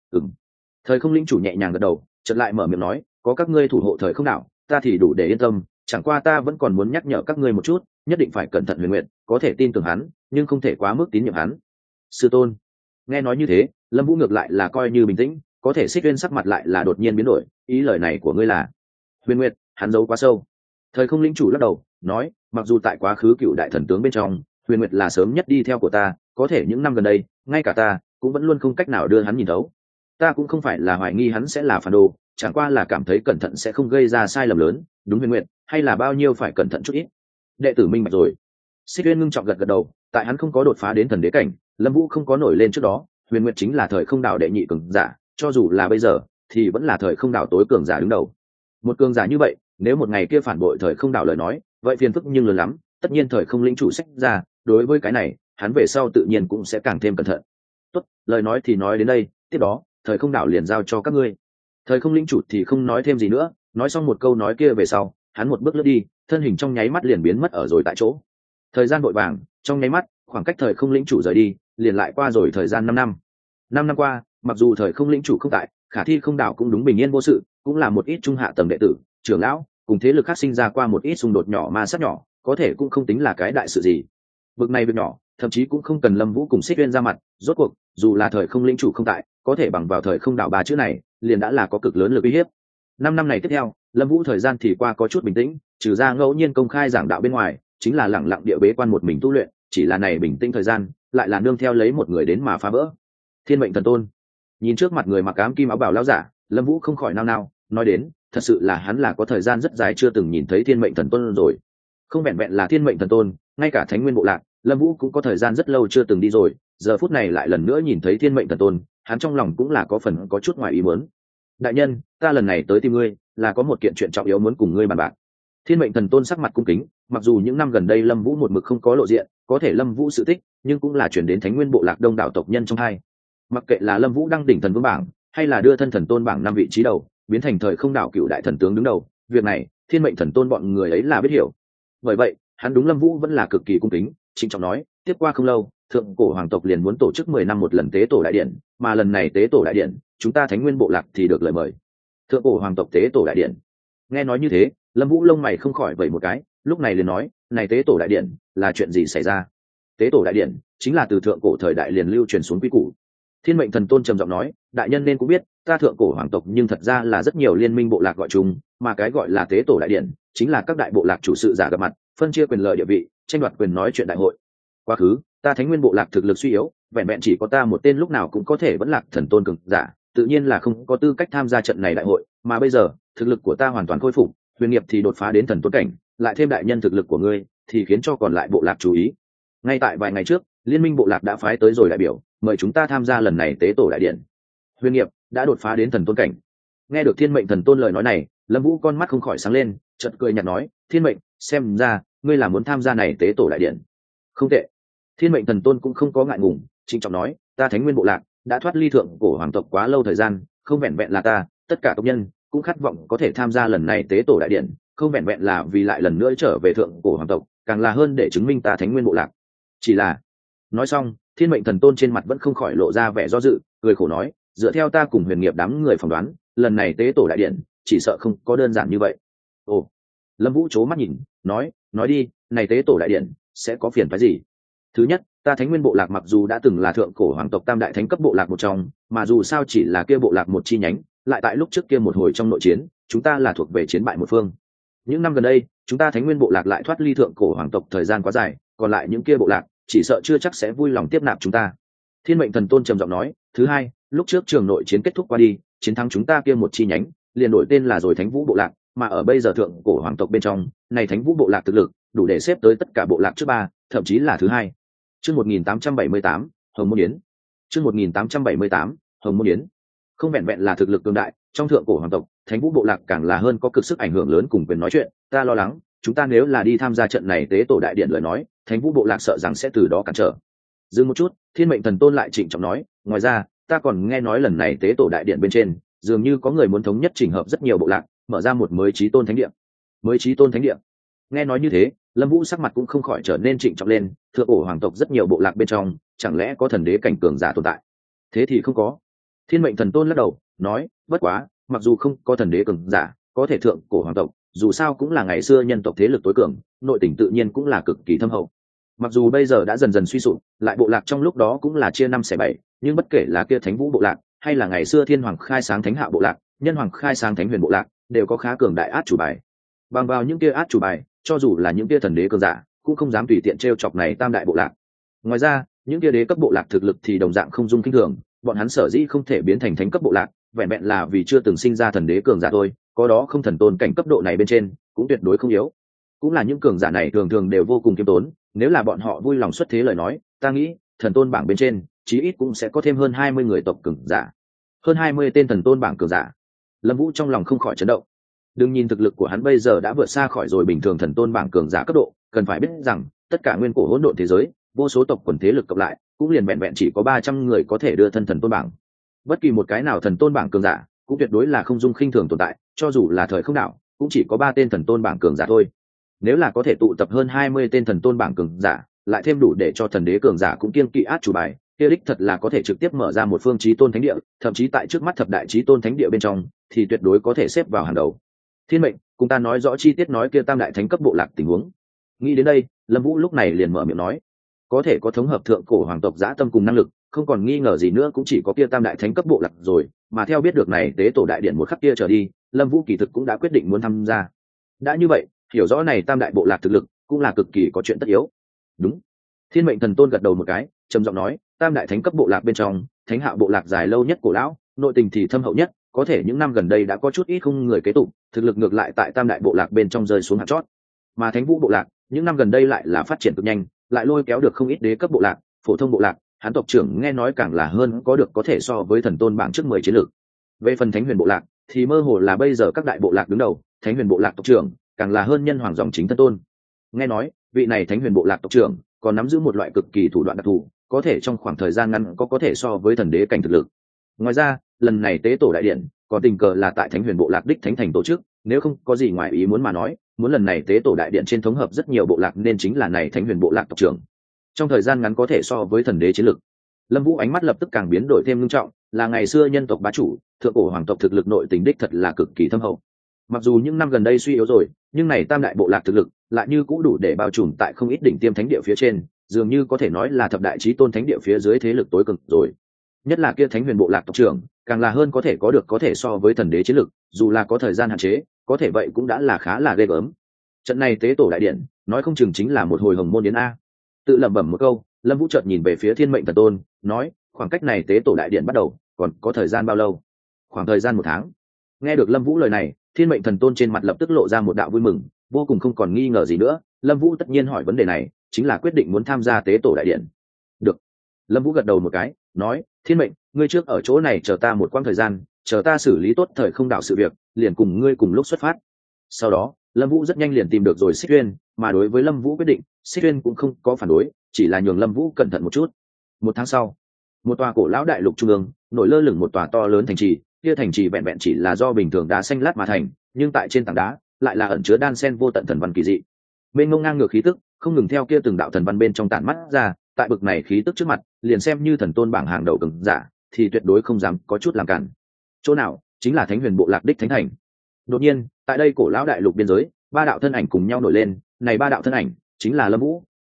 Thời không lĩnh chủ nhẹ nhàng gật đầu, chợt lại mở miệng nói, có các ngươi thủ hộ thời không đảo, ta thì đủ để yên tâm, chẳng qua ta vẫn còn muốn nhắc nhở các ngươi một chút, nhất định phải cẩn thận Huyền Nguyệt, có thể tin tưởng hắn, nhưng không thể quá mức tín nhiệm hắn. Sư tôn. Nghe nói như thế, Lâm Vũ ngược lại là coi như bình tĩnh, có thể Xích Uyên sắc mặt lại là đột nhiên biến đổi, ý lời này của ngươi là? Huyền Nguyệt, hắn giấu quá sâu. Thời không lĩnh chủ lắc đầu, nói, mặc dù tại quá khứ cựu đại thần tướng bên trong, Huyền Nguyệt là sớm nhất đi theo của ta, có thể những năm gần đây, ngay cả ta cũng vẫn luôn không cách nào đưa hắn nhìn thấu. Ta cũng không phải là hoài nghi hắn sẽ là phản đồ, chẳng qua là cảm thấy cẩn thận sẽ không gây ra sai lầm lớn, đúng Huyền Nguyệt, hay là bao nhiêu phải cẩn thận chút ít. Đệ tử minh bạch rồi. Xích Uyên ngưng trọng gật gật đầu, tại hắn không có đột phá đến thần đế cảnh, Lâm Vũ không có nổi lên trước đó, Huyền Nguyệt chính là thời không đảo đệ nhị cường giả, cho dù là bây giờ thì vẫn là thời không đảo tối cường giả đứng đầu. Một cường giả như vậy, nếu một ngày kia phản bội thời không đảo lời nói, vậy phiền phức nhưng lớn lắm, tất nhiên thời không lĩnh chủ sách ra, đối với cái này, hắn về sau tự nhiên cũng sẽ càng thêm cẩn thận. Tốt, lời nói thì nói đến đây, tiếp đó, thời không đảo liền giao cho các ngươi. Thời không lĩnh chủ thì không nói thêm gì nữa, nói xong một câu nói kia về sau, hắn một bước lướt đi, thân hình trong nháy mắt liền biến mất ở rồi tại chỗ. Thời gian vội vàng, trong nháy mắt, khoảng cách thời không lĩnh chủ rời đi, liền lại qua rồi thời gian 5 năm. 5 năm qua, mặc dù thời không lĩnh chủ không tại, khả thi không đảo cũng đúng bình yên vô sự, cũng là một ít trung hạ tầng đệ tử, trưởng lão, cùng thế lực khác sinh ra qua một ít xung đột nhỏ ma sát nhỏ, có thể cũng không tính là cái đại sự gì. Vực này việc nhỏ, thậm chí cũng không cần Lâm Vũ cùng Xích Uyên ra mặt, rốt cuộc, dù là thời không lĩnh chủ không tại, có thể bằng vào thời không đảo ba chữ này, liền đã là có cực lớn lực uy hiếp. 5 năm này tiếp theo, Lâm Vũ thời gian thì qua có chút bình tĩnh, trừ ra ngẫu nhiên công khai giảng đạo bên ngoài, chính là lặng lặng địa bế quan một mình tu luyện, chỉ là này bình tĩnh thời gian, lại là nương theo lấy một người đến mà phá vỡ. Thiên Mệnh Thần Tôn. Nhìn trước mặt người mặc ám kim áo bào lão giả, Lâm Vũ không khỏi nao nao, nói đến, thật sự là hắn là có thời gian rất dài chưa từng nhìn thấy Thiên Mệnh Thần Tôn rồi. Không vẹn vẹn là Thiên Mệnh Thần Tôn, ngay cả Thánh Nguyên Bộ Lạc, Lâm Vũ cũng có thời gian rất lâu chưa từng đi rồi, giờ phút này lại lần nữa nhìn thấy Thiên Mệnh Thần Tôn, hắn trong lòng cũng là có phần có chút ngoài ý muốn. Đại nhân, ta lần này tới tìm ngươi, là có một kiện chuyện trọng yếu muốn cùng ngươi bàn bạc. Thiên Mệnh Thần Tôn sắc mặt cung kính, mặc dù những năm gần đây Lâm Vũ một mực không có lộ diện, có thể Lâm Vũ sự tích, nhưng cũng là chuyển đến Thánh Nguyên Bộ Lạc đông đảo tộc nhân trong hai. Mặc kệ là Lâm Vũ đăng đỉnh thần vương bảng, hay là đưa thân thần tôn bảng 5 vị trí đầu, biến thành thời không đảo cựu đại thần tướng đứng đầu, việc này, Thiên Mệnh Thần Tôn bọn người ấy là biết hiểu. Bởi vậy, hắn đúng Lâm Vũ vẫn là cực kỳ cung kính, trịnh trọng nói, tiếp qua không lâu, thượng cổ hoàng tộc liền muốn tổ chức 10 năm một lần tế tổ đại điện, mà lần này tế tổ đại điện, chúng ta Thánh Nguyên Bộ Lạc thì được lời mời. Thượng cổ hoàng tộc tế tổ đại điện. Nghe nói như thế, Lâm Vũ lông mày không khỏi vẩy một cái, lúc này liền nói, này tế tổ đại điện là chuyện gì xảy ra? Tế tổ đại điện chính là từ thượng cổ thời đại liền lưu truyền xuống quy củ. Thiên Mệnh Thần Tôn trầm giọng nói, đại nhân nên cũng biết, ta thượng cổ hoàng tộc nhưng thật ra là rất nhiều liên minh bộ lạc gọi chung, mà cái gọi là tế tổ đại điện chính là các đại bộ lạc chủ sự giả gặp mặt, phân chia quyền lợi địa vị, tranh đoạt quyền nói chuyện đại hội. Quá khứ, ta Thánh Nguyên Bộ Lạc thực lực suy yếu, vẹn vẹn chỉ có ta một tên lúc nào cũng có thể vẫn lạc thần tôn cường giả, tự nhiên là không có tư cách tham gia trận này đại hội, mà bây giờ, thực lực của ta hoàn toàn khôi phục, huyền nghiệp thì đột phá đến thần tôn cảnh, lại thêm đại nhân thực lực của ngươi, thì khiến cho còn lại bộ lạc chú ý. Ngay tại vài ngày trước, liên minh bộ lạc đã phái tới rồi đại biểu, mời chúng ta tham gia lần này tế tổ đại điện. Huyền nghiệp đã đột phá đến thần tôn cảnh. Nghe được Thiên Mệnh Thần Tôn lời nói này, Lâm Vũ con mắt không khỏi sáng lên, chợt cười nhạt nói, Thiên Mệnh, xem ra ngươi là muốn tham gia này tế tổ đại điện. Không tệ. Thiên Mệnh Thần Tôn cũng không có ngại ngùng, trịnh trọng nói, ta Thánh Nguyên Bộ Lạc đã thoát ly thượng cổ hoàng tộc quá lâu thời gian, không vẹn vẹn là ta, tất cả tộc nhân cũng khát vọng có thể tham gia lần này tế tổ đại điện, không vẹn vẹn là vì lại lần nữa trở về thượng cổ hoàng tộc, càng là hơn để chứng minh ta Thánh Nguyên Bộ Lạc. Chỉ là, nói xong, Thiên Mệnh Thần Tôn trên mặt vẫn không khỏi lộ ra vẻ do dự, cười khổ nói, dựa theo ta cùng huyền nghiệp đám người phỏng đoán, lần này tế tổ đại điện chỉ sợ không có đơn giản như vậy. Ồ. Lâm Vũ chố mắt nhìn, nói đi, này tế tổ đại điện sẽ có phiền phái gì? Thứ nhất, ta Thánh Nguyên bộ lạc mặc dù đã từng là thượng cổ hoàng tộc tam đại thánh cấp bộ lạc một trong, mà dù sao chỉ là kia bộ lạc một chi nhánh, lại tại lúc trước kia một hồi trong nội chiến, chúng ta là thuộc về chiến bại một phương. Những năm gần đây, chúng ta Thánh Nguyên bộ lạc lại thoát ly thượng cổ hoàng tộc thời gian quá dài, còn lại những kia bộ lạc chỉ sợ chưa chắc sẽ vui lòng tiếp nạp chúng ta. Thiên Mệnh Thần Tôn trầm giọng nói. Thứ hai, lúc trước trường nội chiến kết thúc qua đi, chiến thắng chúng ta kia một chi nhánh, liền đổi tên là rồi Thánh Vũ bộ lạc, mà ở bây giờ thượng cổ hoàng tộc bên trong, này Thánh Vũ bộ lạc thực lực đủ để xếp tới tất cả bộ lạc trước ba, thậm chí là thứ hai. Chương 1878, Hồng Môn Yến. Chương 1878, Hồng Môn Yến. Không vẹn vẹn là thực lực cường đại, trong thượng cổ hoàng tộc, Thánh Vũ bộ lạc càng là hơn có cực sức ảnh hưởng lớn cùng quyền nói chuyện, ta lo lắng, chúng ta nếu là đi tham gia trận này tế tổ đại điện lời nói, Thánh Vũ bộ lạc sợ rằng sẽ từ đó cản trở. Dừng một chút, Thiên Mệnh Thần Tôn lại trịnh trọng nói, ngoài ra, ta còn nghe nói lần này tế tổ đại điện bên trên, dường như có người muốn thống nhất chỉnh hợp rất nhiều bộ lạc, mở ra một mới chí tôn thánh địa. Mới chí tôn thánh địa. Nghe nói như thế, Lâm Vũ sắc mặt cũng không khỏi trở nên trịnh trọng lên, thượng cổ hoàng tộc rất nhiều bộ lạc bên trong, chẳng lẽ có thần đế cảnh cường giả tồn tại? Thế thì không có. Thiên Mệnh Thần Tôn lắc đầu, nói, bất quá, mặc dù không có thần đế cường giả, có thể thượng cổ hoàng tộc, dù sao cũng là ngày xưa nhân tộc thế lực tối cường, nội tình tự nhiên cũng là cực kỳ thâm hậu. Mặc dù bây giờ đã dần dần suy sụp, lại bộ lạc trong lúc đó cũng là chia năm xẻ bảy, nhưng bất kể là kia Thánh Vũ bộ lạc, hay là ngày xưa Thiên Hoàng khai sáng Thánh Hạ bộ lạc, Nhân Hoàng khai sáng Thánh Huyền bộ lạc, đều có khá cường đại át chủ bài. Bằng vào những kia át chủ bài, cho dù là những kia thần đế cường giả, cũng không dám tùy tiện trêu chọc này tam đại bộ lạc. Ngoài ra, những kia đế cấp bộ lạc thực lực thì đồng dạng không dung kinh thường, bọn hắn sở dĩ không thể biến thành thánh cấp bộ lạc, vẹn vẹn là vì chưa từng sinh ra thần đế cường giả thôi, có đó không thần tôn cảnh cấp độ này bên trên, cũng tuyệt đối không yếu. Cũng là những cường giả này thường thường đều vô cùng kiêm tốn, nếu là bọn họ vui lòng xuất thế lời nói, ta nghĩ, thần tôn bảng bên trên, chí ít cũng sẽ có thêm hơn 20 người tộc cường giả. Hơn 20 tên thần tôn bảng cường giả. Lâm Vũ trong lòng không khỏi chấn động. Đừng nhìn thực lực của hắn bây giờ đã vượt xa khỏi rồi bình thường thần tôn bảng cường giả cấp độ, cần phải biết rằng, tất cả nguyên cổ hỗn độn thế giới, vô số tộc quần thế lực cộng lại, cũng liền vẹn vẹn chỉ có 300 người có thể đưa thân thần tôn bảng. Bất kỳ một cái nào thần tôn bảng cường giả, cũng tuyệt đối là không dung khinh thường tồn tại, cho dù là thời không đạo, cũng chỉ có 3 tên thần tôn bảng cường giả thôi. Nếu là có thể tụ tập hơn 20 tên thần tôn bảng cường giả, lại thêm đủ để cho thần đế cường giả cũng kiêng kỵ át chủ bài, kia đích thật là có thể trực tiếp mở ra một phương chí tôn thánh địa, thậm chí tại trước mắt thập đại chí tôn thánh địa bên trong, thì tuyệt đối có thể xếp vào hàng đầu. Thiên Mệnh, cùng ta nói rõ chi tiết nói kia tam đại thánh cấp bộ lạc tình huống. Nghĩ đến đây, Lâm Vũ lúc này liền mở miệng nói, có thể có thống hợp thượng cổ hoàng tộc dã tâm cùng năng lực, không còn nghi ngờ gì nữa cũng chỉ có kia tam đại thánh cấp bộ lạc rồi, mà theo biết được này tế tổ đại điện một khắc kia trở đi, Lâm Vũ kỳ thực cũng đã quyết định muốn tham gia. Đã như vậy, hiểu rõ này tam đại bộ lạc thực lực, cũng là cực kỳ có chuyện tất yếu. Đúng. Thiên Mệnh Thần Tôn gật đầu một cái, trầm giọng nói, tam đại thánh cấp bộ lạc bên trong, Thánh Hạ bộ lạc dài lâu nhất cổ lão, nội tình thì thâm hậu nhất, có thể những năm gần đây đã có chút ít không người kế tục, thực lực ngược lại tại tam đại bộ lạc bên trong rơi xuống hạt chót. Mà Thánh Vũ bộ lạc, những năm gần đây lại là phát triển cực nhanh, lại lôi kéo được không ít đế cấp bộ lạc, phổ thông bộ lạc, hắn tộc trưởng nghe nói càng là hơn có được có thể so với thần tôn bảng trước 10 chiến lược. Về phần Thánh Huyền bộ lạc, thì mơ hồ là bây giờ các đại bộ lạc đứng đầu, Thánh Huyền bộ lạc tộc trưởng càng là hơn Nhân Hoàng dòng chính thân tôn. Nghe nói, vị này Thánh Huyền bộ lạc tộc trưởng còn nắm giữ một loại cực kỳ thủ đoạn đặc thù, có thể trong khoảng thời gian ngắn có thể so với thần đế cảnh thực lực. Ngoài ra, lần này tế tổ đại điện còn tình cờ là tại Thánh Huyền bộ lạc đích thánh thành tổ chức, nếu không có gì ngoài ý muốn mà nói, muốn lần này tế tổ đại điện trên thống hợp rất nhiều bộ lạc nên chính là này Thánh Huyền bộ lạc tộc trưởng. Trong thời gian ngắn có thể so với thần đế chiến lực. Lâm Vũ ánh mắt lập tức càng biến đổi thêm nghiêm trọng, là ngày xưa nhân tộc bá chủ, thượng cổ hoàng tộc thực lực nội tình đích thật là cực kỳ thâm hậu. Mặc dù những năm gần đây suy yếu rồi, nhưng này tam đại bộ lạc thực lực lại như cũng đủ để bao trùm tại không ít đỉnh tiêm thánh địa phía trên, dường như có thể nói là thập đại chí tôn thánh địa phía dưới thế lực tối cường rồi. Nhất là kia Thánh Huyền bộ lạc tộc trưởng, càng là hơn có thể so với thần đế chiến lực, dù là có thời gian hạn chế, có thể vậy cũng đã là khá là ghê gớm. Trận này tế tổ đại điện, nói không chừng chính là một hồi hồng môn yến a. Tự lẩm bẩm một câu, Lâm Vũ chợt nhìn về phía Thiên Mệnh Thần Tôn, nói, khoảng cách này tế tổ đại điện bắt đầu, còn có thời gian bao lâu? Khoảng thời gian 1 tháng. Nghe được Lâm Vũ lời này, Thiên Mệnh Thần Tôn trên mặt lập tức lộ ra một đạo vui mừng, vô cùng không còn nghi ngờ gì nữa, Lâm Vũ tất nhiên hỏi vấn đề này, chính là quyết định muốn tham gia tế tổ đại điện. Được. Lâm Vũ gật đầu một cái, nói, Thiên Mệnh, ngươi trước ở chỗ này chờ ta một quãng thời gian, chờ ta xử lý tốt thời không đạo sự việc, liền cùng ngươi cùng lúc xuất phát. Sau đó, Lâm Vũ rất nhanh liền tìm được rồi Xích Uyên, mà đối với Lâm Vũ quyết định, Xích Uyên cũng không có phản đối, chỉ là nhường Lâm Vũ cẩn thận một chút. 1 tháng sau, một tòa cổ lão đại lục trung ương, nổi lơ lửng một tòa to lớn thành trì, kia thành trì vẹn vẹn chỉ là do bình thường đá xanh lát mà thành, nhưng tại trên tảng đá lại là ẩn chứa đan sen vô tận thần văn kỳ dị. Bên ngông ngang ngược khí tức, không ngừng theo kia từng đạo thần văn bên trong tản mắt ra, tại bực này khí tức trước mặt, liền xem như thần tôn bảng hàng đầu cường giả, thì tuyệt đối không dám có chút làm cản. Chỗ nào? Chính là Thánh Huyền bộ lạc đích thánh thành. Đột nhiên, tại đây cổ lão đại lục biên giới, 3 đạo thân ảnh cùng nhau nổi lên, này 3 đạo thân ảnh chính là Lâm Vũ,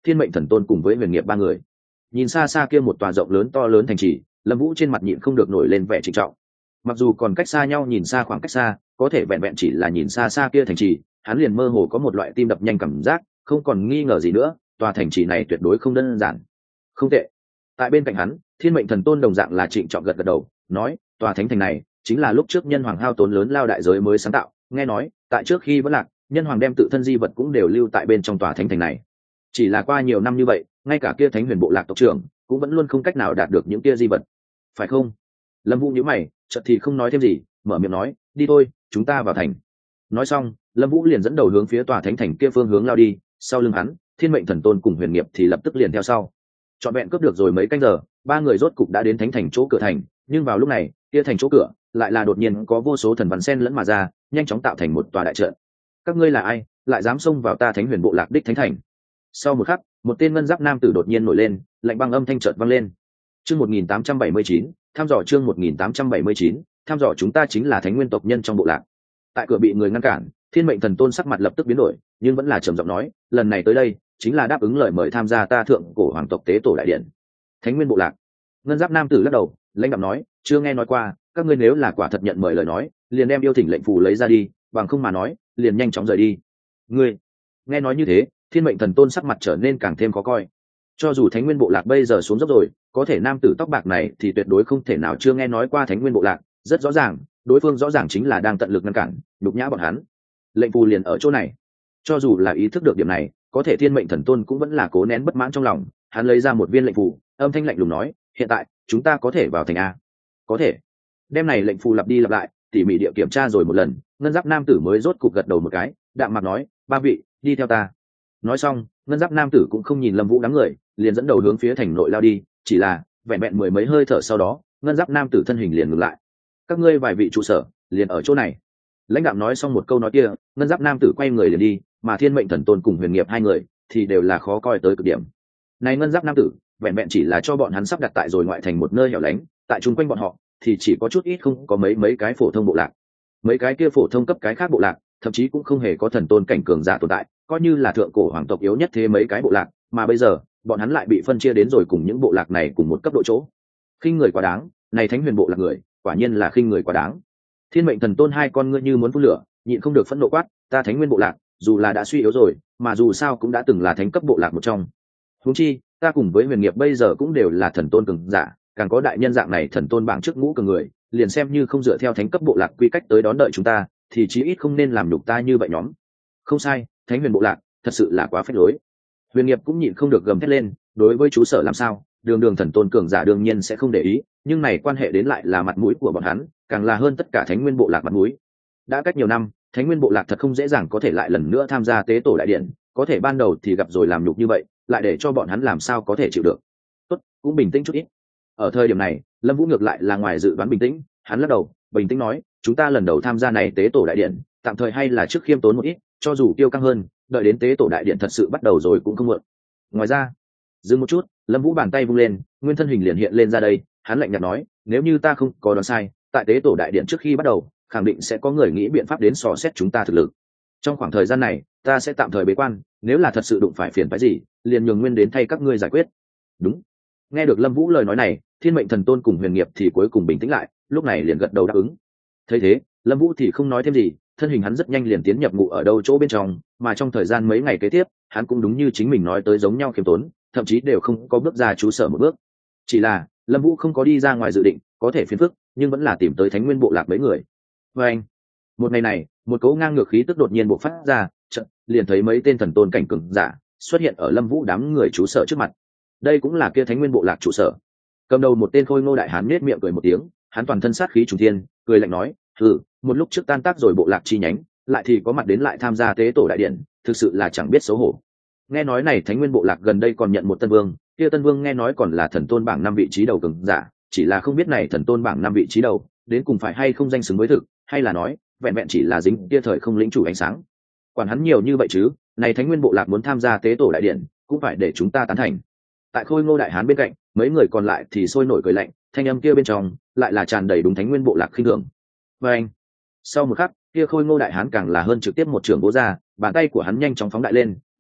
Thiên Mệnh Thần Tôn cùng với Huyền Nghiệp ba người. Nhìn xa xa kia một tòa rộng lớn to lớn thành trì, Lâm Vũ trên mặt nhịn không được nổi lên vẻ trịnh trọng. Mặc dù còn cách xa nhau, nhìn xa khoảng cách xa, có thể vẹn vẹn chỉ là nhìn xa xa kia thành trì, hắn liền mơ hồ có một loại tim đập nhanh cảm giác, không còn nghi ngờ gì nữa, tòa thành trì này tuyệt đối không đơn giản. Không tệ. Tại bên cạnh hắn, Thiên Mệnh Thần Tôn đồng dạng là trịnh trọng gật gật đầu, nói, tòa thánh thành này chính là lúc trước Nhân Hoàng hao tốn lớn lao đại giới mới sáng tạo, nghe nói, tại trước khi vẫn lạc, Nhân Hoàng đem tự thân di vật cũng đều lưu tại bên trong tòa thánh thành này. Chỉ là qua nhiều năm như vậy, ngay cả kia Thánh Huyền Bộ Lạc tộc trưởng cũng vẫn luôn không cách nào đạt được những kia di vật. Phải không? Lâm Vũ nhíu mày, chợt thì không nói thêm gì, mở miệng nói, đi thôi, chúng ta vào thành. Nói xong, Lâm Vũ liền dẫn đầu hướng phía tòa thánh thành kia phương hướng lao đi, sau lưng hắn, Thiên Mệnh Thần Tôn cùng Huyền Nghiệp thì lập tức liền theo sau. Trọn vẹn cướp được rồi mấy canh giờ, ba người rốt cục đã đến thánh thành chỗ cửa thành, nhưng vào lúc này, kia thành chỗ cửa lại là đột nhiên có vô số thần văn sen lẫn mà ra, nhanh chóng tạo thành một tòa đại trận. Các ngươi là ai, lại dám xông vào ta Thánh Huyền Bộ Lạc đích thánh thành? Sau một khắc, một tên ngân giáp nam tử đột nhiên nổi lên, lạnh băng âm thanh chợt vang lên. Chương 1879, thăm dò chương 1879, thăm dò chúng ta chính là Thánh Nguyên tộc nhân trong bộ lạc. Tại cửa bị người ngăn cản, Thiên Mệnh Thần Tôn sắc mặt lập tức biến đổi, nhưng vẫn là trầm giọng nói, lần này tới đây, chính là đáp ứng lời mời tham gia ta thượng cổ hoàng tộc tế tổ đại điện. Thánh Nguyên bộ lạc. Ngân giáp nam tử lắc đầu, lãnh đạm nói, chưa nghe nói qua, các ngươi nếu là quả thật nhận mời lời nói, liền đem yêu thỉnh lệnh phù lấy ra đi, bằng không mà nói, liền nhanh chóng rời đi. Ngươi. Nghe nói như thế, Thiên Mệnh Thần Tôn sắc mặt trở nên càng thêm khó coi. Cho dù Thánh Nguyên bộ lạc bây giờ xuống dốc rồi, có thể nam tử tóc bạc này thì tuyệt đối không thể nào chưa nghe nói qua Thánh Nguyên bộ lạc, rất rõ ràng, đối phương rõ ràng chính là đang tận lực ngăn cản, nhục nhã bọn hắn. Lệnh phù liền ở chỗ này. Cho dù là ý thức được điểm này, có thể Thiên Mệnh Thần Tôn cũng vẫn là cố nén bất mãn trong lòng, hắn lấy ra một viên lệnh phù, âm thanh lạnh lùng nói, hiện tại chúng ta có thể vào thành a? Có thể. Đem này lệnh phù lặp đi lặp lại, tỉ mỉ địa kiểm tra rồi một lần, ngân giáp nam tử mới rốt cục gật đầu một cái, đạm mặt nói, ba vị, đi theo ta. Nói xong, ngân giáp nam tử cũng không nhìn Lâm Vũ đám người, liền dẫn đầu hướng phía thành nội lao đi, chỉ là vẹn vẹn mười mấy hơi thở sau đó, ngân giáp nam tử thân hình liền ngừng lại. Các ngươi vài vị trụ sở liền ở chỗ này. Lãnh đạo nói xong một câu nói kia, ngân giáp nam tử quay người liền đi, mà Thiên Mệnh Thần Tôn cùng Huyền Nghiệp hai người thì đều là khó coi tới cực điểm. Này ngân giáp nam tử, vẹn vẹn chỉ là cho bọn hắn sắp đặt tại rồi ngoại thành một nơi hẻo lánh, tại chung quanh bọn họ thì chỉ có chút ít không có mấy cái phổ thông bộ lạc. Mấy cái kia phổ thông cấp cái khác bộ lạc, thậm chí cũng không hề có thần tôn cảnh cường giả tồn tại, coi như là thượng cổ hoàng tộc yếu nhất thế mấy cái bộ lạc, mà bây giờ, bọn hắn lại bị phân chia đến rồi cùng những bộ lạc này cùng một cấp độ chỗ. Khinh người quá đáng, này Thánh Huyền bộ lạc người, quả nhiên là khinh người quá đáng. Thiên Mệnh Thần Tôn hai con ngươi như muốn phun lửa, nhịn không được phẫn nộ quát, ta Thánh Nguyên bộ lạc, dù là đã suy yếu rồi, mà dù sao cũng đã từng là thánh cấp bộ lạc một trong. Huống chi, ta cùng với Huyền Nghiệp bây giờ cũng đều là thần tôn cường giả, càng có đại nhân dạng này thần tôn bảng trước ngũ cường người, liền xem như không dựa theo thánh cấp bộ lạc quy cách tới đón đợi chúng ta, thì chí ít không nên làm nhục ta như vậy nhóm. Không sai, Thánh Huyền bộ lạc, thật sự là quá phách lối. Huyền Nghiệp cũng nhịn không được gầm thét lên, đối với chú sở làm sao, đường thần tôn cường giả đương nhiên sẽ không để ý, nhưng này quan hệ đến lại là mặt mũi của bọn hắn, càng là hơn tất cả Thánh Nguyên bộ lạc mặt mũi. Đã cách nhiều năm, Thánh Nguyên bộ lạc thật không dễ dàng có thể lại lần nữa tham gia tế tổ đại điện, có thể ban đầu thì gặp rồi làm nhục như vậy, lại để cho bọn hắn làm sao có thể chịu được. Tốt, cũng bình tĩnh chút ít. Ở thời điểm này, Lâm Vũ ngược lại là ngoài dự đoán bình tĩnh, hắn lắc đầu, bình tĩnh nói, chúng ta lần đầu tham gia này tế tổ đại điện, tạm thời hay là trước khiêm tốn một ít, cho dù tiêu căng hơn, đợi đến tế tổ đại điện thật sự bắt đầu rồi cũng không muộn. Ngoài ra, dừng một chút, Lâm Vũ bàn tay vung lên, nguyên thân hình liền hiện lên ra đây, hắn lạnh nhạt nói, nếu như ta không có đoán sai, tại tế tổ đại điện trước khi bắt đầu, khẳng định sẽ có người nghĩ biện pháp đến dò xét chúng ta thực lực. Trong khoảng thời gian này, ta sẽ tạm thời bế quan, nếu là thật sự đụng phải phiền phức gì, liền nhường nguyên đến thay các ngươi giải quyết. Đúng. Nghe được Lâm Vũ lời nói này, Thiên Mệnh Thần Tôn cùng Huyền Nghiệp thì cuối cùng bình tĩnh lại, lúc này liền gật đầu đáp ứng. Thấy thế, Lâm Vũ thì không nói thêm gì, thân hình hắn rất nhanh liền tiến nhập ngụ ở đâu chỗ bên trong, mà trong thời gian mấy ngày kế tiếp, hắn cũng đúng như chính mình nói tới giống nhau khiêm tốn, thậm chí đều không có bước ra trú sở một bước. Chỉ là, Lâm Vũ không có đi ra ngoài dự định, có thể phiền phức, nhưng vẫn là tìm tới Thánh Nguyên bộ lạc mấy người. Và anh, một ngày này, một cỗ ngang ngược khí tức đột nhiên bộc phát ra, chợt liền thấy mấy tên thần tôn cảnh cường giả xuất hiện ở Lâm Vũ đám người trú sở trước mặt. Đây cũng là kia Thánh Nguyên bộ lạc trụ sở. Cầm đầu một tên khôi ngô đại hán nhếch miệng cười một tiếng, hắn toàn thân sát khí trùng thiên, cười lạnh nói, một lúc trước tan tác rồi bộ lạc chi nhánh, lại thì có mặt đến lại tham gia tế tổ đại điện, thực sự là chẳng biết xấu hổ. Nghe nói này Thánh Nguyên bộ lạc gần đây còn nhận một tân vương, kia tân vương nghe nói còn là thần tôn bảng 5 vị trí đầu cường giả, chỉ là không biết này thần tôn bảng 5 vị trí đầu, đến cùng phải hay không danh xứng với thực, hay là nói, vẹn vẹn chỉ là dính kia thời không lĩnh chủ ánh sáng. Quản hắn nhiều như vậy chứ, này Thánh Nguyên bộ lạc muốn tham gia tế tổ đại điện, cũng phải để chúng ta tán thành. Tại khôi ngô đại hán bên cạnh, mấy người còn lại thì sôi nổi cười lạnh, thanh âm kia bên trong lại là tràn đầy đúng Thánh Nguyên bộ lạc khinh thường. Và anh, sau một khắc, kia khôi ngô đại hán càng là hơn trực tiếp một trường bố ra, bàn tay của hắn nhanh chóng phóng đại lên,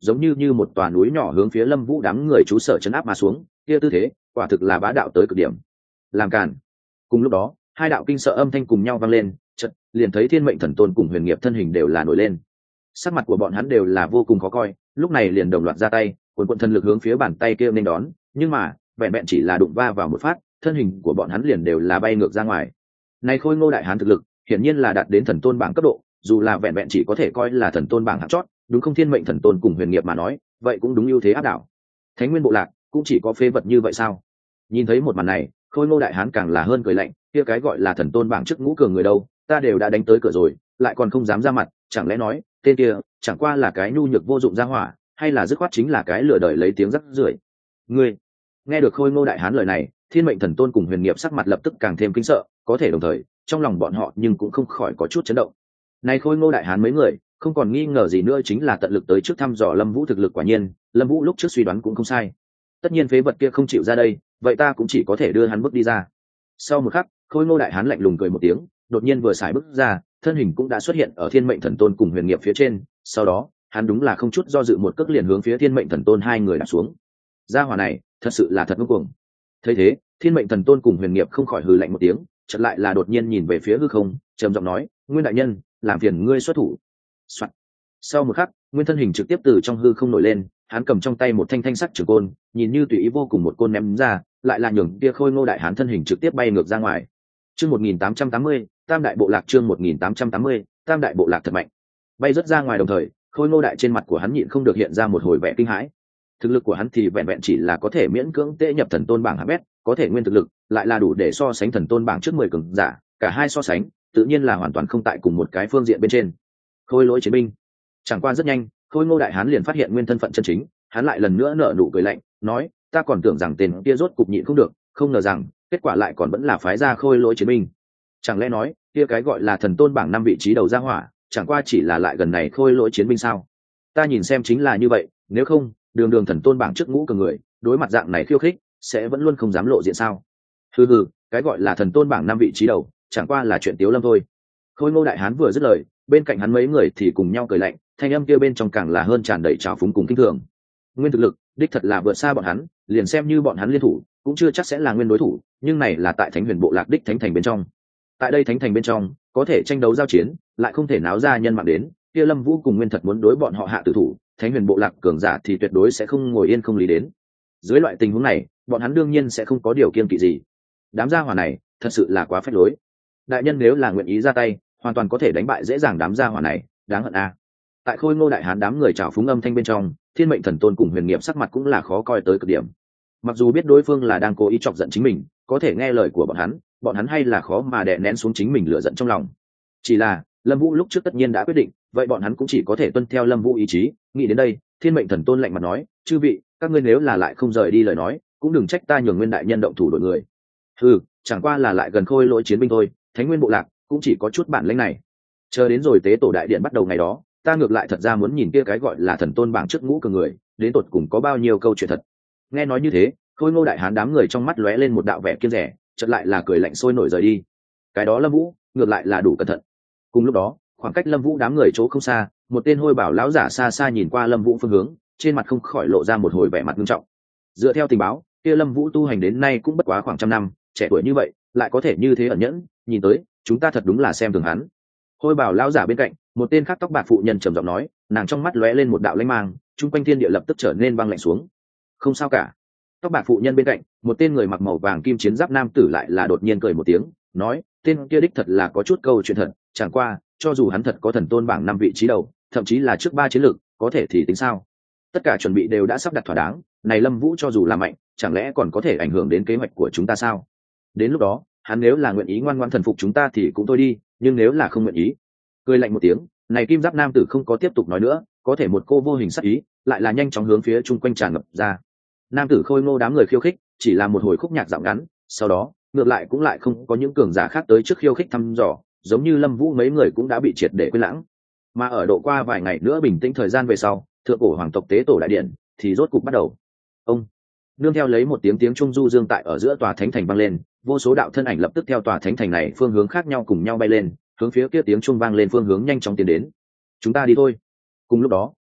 giống như một tòa núi nhỏ hướng phía Lâm Vũ đám người trú sở trấn áp mà xuống, kia tư thế quả thực là bá đạo tới cực điểm. Làm cản. Cùng lúc đó, hai đạo kinh sợ âm thanh cùng nhau vang lên, chợt liền thấy Thiên Mệnh Thần Tôn cùng Huyền Nghiệp thân hình đều là nổi lên. Sắc mặt của bọn hắn đều là vô cùng khó coi, lúc này liền đồng loạt ra tay, cuồn cuộn thần lực hướng phía bàn tay kia nên đón, nhưng mà, vẹn vẹn chỉ là đụng va vào một phát, thân hình của bọn hắn liền đều là bay ngược ra ngoài. Này Khôi Ngô đại hán thực lực, hiển nhiên là đạt đến thần tôn bảng cấp độ, dù là vẹn vẹn chỉ có thể coi là thần tôn bảng hạng chót, đúng không? Thiên Mệnh Thần Tôn cùng Huyền Nghiệp mà nói, vậy cũng đúng ưu thế áp đảo. Thánh Nguyên bộ lạc cũng chỉ có phế vật như vậy sao? Nhìn thấy một màn này, Khôi Ngô đại hán càng là hơn cười lạnh, kia cái gọi là thần tôn bảng trước ngũ cường người đâu, ta đều đã đánh tới cửa rồi, lại còn không dám ra mặt, chẳng lẽ nói, tên kia chẳng qua là cái nhu nhược vô dụng ra hỏa, hay là dứt khoát chính là cái lừa đời lấy tiếng rắc rưởi. Ngươi. Nghe được Khôi Ngô đại hán lời này, Thiên Mệnh Thần Tôn cùng Huyền Nghiệp sắc mặt lập tức càng thêm kinh sợ, có thể đồng thời, trong lòng bọn họ nhưng cũng không khỏi có chút chấn động. Này Khôi Ngô đại hán mấy người, không còn nghi ngờ gì nữa chính là tận lực tới trước thăm dò Lâm Vũ thực lực, quả nhiên, Lâm Vũ lúc trước suy đoán cũng không sai. Tất nhiên phế vật kia không chịu ra đây, vậy ta cũng chỉ có thể đưa hắn bước đi ra. Sau một khắc, Khôi Ngô đại hán lạnh lùng cười một tiếng, đột nhiên vừa xài bước ra, thân hình cũng đã xuất hiện ở Thiên Mệnh Thần Tôn cùng Huyền Nghiệp phía trên, sau đó, hắn đúng là không chút do dự một cước liền hướng phía Thiên Mệnh Thần Tôn hai người đạp xuống. Gia hỏa này, thật sự là thật ngông cuồng. Thấy thế, Thiên Mệnh Thần Tôn cùng Huyền Nghiệp không khỏi hừ lạnh một tiếng, chợt lại là đột nhiên nhìn về phía hư không, trầm giọng nói: "Nguyên đại nhân, làm phiền ngươi xuất thủ." Soạn. Sau một khắc, nguyên thân hình trực tiếp từ trong hư không nổi lên, hắn cầm trong tay một thanh thanh sắc trường côn, nhìn như tùy ý vô cùng một côn ném ra, lại là nhường kia Khôi Ngô đại hán thân hình trực tiếp bay ngược ra ngoài. Chương 1880, Tam đại bộ lạc. Chương 1880, Tam đại bộ lạc thật mạnh. Bay rất ra ngoài đồng thời, Khôi Ngô đại trên mặt của hắn nhịn không được hiện ra một hồi vẻ kinh hãi. Thực lực của hắn thì vẹn vẹn chỉ là có thể miễn cưỡng tệ nhập thần tôn bảng hạng bét, có thể nguyên thực lực lại là đủ để so sánh thần tôn bảng trước 10 cường giả, cả hai so sánh, tự nhiên là hoàn toàn không tại cùng một cái phương diện bên trên. Khôi Lỗi chiến binh. Chẳng qua rất nhanh, Khôi Ngô đại hán liền phát hiện nguyên thân phận chân chính, hắn lại lần nữa nở nụ cười lạnh, nói: "Ta còn tưởng rằng tên kia rốt cục nhịn không được, không ngờ rằng kết quả lại còn vẫn là phái ra Khôi Lỗi chiến binh. Chẳng lẽ nói, kia cái gọi là thần tôn bảng 5 vị trí đầu ra hỏa, chẳng qua chỉ là lại gần này Khôi Lỗi chiến binh sao? Ta nhìn xem chính là như vậy, nếu không, đường đường thần tôn bảng trước ngũ cường người, đối mặt dạng này khiêu khích, sẽ vẫn luôn không dám lộ diện sao?" Hừ hừ, cái gọi là thần tôn bảng 5 vị trí đầu, chẳng qua là chuyện tiếu lâm thôi. Khôi Ngô đại hán vừa dứt lời, bên cạnh hắn mấy người thì cùng nhau cười lạnh, thanh âm kia bên trong càng là hơn tràn đầy trào phúng cùng kinh thường. Nguyên thực lực đích thật là vượt xa bọn hắn, liền xem như bọn hắn liên thủ cũng chưa chắc sẽ là nguyên đối thủ, nhưng này là tại Thánh Huyền bộ lạc đích thánh thành bên trong. Tại đây thánh thành bên trong, có thể tranh đấu giao chiến, lại không thể náo ra nhân mạng đến, kia Lâm Vũ cùng Nguyên thật muốn đối bọn họ hạ tử thủ, Thánh Huyền bộ lạc cường giả thì tuyệt đối sẽ không ngồi yên không lý đến. Dưới loại tình huống này, bọn hắn đương nhiên sẽ không có điều kiêng kỵ gì. Đám gia hỏa này, thật sự là quá phách lối. Đại nhân nếu là nguyện ý ra tay, hoàn toàn có thể đánh bại dễ dàng đám gia hỏa này, đáng hận a. Tại Khôi Ngô đại hán đám người trào phúng âm thanh bên trong, Thiên Mệnh Thần Tôn cùng Huyền Nghiệp sắc mặt cũng là khó coi tới cực điểm. Mặc dù biết đối phương là đang cố ý chọc giận chính mình, có thể nghe lời của bọn hắn hay là khó mà đè nén xuống chính mình lửa giận trong lòng. Chỉ là Lâm Vũ lúc trước tất nhiên đã quyết định, vậy bọn hắn cũng chỉ có thể tuân theo Lâm Vũ ý chí. Nghĩ đến đây, Thiên Mệnh Thần Tôn lạnh mặt nói: "Chư vị, các ngươi nếu là lại không rời đi lời nói, cũng đừng trách ta nhường Nguyên đại nhân động thủ đội người." "Hừ, chẳng qua là lại gần Khôi Lỗi chiến binh thôi, Thánh Nguyên bộ lạc cũng chỉ có chút bản lĩnh này. Chờ đến rồi tế tổ đại điện bắt đầu ngày đó, ta ngược lại thật ra muốn nhìn kia cái gọi là thần tôn bảng trước ngũ cường người, đến tột cùng có bao nhiêu câu chuyện thật." Nghe nói như thế, Khôi Ngô đại hán đám người trong mắt lóe lên một đạo vẻ kiêng dè, chợt lại là cười lạnh sôi nổi rời đi. Cái đó Lâm Vũ ngược lại là đủ cẩn thận. Cùng lúc đó, khoảng cách Lâm Vũ đám người chỗ không xa, một tên hôi bảo lão giả xa xa nhìn qua Lâm Vũ phương hướng, trên mặt không khỏi lộ ra một hồi vẻ mặt nghiêm trọng. Dựa theo tình báo, kia Lâm Vũ tu hành đến nay cũng bất quá khoảng 100 năm, trẻ tuổi như vậy, lại có thể như thế ẩn nhẫn, nhìn tới, chúng ta thật đúng là xem thường hắn. Hôi bảo lão giả bên cạnh, một tên khác tóc bạc phụ nhân trầm giọng nói, nàng trong mắt lóe lên một đạo lãnh mang, chung quanh thiên địa lập tức trở nên băng lạnh xuống. Không sao cả. Tóc bạc phụ nhân bên cạnh, một tên người mặc màu vàng kim chiến giáp nam tử lại là đột nhiên cười một tiếng, nói, tên kia đích thật là có chút câu chuyện thật, chẳng qua, cho dù hắn thật có thần tôn bảng 5 vị trí đầu, thậm chí là trước 3 chiến lược, có thể thì tính sao? Tất cả chuẩn bị đều đã sắp đặt thỏa đáng, này Lâm Vũ cho dù là mạnh, chẳng lẽ còn có thể ảnh hưởng đến kế hoạch của chúng ta sao? Đến lúc đó, hắn nếu là nguyện ý ngoan ngoãn thần phục chúng ta thì cũng thôi đi, nhưng nếu là không nguyện ý. Cười lạnh một tiếng, này kim giáp nam tử không có tiếp tục nói nữa, có thể một cô vô hình sắc ý, lại là nhanh chóng hướng phía chung quanh tràn ngập ra. Nam tử Khôi Ngô đám người khiêu khích, chỉ là một hồi khúc nhạc dạo ngắn, sau đó, ngược lại cũng lại không có những cường giả khác tới trước khiêu khích thăm dò, giống như Lâm Vũ mấy người cũng đã bị triệt để quên lãng. Mà ở độ qua vài ngày nữa bình tĩnh thời gian về sau, thượng cổ hoàng tộc tế tổ đại điện thì rốt cục bắt đầu. Ông nương theo lấy một tiếng trung du dương tại ở giữa tòa thánh thành vang lên, vô số đạo thân ảnh lập tức theo tòa thánh thành này phương hướng khác nhau cùng nhau bay lên, hướng phía kia tiếng trung vang lên phương hướng nhanh chóng tiến đến. Chúng ta đi thôi. Cùng lúc đó,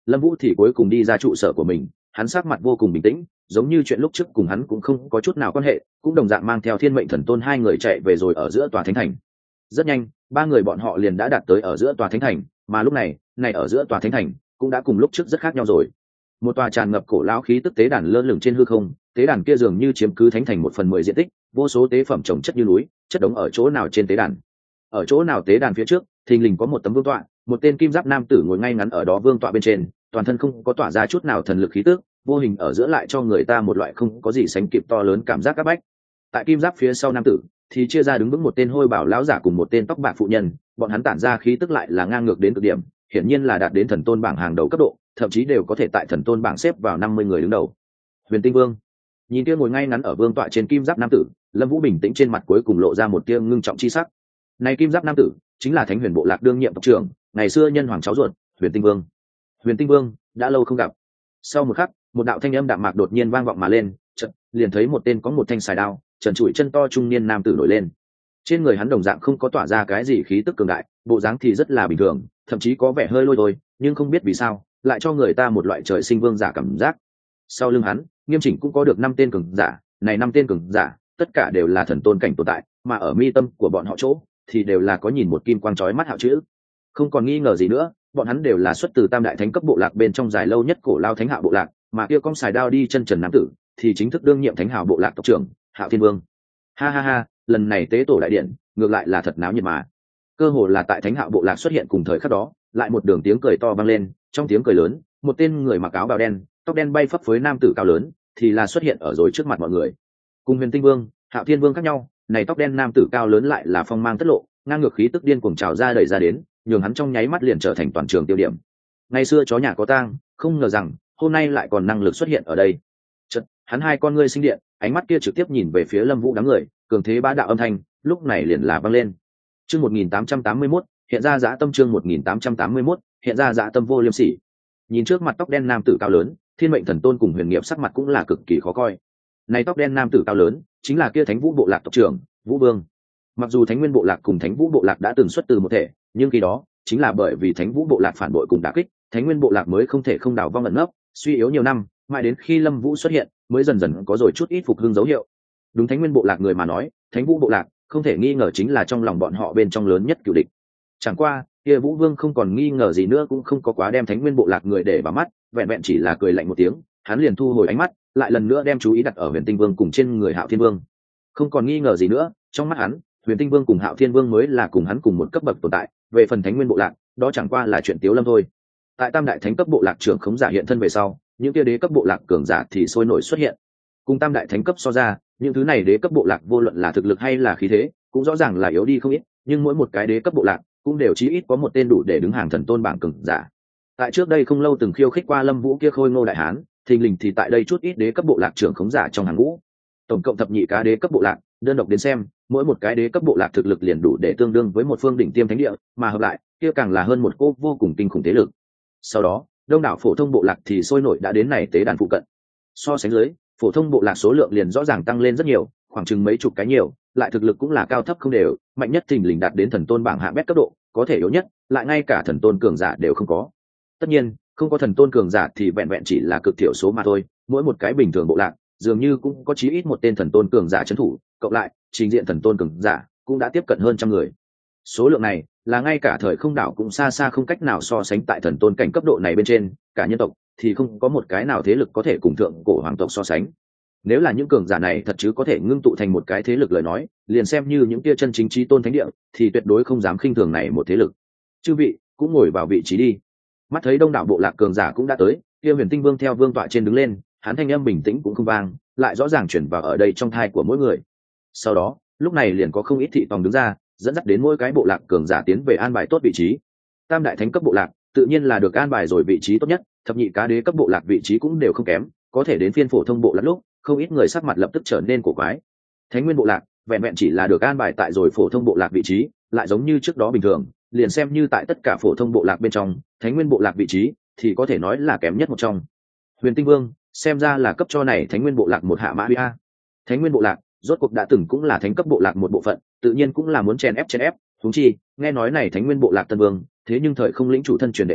Lâm Vũ thì cuối cùng đi ra trụ sở của mình, hắn sắc mặt vô cùng bình tĩnh, giống như chuyện lúc trước cùng hắn cũng không có chút nào quan hệ, cũng đồng dạng mang theo Thiên Mệnh Thần Tôn hai người chạy về rồi ở giữa tòa thánh thành. Rất nhanh, ba người bọn họ liền đã đạt tới ở giữa tòa thánh thành, mà lúc này, ở giữa tòa thánh thành cũng đã cùng lúc trước rất khác nhau rồi. Một tòa tràn ngập cổ lão khí tức tế đàn lơ lửng trên hư không, tế đàn kia dường như chiếm cứ thánh thành 1/10 diện tích, vô số tế phẩm chồng chất như núi, chất đống ở chỗ nào trên tế đàn. Ở chỗ nào tế đàn phía trước, thình lình có một tấm vương tọa, một tên kim giáp nam tử ngồi ngay ngắn ở đó vương tọa bên trên, toàn thân không có tỏa ra chút nào thần lực khí tức, vô hình ở giữa lại cho người ta một loại không có gì sánh kịp to lớn cảm giác áp bách. Tại kim giáp phía sau nam tử thì chia ra đứng vững một tên hôi bảo lão giả cùng một tên tóc bạc phụ nhân, bọn hắn tản ra khí tức lại là ngang ngược đến cực điểm, hiển nhiên là đạt đến thần tôn bảng hàng đầu cấp độ, thậm chí đều có thể tại thần tôn bảng xếp vào 50 người đứng đầu. Huyền Tinh Vương nhìn kia ngồi ngay ngắn ở vương tọa trên kim giáp nam tử, Lâm Vũ bình tĩnh trên mặt cuối cùng lộ ra một tia ngưng trọng chi sắc. Này kim giáp nam tử chính là Thánh Huyền Bộ Lạc đương nhiệm tộc trưởng, ngày xưa nhân hoàng cháu ruột, Huyền Tinh Vương. Huyền Tinh Vương, đã lâu không gặp. Sau một khắc, một đạo thanh âm đạm mạc đột nhiên vang vọng mà lên, chợt liền thấy một tên có một thanh xài đao, trần trụi chân to trung niên nam tử nổi lên. Trên người hắn đồng dạng không có tỏa ra cái gì khí tức cường đại, bộ dáng thì rất là bình thường, thậm chí có vẻ hơi lôi thôi, nhưng không biết vì sao, lại cho người ta một loại trời sinh vương giả cảm giác. Sau lưng hắn, nghiêm chỉnh cũng có được 5 tên cường giả, này 5 tên cường giả, tất cả đều là thần tôn cảnh tồn tại, mà ở mi tâm của bọn họ chỗ thì đều là có nhìn một kim quang chói mắt hạo chữ. Không còn nghi ngờ gì nữa, bọn hắn đều là xuất từ Tam đại thánh cấp bộ lạc bên trong dài lâu nhất cổ lao thánh hạo bộ lạc, mà kia con xài đao đi chân trần nam tử thì chính thức đương nhiệm thánh hào bộ lạc tộc trưởng, Hạo Thiên Vương. Ha ha ha, lần này tế tổ đại điện, ngược lại là thật náo nhiệt mà. Cơ hồ là tại thánh hạo bộ lạc xuất hiện cùng thời khắc đó, lại một đường tiếng cười to vang lên, trong tiếng cười lớn, một tên người mặc áo bào đen, tóc đen bay phấp phới nam tử cao lớn, thì là xuất hiện ở rồi trước mặt mọi người. Cùng Huyền Tinh Vương, Hạo Thiên Vương khác nhau, này tóc đen nam tử cao lớn lại là phong mang tất lộ, ngang ngược khí tức điên cuồng trào ra đẩy ra đến, nhường hắn trong nháy mắt liền trở thành toàn trường tiêu điểm. Ngày xưa chó nhà có tang, không ngờ rằng hôm nay lại còn năng lực xuất hiện ở đây. Chợt, hắn hai con ngươi sinh điện, ánh mắt kia trực tiếp nhìn về phía Lâm Vũ đám người, cường thế bá đạo âm thanh, lúc này liền là vang lên. Chương 1881, hiện ra dã tâm chương 1881, hiện ra dã tâm vô liêm sỉ. Nhìn trước mặt tóc đen nam tử cao lớn, Thiên Mệnh Thần Tôn cùng Huyền Nghiệp sắc mặt cũng là cực kỳ khó coi. Này tóc đen nam tử cao lớn, chính là kia Thánh Vũ bộ lạc tộc trưởng, Vũ Vương. Mặc dù Thánh Nguyên bộ lạc cùng Thánh Vũ bộ lạc đã từng xuất từ một thể, nhưng khi đó, chính là bởi vì Thánh Vũ bộ lạc phản bội cùng đả kích, Thánh Nguyên bộ lạc mới không thể không đảo vong ẩn nấp, suy yếu nhiều năm, mãi đến khi Lâm Vũ xuất hiện, mới dần dần có rồi chút ít phục hưng dấu hiệu. Đúng Thánh Nguyên bộ lạc người mà nói, Thánh Vũ bộ lạc không thể nghi ngờ chính là trong lòng bọn họ bên trong lớn nhất cửu địch. Chẳng qua, kia Vũ Vương không còn nghi ngờ gì nữa cũng không có quá đem Thánh Nguyên bộ lạc người để vào mắt, vẹn vẹn chỉ là cười lạnh một tiếng, hắn liền thu hồi ánh mắt, lại lần nữa đem chú ý đặt ở Huyền Tinh Vương cùng trên người Hạo Thiên Vương. Không còn nghi ngờ gì nữa, trong mắt hắn, Huyền Tinh Vương cùng Hạo Thiên Vương mới là cùng hắn cùng một cấp bậc tồn tại, về phần Thánh Nguyên bộ lạc, đó chẳng qua là chuyện tiếu lâm thôi. Tại Tam đại thánh cấp bộ lạc trưởng khống giả hiện thân về sau, những kia đế cấp bộ lạc cường giả thì sôi nổi xuất hiện. Cùng Tam đại thánh cấp so ra, những thứ này đế cấp bộ lạc vô luận là thực lực hay là khí thế, cũng rõ ràng là yếu đi không ít, nhưng mỗi một cái đế cấp bộ lạc cũng đều chí ít có một tên đủ để đứng hàng thần tôn bảng cường giả. Tại trước đây không lâu từng khiêu khích qua Lâm Vũ kia khôi ngô đại hán, thình lình thì tại đây chút ít đế cấp bộ lạc trưởng khống giả trong hàng ngũ. Tổng cộng thập nhị cá đế cấp bộ lạc, đơn độc đến xem, mỗi một cái đế cấp bộ lạc thực lực liền đủ để tương đương với một phương đỉnh tiêm thánh địa, mà hợp lại, kia càng là hơn một cô vô cùng kinh khủng thế lực. Sau đó, đông đảo phổ thông bộ lạc thì sôi nổi đã đến này tế đàn phụ cận. So sánh dưới, phổ thông bộ lạc số lượng liền rõ ràng tăng lên rất nhiều, khoảng chừng mấy chục cái nhiều, lại thực lực cũng là cao thấp không đều, mạnh nhất thình lình đạt đến thần tôn bảng hạng bét cấp độ, có thể yếu nhất, lại ngay cả thần tôn cường giả đều không có. Tất nhiên, không có thần tôn cường giả thì vẹn vẹn chỉ là cực thiểu số mà thôi, mỗi một cái bình thường bộ lạc, dường như cũng có chí ít một tên thần tôn cường giả trấn thủ, cộng lại, trình diện thần tôn cường giả cũng đã tiếp cận hơn trăm người. Số lượng này là ngay cả thời không đảo cũng xa xa không cách nào so sánh tại thần tôn cảnh cấp độ này bên trên, cả nhân tộc thì không có một cái nào thế lực có thể cùng thượng cổ hoàng tộc so sánh. Nếu là những cường giả này thật chứ có thể ngưng tụ thành một cái thế lực lời nói, liền xem như những kia chân chính chí tôn thánh địa, thì tuyệt đối không dám khinh thường này một thế lực. Chư vị cũng ngồi vào vị trí đi. Mắt thấy đông đảo bộ lạc cường giả cũng đã tới, kia Huyền Tinh Vương theo vương tọa trên đứng lên, hắn thanh âm bình tĩnh cũng không vang, lại rõ ràng chuyển vào ở đây trong thai của mỗi người. Sau đó, lúc này liền có không ít thị tòng đứng ra, dẫn dắt đến mỗi cái bộ lạc cường giả tiến về an bài tốt vị trí. Tam đại thánh cấp bộ lạc tự nhiên là được an bài rồi vị trí tốt nhất, thập nhị cá đế cấp bộ lạc vị trí cũng đều không kém, có thể đến phiên phổ thông bộ lạc lúc, không ít người sắc mặt lập tức trở nên cổ quái. Thánh Nguyên bộ lạc vẹn vẹn chỉ là được an bài tại rồi phổ thông bộ lạc vị trí, lại giống như trước đó bình thường, liền xem như tại tất cả phổ thông bộ lạc bên trong, Thánh Nguyên bộ lạc vị trí thì có thể nói là kém nhất một trong. Huyền Tinh Vương xem ra là cấp cho này Thánh Nguyên bộ lạc một hạ mã huy a. Thánh Nguyên bộ lạc rốt cuộc đã từng cũng là thánh cấp bộ lạc một bộ phận, tự nhiên cũng là muốn chèn ép, huống chi nghe nói này Thánh Nguyên bộ lạc tân vương, thế nhưng thời không lĩnh chủ thân truyền đệ tử,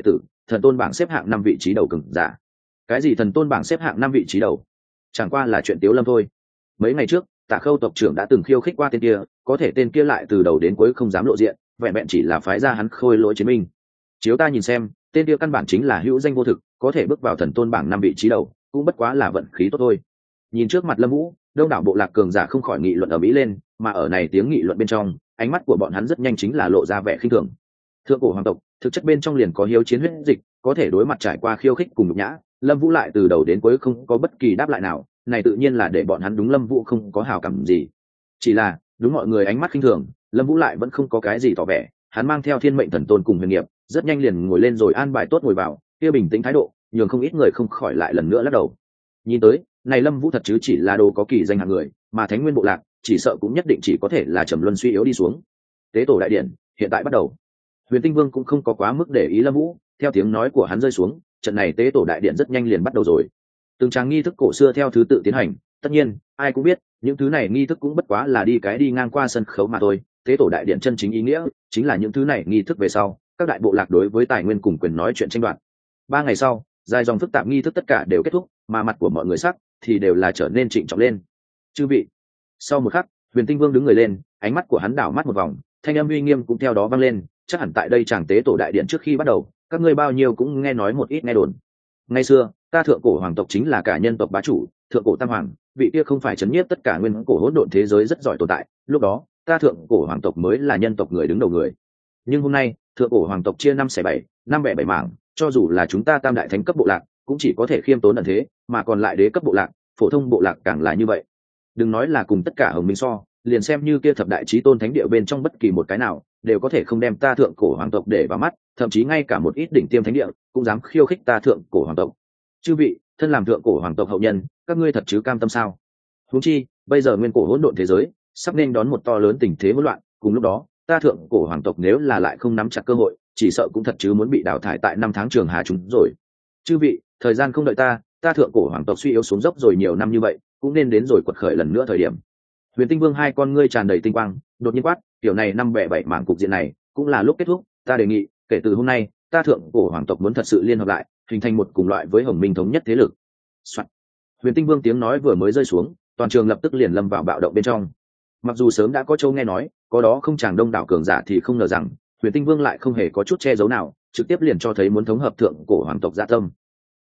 thần tôn bảng xếp hạng 5 vị trí đầu cường giả. Cái gì thần tôn bảng xếp hạng 5 vị trí đầu? Chẳng qua là chuyện tiếu lâm thôi. Mấy ngày trước Tạ Khâu tộc trưởng đã từng khiêu khích qua tên kia, có thể tên kia lại từ đầu đến cuối không dám lộ diện, vẹn vẹn chỉ là phái ra hắn khôi lỗi chiến binh. Chiếu ta nhìn xem, tên kia căn bản chính là hữu danh vô thực, có thể bước vào thần tôn bảng 5 vị trí đầu, cũng bất quá là vận khí tốt thôi. Nhìn trước mặt Lâm Vũ, đông đảo bộ lạc cường giả không khỏi nghị luận ở mỹ lên, mà ở này tiếng nghị luận bên trong, ánh mắt của bọn hắn rất nhanh chính là lộ ra vẻ khinh thường. Thượng cổ hoàng tộc, thực chất bên trong liền có hiếu chiến huyết dịch, có thể đối mặt trải qua khiêu khích cùng nhục nhã, Lâm Vũ lại từ đầu đến cuối không có bất kỳ đáp lại nào, này tự nhiên là để bọn hắn đúng Lâm Vũ không có hảo cảm gì. Chỉ là, đúng mọi người ánh mắt khinh thường, Lâm Vũ lại vẫn không có cái gì tỏ vẻ, hắn mang theo Thiên Mệnh Thần Tôn cùng Huyền Nghiệp, rất nhanh liền ngồi lên rồi an bài tốt ngồi vào, kia bình tĩnh thái độ, nhường không ít người không khỏi lại lần nữa lắc đầu. Nhìn tới, này Lâm Vũ thật chứ chỉ là đồ có kỳ danh hạng người, mà Thánh Nguyên bộ lạc chỉ sợ cũng nhất định chỉ có thể là trầm luân suy yếu đi xuống. Tế tổ đại điện hiện tại bắt đầu. Huyền Tinh Vương cũng không có quá mức để ý Lâm Vũ, theo tiếng nói của hắn rơi xuống, trận này tế tổ đại điện rất nhanh liền bắt đầu rồi. Từng tràng nghi thức cổ xưa theo thứ tự tiến hành, tất nhiên, ai cũng biết, những thứ này nghi thức cũng bất quá là đi ngang qua sân khấu mà thôi. Tế tổ đại điện chân chính ý nghĩa, chính là những thứ này nghi thức về sau, các đại bộ lạc đối với tài nguyên cùng quyền nói chuyện tranh đoạt. 3 ngày sau, dài dòng phức tạp nghi thức tất cả đều kết thúc, mà mặt của mọi người sắc thì đều là trở nên trịnh trọng lên. Chư vị. Sau một khắc, Huyền Tinh Vương đứng người lên, ánh mắt của hắn đảo mắt một vòng, thanh âm uy nghiêm cũng theo đó vang lên, chắc hẳn tại đây chàng tế tổ đại điện trước khi bắt đầu, các ngươi bao nhiêu cũng nghe nói một ít nghe đồn. Ngày xưa, ta thượng cổ hoàng tộc chính là cả nhân tộc bá chủ, thượng cổ tam hoàng, vị kia không phải chấn nhiếp tất cả nguyên cổ hỗn độn thế giới rất giỏi tồn tại, lúc đó, ta thượng cổ hoàng tộc mới là nhân tộc người đứng đầu người. Nhưng hôm nay, thượng cổ hoàng tộc chia 5 bẻ 7 mảng, cho dù là chúng ta tam đại thánh cấp bộ lạc, cũng chỉ có thể khiêm tốn ẩn thế, mà còn lại đế cấp bộ lạc, phổ thông bộ lạc càng là như vậy. Đừng nói là cùng tất cả hồng minh so, liền xem như kia thập đại chí tôn thánh địa bên trong bất kỳ một cái nào, đều có thể không đem ta thượng cổ hoàng tộc để vào mắt, thậm chí ngay cả một ít đỉnh tiêm thánh địa cũng dám khiêu khích ta thượng cổ hoàng tộc. Chư vị, thân làm thượng cổ hoàng tộc hậu nhân, các ngươi thật chứ cam tâm sao? Huống chi, bây giờ nguyên cổ hỗn độn thế giới sắp nên đón một to lớn tình thế hỗn loạn, cùng lúc đó, ta thượng cổ hoàng tộc nếu là lại không nắm chặt cơ hội, chỉ sợ cũng thật chứ muốn bị đào thải tại 5 tháng trường hà chúng rồi. Chư vị, thời gian không đợi ta thượng cổ hoàng tộc suy yếu xuống dốc rồi nhiều năm như vậy, cũng nên đến rồi quật khởi lần nữa thời điểm. Huyền Tinh Vương hai con ngươi tràn đầy tinh quang, đột nhiên quát, kiểu này 5 bẻ 7 mảng cục diện này, cũng là lúc kết thúc, ta đề nghị, kể từ hôm nay, ta thượng cổ hoàng tộc muốn thật sự liên hợp lại, hình thành một cùng loại với Hồng Minh thống nhất thế lực. Soạn. Huyền Tinh Vương tiếng nói vừa mới rơi xuống, toàn trường lập tức liền lâm vào bạo động bên trong. Mặc dù sớm đã có châu nghe nói, có đó không chàng đông đảo cường giả thì không ngờ rằng, Huyền Tinh Vương lại không hề có chút che giấu nào, trực tiếp liền cho thấy muốn thống hợp thượng cổ hoàng tộc dạ tâm.